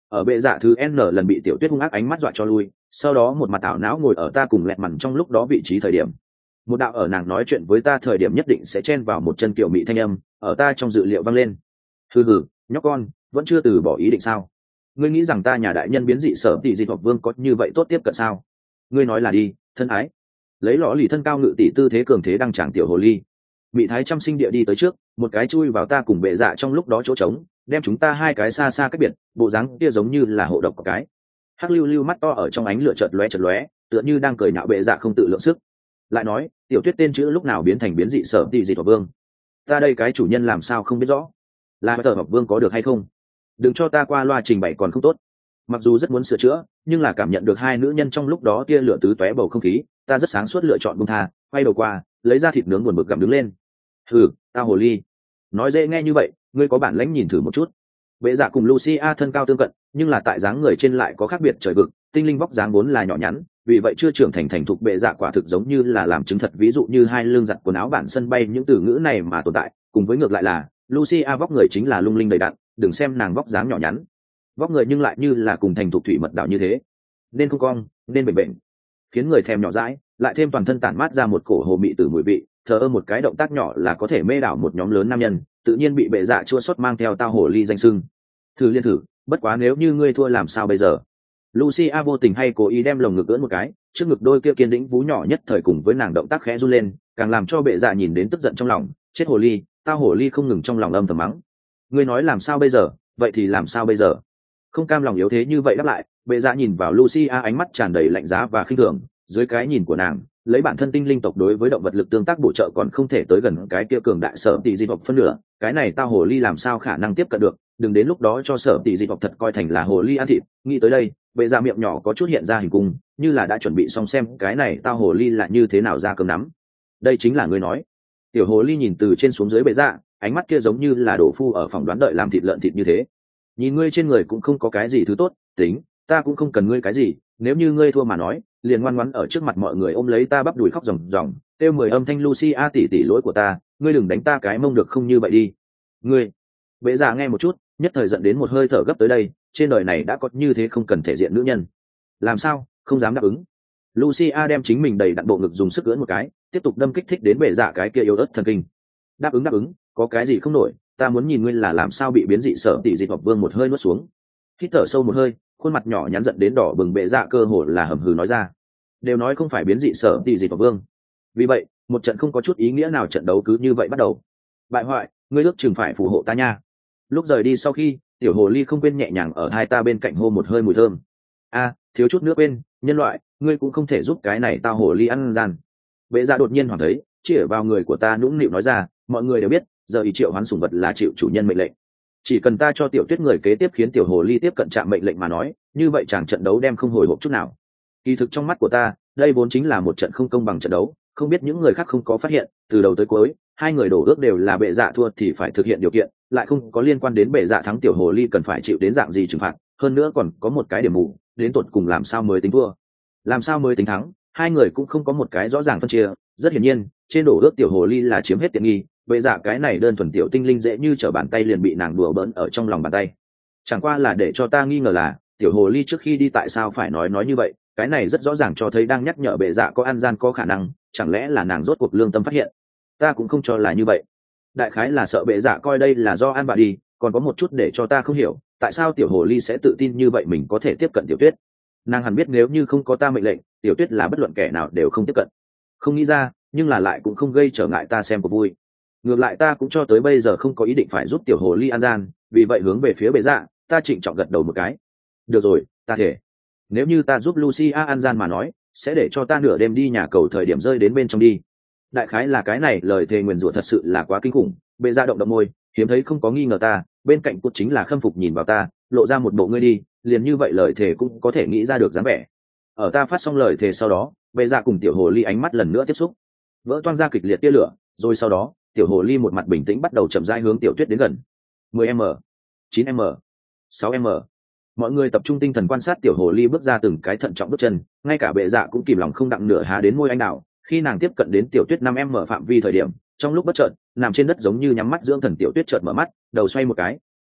Speaker 1: ở bệ dạ thứ n lần bị tiểu tuyết hung ác ánh mắt dọa cho lui, sau đó một mặt ảo não ngồi ở ta cùng lẹt mằn trong lúc đó vị trí thời điểm, một đạo ở nàng nói chuyện với ta thời điểm nhất định sẽ chen vào một chân kiểu mị thanh âm ở ta trong dự liệu vang lên. Hừ hừ, nhóc con vẫn chưa từ bỏ ý định sao? Ngươi nghĩ rằng ta nhà đại nhân biến dị sở tỷ dị hoặc vương có như vậy tốt tiếp cận sao? Ngươi nói là đi, thân ái. Lấy lõ lì thân cao ngự tỷ tư thế cường thế đăng tràng tiểu hồ ly, bị thái trăm sinh địa đi tới trước, một cái chui vào ta cùng bệ dạ trong lúc đó chỗ trống, đem chúng ta hai cái xa xa cách biệt, bộ dáng kia giống như là hộ độc của cái. Hắc lưu lưu mắt to ở trong ánh lửa chợt lóe chợt lóe, tựa như đang cười nhạo bệ dạ không tự lượng sức. Lại nói, tiểu tuyết tên chữ lúc nào biến thành biến dị sở tỷ dị hoặc vương? Ta đây cái chủ nhân làm sao không biết rõ? Là tờ hoặc vương có được hay không? Đừng cho ta qua loa trình bày còn không tốt. Mặc dù rất muốn sửa chữa, nhưng là cảm nhận được hai nữ nhân trong lúc đó tia lửa tứ tóe bầu không khí, ta rất sáng suốt lựa chọn buông tha, quay đầu qua, lấy ra thịt nướng buồn bực gặm đứng lên. Hừ, tao hồ ly. Nói dễ nghe như vậy, ngươi có bản lãnh nhìn thử một chút. Bệ dạ cùng Lucia thân cao tương cận, nhưng là tại dáng người trên lại có khác biệt trời vực, tinh linh vóc dáng vốn là nhỏ nhắn, vì vậy chưa trưởng thành thành thục bệ dạ quả thực giống như là làm chứng thật, ví dụ như hai lưng giặt quần áo bản sân bay những từ ngữ này mà tồn tại, cùng với ngược lại là Lucia vóc người chính là lung linh đầy đặn, đừng xem nàng vóc dáng nhỏ nhắn, vóc người nhưng lại như là cùng thành thục thủy mật đảo như thế, nên không cong, nên bệnh bệnh, khiến người thèm nhỏ dãi, lại thêm toàn thân tản mát ra một cổ hồ mị từ mùi vị, thờ ơ một cái động tác nhỏ là có thể mê đảo một nhóm lớn nam nhân, tự nhiên bị bệ dạ chua xót mang theo tao hồ ly danh sưng. Thử liên thử, bất quá nếu như ngươi thua làm sao bây giờ? Lucia vô tình hay cố ý đem lồng ngực ưỡn một cái, trước ngực đôi kia kiên đĩnh vú nhỏ nhất thời cùng với nàng động tác khẽ run lên, càng làm cho bệ dạ nhìn đến tức giận trong lòng, chết hồ ly, tao hồ ly không ngừng trong lòng âm thầm mắng. Ngươi nói làm sao bây giờ, vậy thì làm sao bây giờ? Không cam lòng yếu thế như vậy đáp lại, bệ dạ nhìn vào Lucia ánh mắt tràn đầy lạnh giá và khinh thường, dưới cái nhìn của nàng, lấy bản thân tinh linh tộc đối với động vật lực tương tác bổ trợ còn không thể tới gần cái kia cường đại sở tỷ dị tộc phân nửa, cái này tao hồ ly làm sao khả năng tiếp cận được, đừng đến lúc đó cho sở tỷ dị tộc thật coi thành là hồ ly ăn thịt. Nghĩ tới đây, bệ dạ miệng nhỏ có chút hiện ra hình cung, như là đã chuẩn bị xong xem cái này tao hồ ly là như thế nào ra cơm nắm. Đây chính là ngươi nói. Tiểu hồ ly nhìn từ trên xuống dưới bệ dạ, ánh mắt kia giống như là đổ phu ở phòng đoán đợi làm thịt lợn thịt như thế. Nhìn ngươi trên người cũng không có cái gì thứ tốt, tính, ta cũng không cần ngươi cái gì, nếu như ngươi thua mà nói, liền ngoan ngoãn ở trước mặt mọi người ôm lấy ta bắp đùi khóc ròng ròng, kêu mười âm thanh Lucia tỷ tỷ lỗi của ta, ngươi đừng đánh ta cái mông được không như vậy đi. Ngươi. Bệ dạ nghe một chút, nhất thời giận đến một hơi thở gấp tới đây, trên đời này đã có như thế không cần thể diện nữ nhân. Làm sao, không dám đáp ứng. Lucia đem chính mình đầy đặn bộ ngực dùng sức ưỡn một cái, tiếp tục đâm kích thích đến bệ dạ cái kia yếu ớt thần kinh. Đáp ứng đáp ứng, có cái gì không nổi, ta muốn nhìn ngươi là làm sao bị biến dị sở tỷ dị hoặc vương một hơi nuốt xuống. Hít thở sâu một hơi, khuôn mặt nhỏ nhắn giận đến đỏ bừng bệ dạ cơ hồ là hầm hừ nói ra. Đều nói không phải biến dị sở tỷ dị hoặc vương. Vì vậy, một trận không có chút ý nghĩa nào trận đấu cứ như vậy bắt đầu. Bại hoại, ngươi ước chừng phải phù hộ ta nha. Lúc rời đi sau khi, tiểu hồ ly không quên nhẹ nhàng ở hai ta bên cạnh hô một hơi mùi thơm. A, thiếu chút nữa quên, nhân loại, ngươi cũng không thể giúp cái này tao hồ ly ăn gian. Bệ dạ đột nhiên hoảng thấy, chĩa vào người của ta nũng nịu nói ra, mọi người đều biết, giờ ý triệu hoán sủng vật là chịu chủ nhân mệnh lệnh. Chỉ cần ta cho tiểu tuyết người kế tiếp khiến tiểu hồ ly tiếp cận trạm mệnh lệnh mà nói, như vậy chẳng trận đấu đem không hồi hộp chút nào. Kỳ thực trong mắt của ta, đây vốn chính là một trận không công bằng trận đấu, không biết những người khác không có phát hiện, từ đầu tới cuối, hai người đổ ước đều là bệ dạ thua thì phải thực hiện điều kiện, lại không có liên quan đến bệ dạ thắng tiểu hồ ly cần phải chịu đến dạng gì trừng phạt, hơn nữa còn có một cái điểm mù, đến tột cùng làm sao mới tính thua, làm sao mới tính thắng, hai người cũng không có một cái rõ ràng phân chia. Rất hiển nhiên, trên đổ ước tiểu hồ ly là chiếm hết tiện nghi, bệ dạ cái này đơn thuần tiểu tinh linh dễ như trở bàn tay liền bị nàng đùa bỡn ở trong lòng bàn tay. Chẳng qua là để cho ta nghi ngờ là tiểu hồ ly trước khi đi tại sao phải nói nói như vậy, cái này rất rõ ràng cho thấy đang nhắc nhở bệ dạ có ăn gian có khả năng, chẳng lẽ là nàng rốt cuộc lương tâm phát hiện. Ta cũng không cho là như vậy, đại khái là sợ bệ dạ coi đây là do ăn bạ đi, còn có một chút để cho ta không hiểu, tại sao tiểu hồ ly sẽ tự tin như vậy mình có thể tiếp cận tiểu tuyết. Nàng hẳn biết nếu như không có ta mệnh lệnh, tiểu tuyết là bất luận kẻ nào đều không tiếp cận. Không nghĩ ra, nhưng là lại cũng không gây trở ngại ta xem của vui. Ngược lại ta cũng cho tới bây giờ không có ý định phải giúp tiểu hồ ly ăn gian, vì vậy hướng về phía bệ dạ, ta trịnh trọng gật đầu một cái. Được rồi, ta thể. Nếu như ta giúp Lucia ăn gian mà nói, sẽ để cho ta nửa đêm đi nhà cầu thời điểm rơi đến bên trong đi. Đại khái là cái này lời thề nguyền rủa thật sự là quá kinh khủng. Bệ dạ động động môi, hiếm thấy không có nghi ngờ ta, bên cạnh cốt chính là khâm phục nhìn vào ta, lộ ra một bộ ngươi đi, liền như vậy lời thề cũng có thể nghĩ ra được dáng vẻ. Ở ta phát xong lời thề sau đó, bệ dạ cùng tiểu hồ ly ánh mắt lần nữa tiếp xúc, vỡ toang ra kịch liệt tia lửa, rồi sau đó tiểu hồ ly một mặt bình tĩnh bắt đầu chậm rãi hướng tiểu tuyết đến gần. mười m, chín m, sáu m. Mọi người tập trung tinh thần quan sát tiểu hồ ly bước ra từng cái thận trọng bước chân, ngay cả bệ dạ cũng kìm lòng không đặng nửa há đến môi anh đào. Khi nàng tiếp cận đến tiểu tuyết năm m phạm vi thời điểm, trong lúc bất chợt, nằm trên đất giống như nhắm mắt dưỡng thần tiểu tuyết chợt mở mắt, đầu xoay một cái.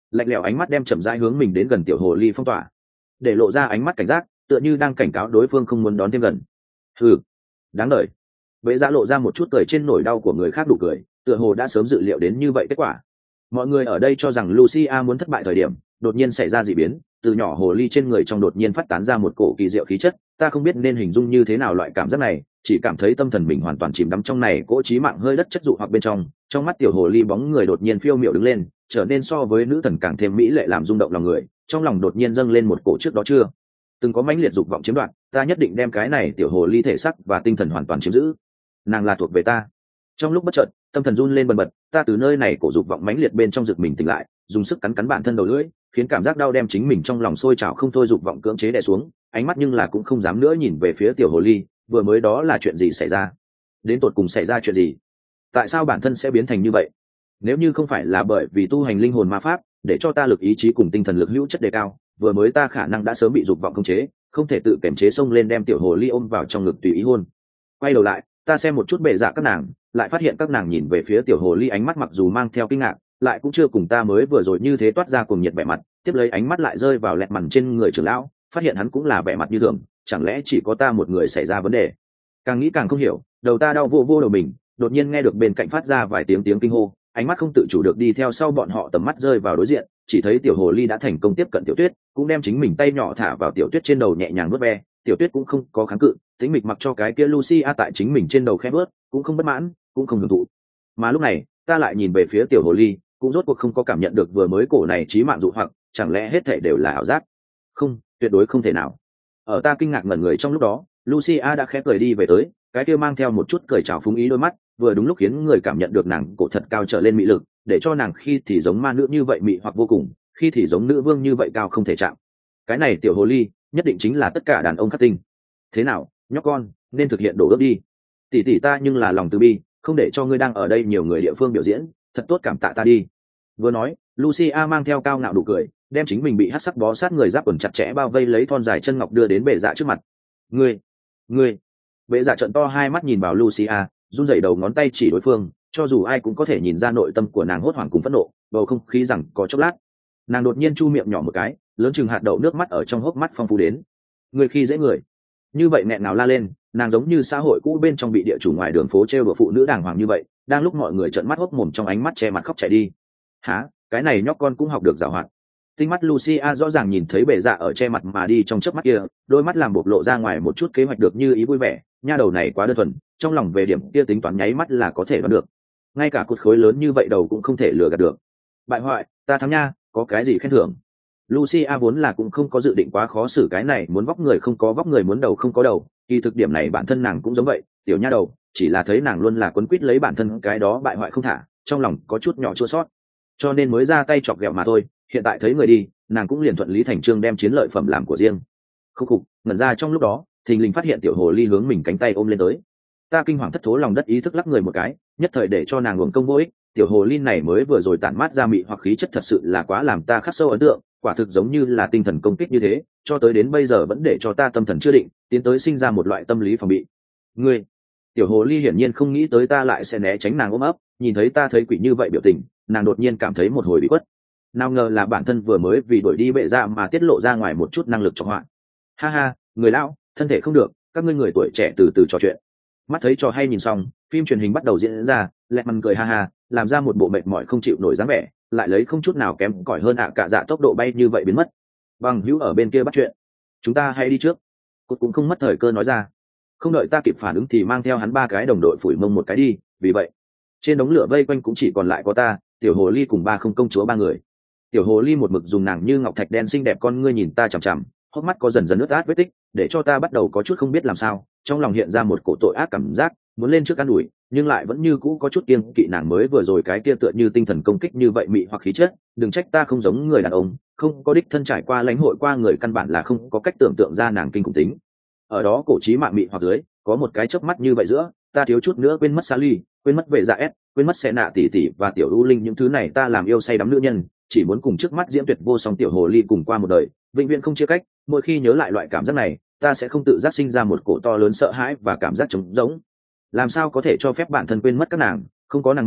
Speaker 1: lạnh lẽo ánh mắt đem chậm rãi hướng mình đến gần tiểu hồ ly phong tỏa, để lộ ra ánh mắt cảnh giác, tựa như đang cảnh cáo đối phương không muốn đón thêm gần. Ừ, đáng đời. Vệ dạ lộ ra một chút cười trên nỗi đau của người khác đủ cười, tựa hồ đã sớm dự liệu đến như vậy kết quả. Mọi người ở đây cho rằng Lucia muốn thất bại thời điểm, đột nhiên xảy ra dị biến, từ nhỏ hồ ly trên người trong đột nhiên phát tán ra một cổ kỳ diệu khí chất, ta không biết nên hình dung như thế nào loại cảm giác này, chỉ cảm thấy tâm thần mình hoàn toàn chìm đắm trong này cỗ trí mạng hơi đất chất dụ hoặc bên trong, trong mắt tiểu hồ ly bóng người đột nhiên phiêu miểu đứng lên, trở nên so với nữ thần càng thêm mỹ lệ làm rung động lòng người, trong lòng đột nhiên dâng lên một cổ trước đó chưa từng có mãnh liệt dục vọng chiếm đoạt, ta nhất định đem cái này tiểu hồ ly thể xác và tinh thần hoàn toàn chiếm giữ, nàng là thuộc về ta. Trong lúc bất chợt, tâm thần run lên bần bật, ta từ nơi này cổ dục vọng mãnh liệt bên trong giật mình tỉnh lại, dùng sức cắn cắn bản thân đầu lưỡi, khiến cảm giác đau đem chính mình trong lòng sôi trào không thôi dục vọng cưỡng chế đè xuống, ánh mắt nhưng là cũng không dám nữa nhìn về phía tiểu hồ ly, vừa mới đó là chuyện gì xảy ra? Đến tột cùng xảy ra chuyện gì? Tại sao bản thân sẽ biến thành như vậy? Nếu như không phải là bởi vì tu hành linh hồn ma pháp, để cho ta lực ý chí cùng tinh thần lực hữu chất đề cao, vừa mới ta khả năng đã sớm bị dục vọng khống chế, không thể tự kiềm chế xông lên đem tiểu hồ ly ôm vào trong ngực tùy ý hôn. Quay đầu lại, ta xem một chút bệ dạ các nàng, lại phát hiện các nàng nhìn về phía tiểu hồ ly ánh mắt mặc dù mang theo kinh ngạc, lại cũng chưa cùng ta mới vừa rồi như thế toát ra cùng nhiệt vẻ mặt, tiếp lấy ánh mắt lại rơi vào lẹt mằn trên người trưởng lão, phát hiện hắn cũng là vẻ mặt như thường, chẳng lẽ chỉ có ta một người xảy ra vấn đề? Càng nghĩ càng không hiểu, đầu ta đau vô vô đầu mình, đột nhiên nghe được bên cạnh phát ra vài tiếng tiếng kinh hô, ánh mắt không tự chủ được đi theo sau bọn họ, tầm mắt rơi vào đối diện, chỉ thấy tiểu hồ ly đã thành công tiếp cận tiểu tuyết, cũng đem chính mình tay nhỏ thả vào tiểu tuyết trên đầu nhẹ nhàng vuốt ve, tiểu tuyết cũng không có kháng cự, tính mịch mặc cho cái kia Lucia tại chính mình trên đầu khẽ vuốt, cũng không bất mãn, cũng không hưởng thụ. Mà lúc này, ta lại nhìn về phía tiểu hồ ly, cũng rốt cuộc không có cảm nhận được vừa mới cổ này chí mạng dụ hoặc, chẳng lẽ hết thảy đều là ảo giác? Không, tuyệt đối không thể nào. Ở ta kinh ngạc ngẩn người trong lúc đó, Lucia đã khẽ cười đi về tới, cái kia mang theo một chút cười chào phúng ý đôi mắt, vừa đúng lúc khiến người cảm nhận được nàng cổ thật cao trở lên mị lực, để cho nàng khi thì giống ma nữ như vậy mị hoặc vô cùng, khi thì giống nữ vương như vậy cao không thể chạm. Cái này tiểu hồ ly, nhất định chính là tất cả đàn ông khắc tinh. Thế nào, nhóc con, nên thực hiện đổ ước đi. Tỷ tỷ ta nhưng là lòng từ bi, không để cho ngươi đang ở đây nhiều người địa phương biểu diễn, thật tốt cảm tạ ta đi. Vừa nói, Lucia mang theo cao ngạo nụ cười, đem chính mình bị hắc sắc bó sát người giáp quần chặt chẽ bao vây lấy thon dài chân ngọc đưa đến bệ dạ trước mặt. Ngươi, ngươi. Bệ dạ trợn to hai mắt nhìn vào Lucia, run rẩy đầu ngón tay chỉ đối phương, cho dù ai cũng có thể nhìn ra nội tâm của nàng hốt hoảng cùng phẫn nộ, bầu không khí rằng có chốc lát. Nàng đột nhiên chu miệng nhỏ một cái, lớn chừng hạt đậu nước mắt ở trong hốc mắt phong phú đến. Người khi dễ người. Như vậy nghẹn nào la lên, nàng giống như xã hội cũ bên trong bị địa chủ ngoài đường phố trêu đùa phụ nữ đàng hoàng như vậy, đang lúc mọi người trợn mắt hốc mồm trong ánh mắt che mặt khóc chạy đi. Hả, cái này nhóc con cũng học được giảo hoạt. Tinh mắt Lucia rõ ràng nhìn thấy bệ dạ ở che mặt mà đi trong chớp mắt kia, đôi mắt làm bộc lộ ra ngoài một chút kế hoạch được như ý vui vẻ, nha đầu này quá đơn thuần, trong lòng về điểm kia tính toán nháy mắt là có thể đoán được. Ngay cả cột khối lớn như vậy đầu cũng không thể lừa gạt được. Bại hoại, ta thắng nha, có cái gì khen thưởng? Lucia vốn là cũng không có dự định quá khó xử cái này, muốn vóc người không có vóc người, muốn đầu không có đầu, kỳ thực điểm này bản thân nàng cũng giống vậy, tiểu nha đầu, chỉ là thấy nàng luôn là quấn quýt lấy bản thân cái đó bại hoại không thả, trong lòng có chút nhỏ chua sót, cho nên mới ra tay chọc ghẹo mà thôi. Hiện tại thấy người đi, nàng cũng liền thuận lý thành trương đem chiến lợi phẩm làm của riêng. Khúc khục, ngẩn ra trong lúc đó, thình lình phát hiện tiểu hồ ly hướng mình cánh tay ôm lên tới. Ta kinh hoàng thất thố lòng đất ý thức lắc người một cái, nhất thời để cho nàng uổng công vô ích. Tiểu hồ ly này mới vừa rồi tản mát ra mị hoặc khí chất thật sự là quá làm ta khắc sâu ấn tượng, quả thực giống như là tinh thần công kích như thế, cho tới đến bây giờ vẫn để cho ta tâm thần chưa định, tiến tới sinh ra một loại tâm lý phòng bị. Ngươi, tiểu hồ ly hiển nhiên không nghĩ tới ta lại sẽ né tránh nàng ôm ấp, nhìn thấy ta thấy quỷ như vậy biểu tình, nàng đột nhiên cảm thấy một hồi bị quất. Nào ngờ là bản thân vừa mới vì đuổi đi bệ dạ mà tiết lộ ra ngoài một chút năng lực cho họa. Ha ha, người lão, thân thể không được, các ngươi người tuổi trẻ từ từ trò chuyện. Mắt thấy trò hay nhìn xong, phim truyền hình bắt đầu diễn ra, lẹt mằn cười ha ha, làm ra một bộ mệt mỏi không chịu nổi dáng vẻ, lại lấy không chút nào kém cỏi hơn ạ cả dạ tốc độ bay như vậy biến mất. Bằng hữu ở bên kia bắt chuyện, chúng ta hãy đi trước. Cốt cũng không mất thời cơ nói ra. Không đợi ta kịp phản ứng thì mang theo hắn ba cái đồng đội phủi mông một cái đi, vì vậy trên đống lửa vây quanh cũng chỉ còn lại có ta, tiểu hồ ly cùng ba không công chúa ba người. Tiểu hồ ly một mực dùng nàng như ngọc thạch đen xinh đẹp con ngươi nhìn ta chằm chằm, hốc mắt có dần dần ướt át vết tích, để cho ta bắt đầu có chút không biết làm sao, trong lòng hiện ra một cổ tội ác cảm giác, muốn lên trước ăn ủi, nhưng lại vẫn như cũ có chút kiêng kỵ nàng mới vừa rồi cái kia tựa như tinh thần công kích như vậy mị hoặc khí chất, đừng trách ta không giống người đàn ông, không có đích thân trải qua lãnh hội qua người căn bản là không có cách tưởng tượng ra nàng kinh khủng tính. Ở đó cổ trí mạng mị hoặc dưới, có một cái chớp mắt như vậy giữa, ta thiếu chút nữa quên mất Sally, quên mất vệ dạ S, quên mất xe nạ tỷ tỷ và tiểu u linh, những thứ này ta làm yêu say đắm nữ nhân, chỉ muốn cùng trước mắt diễm tuyệt vô song tiểu hồ ly cùng qua một đời, vĩnh viễn không chia cách. Mỗi khi nhớ lại loại cảm giác này, ta sẽ không tự giác sinh ra một cổ to lớn sợ hãi và cảm giác trống rỗng. Làm sao có thể cho phép bản thân quên mất các nàng, không có nàng môn,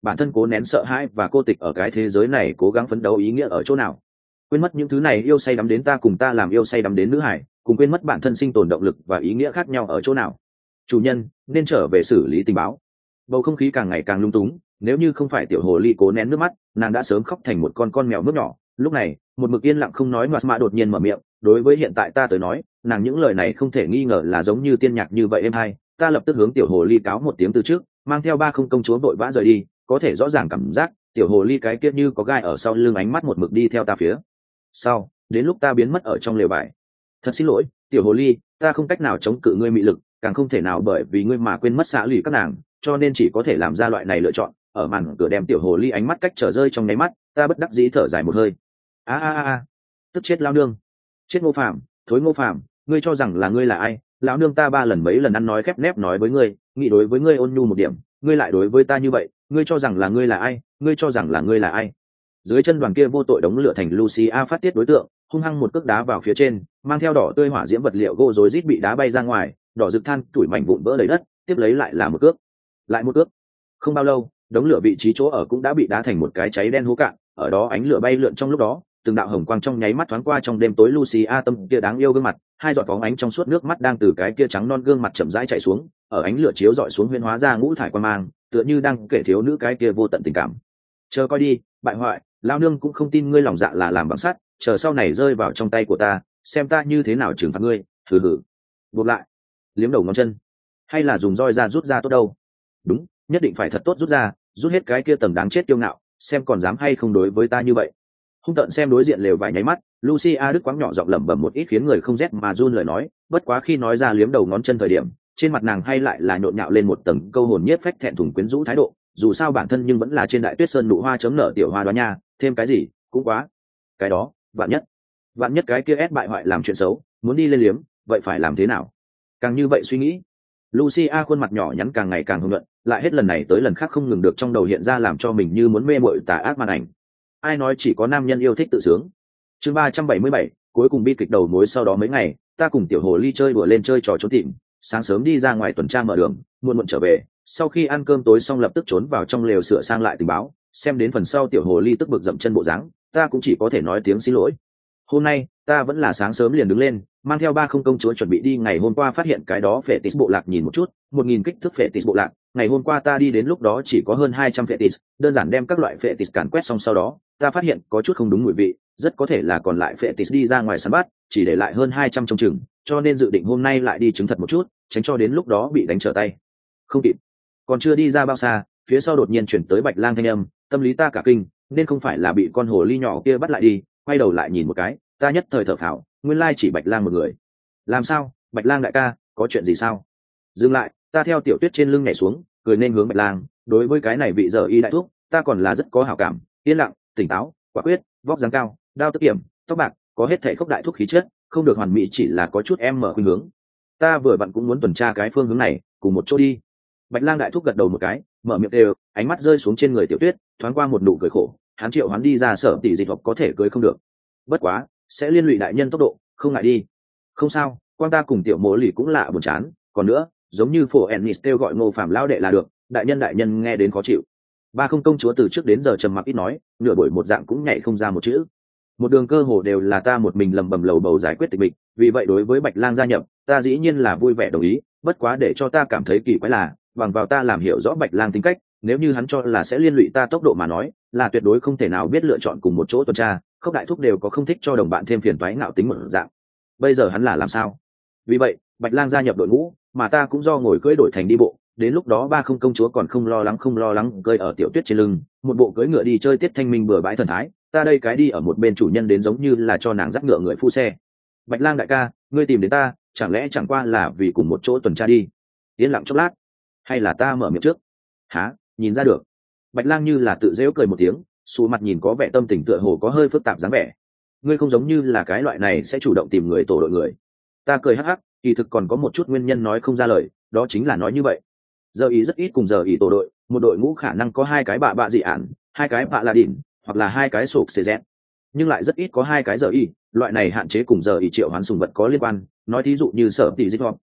Speaker 1: bản thân cố nén sợ hãi và cô tịch ở cái thế giới này cố gắng phấn đấu ý nghĩa ở chỗ nào? Quên mất những thứ này yêu say đắm đến ta cùng ta làm yêu say đắm đến nữ hải, cùng quên mất bản thân sinh tồn động lực và ý nghĩa khác nhau ở chỗ nào? Chủ nhân nên trở về xử lý tình báo. Bầu không khí càng ngày càng lung túng, nếu như không phải tiểu hồ ly cố nén nước mắt, nàng đã sớm khóc thành một con con mèo nước nhỏ. Lúc này một mực yên lặng không nói Ngoạt Mã đột nhiên mở miệng, đối với hiện tại ta tới nói, nàng những lời này không thể nghi ngờ là giống như tiên nhạc như vậy êm hay. Ta lập tức hướng tiểu hồ ly cáo một tiếng từ trước, mang theo ba không công chúa vội vã rời đi. Có thể rõ ràng cảm giác tiểu hồ ly cái kia như có gai ở sau lưng, ánh mắt một mực đi theo ta phía sau, đến lúc ta biến mất ở trong lều vải. Thật xin lỗi tiểu hồ ly, ta không cách nào chống cự ngươi mị lực, càng không thể nào bởi vì ngươi mà quên mất xã lì các nàng, cho nên chỉ có thể làm ra loại này lựa chọn. Ở màn cửa đem tiểu hồ ly ánh mắt cách trở rơi trong nháy mắt, ta bất đắc dĩ thở dài một hơi. a a a tức chết lao nương, chết Ngô Phạm, thối Ngô Phạm, ngươi cho rằng là ngươi là ai? Lão nương ta ba lần mấy lần ăn nói khép nép nói với ngươi, nghĩ đối với ngươi ôn nhu một điểm, ngươi lại đối với ta như vậy, ngươi cho rằng là ngươi là ai? Ngươi cho rằng là ngươi là ai? Dưới chân đoàn kia vô tội đống lửa thành Lucia phát tiết đối tượng, hung hăng một cước đá vào phía trên, mang theo đỏ tươi hỏa diễm vật liệu gỗ rối rít bị đá bay ra ngoài, đỏ rực than tuổi mảnh vụn vỡ đầy đất, tiếp lấy lại là một cước, lại một cước. Không bao lâu, đống lửa vị trí chỗ ở cũng đã bị đá thành một cái cháy đen hố cạn, ở đó ánh lửa bay lượn trong lúc đó, từng đạo hồng quang trong nháy mắt thoáng qua trong đêm tối. Lucia tâm kia đáng yêu gương mặt, hai giọt bóng ánh trong suốt nước mắt đang từ cái kia trắng non gương mặt chậm rãi chảy xuống, ở ánh lửa chiếu rọi xuống huyễn hóa ra ngũ thải quang mang, tựa như đang kể thiếu nữ cái kia vô tận tình cảm. Chờ coi đi, bại hoại, lao nương cũng không tin ngươi lòng dạ là làm bằng sắt, chờ sau này rơi vào trong tay của ta, xem ta như thế nào trừng phạt ngươi. Hừ hừ. Buộc lại, liếm đầu ngón chân, hay là dùng roi ra rút ra tốt đâu? Đúng, nhất định phải thật tốt rút ra, rút hết cái kia tầng đáng chết kiêu ngạo, xem còn dám hay không đối với ta như vậy. Hung tợn xem đối diện lều vải nháy mắt, Lucia đứt quãng nhỏ giọng lẩm bẩm một ít khiến người không rét mà run lời nói, bất quá khi nói ra liếm đầu ngón chân thời điểm, trên mặt nàng hay lại là nhộn nhạo lên một tầng câu hồn nhiếp phách thẹn thùng quyến rũ thái độ, dù sao bản thân nhưng vẫn là trên đại tuyết sơn nụ hoa chấm nở tiểu hoa đó nha, thêm cái gì cũng quá. Cái đó, vạn nhất, vạn nhất cái kia ép bại hoại làm chuyện xấu, muốn đi lên liếm, vậy phải làm thế nào? Càng như vậy suy nghĩ, Lucia khuôn mặt nhỏ nhắn càng ngày càng hưng luận, lại hết lần này tới lần khác không ngừng được trong đầu hiện ra làm cho mình như muốn mê mội tà ác màn ảnh. Ai nói chỉ có nam nhân yêu thích tự sướng? Chương ba trăm bảy mươi bảy, cuối cùng bi kịch đầu mối. Sau đó mấy ngày, ta cùng tiểu hồ ly chơi đùa lên chơi trò trốn tìm, sáng sớm đi ra ngoài tuần tra mở đường, muộn muộn trở về, sau khi ăn cơm tối xong lập tức trốn vào trong lều sửa sang lại tình báo. Xem đến phần sau tiểu hồ ly tức bực dậm chân bộ dáng, ta cũng chỉ có thể nói tiếng xin lỗi. Hôm nay ta vẫn là sáng sớm liền đứng lên, mang theo ba không công chúa chuẩn bị đi. Ngày hôm qua phát hiện cái đó phệ tít bộ lạc, nhìn một chút, một nghìn kích thước phệ tít bộ lạc. Ngày hôm qua ta đi đến lúc đó chỉ có hơn hai trăm phệ tít, đơn giản đem các loại phệ tít càn quét xong sau đó, ta phát hiện có chút không đúng mùi vị, rất có thể là còn lại phệ tít đi ra ngoài săn bắt, chỉ để lại hơn hai trăm trong chừng, cho nên dự định hôm nay lại đi chứng thật một chút, tránh cho đến lúc đó bị đánh trở tay. Không kịp, còn chưa đi ra bao xa, phía sau đột nhiên chuyển tới Bạch Lang thanh âm, tâm lý ta cả kinh, nên không phải là bị con hồ ly nhỏ kia bắt lại đi. Quay đầu lại nhìn một cái, ta nhất thời thở phào, nguyên lai chỉ Bạch Lang một người. Làm sao, Bạch Lang đại ca, có chuyện gì sao? Dừng lại, ta theo tiểu tuyết trên lưng nhảy xuống, cười nên hướng Bạch Lang. Đối với cái này vị giờ y đại thúc, ta còn là rất có hảo cảm, yên lặng, tỉnh táo, quả quyết, vóc dáng cao, đao tức kiểm, tóc bạc, có hết thể khốc đại thúc khí chất, không được hoàn mỹ, chỉ là có chút em mở khuynh hướng. Ta vừa vặn cũng muốn tuần tra cái phương hướng này, cùng một chỗ đi. Bạch Lang đại thúc gật đầu một cái, mở miệng đều, ánh mắt rơi xuống trên người tiểu tuyết, thoáng qua một nụ cười khổ. Hắn triệu hắn đi ra sở tỷ dịch học có thể cưới không được, bất quá sẽ liên lụy đại nhân tốc độ, không ngại đi. Không sao, quan ta cùng tiểu mỗ lì cũng lạ buồn chán, còn nữa giống như phổ ennis kêu gọi Ngô Phạm lão đệ là được, đại nhân đại nhân nghe đến khó chịu. Ba không công chúa từ trước đến giờ trầm mặc ít nói, nửa buổi một dạng cũng nhảy không ra một chữ. Một đường cơ hồ đều là ta một mình lầm bầm lầu bầu giải quyết tịch mịch, vì vậy đối với Bạch Lang gia nhập, ta dĩ nhiên là vui vẻ đồng ý. Bất quá để cho ta cảm thấy kỳ quái là, bằng vào ta làm hiểu rõ Bạch Lang tính cách, nếu như hắn cho là sẽ liên lụy ta tốc độ mà nói, là tuyệt đối không thể nào biết lựa chọn cùng một chỗ tuần tra. Khốc đại thúc đều có không thích cho đồng bạn thêm phiền toái ngạo tính một dạng, bây giờ hắn là làm sao? Vì vậy Bạch Lang gia nhập đội ngũ, mà ta cũng do ngồi cưỡi đổi thành đi bộ. Đến lúc đó ba không công chúa còn không lo lắng không lo lắng cơi ở tiểu tuyết trên lưng, một bộ cưỡi ngựa đi chơi tiết thanh minh bừa bãi thần thái, ta đây cái đi ở một bên chủ nhân đến giống như là cho nàng dắt ngựa người phu xe. Bạch Lang đại ca, ngươi tìm đến ta chẳng lẽ chẳng qua là vì cùng một chỗ tuần tra đi? Yên lặng chốc lát, hay là ta mở miệng trước? Hả? Nhìn ra được. Bạch Lang như là tự giễu cười một tiếng, xù mặt nhìn có vẻ tâm tình tựa hồ có hơi phức tạp dáng vẻ. Ngươi không giống như là cái loại này sẽ chủ động tìm người tổ đội người. Ta cười hắc hắc, kỳ thực còn có một chút nguyên nhân nói không ra lời, đó chính là nói như vậy. Giờ ý rất ít cùng giờ ý tổ đội, một đội ngũ khả năng có hai cái bạ bạ dị ản, hai cái bạ là đỉnh, hoặc là hai cái sụp xê dẹt, nhưng lại rất ít có hai cái giờ ý. Loại này hạn chế cùng giờ ý triệu hoán sùng vật có liên quan, nói thí dụ như sở tỷ dịch hoặc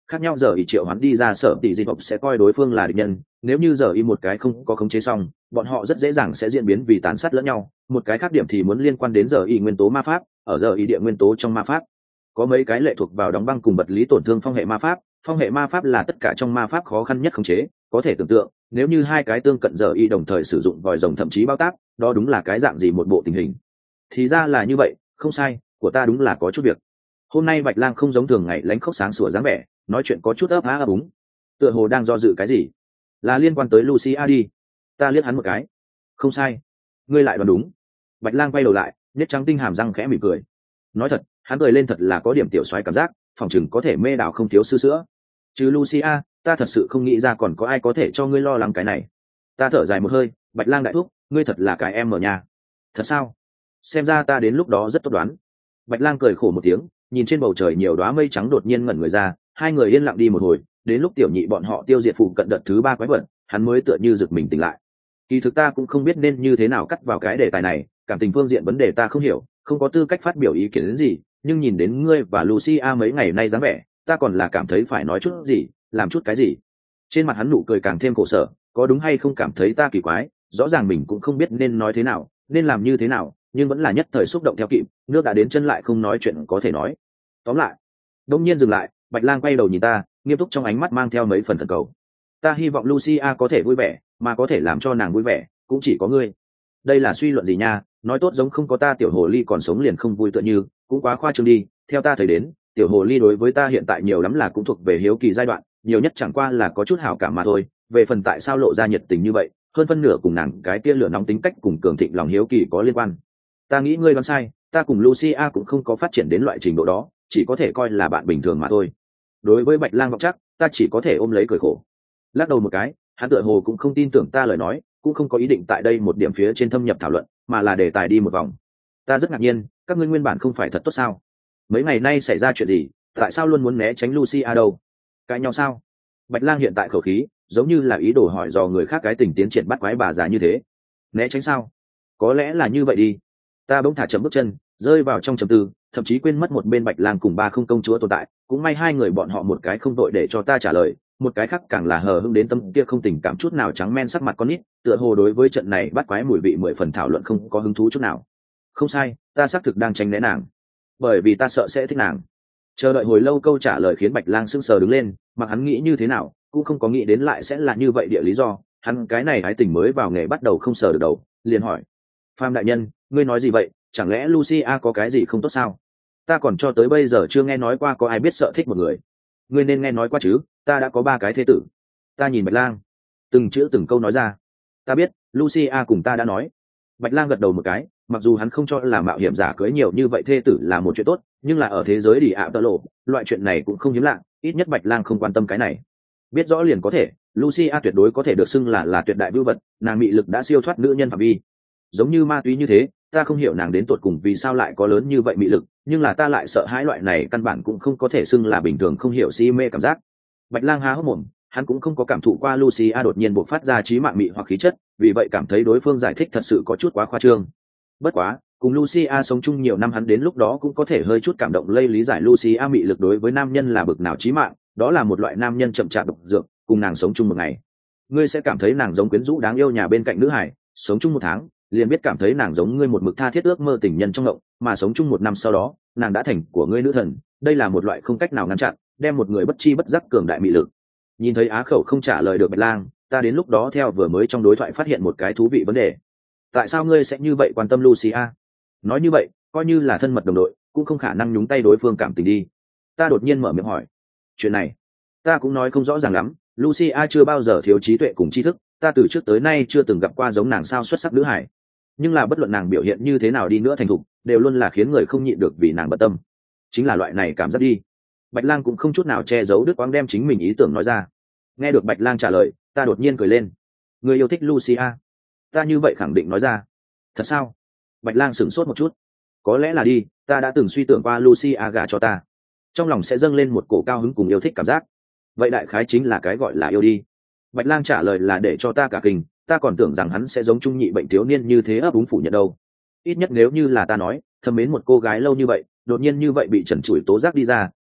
Speaker 1: khác nhau giờ ý triệu hắn đi ra sở tỷ dịch học sẽ coi đối phương là địch nhân, nếu như giờ ý một cái không có khống chế xong, bọn họ rất dễ dàng sẽ diễn biến vì tàn sát lẫn nhau. Một cái khác điểm thì muốn liên quan đến giờ ý nguyên tố ma pháp, ở giờ ý địa nguyên tố trong ma pháp có mấy cái lệ thuộc vào đóng băng cùng vật lý tổn thương phong hệ ma pháp. Phong hệ ma pháp là tất cả trong ma pháp khó khăn nhất khống chế, có thể tưởng tượng nếu như hai cái tương cận giờ y đồng thời sử dụng vòi rồng thậm chí bao tác, đó đúng là cái dạng gì một bộ tình hình. Thì ra là như vậy, không sai, của ta đúng là có chút việc. Hôm nay Bạch Lang không giống thường ngày lánh khóc sáng sủa dáng vẻ, nói chuyện có chút ấp á ấp úng, tựa hồ đang do dự cái gì. Là liên quan tới Lucia đi. Ta liếc hắn một cái. Không sai, ngươi lại đoán đúng. Bạch Lang quay đầu lại, nhếch trắng tinh hàm răng khẽ mỉm cười. Nói thật, hắn cười lên thật là có điểm tiểu soái cảm giác, phòng chừng có thể mê đảo không thiếu sư sữa. Chứ Lucia, ta thật sự không nghĩ ra còn có ai có thể cho ngươi lo lắng cái này. Ta thở dài một hơi, Bạch Lang đại thúc, ngươi thật là cái em ở nhà. Thật sao? Xem ra ta đến lúc đó rất tốt đoán. Bạch Lang cười khổ một tiếng, nhìn trên bầu trời nhiều đóa mây trắng đột nhiên ngẩn người ra, hai người yên lặng đi một hồi, đến lúc tiểu nhị bọn họ tiêu diệt phụ cận đợt thứ ba quái vật, hắn mới tựa như giật mình tỉnh lại. Kỳ thực ta cũng không biết nên như thế nào cắt vào cái đề tài này, cảm tình phương diện vấn đề ta không hiểu, không có tư cách phát biểu ý kiến đến gì, nhưng nhìn đến ngươi và Lucia mấy ngày nay dáng vẻ, ta còn là cảm thấy phải nói chút gì, làm chút cái gì. Trên mặt hắn nụ cười càng thêm khổ sở, có đúng hay không cảm thấy ta kỳ quái, rõ ràng mình cũng không biết nên nói thế nào, nên làm như thế nào, nhưng vẫn là nhất thời xúc động theo kịp, nước đã đến chân lại không nói chuyện có thể nói. Tóm lại, đông nhiên dừng lại, Bạch Lang quay đầu nhìn ta, nghiêm túc trong ánh mắt mang theo mấy phần thần cầu. Ta hy vọng Lucia có thể vui vẻ, mà có thể làm cho nàng vui vẻ cũng chỉ có ngươi. Đây là suy luận gì nha, nói tốt giống không có ta tiểu hồ ly còn sống liền không vui tựa như, cũng quá khoa trương đi. Theo ta thấy đến, tiểu hồ ly đối với ta hiện tại nhiều lắm là cũng thuộc về hiếu kỳ giai đoạn, nhiều nhất chẳng qua là có chút hảo cảm mà thôi. Về phần tại sao lộ ra nhiệt tình như vậy, hơn phân nửa cùng nàng cái tia lửa nóng tính cách cùng cường thịnh lòng hiếu kỳ có liên quan. Ta nghĩ ngươi đoán sai, ta cùng Lucia cũng không có phát triển đến loại trình độ đó, chỉ có thể coi là bạn bình thường mà thôi. Đối với Bạch Lang vọng chắc, ta chỉ có thể ôm lấy cười khổ, lắc đầu một cái. Hắn tựa hồ cũng không tin tưởng ta lời nói, cũng không có ý định tại đây một điểm phía trên thâm nhập thảo luận, mà là đề tài đi một vòng. Ta rất ngạc nhiên, các ngươi nguyên bản không phải thật tốt sao? Mấy ngày nay xảy ra chuyện gì, tại sao luôn muốn né tránh Lucia đâu? Cãi nhau sao? Bạch Lang hiện tại khẩu khí giống như là ý đồ hỏi dò người khác cái tình tiến triển bắt quái bà già như thế. Né tránh sao? Có lẽ là như vậy đi. Ta bỗng thả chậm bước chân, rơi vào trong trầm tư, thậm chí quên mất một bên Bạch Lang cùng ba không công chúa tồn tại. Cũng may hai người bọn họ một cái không đội để cho ta trả lời, một cái khác càng là hờ hững đến tâm kia không tình cảm chút nào trắng men sắc mặt con nít, tựa hồ đối với trận này bắt quái mùi vị mười phần thảo luận không có hứng thú chút nào. Không sai, ta xác thực đang tránh né nàng, bởi vì ta sợ sẽ thích nàng. Chờ đợi hồi lâu câu trả lời khiến Bạch Lang sững sờ đứng lên, mặc hắn nghĩ như thế nào cũng không có nghĩ đến lại sẽ là như vậy địa lý do. Hắn cái này ái tình mới vào nghề bắt đầu không sờ được đầu, liền hỏi: Pham đại nhân, ngươi nói gì vậy? Chẳng lẽ Lucia có cái gì không tốt sao? Ta còn cho tới bây giờ chưa nghe nói qua có ai biết sợ thích một người. Ngươi nên nghe nói qua chứ, ta đã có ba cái thế tử. Ta nhìn Bạch Lang, từng chữ từng câu nói ra. Ta biết, Lucia cùng ta đã nói. Bạch Lang gật đầu một cái, mặc dù hắn không cho là mạo hiểm giả cưới nhiều như vậy thê tử là một chuyện tốt, nhưng là ở thế giới đi ạ tơ lộ, loại chuyện này cũng không hiếm lạ, ít nhất Bạch Lang không quan tâm cái này. Biết rõ liền có thể, Lucia tuyệt đối có thể được xưng là là tuyệt đại vưu vật, nàng mị lực đã siêu thoát nữ nhân phạm vi. Giống như ma túy như thế, ta không hiểu nàng đến tột cùng vì sao lại có lớn như vậy mị lực, nhưng là ta lại sợ hãi loại này căn bản cũng không có thể xưng là bình thường không hiểu si mê cảm giác. Bạch Lang há hốc mồm, hắn cũng không có cảm thụ qua Lucia đột nhiên bộc phát ra trí mạng mị hoặc khí chất, vì vậy cảm thấy đối phương giải thích thật sự có chút quá khoa trương. Bất quá, cùng Lucia sống chung nhiều năm hắn đến lúc đó cũng có thể hơi chút cảm động lây lý giải Lucia mị lực đối với nam nhân là bực nào chí mạng, đó là một loại nam nhân chậm chạp độc dược, cùng nàng sống chung một ngày, ngươi sẽ cảm thấy nàng giống quyến rũ đáng yêu nhà bên cạnh nữ hải, sống chung một tháng, liền biết cảm thấy nàng giống ngươi một mực tha thiết ước mơ tình nhân trong ngộng, mà sống chung một năm sau đó, nàng đã thành của ngươi nữ thần, đây là một loại không cách nào ngăn chặn, đem một người bất chi bất giác cường đại mị lực. Nhìn thấy Á Khẩu không trả lời được Bạch Lang, ta đến lúc đó theo vừa mới trong đối thoại phát hiện một cái thú vị vấn đề. Tại sao ngươi sẽ như vậy quan tâm Lucia? Nói như vậy, coi như là thân mật đồng đội, cũng không khả năng nhúng tay đối phương cảm tình đi. Ta đột nhiên mở miệng hỏi. Chuyện này, ta cũng nói không rõ ràng lắm, Lucia chưa bao giờ thiếu trí tuệ cùng tri thức, ta từ trước tới nay chưa từng gặp qua giống nàng sao xuất sắc nữ hải. Nhưng là bất luận nàng biểu hiện như thế nào đi nữa thành thục, đều luôn là khiến người không nhịn được vì nàng bận tâm. Chính là loại này cảm giác đi. Bạch Lang cũng không chút nào che giấu đứt quãng đem chính mình ý tưởng nói ra. Nghe được Bạch Lang trả lời, ta đột nhiên cười lên. Người yêu thích Lucia? Ta như vậy khẳng định nói ra. Thật sao? Bạch Lang sửng sốt một chút. Có lẽ là đi, ta đã từng suy tưởng qua Lucia gả cho ta, trong lòng sẽ dâng lên một cổ cao hứng cùng yêu thích cảm giác. Vậy đại khái chính là cái gọi là yêu đi. Bạch Lang trả lời là để cho ta cả kinh, ta còn tưởng rằng hắn sẽ giống trung nhị bệnh thiếu niên như thế ấp úng phủ nhận đâu. Ít nhất nếu như là ta nói, thầm mến một cô gái lâu như vậy, đột nhiên như vậy bị trần trụi tố giác đi ra,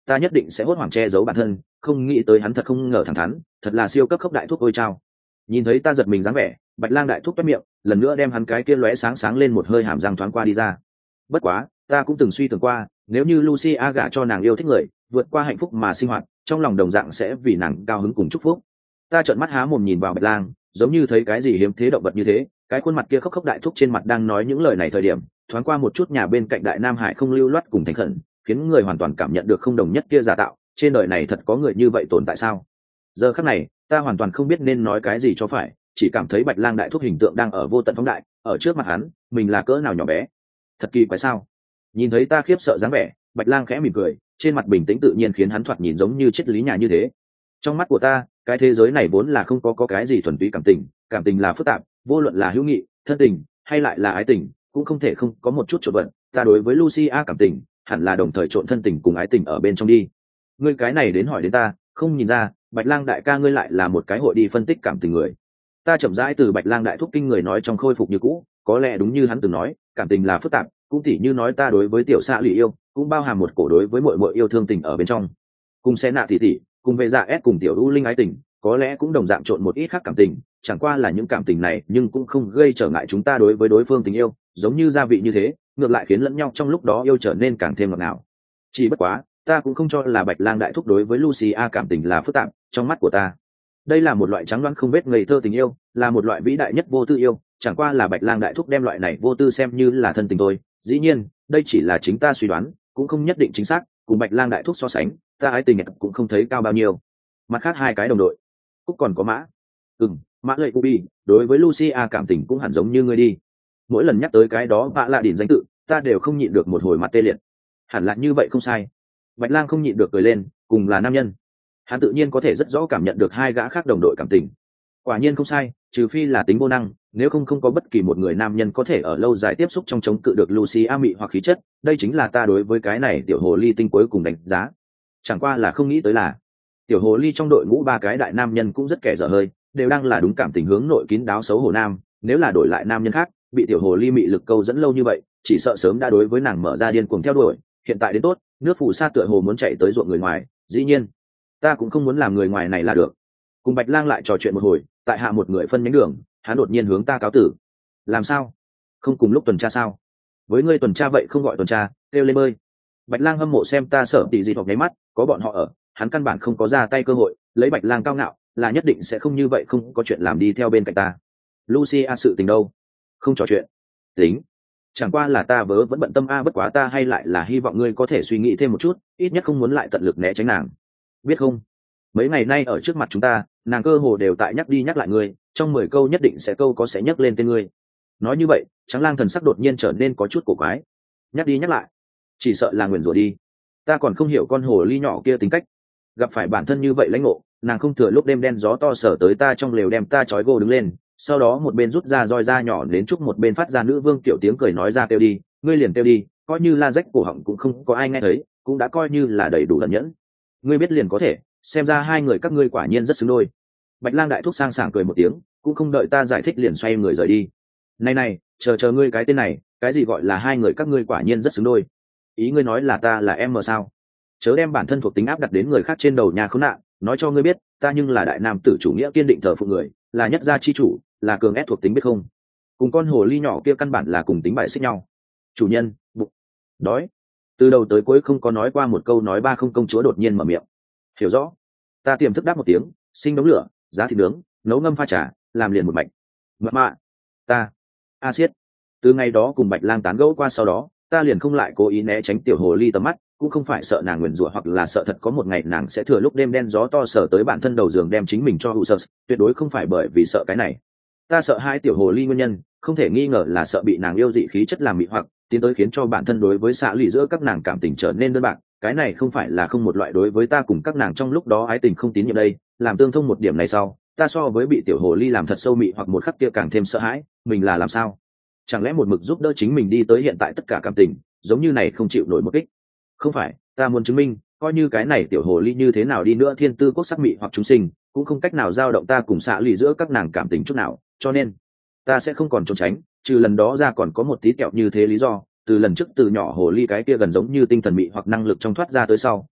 Speaker 1: ta nhất định sẽ hốt hoảng che giấu bản thân, không nghĩ tới hắn thật không ngờ thẳng thắn, thật là siêu cấp khốc đại thuốc ôi trao. Nhìn thấy ta giật mình dáng vẻ, Bạch Lang đại thuốc toét miệng, lần nữa đem hắn cái kia lóe sáng sáng lên một hơi hàm răng thoáng qua đi ra. Bất quá, ta cũng từng suy tưởng qua, nếu như Lucia gả cho nàng yêu thích người, vượt qua hạnh phúc mà sinh hoạt, trong lòng đồng dạng sẽ vì nàng cao hứng cùng chúc phúc. Ta trợn mắt há mồm nhìn vào Bạch Lang, giống như thấy cái gì hiếm thế động vật như thế, cái khuôn mặt kia khóc khóc đại thúc trên mặt đang nói những lời này thời điểm, thoáng qua một chút nhà bên cạnh đại nam hải không lưu loát cùng thành khẩn, khiến người hoàn toàn cảm nhận được không đồng nhất kia giả tạo, trên đời này thật có người như vậy tồn tại sao? Giờ khắc này, ta hoàn toàn không biết nên nói cái gì cho phải, chỉ cảm thấy Bạch Lang đại thúc hình tượng đang ở vô tận phóng đại, ở trước mặt hắn, mình là cỡ nào nhỏ bé. Thật kỳ quái sao? Nhìn thấy ta khiếp sợ dáng vẻ, Bạch Lang khẽ mỉm cười, trên mặt bình tĩnh tự nhiên khiến hắn thoạt nhìn giống như triết lý nhà như thế. Trong mắt của ta, cái thế giới này vốn là không có có cái gì thuần túy cảm tình, cảm tình là phức tạp, vô luận là hữu nghị, thân tình hay lại là ái tình, cũng không thể không có một chút trộn vận. Ta đối với Lucia cảm tình, hẳn là đồng thời trộn thân tình cùng ái tình ở bên trong đi. Ngươi cái này đến hỏi đến ta, không nhìn ra, Bạch Lang đại ca ngươi lại là một cái hội đi phân tích cảm tình người. Ta chậm rãi từ Bạch Lang đại thúc kinh người nói trong khôi phục như cũ, có lẽ đúng như hắn từng nói, cảm tình là phức tạp, cũng tỉ như nói ta đối với tiểu xạ lụy yêu, cũng bao hàm một cổ đối với mọi mọi yêu thương tình ở bên trong. Cùng xe nạ tỷ tỷ, cùng về dạ s cùng tiểu u linh ái tình, có lẽ cũng đồng dạng trộn một ít khác cảm tình, chẳng qua là những cảm tình này nhưng cũng không gây trở ngại chúng ta đối với đối phương tình yêu, giống như gia vị như thế, ngược lại khiến lẫn nhau trong lúc đó yêu trở nên càng thêm ngọt ngào. Chỉ bất quá, ta cũng không cho là Bạch Lang đại thúc đối với Lucia cảm tình là phức tạp, trong mắt của ta, đây là một loại trắng đoán không vết ngây thơ tình yêu, là một loại vĩ đại nhất vô tư yêu, chẳng qua là Bạch Lang đại thúc đem loại này vô tư xem như là thân tình thôi. Dĩ nhiên, đây chỉ là chính ta suy đoán, cũng không nhất định chính xác, cùng Bạch Lang đại thúc so sánh, ta ái tình cũng không thấy cao bao nhiêu. Mặt khác hai cái đồng đội, cũng còn có Mã. Ừm, Mã Lợi Ubi, đối với Lucia cảm tình cũng hẳn giống như ngươi đi. Mỗi lần nhắc tới cái đó Vạ Lạ Đỉnh danh tự, ta đều không nhịn được một hồi mặt tê liệt. Hẳn là như vậy không sai. Bạch Lang không nhịn được cười lên, cùng là nam nhân, hắn tự nhiên có thể rất rõ cảm nhận được hai gã khác đồng đội cảm tình. Quả nhiên không sai, trừ phi là tính vô năng, nếu không không có bất kỳ một người nam nhân có thể ở lâu dài tiếp xúc trong chống cự được Lucia mị hoặc khí chất, đây chính là ta đối với cái này tiểu hồ ly tinh cuối cùng đánh giá. Chẳng qua là không nghĩ tới là tiểu hồ ly trong đội ngũ ba cái đại nam nhân cũng rất kẻ dở hơi, đều đang là đúng cảm tình hướng nội kín đáo xấu hổ nam, nếu là đổi lại nam nhân khác, bị tiểu hồ ly mị lực câu dẫn lâu như vậy, chỉ sợ sớm đã đối với nàng mở ra điên cuồng theo đuổi, hiện tại đến tốt, nước phù sa tựa hồ muốn chạy tới ruộng người ngoài, dĩ nhiên, ta cũng không muốn làm người ngoài này là được. Cùng Bạch Lang lại trò chuyện một hồi, tại hạ một người phân nhánh đường, hắn đột nhiên hướng ta cáo tử. Làm sao? Không cùng lúc tuần tra sao? Với ngươi tuần tra vậy không gọi tuần tra, kêu lên bơi. Bạch Lang hâm mộ xem ta sợ tỷ gì hoặc nháy mắt, có bọn họ ở, hắn căn bản không có ra tay cơ hội, lấy Bạch Lang cao ngạo, là nhất định sẽ không như vậy không có chuyện làm đi theo bên cạnh ta. Lucia sự tình đâu? Không trò chuyện. Tính. Chẳng qua là ta vớ vẫn bận tâm a, bất quá ta hay lại là hy vọng ngươi có thể suy nghĩ thêm một chút, ít nhất không muốn lại tận lực né tránh nàng. Biết không? Mấy ngày nay ở trước mặt chúng ta, nàng cơ hồ đều tại nhắc đi nhắc lại ngươi, trong mười câu nhất định sẽ câu có sẽ nhắc lên tên ngươi. Nói như vậy, Trắng Lang thần sắc đột nhiên trở nên có chút cổ quái. Nhắc đi nhắc lại, chỉ sợ là nguyền rủa đi. Ta còn không hiểu con hồ ly nhỏ kia tính cách, gặp phải bản thân như vậy lãnh ngộ, nàng không thừa lúc đêm đen gió to sở tới ta trong lều đem ta trói gô đứng lên, sau đó một bên rút ra roi da nhỏ đến chúc một bên phát ra nữ vương kiểu tiếng cười nói ra kêu đi, ngươi liền kêu đi, coi như la rách cổ họng cũng không có ai nghe thấy, cũng đã coi như là đầy đủ lẩn nhẫn. Ngươi biết liền có thể, xem ra hai người các ngươi quả nhiên rất xứng đôi. Bạch Lang đại thúc sang sảng cười một tiếng, cũng không đợi ta giải thích liền xoay người rời đi. Này này, chờ chờ ngươi cái tên này, cái gì gọi là hai người các ngươi quả nhiên rất xứng đôi? Ý ngươi nói là ta là em mờ sao? Chớ đem bản thân thuộc tính áp đặt đến người khác trên đầu nhà khốn nạn, nói cho ngươi biết, ta nhưng là đại nam tử chủ nghĩa kiên định thờ phụng người, là nhất gia chi chủ, là cường ép thuộc tính biết không? Cùng con hồ ly nhỏ kia căn bản là cùng tính bài xích nhau. Chủ nhân, bụng đói. Từ đầu tới cuối không có nói qua một câu nói ba không công chúa đột nhiên mở miệng. Hiểu rõ. Ta tiềm thức đáp một tiếng, sinh đống lửa, giá thịt nướng, nấu ngâm pha trà, làm liền một mạch. Mật mạ. Ta. A Siết. Từ ngày đó cùng Bạch Lang tán gẫu qua sau đó, ta liền không lại cố ý né tránh tiểu hồ ly tầm mắt, cũng không phải sợ nàng nguyền rủa hoặc là sợ thật có một ngày nàng sẽ thừa lúc đêm đen gió to sở tới bản thân đầu giường đem chính mình cho hụ sợ, tuyệt đối không phải bởi vì sợ cái này. Ta sợ hai tiểu hồ ly nguyên nhân, không thể nghi ngờ là sợ bị nàng yêu dị khí chất làm mị hoặc tiến tới khiến cho bản thân đối với xạ lụy giữa các nàng cảm tình trở nên đơn bạc. Cái này không phải là không một loại đối với ta cùng các nàng trong lúc đó ái tình không tín nhiệm đây, làm tương thông một điểm này sau, ta so với bị tiểu hồ ly làm thật sâu mị hoặc một khắc kia càng thêm sợ hãi, mình là làm sao? Chẳng lẽ một mực giúp đỡ chính mình đi tới hiện tại tất cả cảm tình, giống như này không chịu nổi một kích? Không phải, ta muốn chứng minh, coi như cái này tiểu hồ ly như thế nào đi nữa thiên tư quốc sắc mị hoặc chúng sinh, cũng không cách nào dao động ta cùng xạ lụy giữa các nàng cảm tình chút nào, cho nên ta sẽ không còn trốn tránh, trừ lần đó ra còn có một tí kẹo như thế lý do. Từ lần trước từ nhỏ hồ ly cái kia gần giống như tinh thần mị hoặc năng lực trong thoát ra tới sau,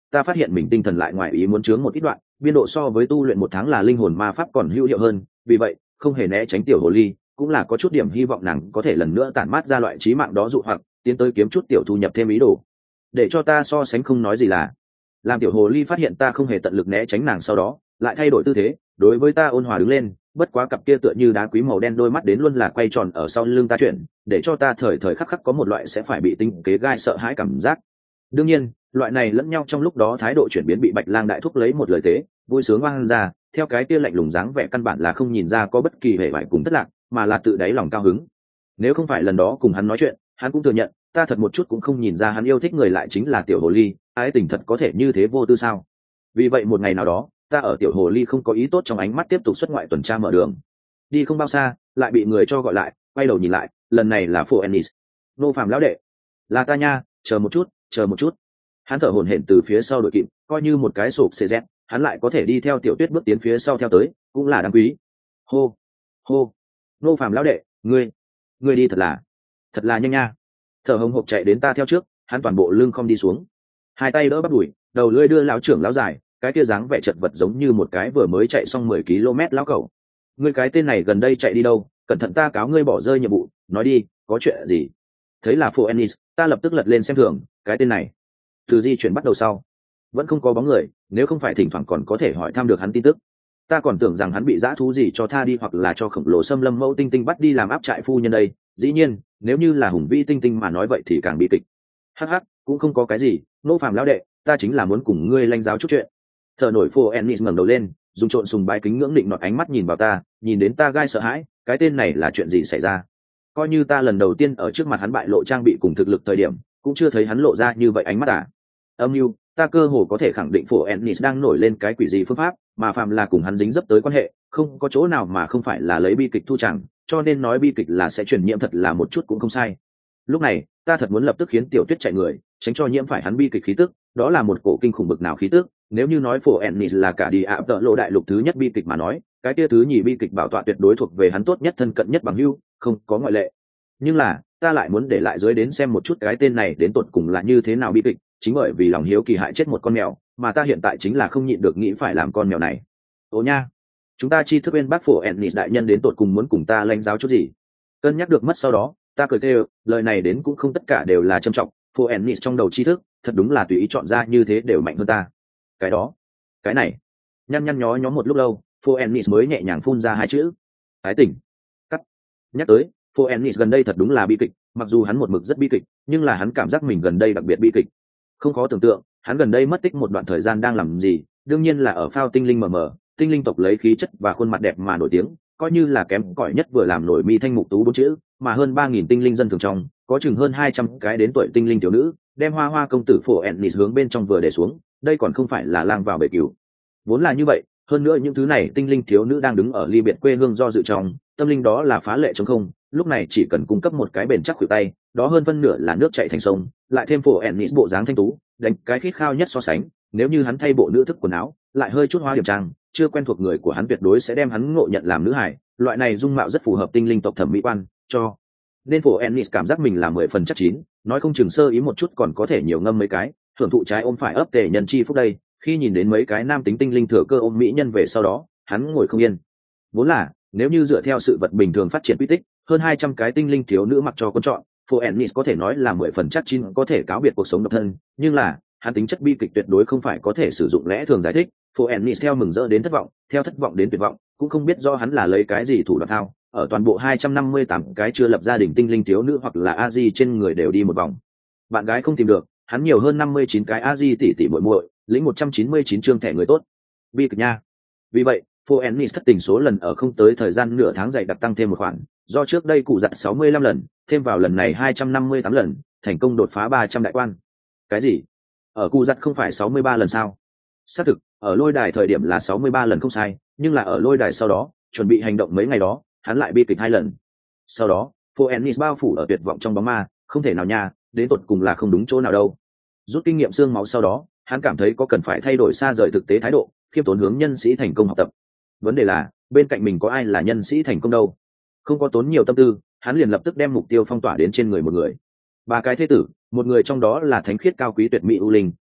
Speaker 1: ta phát hiện mình tinh thần lại ngoài ý muốn chướng một ít đoạn, biên độ so với tu luyện một tháng là linh hồn ma pháp còn hữu hiệu hơn, vì vậy không hề né tránh tiểu hồ ly, cũng là có chút điểm hy vọng nàng có thể lần nữa tản mát ra loại trí mạng đó dụ hoặc tiến tới kiếm chút tiểu thu nhập thêm ý đồ. Để cho ta so sánh không nói gì là làm tiểu hồ ly phát hiện ta không hề tận lực né tránh nàng, sau đó lại thay đổi tư thế đối với ta ôn hòa đứng lên, bất quá cặp kia tựa như đá quý màu đen đôi mắt đến luôn là quay tròn ở sau lưng ta chuyển, để cho ta thời thời khắc khắc có một loại sẽ phải bị tinh kế gai sợ hãi cảm giác. Đương nhiên loại này lẫn nhau trong lúc đó thái độ chuyển biến bị Bạch Lang đại thúc lấy một lời tế vui sướng oang ra, theo cái kia lạnh lùng dáng vẻ căn bản là không nhìn ra có bất kỳ vẻ vải cùng thất lạc, mà là tự đáy lòng cao hứng. Nếu không phải lần đó cùng hắn nói chuyện, hắn cũng thừa nhận ta thật một chút cũng không nhìn ra hắn yêu thích người lại chính là tiểu hồ ly, ái tình thật có thể như thế vô tư sao. Vì vậy một ngày nào đó, ta ở tiểu hồ ly không có ý tốt trong ánh mắt tiếp tục xuất ngoại tuần tra mở đường. Đi không bao xa lại bị người cho gọi lại, quay đầu nhìn lại, lần này là Phổ Ennis. Nô Phạm lão đệ. Là ta nha, chờ một chút, chờ một chút. Hắn thở hổn hển từ phía sau đội kịp, coi như một cái sụp xê dẹt, hắn lại có thể đi theo Tiểu Tuyết bước tiến phía sau theo tới, cũng là đáng quý. Hô, hô. Nô Phạm lão đệ, ngươi, ngươi đi thật là, thật là nhanh nha. Thở hồng hộc chạy đến ta theo trước, hắn toàn bộ lưng không đi xuống, hai tay đỡ bắt đuổi, đầu lưỡi đưa lão trưởng lão dài, cái kia dáng vẻ chật vật giống như một cái vừa mới chạy xong mười ki lô mét lão cẩu. Ngươi cái tên này gần đây chạy đi đâu? Cẩn thận ta cáo ngươi bỏ rơi nhiệm vụ, nói đi, có chuyện gì? Thấy là Phổ Ennis, ta lập tức lật lên xem thường, cái tên này từ di chuyển bắt đầu sau vẫn không có bóng người, nếu không phải thỉnh thoảng còn có thể hỏi thăm được hắn tin tức, ta còn tưởng rằng hắn bị dã thú gì cho tha đi, hoặc là cho khổng lồ xâm lâm mẫu tinh tinh bắt đi làm áp trại phu nhân đây. Dĩ nhiên nếu như là hùng vĩ tinh tinh mà nói vậy thì càng bi kịch. Hắc hắc, cũng không có cái gì, Nô Phạm lão đệ, ta chính là muốn cùng ngươi lanh giáo chút chuyện. Thở nổi Phổ Ennis ngẩng đầu lên, dùng trộn sùng bái kính ngưỡng định nọt ánh mắt nhìn vào ta, nhìn đến ta gai sợ hãi, cái tên này là chuyện gì xảy ra? Coi như ta lần đầu tiên ở trước mặt hắn bại lộ trang bị cùng thực lực thời điểm, cũng chưa thấy hắn lộ ra như vậy ánh mắt à? Âm mưu, ta cơ hồ có thể khẳng định Phổ Ennis đang nổi lên cái quỷ gì phương pháp, mà phàm là cùng hắn dính dấp tới quan hệ, không có chỗ nào mà không phải là lấy bi kịch thu chẳng, cho nên nói bi kịch là sẽ truyền nhiễm thật là một chút cũng không sai. Lúc này, ta thật muốn lập tức khiến Tiểu Tuyết chạy người, tránh cho nhiễm phải hắn bi kịch khí tức, đó là một cổ kinh khủng bực nào khí tức. Nếu như nói Phổ Ennis là cả đi ạ tợ lộ đại lục thứ nhất bi kịch mà nói, cái kia thứ nhì bi kịch bảo tọa tuyệt đối thuộc về hắn tốt nhất thân cận nhất bằng hữu, không có ngoại lệ. Nhưng là, ta lại muốn để lại dưới đến xem một chút cái tên này đến tột cùng là như thế nào bi kịch, chính bởi vì lòng hiếu kỳ hại chết một con mèo, mà ta hiện tại chính là không nhịn được nghĩ phải làm con mèo này. Ồ nha, chúng ta chi thức bên bác Phổ Ennis đại nhân đến tột cùng muốn cùng ta lãnh giáo chút gì? Cân nhắc được mất sau đó, ta cười kêu, lời này đến cũng không tất cả đều là trầm trọng, Phổ Ennis trong đầu tri thức, thật đúng là tùy ý chọn ra như thế đều mạnh hơn ta. Cái đó, cái này, nhăn nhăn nhó nhó một lúc lâu, Phổ Ennis mới nhẹ nhàng phun ra hai chữ: ái tình. Cắt. Nhắc tới, Phổ Ennis gần đây thật đúng là bi kịch, mặc dù hắn một mực rất bi kịch, nhưng là hắn cảm giác mình gần đây đặc biệt bi kịch. Không khó tưởng tượng, hắn gần đây mất tích một đoạn thời gian đang làm gì, đương nhiên là ở phao tinh linh mờ mờ, tinh linh tộc lấy khí chất và khuôn mặt đẹp mà nổi tiếng, coi như là kém cỏi nhất vừa làm nổi mi thanh mục tú bốn chữ, mà hơn ba nghìn tinh linh dân thường trong, có chừng hơn hai trăm cái đến tuổi tinh linh thiếu nữ, đem Hoa Hoa công tử Phổ Ennis hướng bên trong vừa để xuống, đây còn không phải là lang vào bể cừu. Vốn là như vậy, hơn nữa những thứ này tinh linh thiếu nữ đang đứng ở ly biệt quê hương do dự trong, tâm linh đó là phá lệ trống không, lúc này chỉ cần cung cấp một cái bền chắc khuỷu tay, đó hơn phân nửa là nước chảy thành sông, lại thêm Phổ Ennis bộ dáng thanh tú, đánh cái khít khao nhất so sánh, nếu như hắn thay bộ nữ thức quần áo, lại hơi chút hoa điểm trang, chưa quen thuộc người của hắn tuyệt đối sẽ đem hắn ngộ nhận làm nữ hài, loại này dung mạo rất phù hợp tinh linh tộc thẩm mỹ quan, cho nên Phổ Ennis cảm giác mình là mười phần chắc chín, nói không chừng sơ ý một chút còn có thể nhiều ngâm mấy cái, thưởng thụ trái ôm phải ấp tề nhân chi phúc đây. Khi nhìn đến mấy cái nam tính tinh linh thừa cơ ôm mỹ nhân về sau đó, hắn ngồi không yên. Vốn là, nếu như dựa theo sự vật bình thường phát triển quy tích, hơn hai trăm cái tinh linh thiếu nữ mặc cho con chọn, Phổ Ennis có thể nói là mười phần chắc chín có thể cáo biệt cuộc sống độc thân, nhưng là, hắn tính chất bi kịch tuyệt đối không phải có thể sử dụng lẽ thường giải thích. Phổ Ennis theo mừng rỡ đến thất vọng, theo thất vọng đến tuyệt vọng, cũng không biết do hắn là lấy cái gì thủ đoạn thao, ở toàn bộ hai trăm năm mươi tám cái chưa lập gia đình tinh linh thiếu nữ hoặc là A-di trên người đều đi một vòng. Bạn gái không tìm được, hắn nhiều hơn năm mươi chín cái A-di tỷ tỷ muội muội, lĩnh một trăm chín mươi chín chương thẻ người tốt. Bi kịch nha. Vì vậy, Phổ Ennis thất tình số lần ở không tới thời gian nửa tháng dày đặc tăng thêm một khoản, do trước đây cụ giặt sáu mươi lăm lần, thêm vào lần này hai trăm năm mươi tám lần, thành công đột phá ba trăm đại quan. Cái gì? Ở cụ giặt không phải sáu mươi ba lần sao? Xác thực, ở lôi đài thời điểm là sáu mươi ba lần không sai, nhưng là ở lôi đài sau đó, chuẩn bị hành động mấy ngày đó, hắn lại bi kịch hai lần. Sau đó, Phổ Ennis bao phủ ở tuyệt vọng trong bóng ma, không thể nào nha, đến tột cùng là không đúng chỗ nào đâu. Rút kinh nghiệm xương máu sau đó, hắn cảm thấy có cần phải thay đổi xa rời thực tế thái độ, khiêm tốn hướng nhân sĩ thành công học tập. Vấn đề là, bên cạnh mình có ai là nhân sĩ thành công đâu? Không có tốn nhiều tâm tư, hắn liền lập tức đem mục tiêu phong tỏa đến trên người một người. Ba cái thế tử, một người trong đó là thánh khiết cao quý tuyệt mỹ u linh,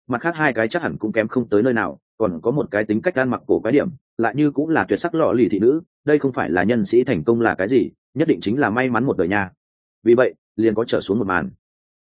Speaker 1: mặt khác hai cái chắc hẳn cũng kém không tới nơi nào, còn có một cái tính cách ăn mặc cổ quái điểm, lại như cũng là tuyệt sắc lọ lì thị nữ, đây không phải là nhân sĩ thành công là cái gì, nhất định chính là may mắn một đời nha. Vì vậy liền có trở xuống một màn.